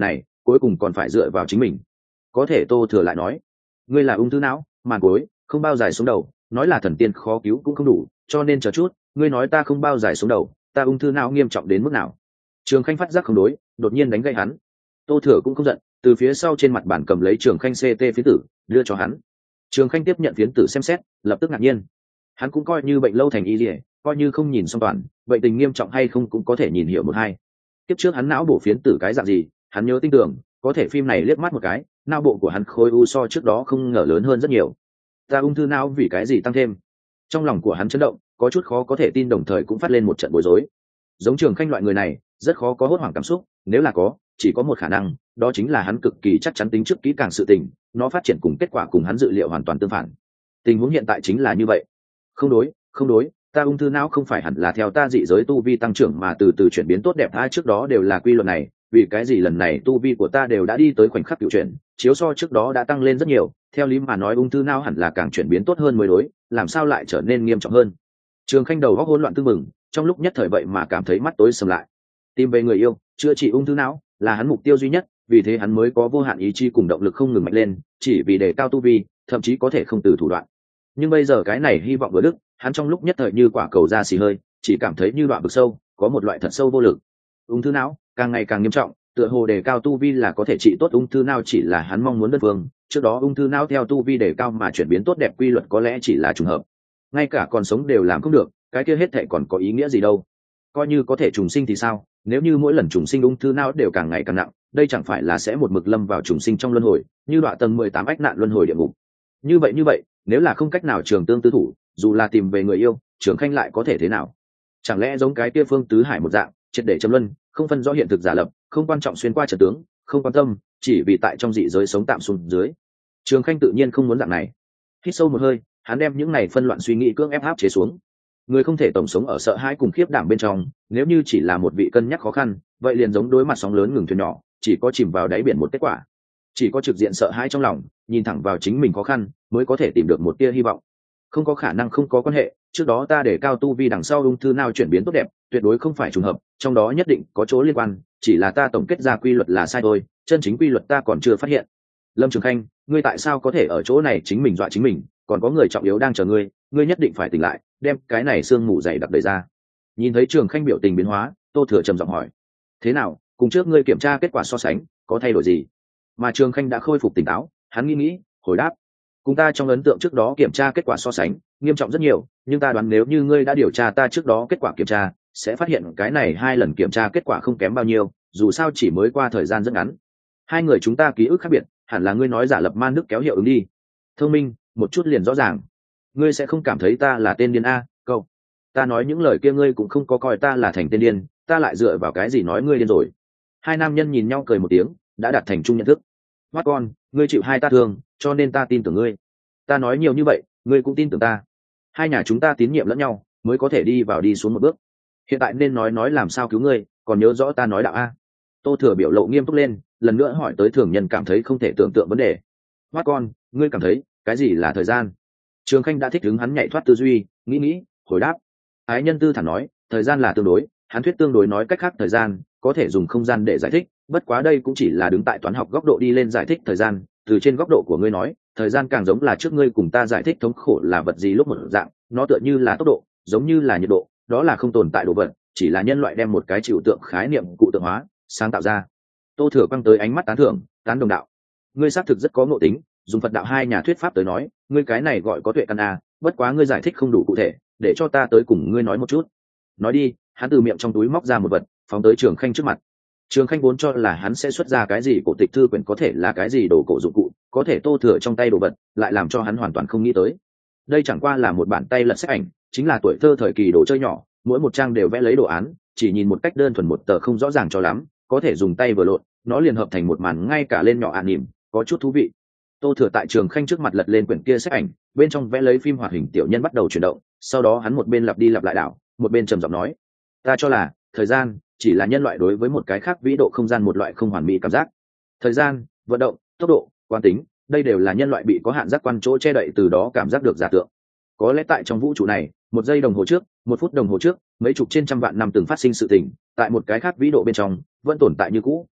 cuối cùng còn phải dựa vào chính mình. Có thể Tô Thừa lại nói, ngươi là ung thư não, màn cối không bao dài xuống đầu, nói là thần tiên khó cứu cũng không đủ, cho nên chờ chút, ngươi nói ta không bao dài xuống đầu, ta ung thư não nghiêm trọng đến mức nào? Trường Khanh phát giác không đối, đột nhiên đánh gậy hắn. Tô Thừa cũng không giận, từ phía sau trên mặt bàn cầm lấy Trường Khanh xê tê phiến tử, đưa cho hắn. Trường Khanh tiếp nhận phiến tử xem xét, lập tức ngạc nhiên. Hắn cũng coi như bệnh lâu thành y liễu, coi như không nhìn xong toàn, bệnh tình nghiêm trọng hay không cũng có thể nhìn hiểu một hai. Tiếp trước hắn não bổ phiến tử cái dạng gì, hắn nhớ tinh tưởng, có thể phim này liếc mắt một cái, não bộ của hắn khối u so trước đó không ngờ lớn hơn rất nhiều. Ta ung thư não vì cái gì tăng thêm? Trong lòng của hắn chấn động, có chút khó có thể tin, đồng thời cũng phát lên một trận bối rối. Giống Trường Khanh loại người này, rất khó có hốt hoảng cảm xúc, nếu là có, chỉ có một khả năng, đó chính là hắn cực kỳ chắc chắn tính trước kỹ càng sự tình, nó phát triển cùng kết quả cùng hắn dự liệu hoàn toàn tương phản. Tình huống hiện tại chính là như vậy. Không đối, không đối, ta ung thư não không phải hẳn là theo ta dị giới tu vi tăng trưởng mà từ từ chuyển biến tốt đẹp, hai trước đó đều là quy luật này, vì cái gì lần này tu vi của ta đều đã đi tới khoảnh khắc cựu chuyển, chiếu so trước đó đã tăng lên rất nhiều, theo lý mà nói ung thư não hẳn là càng chuyển biến tốt hơn mới đối, làm sao lại trở nên nghiêm trọng hơn? Trường Khanh đầu óc hỗn loạn tương mừng, trong lúc nhất thời vậy mà cảm thấy mắt tối sầm lại. Tìm về người yêu, chữa trị ung thư não là hắn mục tiêu duy nhất, vì thế hắn mới có vô hạn ý chí cùng động lực không ngừng mạnh lên, chỉ vì đề cao tu vi, thậm chí có thể không từ thủ đoạn. Nhưng bây giờ cái này hy vọng vừa đứt, hắn trong lúc nhất thời như quả cầu ra xì hơi, chỉ cảm thấy như đoạn vực sâu, có một loại thật sâu vô lực. Ung thư não càng ngày càng nghiêm trọng, tựa hồ đề cao tu vi là có thể trị tốt ung thư não chỉ là hắn mong muốn đơn phương, trước đó ung thư não theo tu vi đề cao mà chuyển biến tốt đẹp quy luật có lẽ chỉ là trùng hợp. Ngay cả còn sống đều làm không được, cái kia hết thảy còn có ý nghĩa gì đâu? Coi như có thể trùng sinh thì sao? Nếu như mỗi lần trùng sinh ung thư não đều càng ngày càng nặng, đây chẳng phải là sẽ một mực lâm vào trùng sinh trong luân hồi, như đoạn tầng mười tám ách nạn luân hồi địa ngục. Như vậy như vậy, nếu là không cách nào trường tương tư thủ, dù là tìm về người yêu, Trường Khanh lại có thể thế nào? Chẳng lẽ giống cái kia Phương Tứ Hải một dạng, triệt để châm luân, không phân rõ hiện thực giả lập, không quan trọng xuyên qua trận tướng, không quan tâm, chỉ vì tại trong dị giới sống tạm xuống dưới. Trường Khanh tự nhiên không muốn dạng này. Hít sâu một hơi, hắn đem những này phân loạn suy nghĩ cưỡng ép áp chế xuống. Người không thể tổng sống ở sợ hãi cùng khiếp đảm bên trong, nếu như chỉ là một vị cân nhắc khó khăn, vậy liền giống đối mặt sóng lớn ngừng thuyền nhỏ, chỉ có chìm vào đáy biển một kết quả. Chỉ có trực diện sợ hãi trong lòng, nhìn thẳng vào chính mình khó khăn, mới có thể tìm được một tia hy vọng. Không có khả năng không có quan hệ, trước đó ta để cao tu vi đằng sau ung thư nào chuyển biến tốt đẹp, tuyệt đối không phải trùng hợp, trong đó nhất định có chỗ liên quan, chỉ là ta tổng kết ra quy luật là sai thôi, chân chính quy luật ta còn chưa phát hiện. Lâm Trường Khanh, ngươi tại sao có thể ở chỗ này chính mình dọa chính mình, còn có người trọng yếu đang chờ ngươi, ngươi nhất định phải tỉnh lại, đem cái này sương mù dày đặc đẩy ra. Nhìn thấy Trường Khanh biểu tình biến hóa, Tô Thừa trầm giọng hỏi, thế nào, cùng trước ngươi kiểm tra kết quả so sánh, có thay đổi gì? Mà Trường Khanh đã khôi phục tỉnh táo, hắn nghĩ nghĩ, hồi đáp, cùng ta trong ấn tượng trước đó kiểm tra kết quả so sánh nghiêm trọng rất nhiều, nhưng ta đoán nếu như ngươi đã điều tra ta trước đó kết quả kiểm tra, sẽ phát hiện cái này hai lần kiểm tra kết quả không kém bao nhiêu, dù sao chỉ mới qua thời gian rất ngắn. Hai người chúng ta ký ức khác biệt, hẳn là ngươi nói giả lập man nước kéo hiệu ứng đi. Thông minh một chút liền rõ ràng. Ngươi sẽ không cảm thấy ta là tên điên a? Câu ta nói những lời kia ngươi cũng không có coi ta là thành tên điên, ta lại dựa vào cái gì nói ngươi điên rồi? Hai nam nhân nhìn nhau cười một tiếng, đã đạt thành chung nhận thức. Hoát con, ngươi chịu hai ta thương, cho nên ta tin tưởng ngươi. Ta nói nhiều như vậy, ngươi cũng tin tưởng ta. Hai nhà chúng ta tín nhiệm lẫn nhau, mới có thể đi vào đi xuống một bước. Hiện tại nên nói nói làm sao cứu ngươi, còn nhớ rõ ta nói đạo a? Tô Thừa biểu lộ nghiêm túc lên, lần nữa hỏi tới thường nhân cảm thấy không thể tưởng tượng vấn đề. Hoát con, ngươi cảm thấy cái gì là thời gian? Trường Khanh đã thích ứng hắn nhạy thoát tư duy, nghĩ nghĩ, hồi đáp. Ái nhân tư thản nói, thời gian là tương đối, hắn thuyết tương đối nói cách khác thời gian có thể dùng không gian để giải thích, bất quá đây cũng chỉ là đứng tại toán học góc độ đi lên giải thích thời gian, từ trên góc độ của ngươi nói, thời gian càng giống là trước ngươi cùng ta giải thích thống khổ là vật gì lúc một dạng, nó tựa như là tốc độ, giống như là nhiệt độ, đó là không tồn tại đồ vật, chỉ là nhân loại đem một cái trừu tượng khái niệm cụ tượng hóa, sáng tạo ra. Tô Thừa quăng tới ánh mắt tán thưởng, tán đồng đạo. Ngươi xác thực rất có ngộ tính, dùng Phật đạo hai nhà thuyết pháp tới nói, ngươi cái này gọi có tuệ căn a, bất quá ngươi giải thích không đủ cụ thể, để cho ta tới cùng ngươi nói một chút. Nói đi. Hắn từ miệng trong túi móc ra một vật, phóng tới Trường Khanh trước mặt. Trường Khanh vốn cho là hắn sẽ xuất ra cái gì cổ tịch thư quyển, có thể là cái gì đồ cổ dụng cụ, có thể Tô Thừa trong tay đồ vật lại làm cho hắn hoàn toàn không nghĩ tới. Đây chẳng qua là một bản tay lật sách ảnh, chính là tuổi thơ thời kỳ đồ chơi nhỏ, mỗi một trang đều vẽ lấy đồ án, chỉ nhìn một cách đơn thuần một tờ không rõ ràng cho lắm, có thể dùng tay vừa lộn, nó liền hợp thành một màn ngay cả lên nhỏ ạ nỉm, có chút thú vị. Tô Thừa tại Trường Khanh trước mặt lật lên quyển kia sách ảnh, bên trong vẽ lấy phim hoạt hình tiểu nhân bắt đầu chuyển động, sau đó hắn một bên lặp đi lặp lại đảo, một bên trầm giọng nói, ta cho là thời gian chỉ là nhân loại đối với một cái khác vĩ độ không gian một loại không hoàn mỹ cảm giác. Thời gian, vận động, tốc độ, quán tính, đây đều là nhân loại bị có hạn giác quan chỗ che đậy, từ đó cảm giác được giả tượng. Có lẽ tại trong vũ trụ này, một giây đồng hồ trước, một phút đồng hồ trước, mấy chục trên trăm vạn năm từng phát sinh sự tình, tại một cái khác vĩ độ bên trong vẫn tồn tại như cũ.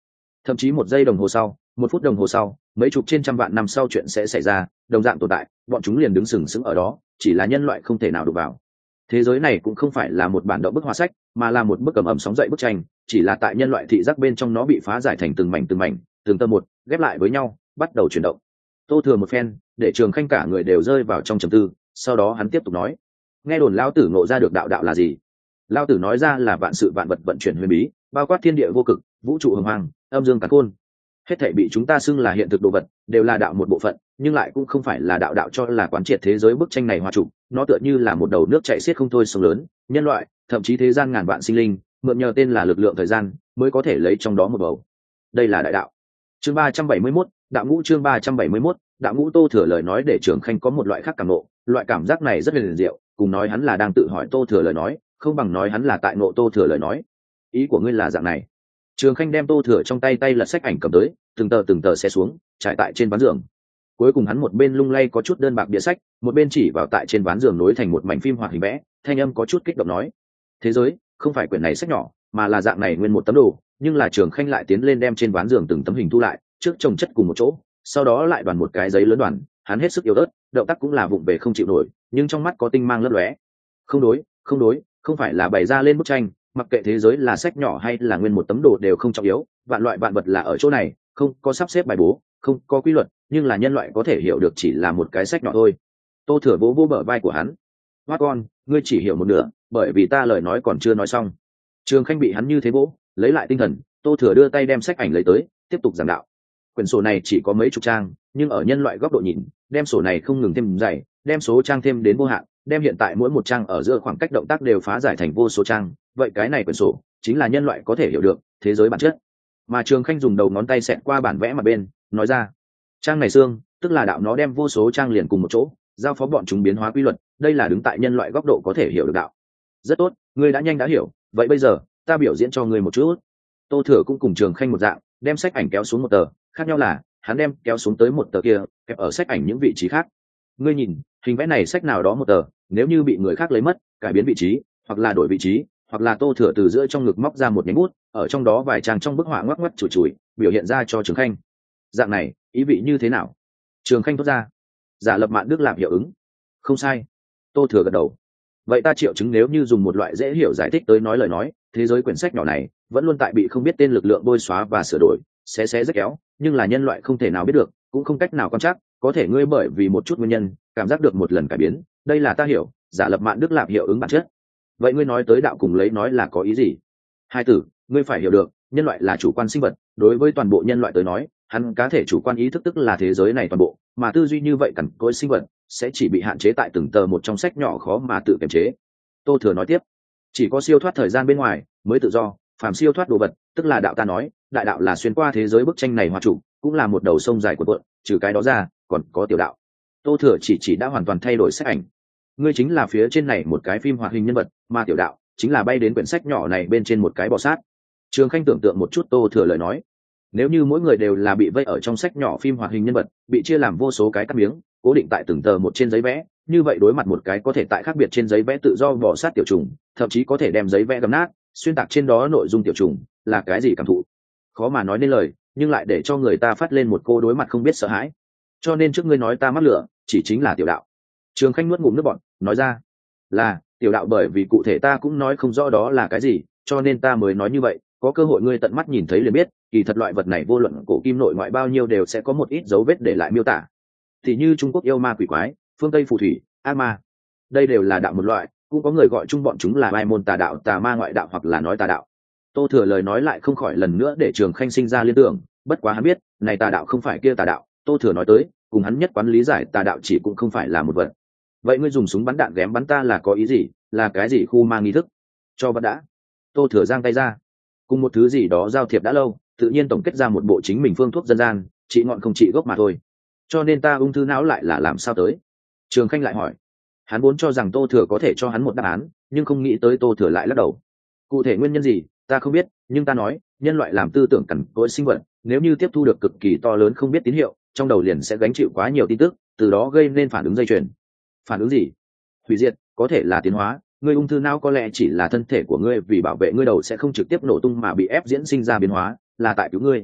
thậm chí một giây đồng hồ sau, một phút đồng hồ sau, mấy chục trên trăm vạn năm sau chuyện sẽ xảy ra, đồng dạng tồn tại, bọn chúng liền đứng sừng sững ở đó, chỉ là nhân loại không thể nào đụng vào. Thế giới này cũng không phải là một bản động bức họa sách, mà là một bức ầm ầm sóng dậy bức tranh, chỉ là tại nhân loại thị giác bên trong nó bị phá giải thành từng mảnh từng mảnh, từng tơ một, ghép lại với nhau, bắt đầu chuyển động. Tô Thừa một phen, để Trường Khanh cả người đều rơi vào trong trầm tư, sau đó hắn tiếp tục nói: nghe đồn lão tử ngộ ra được đạo đạo là gì? Lão tử nói ra là vạn sự vạn vật vận chuyển huyền bí, bao quát thiên địa vô cực, vũ trụ hồng hoang, âm dương càn khôn. Hết thảy bị chúng ta xưng là hiện thực đồ vật, đều là đạo một bộ phận, nhưng lại cũng không phải là đạo đạo cho là quán triệt thế giới bức tranh này hòa trụ, nó tựa như là một đầu nước chảy xiết không thôi sông lớn, nhân loại, thậm chí thế gian ngàn vạn sinh linh, mượn nhờ tên là lực lượng thời gian, mới có thể lấy trong đó một bầu. Đây là đại đạo. Chương ba trăm bảy mươi mốt, đạo ngũ chương ba trăm bảy mươi mốt, đạo ngũ. Tô Thừa lời nói để Trường Khanh có một loại khác cảm ngộ, loại cảm giác này rất liền diệu, cùng nói hắn là đang tự hỏi Tô Thừa lời nói, không bằng nói hắn là tại ngộ Tô Thừa lời nói. Ý của ngươi là dạng này? Trường Khanh đem Tô Thừa trong tay tay lật sách ảnh cầm tới, từng tờ từng tờ xé xuống, trải tại trên ván giường. Cuối cùng hắn một bên lung lay có chút đơn bạc bìa sách, một bên chỉ vào tại trên ván giường nối thành một mảnh phim hoạt hình vẽ, thanh âm có chút kích động nói: thế giới không phải quyển này sách nhỏ, mà là dạng này nguyên một tấm đồ. Nhưng là Trường Khanh lại tiến lên đem trên ván giường từng tấm hình thu lại, trước chồng chất cùng một chỗ, sau đó lại đoàn một cái giấy lớn đoàn. Hắn hết sức yếu ớt, động tác cũng là vụng về không chịu nổi, nhưng trong mắt có tinh mang lấp lóe. Không đối, không đối, không phải là bày ra lên bức tranh, mặc kệ thế giới là sách nhỏ hay là nguyên một tấm đồ đều không trọng yếu, vạn loại vạn vật là ở chỗ này, không có sắp xếp bài bố, không có quy luật, nhưng là nhân loại có thể hiểu được chỉ là một cái sách nhỏ thôi. Tô Thừa vỗ vỗ bờ vai của hắn: hoa con, ngươi chỉ hiểu một nửa, bởi vì ta lời nói còn chưa nói xong. Trường Khanh bị hắn như thế vỗ, lấy lại tinh thần. Tô Thừa đưa tay đem sách ảnh lấy tới, tiếp tục giảng đạo. Quyển sổ này chỉ có mấy chục trang, nhưng ở nhân loại góc độ nhìn, đem sổ này không ngừng thêm dày, đem số trang thêm đến vô hạn, đem hiện tại mỗi một trang ở giữa khoảng cách động tác đều phá giải thành vô số trang. Vậy cái này quyển sổ chính là nhân loại có thể hiểu được thế giới bản chất. Mà Trường Khanh dùng đầu ngón tay xẹt qua bản vẽ mặt bên, nói ra: trang này xương, tức là đạo, nó đem vô số trang liền cùng một chỗ, giao phó bọn chúng biến hóa quy luật, đây là đứng tại nhân loại góc độ có thể hiểu được đạo. Rất tốt, ngươi đã nhanh đã hiểu, vậy bây giờ ta biểu diễn cho ngươi một chút. Tô Thừa cũng cùng Trường Khanh một dạng, đem sách ảnh kéo xuống một tờ, khác nhau là hắn đem kéo xuống tới một tờ kia, kẹp ở sách ảnh những vị trí khác. Ngươi nhìn, hình vẽ này sách nào đó một tờ, nếu như bị người khác lấy mất, cải biến vị trí, hoặc là đổi vị trí, hoặc là Tô Thừa từ giữa trong ngực móc ra một nhánh bút, ở trong đó vài trang trong bức họa ngoắc ngoắc chùi chùi, biểu hiện ra cho Trường Khanh. Dạng này, ý vị như thế nào? Trường Khanh thốt ra. Giả lập mạn đức làm hiệu ứng. Không sai. Tô Thừa gật đầu. Vậy ta triệu chứng nếu như dùng một loại dễ hiểu giải thích tới nói lời nói, thế giới quyển sách nhỏ này vẫn luôn tại bị không biết tên lực lượng bôi xóa và sửa đổi, xé xé rất kéo, nhưng là nhân loại không thể nào biết được, cũng không cách nào quan trắc, có thể ngươi bởi vì một chút nguyên nhân cảm giác được một lần cải biến, đây là ta hiểu giả lập mạn đức lạp hiệu ứng bản chất. Vậy ngươi nói tới đạo cùng lấy nói là có ý gì? Hai tử, ngươi phải hiểu được, nhân loại là chủ quan sinh vật, đối với toàn bộ nhân loại tới nói, hắn cá thể chủ quan ý thức tức là thế giới này toàn bộ, mà tư duy như vậy cẩn cối sinh vật sẽ chỉ bị hạn chế tại từng tờ một trong sách nhỏ khó mà tự kiềm chế. Tô Thừa nói tiếp: chỉ có siêu thoát thời gian bên ngoài mới tự do, phàm siêu thoát đồ vật tức là đạo. Ta nói đại đạo là xuyên qua thế giới bức tranh này hòa trụ, cũng là một đầu sông dài của cuộn, trừ cái đó ra còn có tiểu đạo. Tô Thừa chỉ chỉ đã hoàn toàn thay đổi sách ảnh. Ngươi chính là phía trên này một cái phim hoạt hình nhân vật, mà tiểu đạo chính là bay đến quyển sách nhỏ này bên trên một cái bò sát. Trường Khanh tưởng tượng một chút Tô Thừa lời nói, nếu như mỗi người đều là bị vây ở trong sách nhỏ phim hoạt hình nhân vật, bị chia làm vô số cái cắt miếng, cố định tại từng tờ một trên giấy vẽ, như vậy đối mặt một cái có thể tại khác biệt trên giấy vẽ tự do bò sát tiểu trùng, thậm chí có thể đem giấy vẽ gầm nát, xuyên tạc trên đó nội dung tiểu trùng, là cái gì cảm thụ? Khó mà nói nên lời, nhưng lại để cho người ta phát lên một cô đối mặt không biết sợ hãi. Cho nên trước ngươi nói ta mắc lửa, chỉ chính là tiểu đạo. Trường Khanh nuốt ngụm nước bọt, nói ra: là tiểu đạo, bởi vì cụ thể ta cũng nói không rõ đó là cái gì, cho nên ta mới nói như vậy. Có cơ hội ngươi tận mắt nhìn thấy liền biết, kỳ thật loại vật này vô luận cổ kim nội ngoại bao nhiêu đều sẽ có một ít dấu vết để lại miêu tả. Thì như Trung Quốc yêu ma quỷ quái, phương Tây phù thủy, ác ma, đây đều là đạo một loại, cũng có người gọi chung bọn chúng là bài môn tà đạo, tà ma ngoại đạo, hoặc là nói tà đạo. Tô Thừa lời nói lại không khỏi lần nữa để Trường Khanh sinh ra liên tưởng, bất quá hắn biết này tà đạo không phải kia tà đạo. Tô Thừa nói tới, cùng hắn nhất quán lý giải tà đạo chỉ cũng không phải là một vật. Vậy ngươi dùng súng bắn đạn ghém bắn ta là có ý gì? Là cái gì khu ma nghi thức? Cho bắt đã. Tô Thừa giang tay ra, cùng một thứ gì đó giao thiệp đã lâu, tự nhiên tổng kết ra một bộ chính mình phương thuốc dân gian, trị ngọn không trị gốc mà thôi. Cho nên ta ung thư não lại là làm sao tới? Trường Khanh lại hỏi. Hắn vốn cho rằng Tô Thừa có thể cho hắn một đáp án, nhưng không nghĩ tới Tô Thừa lại lắc đầu. Cụ thể nguyên nhân gì ta không biết, nhưng ta nói nhân loại làm tư tưởng cằn cỗi sinh vật, nếu như tiếp thu được cực kỳ to lớn không biết tín hiệu, trong đầu liền sẽ gánh chịu quá nhiều tin tức, từ đó gây nên phản ứng dây chuyền. Phản ứng gì? Hủy diệt, có thể là tiến hóa. Ngươi ung thư não có lẽ chỉ là thân thể của ngươi vì bảo vệ ngươi đầu sẽ không trực tiếp nổ tung mà bị ép diễn sinh ra biến hóa, là tại cứu ngươi.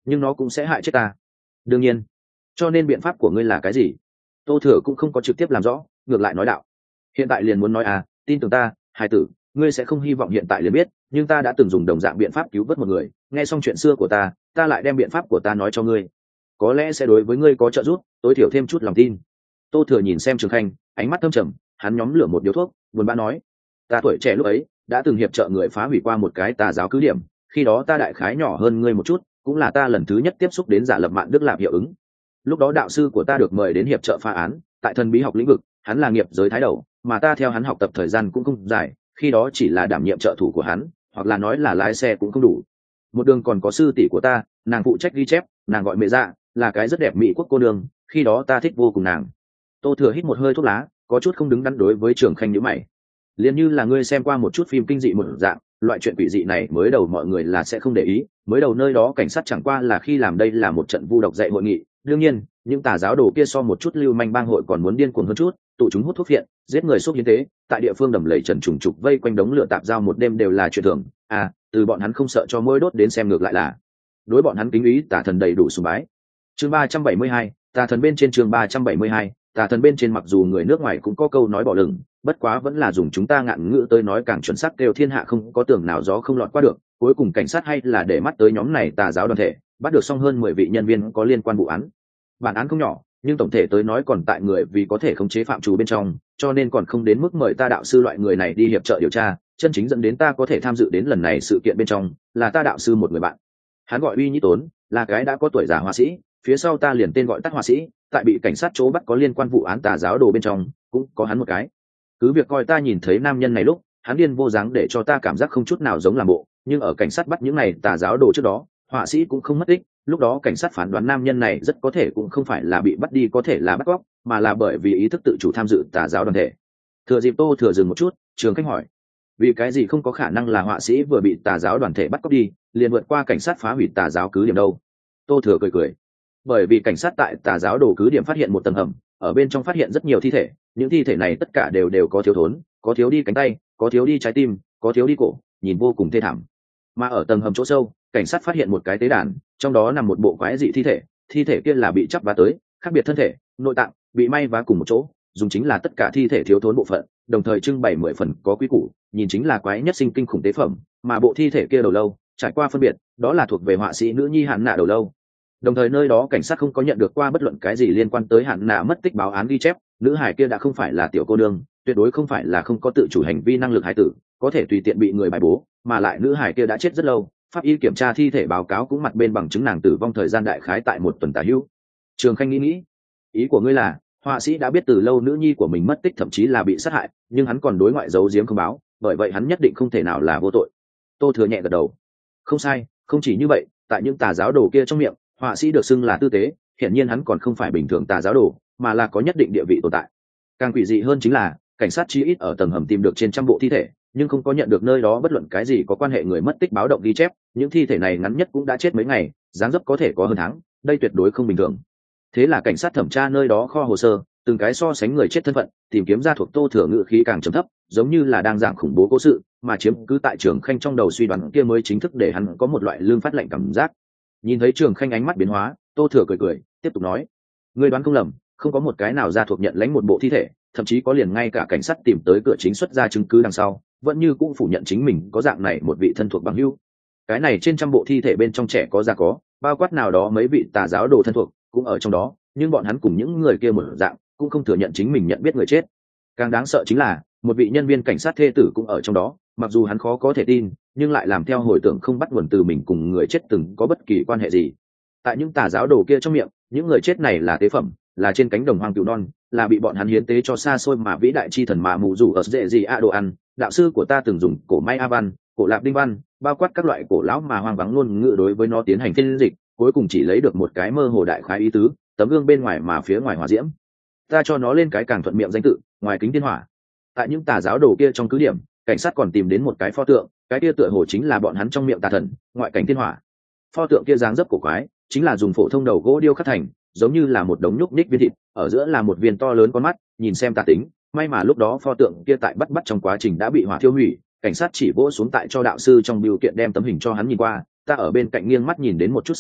nhưng nó cũng sẽ hại chết ta. Đương nhiên. Cho nên biện pháp của ngươi là cái gì? Tô Thừa cũng không có trực tiếp làm rõ, ngược lại nói đạo: hiện tại liền muốn nói à, tin tưởng ta, hài tử, ngươi sẽ không hy vọng hiện tại liền biết, nhưng ta đã từng dùng đồng dạng biện pháp cứu vớt một người, nghe xong chuyện xưa của ta, ta lại đem biện pháp của ta nói cho ngươi, có lẽ sẽ đối với ngươi có trợ giúp, tối thiểu thêm chút lòng tin. Tô Thừa nhìn xem Trường Khanh, ánh mắt thâm trầm, hắn nhóm lửa một điếu thuốc, buồn bã nói: ta tuổi trẻ lúc ấy đã từng hiệp trợ người phá hủy qua một cái tà giáo cứ điểm, khi đó ta đại khái nhỏ hơn ngươi một chút, cũng là ta lần thứ nhất tiếp xúc đến giả lập mạng Đức Lạp hiệu ứng. Lúc đó đạo sư của ta được mời đến hiệp trợ phá án, tại thần bí học lĩnh vực, hắn là nghiệp giới thái đầu, mà ta theo hắn học tập thời gian cũng không dài, khi đó chỉ là đảm nhiệm trợ thủ của hắn, hoặc là nói là lái xe cũng không đủ. Một đường còn có sư tỷ của ta, nàng phụ trách ghi chép, nàng gọi Mẹ Dạ, là cái rất đẹp mỹ quốc cô nương, khi đó ta thích vô cùng nàng. Tô Thừa hít một hơi thuốc lá, có chút không đứng đắn đối với Trường Khanh nhíu mày. Liền như là ngươi xem qua một chút phim kinh dị một dạng, loại chuyện quỷ dị này mới đầu mọi người là sẽ không để ý, mới đầu nơi đó cảnh sát chẳng qua là khi làm đây là một trận vu độc dạy hội nghị, đương nhiên những tà giáo đồ kia so một chút lưu manh bang hội còn muốn điên cuồng hơn chút, tụ chúng hút thuốc phiện, giết người xúc hiến tế, tại địa phương đầm lầy trần trùng trục vây quanh đống lửa tạp giao một đêm đều là chuyện thường. À, từ bọn hắn không sợ cho môi đốt đến xem ngược lại là đối bọn hắn kính ý tà thần đầy đủ sùng bái. Chương ba trăm bảy mươi hai, tà thần bên trên chương ba trăm bảy mươi hai, tà thần bên trên mặc dù người nước ngoài cũng có câu nói bỏ lửng, bất quá vẫn là dùng chúng ta ngạn ngữ tới nói càng chuẩn xác, kêu thiên hạ không có tường nào gió không lọt qua được. Cuối cùng cảnh sát hay là để mắt tới nhóm này tà giáo đoàn thể, bắt được xong hơn mười vị nhân viên có liên quan vụ án. Bản án không nhỏ, nhưng tổng thể tới nói còn tại người vì có thể khống chế phạm trù bên trong, cho nên còn không đến mức mời ta đạo sư loại người này đi hiệp trợ điều tra. Chân chính dẫn đến ta có thể tham dự đến lần này sự kiện bên trong là ta đạo sư một người bạn, hắn gọi Uy Nhĩ Tốn, là cái đã có tuổi già họa sĩ, phía sau ta liền tên gọi tắt họa sĩ, tại bị cảnh sát chỗ bắt có liên quan vụ án tà giáo đồ bên trong cũng có hắn một cái. Cứ việc coi ta nhìn thấy nam nhân này lúc hắn điên vô dáng để cho ta cảm giác không chút nào giống làm bộ, nhưng ở cảnh sát bắt những này tà giáo đồ trước đó, họa sĩ cũng không mất tích. Lúc đó cảnh sát phán đoán nam nhân này rất có thể cũng không phải là bị bắt đi có thể là bắt cóc, mà là bởi vì ý thức tự chủ tham dự tà giáo đoàn thể. Thừa dịp Tô Thừa dừng một chút, Trường Khanh hỏi: vì cái gì không có khả năng là họa sĩ vừa bị tà giáo đoàn thể bắt cóc đi liền vượt qua cảnh sát phá hủy tà giáo cứ điểm đâu? Tô Thừa cười cười: bởi vì cảnh sát tại tà giáo đồ cứ điểm phát hiện một tầng hầm, ở bên trong phát hiện rất nhiều thi thể, những thi thể này tất cả đều đều có thiếu thốn, có thiếu đi cánh tay, có thiếu đi trái tim, có thiếu đi cổ, nhìn vô cùng thê thảm. Mà ở tầng hầm chỗ sâu, cảnh sát phát hiện một cái tế đàn, trong đó nằm một bộ quái dị thi thể, thi thể kia là bị chắp vá tới, khác biệt thân thể, nội tạng bị may vá cùng một chỗ, dùng chính là tất cả thi thể thiếu thốn bộ phận, đồng thời trưng bày mười phần có quý củ, nhìn chính là quái nhất sinh kinh khủng tế phẩm. Mà bộ thi thể kia đầu lâu trải qua phân biệt, đó là thuộc về họa sĩ nữ nhi Hạn Nạ đầu lâu. Đồng thời nơi đó cảnh sát không có nhận được qua bất luận cái gì liên quan tới Hạn Nạ mất tích báo án ghi chép, nữ hải kia đã không phải là tiểu cô nương, tuyệt đối không phải là không có tự chủ hành vi năng lực hải tử, có thể tùy tiện bị người bài bố, mà lại nữ hải kia đã chết rất lâu, pháp y kiểm tra thi thể báo cáo cũng mặt bên bằng chứng nàng tử vong thời gian đại khái tại một tuần tả hữu. Trường Khanh nghĩ nghĩ: ý của ngươi là họa sĩ đã biết từ lâu nữ nhi của mình mất tích, thậm chí là bị sát hại, nhưng hắn còn đối ngoại giấu giếm không báo, bởi vậy hắn nhất định không thể nào là vô tội. Tô Thừa nhẹ gật đầu: không sai, không chỉ như vậy, tại những tà giáo đồ kia trong miệng, họa sĩ được xưng là tư tế, hiển nhiên hắn còn không phải bình thường tà giáo đồ, mà là có nhất định địa vị tồn tại. Càng quỷ dị hơn chính là cảnh sát chi ít ở tầng hầm tìm được trên trăm bộ thi thể, nhưng không có nhận được nơi đó bất luận cái gì có quan hệ người mất tích báo động ghi chép, những thi thể này ngắn nhất cũng đã chết mấy ngày, dáng dấp có thể có hơn tháng, đây tuyệt đối không bình thường. Thế là cảnh sát thẩm tra nơi đó kho hồ sơ, từng cái so sánh người chết thân phận, tìm kiếm ra thuộc Tô Thừa ngự khí càng trầm thấp, giống như là đang giảng khủng bố cố sự, mà chiếm cứ tại Trường Khanh trong đầu suy đoán kia mới chính thức để hắn có một loại lương phát lệnh cảm giác. Nhìn thấy Trường Khanh ánh mắt biến hóa, Tô Thừa cười cười, tiếp tục nói: ngươi đoán không lầm, không có một cái nào ra thuộc nhận lãnh một bộ thi thể, thậm chí có liền ngay cả cảnh sát tìm tới cửa chính xuất ra chứng cứ đằng sau, vẫn như cũng phủ nhận chính mình có dạng này một vị thân thuộc bằng hữu. Cái này trên trăm bộ thi thể bên trong trẻ có già có, bao quát nào đó mấy vị tà giáo đồ thân thuộc cũng ở trong đó, nhưng bọn hắn cùng những người kia một dạng, cũng không thừa nhận chính mình nhận biết người chết. Càng đáng sợ chính là một vị nhân viên cảnh sát thê tử cũng ở trong đó, mặc dù hắn khó có thể tin, nhưng lại làm theo hồi tưởng không bắt nguồn từ mình cùng người chết từng có bất kỳ quan hệ gì. Tại những tà giáo đồ kia trong miệng, những người chết này là tế phẩm, là trên cánh đồng hoang cừu non, là bị bọn hắn hiến tế cho xa xôi mà vĩ đại chi thần mà mù dù ở dễ gì a đồ ăn. Đạo sư của ta từng dùng cổ may a văn, cổ lạp đinh văn, bao quát các loại cổ lão mà hoang vắng luôn ngự đối với nó tiến hành phiên dịch, cuối cùng chỉ lấy được một cái mơ hồ đại khái ý tứ, tấm gương bên ngoài mà phía ngoài hỏa diễm. Ta cho nó lên cái càng thuận miệng danh tự, ngoài kính thiên hỏa. Tại những tà giáo đồ kia trong cứ điểm, cảnh sát còn tìm đến một cái pho tượng, cái kia tựa hồ chính là bọn hắn trong miệng tà thần, ngoại cảnh thiên hỏa. Pho tượng kia dáng dấp cổ quái, chính là dùng phổ thông đầu gỗ điêu khắc thành, giống như là một đống nhúc nhích viên thịt, ở giữa là một viên to lớn con mắt, nhìn xem tà tính. May mà lúc đó pho tượng kia tại bắt bắt trong quá trình đã bị hỏa thiêu hủy, cảnh sát chỉ vỗ xuống tại cho đạo sư trong biểu kiện đem tấm hình cho hắn nhìn qua, ta ở bên cạnh nghiêng mắt nhìn đến một chút sau,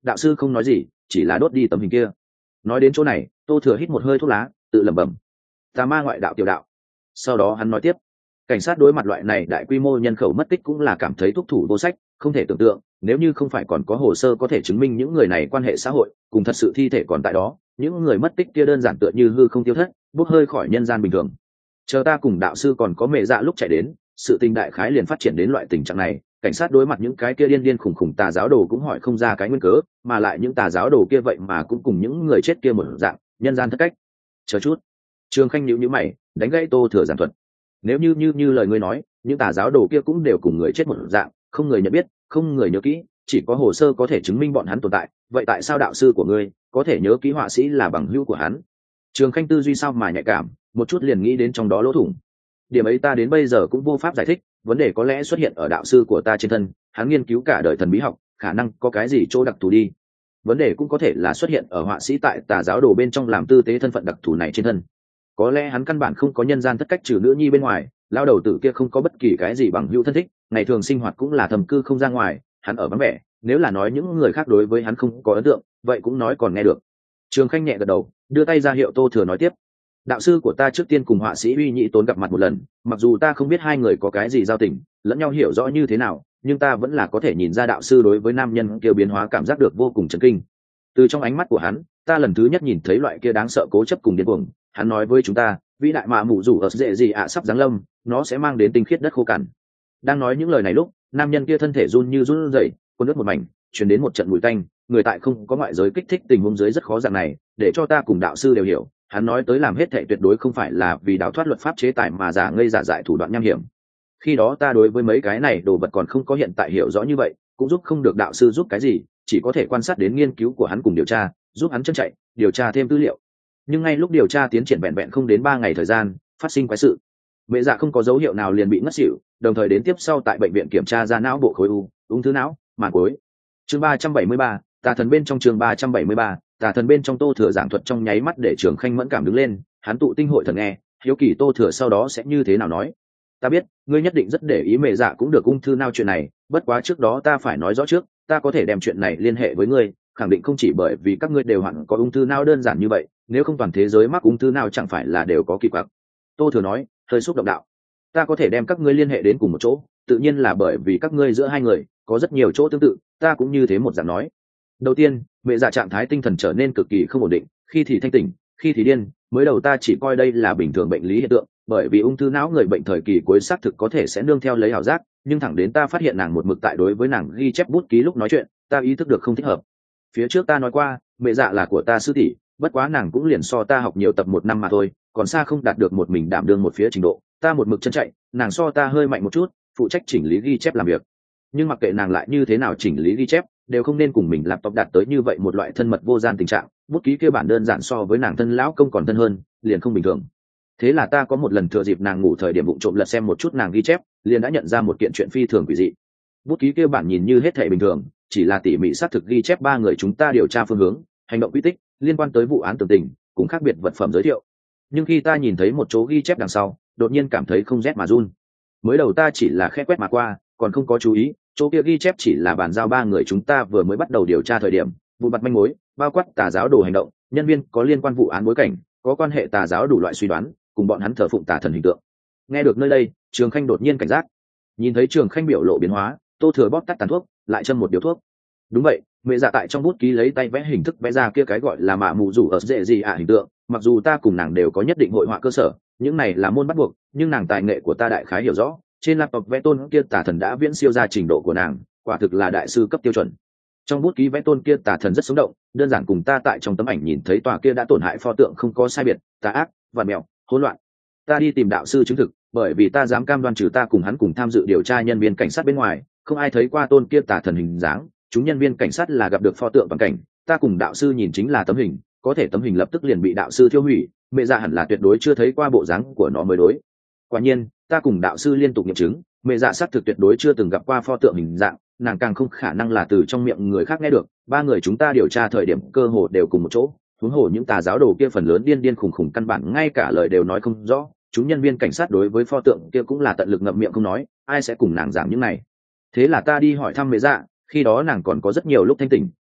đạo sư không nói gì, chỉ là đốt đi tấm hình kia. Nói đến chỗ này, Tô Thừa hít một hơi thuốc lá, tự lẩm bẩm: tà ma ngoại đạo tiểu đạo. Sau đó hắn nói tiếp: cảnh sát đối mặt loại này đại quy mô nhân khẩu mất tích cũng là cảm thấy thúc thủ vô sách, không thể tưởng tượng nếu như không phải còn có hồ sơ có thể chứng minh những người này quan hệ xã hội cùng thật sự thi thể còn tại đó, những người mất tích kia đơn giản tựa như hư không tiêu thất, bốc hơi khỏi nhân gian bình thường. Chờ ta cùng đạo sư còn có mẹ dạ lúc chạy đến, sự tình đại khái liền phát triển đến loại tình trạng này. Cảnh sát đối mặt những cái kia điên điên khủng khủng tà giáo đồ cũng hỏi không ra cái nguyên cớ, mà lại những tà giáo đồ kia vậy mà cũng cùng những người chết kia một dạng, nhân gian thất cách. Chờ chút, Trường Khanh nhíu nhíu mày, đánh gãy Tô Thừa giảng thuật: nếu như như như lời ngươi nói, những tà giáo đồ kia cũng đều cùng người chết một dạng, không người nhận biết, không người nhớ kỹ, chỉ có hồ sơ có thể chứng minh bọn hắn tồn tại, vậy tại sao đạo sư của ngươi có thể nhớ kỹ họa sĩ là bằng hữu của hắn? Trường Khanh tư duy sao mà nhạy cảm, một chút liền nghĩ đến trong đó lỗ thủng. Điểm ấy ta đến bây giờ cũng vô pháp giải thích, vấn đề có lẽ xuất hiện ở đạo sư của ta trên thân, hắn nghiên cứu cả đời thần bí học, khả năng có cái gì chỗ đặc thù đi. Vấn đề cũng có thể là xuất hiện ở họa sĩ tại tà giáo đồ bên trong làm tư tế thân phận đặc thù này trên thân. Có lẽ hắn căn bản không có nhân gian thất cách trừ nữ nhi bên ngoài, lao đầu tử kia không có bất kỳ cái gì bằng hữu thân thích, ngày thường sinh hoạt cũng là thầm cư không ra ngoài, hắn ở vắng vẻ, nếu là nói những người khác đối với hắn không có ấn tượng, vậy cũng nói còn nghe được. Trường Khanh nhẹ gật đầu, đưa tay ra hiệu Tô Thừa nói tiếp: đạo sư của ta trước tiên cùng họa sĩ Uy Nhĩ Tốn gặp mặt một lần, mặc dù ta không biết hai người có cái gì giao tình, lẫn nhau hiểu rõ như thế nào, nhưng ta vẫn là có thể nhìn ra đạo sư đối với nam nhân kia biến hóa cảm giác được vô cùng chấn kinh. Từ trong ánh mắt của hắn, ta lần thứ nhất nhìn thấy loại kia đáng sợ cố chấp cùng điên cuồng. Hắn nói với chúng ta, vĩ đại mạ mù rủ ở dễ gì ạ sắp giáng lâm, nó sẽ mang đến tinh khiết đất khô cằn. Đang nói những lời này lúc, nam nhân kia thân thể run như run rẩy, cuốn nước một mảnh, truyền đến một trận mùi tanh. Người tại không có ngoại giới kích thích tình huống dưới rất khó dạng này, để cho ta cùng đạo sư đều hiểu, hắn nói tới làm hết thệ tuyệt đối không phải là vì đào thoát luật pháp chế tài mà giả ngây giả dại thủ đoạn nham hiểm. Khi đó ta đối với mấy cái này đồ vật còn không có hiện tại hiểu rõ như vậy, cũng giúp không được đạo sư giúp cái gì, chỉ có thể quan sát đến nghiên cứu của hắn cùng điều tra, giúp hắn chân chạy điều tra thêm tư liệu. Nhưng ngay lúc điều tra tiến triển vẹn vẹn không đến ba ngày thời gian, phát sinh quái sự. Mẹ dạ không có dấu hiệu nào liền bị ngất xỉu, đồng thời đến tiếp sau tại bệnh viện kiểm tra ra não bộ khối u, ung thư não, màng cối. Chương ba trăm bảy mươi ba, tà thần bên trong chương ba trăm bảy mươi ba, tà thần bên trong. Tô Thừa giảng thuật trong nháy mắt để Trường Khanh mẫn cảm đứng lên, hắn tụ tinh hội thần nghe, hiếu kỳ Tô Thừa sau đó sẽ như thế nào nói. Ta biết, ngươi nhất định rất để ý mẹ dạ cũng được ung thư não chuyện này, bất quá trước đó ta phải nói rõ trước, ta có thể đem chuyện này liên hệ với ngươi, khẳng định không chỉ bởi vì các ngươi đều hẳn có ung thư não đơn giản như vậy, nếu không toàn thế giới mắc ung thư não chẳng phải là đều có kỳ quặc. Tô Thừa nói, hơi xúc động đạo: ta có thể đem các ngươi liên hệ đến cùng một chỗ, tự nhiên là bởi vì các ngươi giữa hai người có rất nhiều chỗ tương tự, ta cũng như thế một dạng nói. Đầu tiên, mẹ dạ trạng thái tinh thần trở nên cực kỳ không ổn định, khi thì thanh tỉnh, khi thì điên, mới đầu ta chỉ coi đây là bình thường bệnh lý hiện tượng, bởi vì ung thư não người bệnh thời kỳ cuối xác thực có thể sẽ nương theo lấy ảo giác, nhưng thẳng đến ta phát hiện nàng một mực tại đối với nàng ghi chép bút ký lúc nói chuyện, ta ý thức được không thích hợp. Phía trước ta nói qua, mẹ dạ là của ta sư tỷ, bất quá nàng cũng liền so ta học nhiều tập một năm mà thôi, còn xa không đạt được một mình đảm đương một phía trình độ, ta một mực chân chạy, nàng so ta hơi mạnh một chút, phụ trách chỉnh lý ghi chép làm việc. Nhưng mặc kệ nàng lại như thế nào chỉnh lý ghi chép, đều không nên cùng mình laptop đạt tới như vậy một loại thân mật vô gian tình trạng, bút ký kia bản đơn giản so với nàng thân lão công còn thân hơn, liền không bình thường. Thế là ta có một lần thừa dịp nàng ngủ thời điểm vụng trộm lật xem một chút nàng ghi chép, liền đã nhận ra một kiện chuyện phi thường quỷ dị. Bút ký kia bản nhìn như hết thảy bình thường, chỉ là tỉ mỉ xác thực ghi chép ba người chúng ta điều tra phương hướng, hành động quy tích, liên quan tới vụ án tường tình, cùng khác biệt vật phẩm giới thiệu. Nhưng khi ta nhìn thấy một chỗ ghi chép đằng sau, đột nhiên cảm thấy không rét mà run. Mới đầu ta chỉ là khẽ quét mà qua, còn không có chú ý, chỗ kia ghi chép chỉ là bàn giao ba người chúng ta vừa mới bắt đầu điều tra thời điểm, vụ mặt manh mối, bao quát tà giáo đồ hành động, nhân viên có liên quan vụ án bối cảnh, có quan hệ tà giáo đủ loại suy đoán, cùng bọn hắn thờ phụng tà thần hình tượng. Nghe được nơi đây, Trường Khanh đột nhiên cảnh giác. Nhìn thấy Trường Khanh biểu lộ biến hóa, Tô Thừa bóp tắt tàn thuốc, lại châm một điếu thuốc. Đúng vậy, mẹ dạ tại trong bút ký lấy tay vẽ hình thức vẽ ra kia cái gọi là mạ mù rủ ở dễ gì ạ hình tượng, mặc dù ta cùng nàng đều có nhất định hội họa cơ sở, những này là môn bắt buộc, nhưng nàng tài nghệ của ta đại khái hiểu rõ, trên laptop vẽ tôn kia tà thần đã viễn siêu ra trình độ của nàng, quả thực là đại sư cấp tiêu chuẩn. Trong bút ký vẽ tôn kia tà thần rất sống động, đơn giản cùng ta tại trong tấm ảnh nhìn thấy tòa kia đã tổn hại pho tượng không có sai biệt, tà ác, vằn mèo, hỗn loạn. Ta đi tìm đạo sư chứng thực, bởi vì ta dám cam đoan trừ ta cùng hắn cùng tham dự điều tra nhân viên cảnh sát bên ngoài, không ai thấy qua tôn kia tà thần hình dáng, chúng nhân viên cảnh sát là gặp được pho tượng bằng cảnh, ta cùng đạo sư nhìn chính là tấm hình, có thể tấm hình lập tức liền bị đạo sư tiêu hủy, mẹ dạ hẳn là tuyệt đối chưa thấy qua bộ dáng của nó mới đối. Quả nhiên, ta cùng đạo sư liên tục nghiệm chứng, mẹ dạ xác thực tuyệt đối chưa từng gặp qua pho tượng hình dạng, nàng càng không khả năng là từ trong miệng người khác nghe được. Ba người chúng ta điều tra thời điểm cơ hồ đều cùng một chỗ, huống hồ những tà giáo đồ kia phần lớn điên điên khùng khùng căn bản ngay cả lời đều nói không rõ, chúng nhân viên cảnh sát đối với pho tượng kia cũng là tận lực ngậm miệng không nói, ai sẽ cùng nàng giảng những này. Thế là ta đi hỏi thăm mẹ dạ, khi đó nàng còn có rất nhiều lúc thanh tỉnh,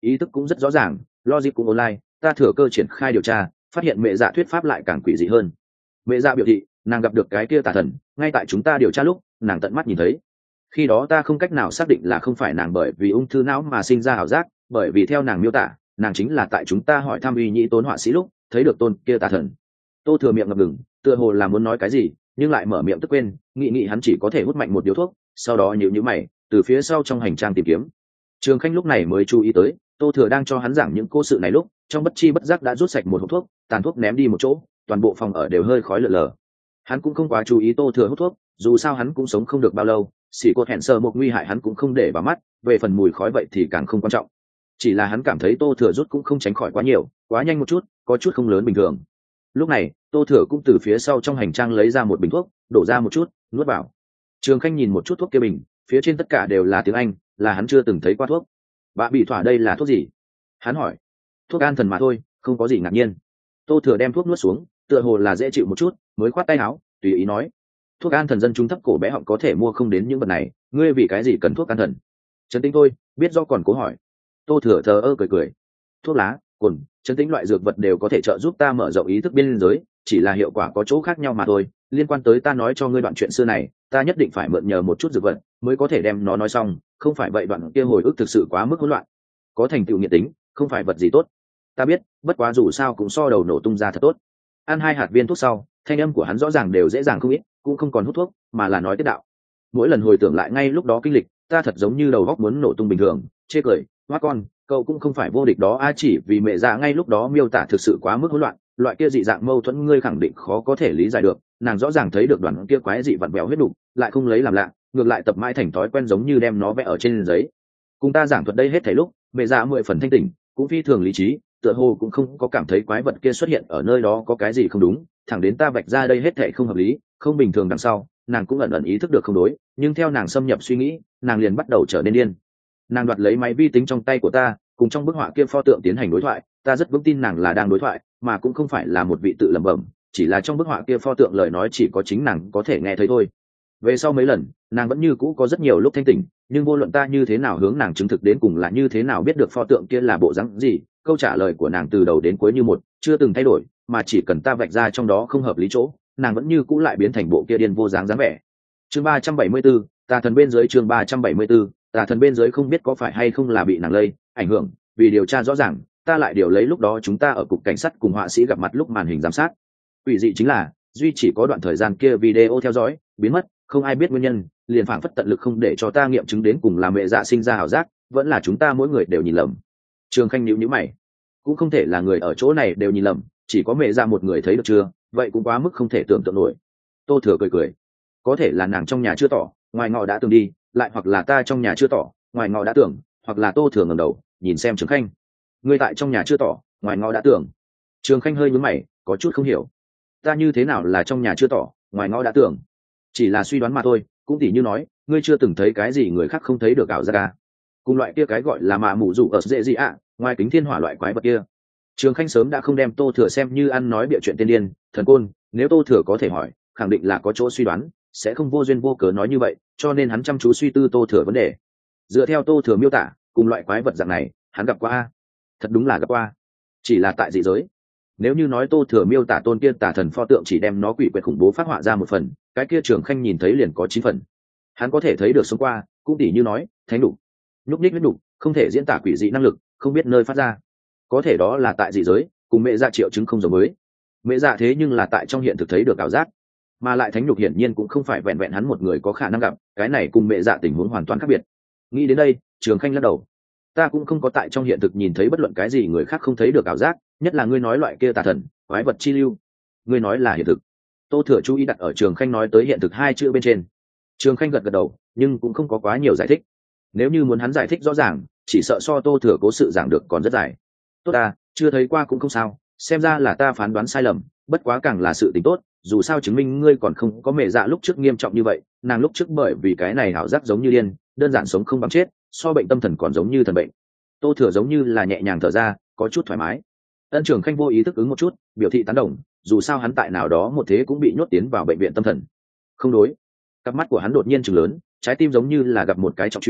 ý thức cũng rất rõ ràng, logic cũng online, ta thừa cơ triển khai điều tra, phát hiện mẹ dạ thuyết pháp lại càng quỷ dị hơn. Mẹ dạ biểu thị nàng gặp được cái kia tà thần ngay tại chúng ta điều tra lúc nàng tận mắt nhìn thấy. Khi đó ta không cách nào xác định là không phải nàng bởi vì ung thư não mà sinh ra ảo giác, bởi vì theo nàng miêu tả nàng chính là tại chúng ta hỏi thăm uy nhĩ tốn họa sĩ lúc thấy được tôn kia tà thần. Tô Thừa miệng ngập ngừng, tựa hồ là muốn nói cái gì nhưng lại mở miệng tức quên, nghĩ nghĩ hắn chỉ có thể hút mạnh một điếu thuốc, sau đó nhíu nhíu mày từ phía sau trong hành trang tìm kiếm. Trường Khanh lúc này mới chú ý tới Tô Thừa đang cho hắn giảng những cô sự này lúc trong bất chi bất giác đã rút sạch một hộp thuốc, tàn thuốc ném đi một chỗ, toàn bộ phòng ở đều hơi khói lờ lờ. Hắn cũng không quá chú ý Tô Thừa hút thuốc, dù sao hắn cũng sống không được bao lâu, xỉ cột hẹn sờ một nguy hại hắn cũng không để vào mắt, về phần mùi khói vậy thì càng không quan trọng. Chỉ là hắn cảm thấy Tô Thừa rút cũng không tránh khỏi quá nhiều, quá nhanh một chút, có chút không lớn bình thường. Lúc này Tô Thừa cũng từ phía sau trong hành trang lấy ra một bình thuốc, đổ ra một chút, nuốt vào. Trường Khanh nhìn một chút thuốc kia bình, phía trên tất cả đều là tiếng Anh, là hắn chưa từng thấy qua thuốc. Bà bị thỏa đây là thuốc gì? Hắn hỏi. Thuốc an thần mà thôi, không có gì ngạc nhiên. Tô Thừa đem thuốc nuốt xuống, tựa hồ là dễ chịu một chút, mới khoát tay áo, tùy ý nói. Thuốc an thần dân chúng thấp cổ bé họng có thể mua không đến những vật này, ngươi vì cái gì cần thuốc an thần? Trấn Tĩnh thôi, biết do còn cố hỏi. Tô Thừa thờ ơ cười cười. Thuốc lá, cồn, trấn tĩnh loại dược vật đều có thể trợ giúp ta mở rộng ý thức biên giới, chỉ là hiệu quả có chỗ khác nhau mà thôi. Liên quan tới ta nói cho ngươi đoạn chuyện xưa này, ta nhất định phải mượn nhờ một chút dược vật mới có thể đem nó nói xong, không phải vậy đoạn kia hồi ức thực sự quá mức hỗn loạn. Có thành tựu nghiện tính, không phải vật gì tốt. Ta biết, bất quá dù sao cũng so đầu nổ tung ra thật tốt. Ăn hai hạt viên thuốc sau, thanh âm của hắn rõ ràng đều dễ dàng không ít, cũng không còn hút thuốc, mà là nói tiết đạo. Mỗi lần hồi tưởng lại ngay lúc đó kinh lịch, ta thật giống như đầu góc muốn nổ tung bình thường, chê cười, hóa con, cậu cũng không phải vô địch đó a, chỉ vì mẹ già ngay lúc đó miêu tả thực sự quá mức hỗn loạn, loại kia dị dạng mâu thuẫn ngươi khẳng định khó có thể lý giải được. Nàng rõ ràng thấy được đoàn kia quái dị vặn vẹo huyết đục, lại không lấy làm lạ, ngược lại tập mãi thành thói quen giống như đem nó vẽ ở trên giấy. Cùng ta giảng thuật đây hết thảy lúc, mẹ già mười phần thanh tỉnh, cũng phi thường lý trí, tựa hồ cũng không có cảm thấy quái vật kia xuất hiện ở nơi đó có cái gì không đúng, thẳng đến ta vạch ra đây hết thảy không hợp lý, không bình thường đằng sau, nàng cũng ẩn ẩn ý thức được không đối, nhưng theo nàng xâm nhập suy nghĩ, nàng liền bắt đầu trở nên điên. Nàng đoạt lấy máy vi tính trong tay của ta, cùng trong bức họa kia pho tượng tiến hành đối thoại, ta rất vững tin nàng là đang đối thoại, mà cũng không phải là một vị tự lẩm bẩm, chỉ là trong bức họa kia pho tượng lời nói chỉ có chính nàng có thể nghe thấy thôi. Về sau mấy lần, nàng vẫn như cũ có rất nhiều lúc thanh tỉnh, nhưng vô luận ta như thế nào hướng nàng chứng thực đến cùng là như thế nào biết được pho tượng kia là bộ dáng gì, câu trả lời của nàng từ đầu đến cuối như một, chưa từng thay đổi, mà chỉ cần ta vạch ra trong đó không hợp lý chỗ, nàng vẫn như cũ lại biến thành bộ kia điên vô dáng dáng vẻ. Chương ba trăm bảy mươi 744, tà thần bên dưới. Chương ba trăm bảy mươi 744, tà thần bên dưới không biết có phải hay không là bị nàng lây ảnh hưởng, vì điều tra rõ ràng, ta lại điều lấy lúc đó chúng ta ở cục cảnh sát cùng họa sĩ gặp mặt lúc màn hình giám sát. Quỷ dị chính là, duy chỉ có đoạn thời gian kia video theo dõi biến mất, không ai biết nguyên nhân, liền phảng phất tận lực không để cho ta nghiệm chứng đến cùng là mẹ dạ sinh ra ảo giác, vẫn là chúng ta mỗi người đều nhìn lầm. Trường Khanh nhíu nhíu mày, cũng không thể là người ở chỗ này đều nhìn lầm, chỉ có mẹ dạ một người thấy được chưa, vậy cũng quá mức không thể tưởng tượng nổi. Tô Thừa cười cười, có thể là nàng trong nhà chưa tỏ, ngoài ngọ đã tưởng đi, lại hoặc là ta trong nhà chưa tỏ, ngoài ngọ đã tưởng, hoặc là Tô Thừa ngẩng đầu nhìn xem Trường Khanh. Ngươi tại trong nhà chưa tỏ, ngoài ngọ đã tưởng. Trường Khanh hơi nhướng mày, có chút không hiểu. Ta như thế nào là trong nhà chưa tỏ, ngoài ngõ đã tưởng? Chỉ là suy đoán mà thôi, cũng tỉ như nói, ngươi chưa từng thấy cái gì người khác không thấy được ảo giác à? Cùng loại kia cái gọi là mạ mụ rủ ở dễ gì ạ, ngoài kính thiên hỏa loại quái vật kia. Trường Khanh sớm đã không đem Tô Thừa xem như ăn nói bịa chuyện tiên điên, thần côn, nếu Tô Thừa có thể hỏi, khẳng định là có chỗ suy đoán, sẽ không vô duyên vô cớ nói như vậy, cho nên hắn chăm chú suy tư Tô Thừa vấn đề. Dựa theo Tô Thừa miêu tả, cùng loại quái vật dạng này, hắn gặp qua a. Thật đúng là gặp qua, chỉ là tại dị giới. Nếu như nói Tô Thừa miêu tả tôn kia tà thần pho tượng chỉ đem nó quỷ quyệt khủng bố phát họa ra một phần, cái kia Trường Khanh nhìn thấy liền có chín phần. Hắn có thể thấy được sống qua, cũng tỉ như nói, thánh đủ, nhúc nhích huyết đủ, không thể diễn tả quỷ dị năng lực, không biết nơi phát ra. Có thể đó là tại dị giới, cùng mẹ dạ triệu chứng không giống với. Mẹ dạ thế nhưng là tại trong hiện thực thấy được ảo giác, mà lại thánh nhục hiển nhiên cũng không phải vẹn vẹn hắn một người có khả năng gặp, cái này cùng mẹ dạ tình huống hoàn toàn khác biệt. Nghĩ đến đây, Trường Khanh lắc đầu. Ta cũng không có tại trong hiện thực nhìn thấy bất luận cái gì người khác không thấy được ảo giác, nhất là ngươi nói loại kia tà thần quái vật chi lưu. Ngươi nói là hiện thực. Tô Thừa chú ý đặt ở Trường Khanh nói tới hiện thực hai chữ bên trên. Trường Khanh gật gật đầu, nhưng cũng không có quá nhiều giải thích. Nếu như muốn hắn giải thích rõ ràng, chỉ sợ so Tô Thừa cố sự giảng được còn rất dài. Tốt ta, chưa thấy qua cũng không sao, xem ra là ta phán đoán sai lầm, bất quá càng là sự tính tốt, dù sao chứng minh ngươi còn không có mẹ dạ lúc trước nghiêm trọng như vậy, nàng lúc trước bởi vì cái này ảo giác giống như điên, đơn giản sống không bằng chết, so bệnh tâm thần còn giống như thần bệnh. Tô Thừa giống như là nhẹ nhàng thở ra, có chút thoải mái. Ân Trường Khanh vô ý thức ứng một chút, biểu thị tán đồng, dù sao hắn tại nào đó một thế cũng bị nhốt tiến vào bệnh viện tâm thần. Không đối. Cặp mắt của hắn đột nhiên trừng lớn, trái tim giống như là gặp một cái trọng truy,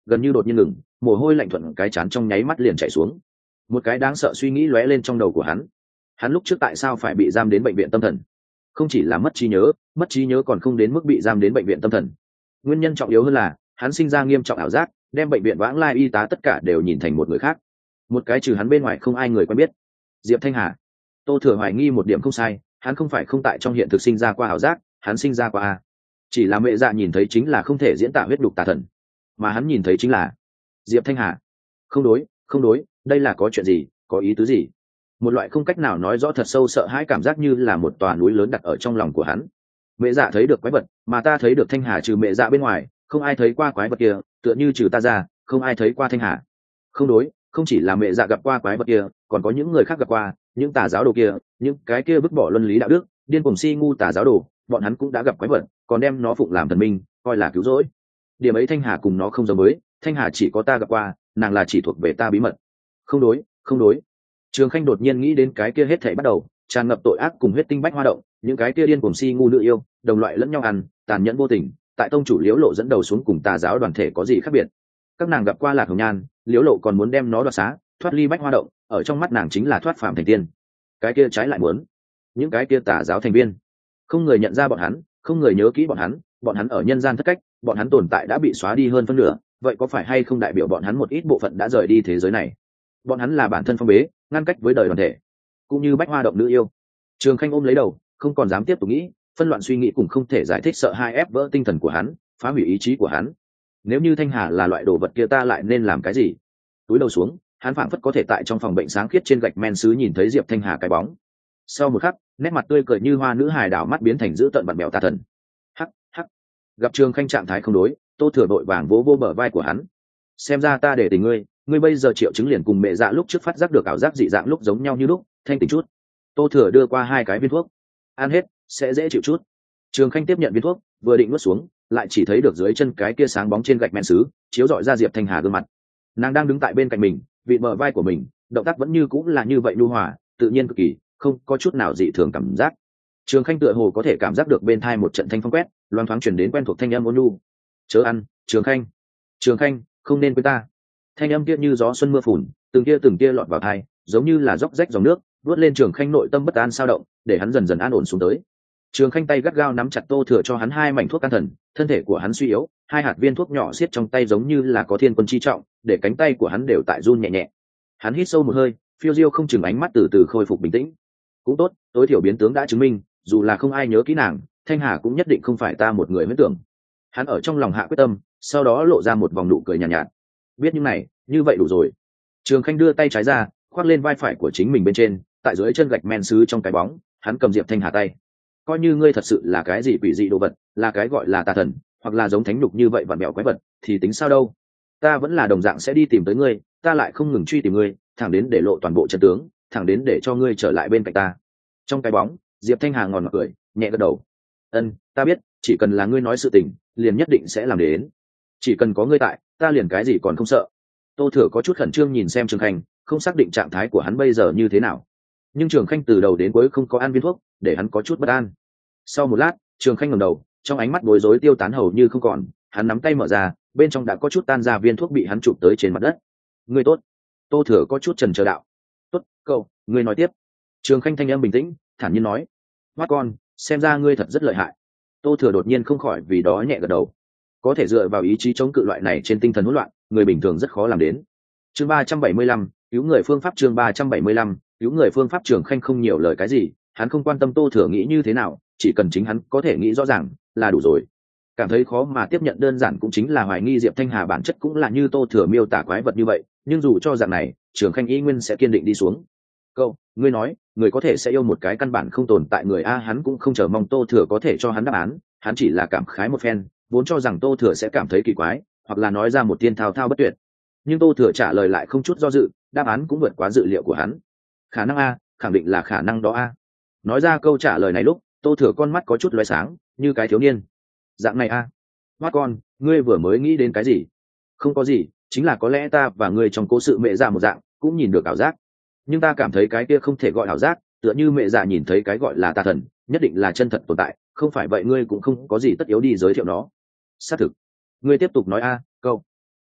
gần như đột nhiên ngừng, mồ hôi lạnh thuận cái chán trong nháy mắt liền chảy xuống. Một cái đáng sợ suy nghĩ lóe lên trong đầu của hắn. Hắn lúc trước tại sao phải bị giam đến bệnh viện tâm thần? Không chỉ là mất trí nhớ, mất trí nhớ còn không đến mức bị giam đến bệnh viện tâm thần. Nguyên nhân trọng yếu hơn là hắn sinh ra nghiêm trọng ảo giác, đem bệnh viện vãng lai y tá tất cả đều nhìn thành một người khác, một cái trừ hắn bên ngoài không ai người quen biết. Diệp Thanh Hà. Tô Thừa hoài nghi một điểm không sai, hắn không phải không tại trong hiện thực sinh ra qua ảo giác, hắn sinh ra qua a. Chỉ là mẹ dạ nhìn thấy chính là không thể diễn tả huyết đục tà thần, mà hắn nhìn thấy chính là Diệp Thanh Hà. Không đối, không đối, đây là có chuyện gì, có ý tứ gì? Một loại không cách nào nói rõ thật sâu sợ hãi cảm giác như là một tòa núi lớn đặt ở trong lòng của hắn. Mẹ dạ thấy được quái vật, mà ta thấy được Thanh Hà, trừ mẹ dạ bên ngoài, không ai thấy qua quái vật kia, tựa như trừ ta ra, không ai thấy qua Thanh Hà. Không đối, không chỉ là mẹ dạ gặp qua quái vật kia, còn có những người khác gặp qua, những tà giáo đồ kia, những cái kia vứt bỏ luân lý đạo đức, điên cuồng si ngu tà giáo đồ, bọn hắn cũng đã gặp quái vật, còn đem nó phụng làm thần minh, coi là cứu rỗi. Điểm ấy Thanh Hà cùng nó không giống với, Thanh Hà chỉ có ta gặp qua, nàng là chỉ thuộc về ta bí mật. Không đối, không đối. Trường Khanh đột nhiên nghĩ đến cái kia hết thảy bắt đầu, tràn ngập tội ác cùng huyết tinh bách hoa động, những cái kia điên cuồng si ngu nữ yêu, đồng loại lẫn nhau ăn, tàn nhẫn vô tình, tại tông chủ Liễu Lộ dẫn đầu xuống cùng tà giáo đoàn thể có gì khác biệt? Các nàng gặp qua Lạc Hồng Nhan, Liễu Lộ còn muốn đem nó đoạt xá, thoát ly bách hoa động, ở trong mắt nàng chính là thoát phàm thành tiên. Cái kia trái lại muốn, những cái kia tà giáo thành viên, không người nhận ra bọn hắn, không người nhớ kỹ bọn hắn, bọn hắn ở nhân gian thất cách, bọn hắn tồn tại đã bị xóa đi hơn phân nửa, vậy có phải hay không đại biểu bọn hắn một ít bộ phận đã rời đi thế giới này? Bọn hắn là bản thân phong bế, ngăn cách với đời đoàn thể, cũng như bách hoa động nữ yêu. Trường Khanh ôm lấy đầu, không còn dám tiếp tục nghĩ, phân loạn suy nghĩ cũng không thể giải thích sợ hai ép vỡ tinh thần của hắn, phá hủy ý chí của hắn. Nếu như Thanh Hà là loại đồ vật kia ta lại nên làm cái gì? Túi đầu xuống, hắn phảng phất có thể tại trong phòng bệnh sáng khiết trên gạch men sứ nhìn thấy Diệp Thanh Hà cái bóng. Sau một khắc, nét mặt tươi cười như hoa nữ hài đảo mắt biến thành dữ tợn bặm bèo tà thần. Hắc hắc. Gặp Trường Khanh trạng thái không đối, Tô Thừa đội vàng vỗ vỗ bờ vai của hắn. Xem ra ta để tình ngươi, ngươi bây giờ triệu chứng liền cùng mẹ dạ lúc trước phát giác được ảo giác dị dạng lúc giống nhau như lúc, thanh tỉnh chút. Tô Thừa đưa qua hai cái viên thuốc. Ăn hết, sẽ dễ chịu chút. Trường Khanh tiếp nhận viên thuốc, vừa định nuốt xuống, lại chỉ thấy được dưới chân cái kia sáng bóng trên gạch men sứ, chiếu rọi ra Diệp Thanh Hà gương mặt. Nàng đang đứng tại bên cạnh mình, vị bờ vai của mình, động tác vẫn như cũng là như vậy nhu hòa, tự nhiên cực kỳ, không có chút nào dị thường cảm giác. Trường Khanh tựa hồ có thể cảm giác được bên thai một trận thanh phong quét, loáng thoáng truyền đến quen thuộc thanh âm ôn nhu. Chớ ăn, Trường Khanh, Trường Khanh, không nên quên ta. Thanh âm kia như gió xuân mưa phùn, từng kia từng kia lọt vào thai, giống như là róc rách dòng nước, nuốt lên Trường Khanh nội tâm bất an sao động, để hắn dần dần an ổn xuống tới. Trường Khanh tay gắt gao nắm chặt Tô Thừa cho hắn hai mảnh thuốc can thần, thân thể của hắn suy yếu, hai hạt viên thuốc nhỏ xiết trong tay giống như là có thiên quân chi trọng, để cánh tay của hắn đều tại run nhẹ nhẹ. Hắn hít sâu một hơi, phiêu diêu không chừng ánh mắt từ từ khôi phục bình tĩnh. Cũng tốt, tối thiểu biến tướng đã chứng minh, dù là không ai nhớ kỹ nàng, Thanh Hà cũng nhất định không phải ta một người huyễn tưởng. Hắn ở trong lòng hạ quyết tâm, sau đó lộ ra một vòng nụ cười nhàn nhạt, nhạt. Biết những này, như vậy đủ rồi. Trường Khanh đưa tay trái ra, khoác lên vai phải của chính mình bên trên, tại dưới chân gạch men sứ trong cái bóng, hắn cầm Diệp Thanh Hà tay. Coi như ngươi thật sự là cái gì quỷ dị đồ vật, là cái gọi là tà thần, hoặc là giống thánh nhục như vậy vặn mẹo quái vật, thì tính sao đâu? Ta vẫn là đồng dạng sẽ đi tìm tới ngươi, ta lại không ngừng truy tìm ngươi, thẳng đến để lộ toàn bộ trận tướng, thẳng đến để cho ngươi trở lại bên cạnh ta. Trong cái bóng, Diệp Thanh Hà ngòn ngọt cười, nhẹ gật đầu. Ân, ta biết, chỉ cần là ngươi nói sự tình, liền nhất định sẽ làm đến. Chỉ cần có ngươi tại, ta liền cái gì còn không sợ. Tô Thừa có chút khẩn trương nhìn xem Trường Khanh, không xác định trạng thái của hắn bây giờ như thế nào. Nhưng Trường Khanh từ đầu đến cuối không có ăn viên thuốc, để hắn có chút bất an. Sau một lát, Trường Khanh ngẩng đầu, trong ánh mắt bối rối tiêu tán hầu như không còn, hắn nắm tay mở ra, bên trong đã có chút tan ra viên thuốc bị hắn chụp tới trên mặt đất. Ngươi tốt. Tô Thừa có chút chần chờ đạo. Tốt, cậu, ngươi nói tiếp. Trường Khanh thanh âm bình tĩnh, thản nhiên nói. Hoát con, xem ra ngươi thật rất lợi hại. Tô Thừa đột nhiên không khỏi vì đó nhẹ gật đầu. Có thể dựa vào ý chí chống cự loại này trên tinh thần hỗn loạn, người bình thường rất khó làm đến. Chương ba trăm bảy mươi lăm, cứu người phương pháp chương ba trăm bảy mươi lăm, cứu người phương pháp. Trường Khanh không nhiều lời cái gì, hắn không quan tâm Tô Thừa nghĩ như thế nào, chỉ cần chính hắn có thể nghĩ rõ ràng là đủ rồi. Cảm thấy khó mà tiếp nhận đơn giản cũng chính là hoài nghi Diệp Thanh Hà bản chất cũng là như Tô Thừa miêu tả quái vật như vậy, nhưng dù cho dạng này, Trường Khanh y nguyên sẽ kiên định đi xuống. Câu, ngươi nói, người có thể sẽ yêu một cái căn bản không tồn tại người a, hắn cũng không chờ mong Tô Thừa có thể cho hắn đáp án, hắn chỉ là cảm khái một phen, vốn cho rằng Tô Thừa sẽ cảm thấy kỳ quái, hoặc là nói ra một tiên thao thao bất tuyệt. Nhưng Tô Thừa trả lời lại không chút do dự, đáp án cũng vượt quá dự liệu của hắn. Khả năng a, khẳng định là khả năng đó a. Nói ra câu trả lời này lúc, Tô Thừa con mắt có chút lóe sáng, như cái thiếu niên. Dạng này a. Hoát con, ngươi vừa mới nghĩ đến cái gì? Không có gì, chính là có lẽ ta và ngươi trong cố sự mẹ già một dạng, cũng nhìn được ảo giác. Nhưng ta cảm thấy cái kia không thể gọi ảo giác, tựa như mẹ già nhìn thấy cái gọi là tà thần, nhất định là chân thật tồn tại, không phải vậy ngươi cũng không có gì tất yếu đi giới thiệu nó. Xác thực. Ngươi tiếp tục nói a, câu.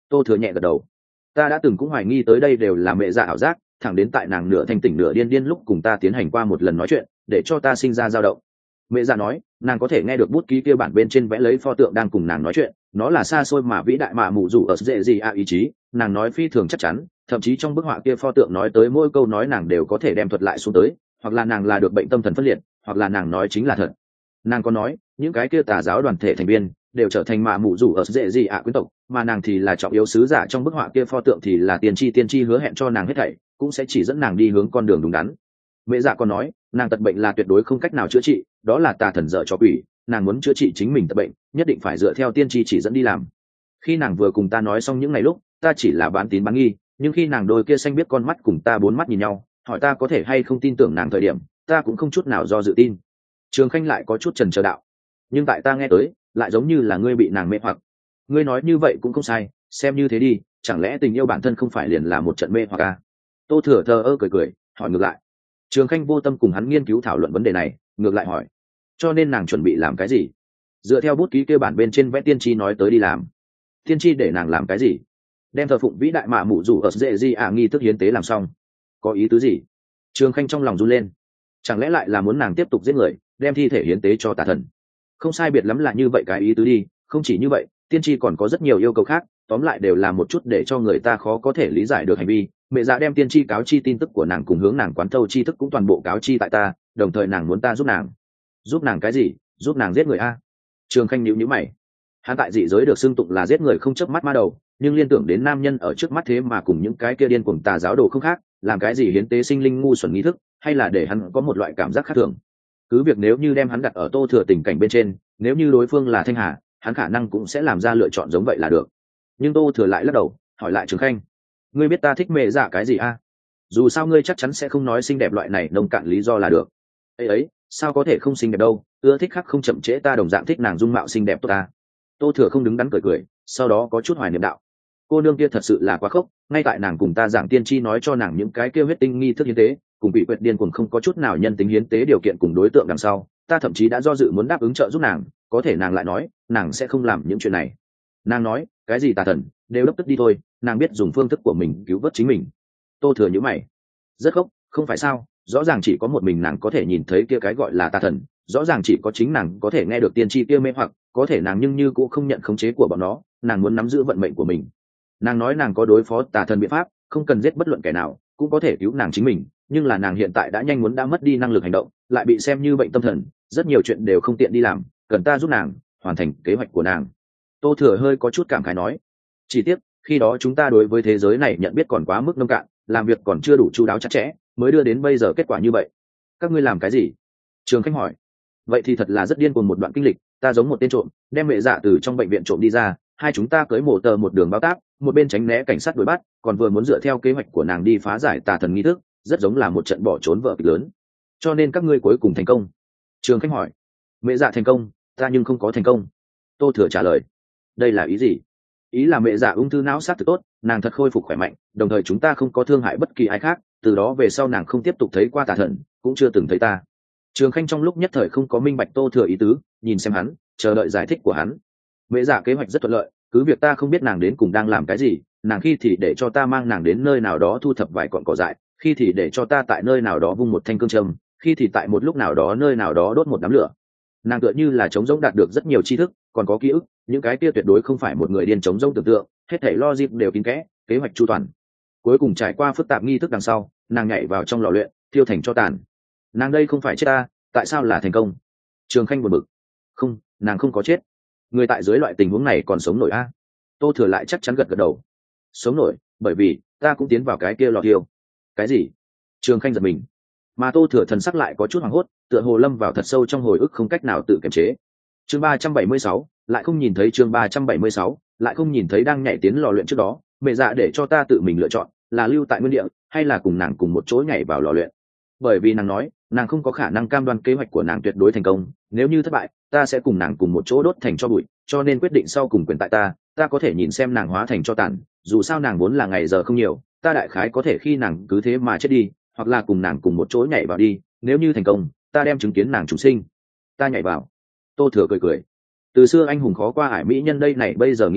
Tô Thừa nhẹ gật đầu. Ta đã từng cũng hoài nghi tới đây đều là mẹ dạ ảo giác, thẳng đến tại nàng nửa thanh tỉnh nửa điên điên lúc cùng ta tiến hành qua một lần nói chuyện, để cho ta sinh ra dao động. Mẹ dạ nói, nàng có thể nghe được bút ký kia bản bên trên vẽ lấy pho tượng đang cùng nàng nói chuyện, nó là xa xôi mà vĩ đại mà mù dù ở dễ gì a ý chí, nàng nói phi thường chắc chắn, thậm chí trong bức họa kia pho tượng nói tới mỗi câu nói nàng đều có thể đem thuật lại xuống tới, hoặc là nàng là được bệnh tâm thần phân liệt, hoặc là nàng nói chính là thật. Nàng có nói, những cái kia tà giáo đoàn thể thành viên đều trở thành mạ mù rủ ở dễ gì ạ quyến tộc, mà nàng thì là trọng yếu sứ giả trong bức họa kia pho tượng thì là tiên tri tiên tri hứa hẹn cho nàng hết thảy, cũng sẽ chỉ dẫn nàng đi hướng con đường đúng đắn. Mẹ dạ còn nói, nàng tật bệnh là tuyệt đối không cách nào chữa trị, đó là tà thần dở cho quỷ, nàng muốn chữa trị chính mình tật bệnh, nhất định phải dựa theo tiên tri chỉ dẫn đi làm. Khi nàng vừa cùng ta nói xong những ngày lúc, ta chỉ là bán tín bán nghi, nhưng khi nàng đôi kia xanh biết con mắt cùng ta bốn mắt nhìn nhau, hỏi ta có thể hay không tin tưởng nàng thời điểm, ta cũng không chút nào do dự tin. Trường Khanh lại có chút chần chờ đạo, nhưng tại ta nghe tới lại giống như là ngươi bị nàng mê hoặc. Ngươi nói như vậy cũng không sai, xem như thế đi, chẳng lẽ tình yêu bản thân không phải liền là một trận mê hoặc à? Tô Thừa thờ ơ cười cười, hỏi ngược lại. Trường Khanh vô tâm cùng hắn nghiên cứu thảo luận vấn đề này, ngược lại hỏi, cho nên nàng chuẩn bị làm cái gì? Dựa theo bút ký kia bản bên trên vẽ tiên tri nói tới đi làm. Tiên tri để nàng làm cái gì? Đem thờ phụng vĩ đại mạ mụ rủ ở dễ di ạ nghi thức hiến tế làm xong. Có ý tứ gì? Trường Khanh trong lòng run lên. Chẳng lẽ lại là muốn nàng tiếp tục giết người, đem thi thể hiến tế cho tà thần? Không sai biệt lắm là như vậy cái ý tứ đi, không chỉ như vậy, tiên tri còn có rất nhiều yêu cầu khác, tóm lại đều là một chút để cho người ta khó có thể lý giải được hành vi. Mẹ dạ đem tiên tri cáo chi tin tức của nàng cùng hướng nàng quán thâu chi thức cũng toàn bộ cáo chi tại ta, đồng thời nàng muốn ta giúp nàng. Giúp nàng cái gì? Giúp nàng giết người a? Trường Khanh nhíu nhíu mày. Hắn tại dị giới được xưng tụng là giết người không chớp mắt ma đầu, nhưng liên tưởng đến nam nhân ở trước mắt thế mà cùng những cái kia điên cuồng tà giáo đồ không khác, làm cái gì hiến tế sinh linh ngu xuẩn nghi thức, hay là để hắn có một loại cảm giác khác thường. Cứ việc nếu như đem hắn đặt ở Tô Thừa tình cảnh bên trên, nếu như đối phương là Thanh Hà, hắn khả năng cũng sẽ làm ra lựa chọn giống vậy là được. Nhưng Tô Thừa lại lắc đầu, hỏi lại Trường Khanh, ngươi biết ta thích mẹ dạ cái gì a? Dù sao ngươi chắc chắn sẽ không nói xinh đẹp loại này nông cạn lý do là được. Ấy ấy, sao có thể không xinh đẹp đâu, ưa thích khác không chậm trễ ta đồng dạng thích nàng dung mạo xinh đẹp tốt ta. Tô Thừa không đứng đắn cười cười, sau đó có chút hoài niệm đạo, cô nương kia thật sự là quá khốc, ngay tại nàng cùng ta giảng tiên tri nói cho nàng những cái kia huyết tinh nghi thức hiến tế, cùng bị quyệt điên cuồng không có chút nào nhân tính hiến tế điều kiện cùng đối tượng đằng sau, ta thậm chí đã do dự muốn đáp ứng trợ giúp nàng, có thể nàng lại nói, nàng sẽ không làm những chuyện này. Nàng nói, cái gì tà thần, đều đốc tức đi thôi, nàng biết dùng phương thức của mình cứu vớt chính mình. Tô Thừa nhíu mày, rất khốc, không phải sao? Rõ ràng chỉ có một mình nàng có thể nhìn thấy kia cái gọi là tà thần, rõ ràng chỉ có chính nàng có thể nghe được tiên tri kia mê hoặc, có thể nàng nhưng như cũng không nhận khống chế của bọn nó, nàng muốn nắm giữ vận mệnh của mình. Nàng nói nàng có đối phó tà thần biện pháp, không cần giết bất luận kẻ nào, cũng có thể cứu nàng chính mình, nhưng là nàng hiện tại đã nhanh muốn đã mất đi năng lực hành động, lại bị xem như bệnh tâm thần, rất nhiều chuyện đều không tiện đi làm, cần ta giúp nàng hoàn thành kế hoạch của nàng. Tô Thừa hơi có chút cảm khái nói, chỉ tiếc khi đó chúng ta đối với thế giới này nhận biết còn quá mức nông cạn, làm việc còn chưa đủ chu đáo chặt chẽ, mới đưa đến bây giờ kết quả như vậy. Các ngươi làm cái gì? Trường Khanh hỏi. Vậy thì thật là rất điên cuồng một đoạn kinh lịch, ta giống một tên trộm, đem mẹ dạ từ trong bệnh viện trộm đi ra, hai chúng ta cưới mổ tờ một đường bao táp, một bên tránh né cảnh sát đuổi bắt, còn vừa muốn dựa theo kế hoạch của nàng đi phá giải tà thần nghi thức, rất giống là một trận bỏ trốn vợ kịch lớn. Cho nên các ngươi cuối cùng thành công? Trường Khanh hỏi. Mẹ dạ thành công, ta nhưng không có thành công. Tô Thừa trả lời. Đây là ý gì? Ý là mẹ dạ ung thư não sát thực tốt, nàng thật khôi phục khỏe mạnh, đồng thời chúng ta không có thương hại bất kỳ ai khác, từ đó về sau nàng không tiếp tục thấy qua tà thần, cũng chưa từng thấy ta. Trường Khanh trong lúc nhất thời không có minh bạch Tô Thừa ý tứ, nhìn xem hắn, chờ đợi giải thích của hắn. Mẹ dạ kế hoạch rất thuận lợi, cứ việc ta không biết nàng đến cùng đang làm cái gì, nàng khi thì để cho ta mang nàng đến nơi nào đó thu thập vài cọn cỏ dại, khi thì để cho ta tại nơi nào đó vung một thanh cương châm, khi thì tại một lúc nào đó nơi nào đó đốt một đám lửa. Nàng tựa như là chống rỗng đạt được rất nhiều tri thức, còn có ký ức, những cái kia tuyệt đối không phải một người điên chống rỗng tưởng tượng, hết thảy logic đều kín kẽ, kế hoạch chu toàn. Cuối cùng trải qua phức tạp nghi thức đằng sau, nàng nhảy vào trong lò luyện, tiêu thành cho tàn. Nàng đây không phải chết ta, tại sao là thành công? Trường Khanh buồn bực. Không, nàng không có chết. Người tại dưới loại tình huống này còn sống nổi a? Tô Thừa lại chắc chắn gật gật đầu. Sống nổi, bởi vì ta cũng tiến vào cái kia lò thiêu. Cái gì? Trường Khanh giật mình. Mà Tô Thừa thần sắc lại có chút hoảng hốt, tựa hồ lâm vào thật sâu trong hồi ức không cách nào tự kiềm chế. Chương ba trăm bảy mươi sáu, lại không nhìn thấy chương ba trăm bảy mươi sáu, lại không nhìn thấy đang nhảy tiến lò luyện trước đó, mẹ dạ để cho ta tự mình lựa chọn, là lưu tại nguyên địa hay là cùng nàng cùng một chỗ nhảy vào lò luyện. Bởi vì nàng nói, nàng không có khả năng cam đoan kế hoạch của nàng tuyệt đối thành công, nếu như thất bại, ta sẽ cùng nàng cùng một chỗ đốt thành tro bụi, cho nên quyết định sau cùng quyền tại ta, ta có thể nhìn xem nàng hóa thành tro tàn, dù sao nàng vốn là ngày giờ không nhiều, ta đại khái có thể khi nàng cứ thế mà chết đi, hoặc là cùng nàng cùng một chỗ nhảy vào đi, nếu như thành công, ta đem chứng kiến nàng chủ sinh. Ta nhảy vào. Tô Thừa cười cười. Từ xưa anh hùng khó qua ải mỹ nhân đây này bây giờ nghĩ lại,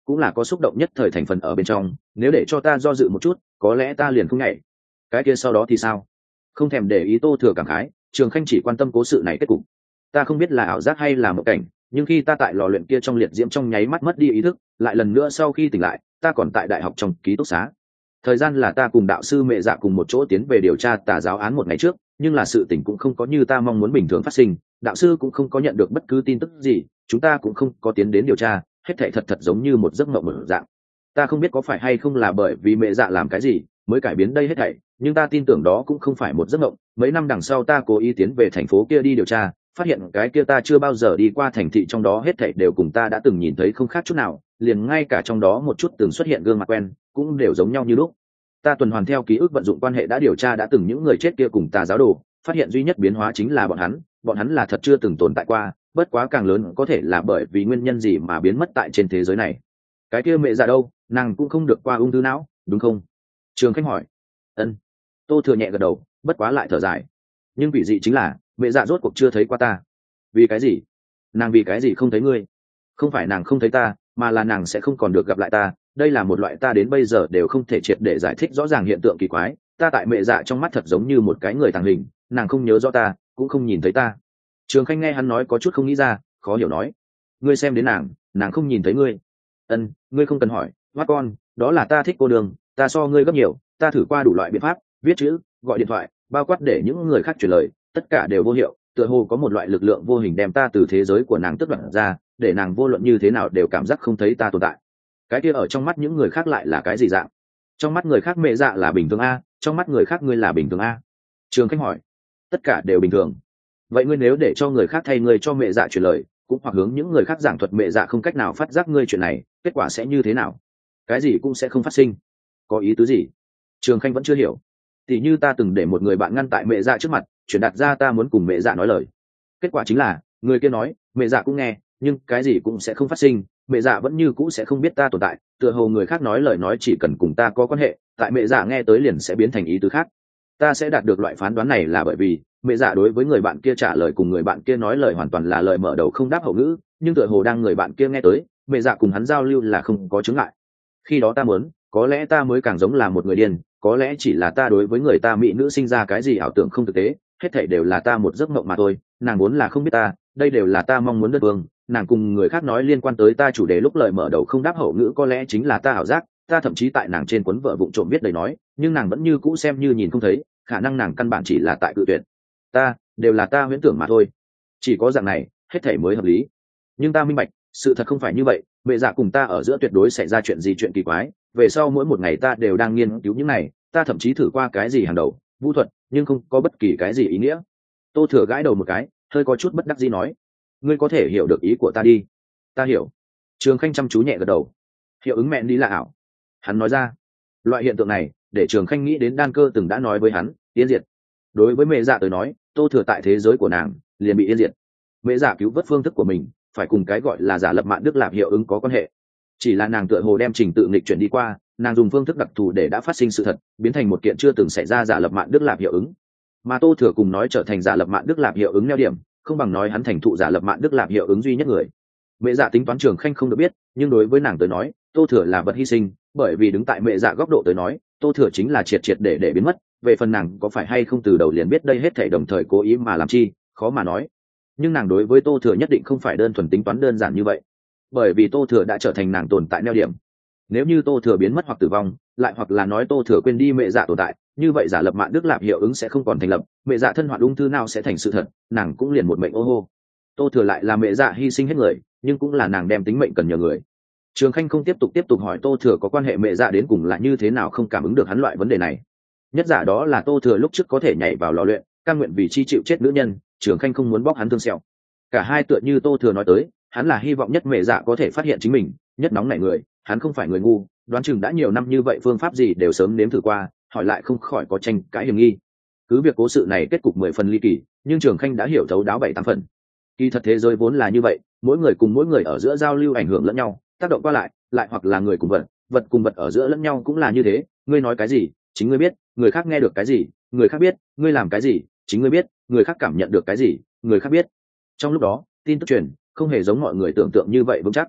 cũng là có xúc động nhất thời thành phần ở bên trong, nếu để cho ta do dự một chút có lẽ ta liền không nhảy. Cái kia sau đó thì sao? Không thèm để ý Tô Thừa cảm khái, Trường Khanh chỉ quan tâm cố sự này kết cục. Ta không biết là ảo giác hay là một cảnh, nhưng khi ta tại lò luyện kia trong liệt diễm trong nháy mắt mất đi ý thức, lại lần nữa sau khi tỉnh lại, ta còn tại đại học trong ký túc xá. Thời gian là ta cùng đạo sư Mẹ Dạ cùng một chỗ tiến về điều tra tà giáo án một ngày trước, nhưng là sự tình cũng không có như ta mong muốn bình thường phát sinh, đạo sư cũng không có nhận được bất cứ tin tức gì, chúng ta cũng không có tiến đến điều tra, hết thảy thật thật giống như một giấc mộng mở dạng. Ta không biết có phải hay không là bởi vì Mẹ Dạ làm cái gì mới cải biến đây hết thảy, nhưng ta tin tưởng đó cũng không phải một giấc mộng. Mấy năm đằng sau ta cố ý tiến về thành phố kia đi điều tra, phát hiện cái kia ta chưa bao giờ đi qua thành thị trong đó hết thảy đều cùng ta đã từng nhìn thấy không khác chút nào, liền ngay cả trong đó một chút từng xuất hiện gương mặt quen cũng đều giống nhau như lúc. Ta tuần hoàn theo ký ức vận dụng quan hệ đã điều tra đã từng những người chết kia cùng tà giáo đồ, phát hiện duy nhất biến hóa chính là bọn hắn, bọn hắn là thật chưa từng tồn tại qua, bất quá càng lớn có thể là bởi vì nguyên nhân gì mà biến mất tại trên thế giới này. Cái kia Mẹ Dạ đâu, nàng cũng không được qua ung thư não, đúng không? Trường Khanh hỏi. Ân. Tô Thừa nhẹ gật đầu, bất quá lại thở dài. Nhưng vị dị chính là Mẹ Dạ rốt cuộc chưa thấy qua ta. Vì cái gì? Nàng vì cái gì không thấy ngươi? Không phải nàng không thấy ta, mà là nàng sẽ không còn được gặp lại ta. Đây là một loại ta đến bây giờ đều không thể triệt để giải thích rõ ràng hiện tượng kỳ quái. Ta tại Mẹ Dạ trong mắt thật giống như một cái người tàng hình, nàng không nhớ rõ ta, cũng không nhìn thấy ta. Trường Khanh nghe hắn nói có chút không nghĩ ra, khó hiểu nói. Ngươi xem đến nàng, nàng không nhìn thấy ngươi. Ân, ngươi không cần hỏi, hoát con, đó là ta thích cô đường, ta so ngươi gấp nhiều, ta thử qua đủ loại biện pháp, viết chữ, gọi điện thoại, bao quát để những người khác truyền lời, tất cả đều vô hiệu. Tựa hồ có một loại lực lượng vô hình đem ta từ thế giới của nàng tức đoạt ra, để nàng vô luận như thế nào đều cảm giác không thấy ta tồn tại. Cái kia ở trong mắt những người khác lại là cái gì dạng? Trong mắt người khác Mẹ Dạ là bình thường a, trong mắt người khác ngươi là bình thường a? Trường Khanh hỏi. Tất cả đều bình thường. Vậy ngươi nếu để cho người khác thay ngươi cho Mẹ Dạ truyền lời, cũng hoặc hướng những người khác giảng thuật Mẹ Dạ không cách nào phát giác ngươi chuyện này, kết quả sẽ như thế nào? Cái gì cũng sẽ không phát sinh. Có ý tứ gì? Trường Khanh vẫn chưa hiểu. Tỷ như ta từng để một người bạn ngăn tại Mẹ Dạ trước mặt, truyền đạt ra ta muốn cùng Mẹ Dạ nói lời. Kết quả chính là người kia nói Mẹ Dạ cũng nghe, nhưng cái gì cũng sẽ không phát sinh. Mẹ Dạ vẫn như cũ sẽ không biết ta tồn tại, tựa hồ người khác nói lời nói chỉ cần cùng ta có quan hệ, tại Mẹ Dạ nghe tới liền sẽ biến thành ý tứ khác. Ta sẽ đạt được loại phán đoán này là bởi vì Mẹ Dạ đối với người bạn kia trả lời cùng người bạn kia nói lời hoàn toàn là lời mở đầu không đáp hậu ngữ, nhưng tựa hồ đang người bạn kia nghe tới, Mẹ Dạ cùng hắn giao lưu là không có chứng ngại. Khi đó ta muốn, có lẽ ta mới càng giống là một người điên, có lẽ chỉ là ta đối với người ta mỹ nữ sinh ra cái gì ảo tưởng không thực tế, hết thảy đều là ta một giấc mộng mà thôi. Nàng muốn là không biết ta, đây đều là ta mong muốn đơn phương. Nàng cùng người khác nói liên quan tới ta chủ đề lúc lời mở đầu không đáp hậu ngữ có lẽ chính là ta ảo giác, ta thậm chí tại nàng trên cuốn vợ vụng trộm biết đầy nói, nhưng nàng vẫn như cũ xem như nhìn không thấy, khả năng nàng căn bản chỉ là tại cự tuyệt ta, đều là ta huyễn tưởng mà thôi. Chỉ có dạng này hết thảy mới hợp lý. Nhưng ta minh bạch sự thật không phải như vậy, Mẹ Dạ cùng ta ở giữa tuyệt đối xảy ra chuyện gì chuyện kỳ quái. Về sau mỗi một ngày ta đều đang nghiên cứu những này, ta thậm chí thử qua cái gì hàng đầu vũ thuật, nhưng không có bất kỳ cái gì ý nghĩa. Tô Thừa gãi đầu một cái, hơi có chút bất đắc dĩ nói. Ngươi có thể hiểu được ý của ta đi. Ta hiểu. Trường Khanh chăm chú nhẹ gật đầu. Hiệu ứng mẹn đi là ảo. Hắn nói ra. Loại hiện tượng này để Trường Khanh nghĩ đến Đan Cơ từng đã nói với hắn, yên diệt. Đối với Mẹ Dạ tới nói, Tô Thừa tại thế giới của nàng liền bị yên diệt. Mẹ Dạ cứu vớt phương thức của mình phải cùng cái gọi là giả lập mạn đức lạp hiệu ứng có quan hệ. Chỉ là nàng tựa hồ đem trình tự nghịch chuyển đi qua, nàng dùng phương thức đặc thù để đã phát sinh sự thật biến thành một kiện chưa từng xảy ra giả lập mạn đức lạp hiệu ứng. Mà Tô Thừa cùng nói trở thành giả lập mạn đức lạp hiệu ứng neo điểm, không bằng nói hắn thành thụ giả lập mạn đức lạp hiệu ứng duy nhất người. Mẹ Dạ tính toán Trường Khanh không được biết, nhưng đối với nàng tới nói, Tô Thừa là vật hy sinh, bởi vì đứng tại Mẹ Dạ góc độ tới nói, Tô Thừa chính là triệt triệt để để biến mất. Về phần nàng có phải hay không từ đầu liền biết đây hết thảy đồng thời cố ý mà làm chi, khó mà nói. Nhưng nàng đối với Tô Thừa nhất định không phải đơn thuần tính toán đơn giản như vậy, bởi vì Tô Thừa đã trở thành nàng tồn tại neo điểm. Nếu như Tô Thừa biến mất hoặc tử vong, lại hoặc là nói Tô Thừa quên đi Mẹ Dạ tồn tại, như vậy giả lập mạn đức lạp hiệu ứng sẽ không còn thành lập, Mẹ Dạ thân hoạn ung thư nào sẽ thành sự thật, nàng cũng liền một mệnh ô hô. Tô Thừa lại là Mẹ Dạ hy sinh hết người, nhưng cũng là nàng đem tính mệnh cần nhờ người. Trường Khanh không tiếp tục tiếp tục hỏi Tô Thừa có quan hệ Mẹ Dạ đến cùng là như thế nào, không cảm ứng được hắn loại vấn đề này. Nhất giả đó là Tô Thừa lúc trước có thể nhảy vào lò luyện, cam nguyện vì chi chịu chết nữ nhân, Trường Khanh không muốn bóc hắn thương sẹo. Cả hai tựa như Tô Thừa nói tới, hắn là hy vọng nhất Mẹ Dạ có thể phát hiện chính mình, nhất nóng nảy người, hắn không phải người ngu, đoán chừng đã nhiều năm như vậy phương pháp gì đều sớm nếm thử qua, hỏi lại không khỏi có tranh cãi hiểm nghi. Cứ việc cố sự này kết cục mười phần ly kỳ, nhưng Trường Khanh đã hiểu thấu đáo bảy tám phần. Kỳ thật thế giới vốn là như vậy, mỗi người cùng mỗi người ở giữa giao lưu ảnh hưởng lẫn nhau, tác động qua lại, lại hoặc là người cùng vật, vật cùng vật ở giữa lẫn nhau cũng là như thế, ngươi nói cái gì, chính ngươi biết, người khác nghe được cái gì, người khác biết, ngươi làm cái gì, chính ngươi biết, người khác cảm nhận được cái gì, người khác biết. Trong lúc đó, tin tức truyền không hề giống mọi người tưởng tượng như vậy vững chắc.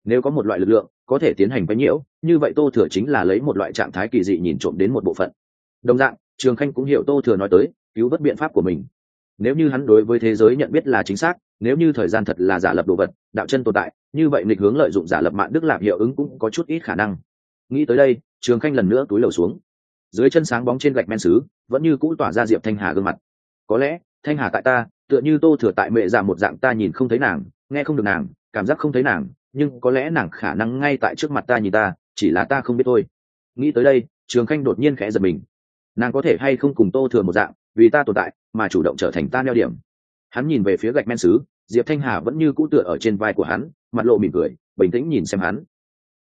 Nếu có một loại lực lượng có thể tiến hành quấy nhiễu, như vậy tô thừa chính là lấy một loại trạng thái kỳ dị nhìn trộm đến một bộ phận. Đồng dạng, Trường Khanh cũng hiểu tô thừa nói tới cứu vớt biện pháp của mình. Nếu như hắn đối với thế giới nhận biết là chính xác, nếu như thời gian thật là giả lập đồ vật, đạo chân tồn tại, như vậy nghịch hướng lợi dụng giả lập mạng đức lạc hiệu ứng cũng có chút ít khả năng. Nghĩ tới đây, Trường Khanh lần nữa túi lầu xuống. Dưới chân sáng bóng trên gạch men sứ vẫn như cũ tỏa ra Diệp Thanh Hà gương mặt. Có lẽ Thanh Hà tại ta tựa như tô thừa tại mẹ già một dạng, ta nhìn không thấy nàng, nghe không được nàng, cảm giác không thấy nàng, nhưng có lẽ nàng khả năng ngay tại trước mặt ta nhìn ta, chỉ là ta không biết thôi. Nghĩ tới đây, Trường Khanh đột nhiên khẽ giật mình. Nàng có thể hay không cùng tô thừa một dạng, vì ta tồn tại mà chủ động trở thành ta neo điểm. Hắn nhìn về phía gạch men sứ, Diệp Thanh Hà vẫn như cũ tựa ở trên vai của hắn, mặt lộ mỉm cười, bình tĩnh nhìn xem hắn.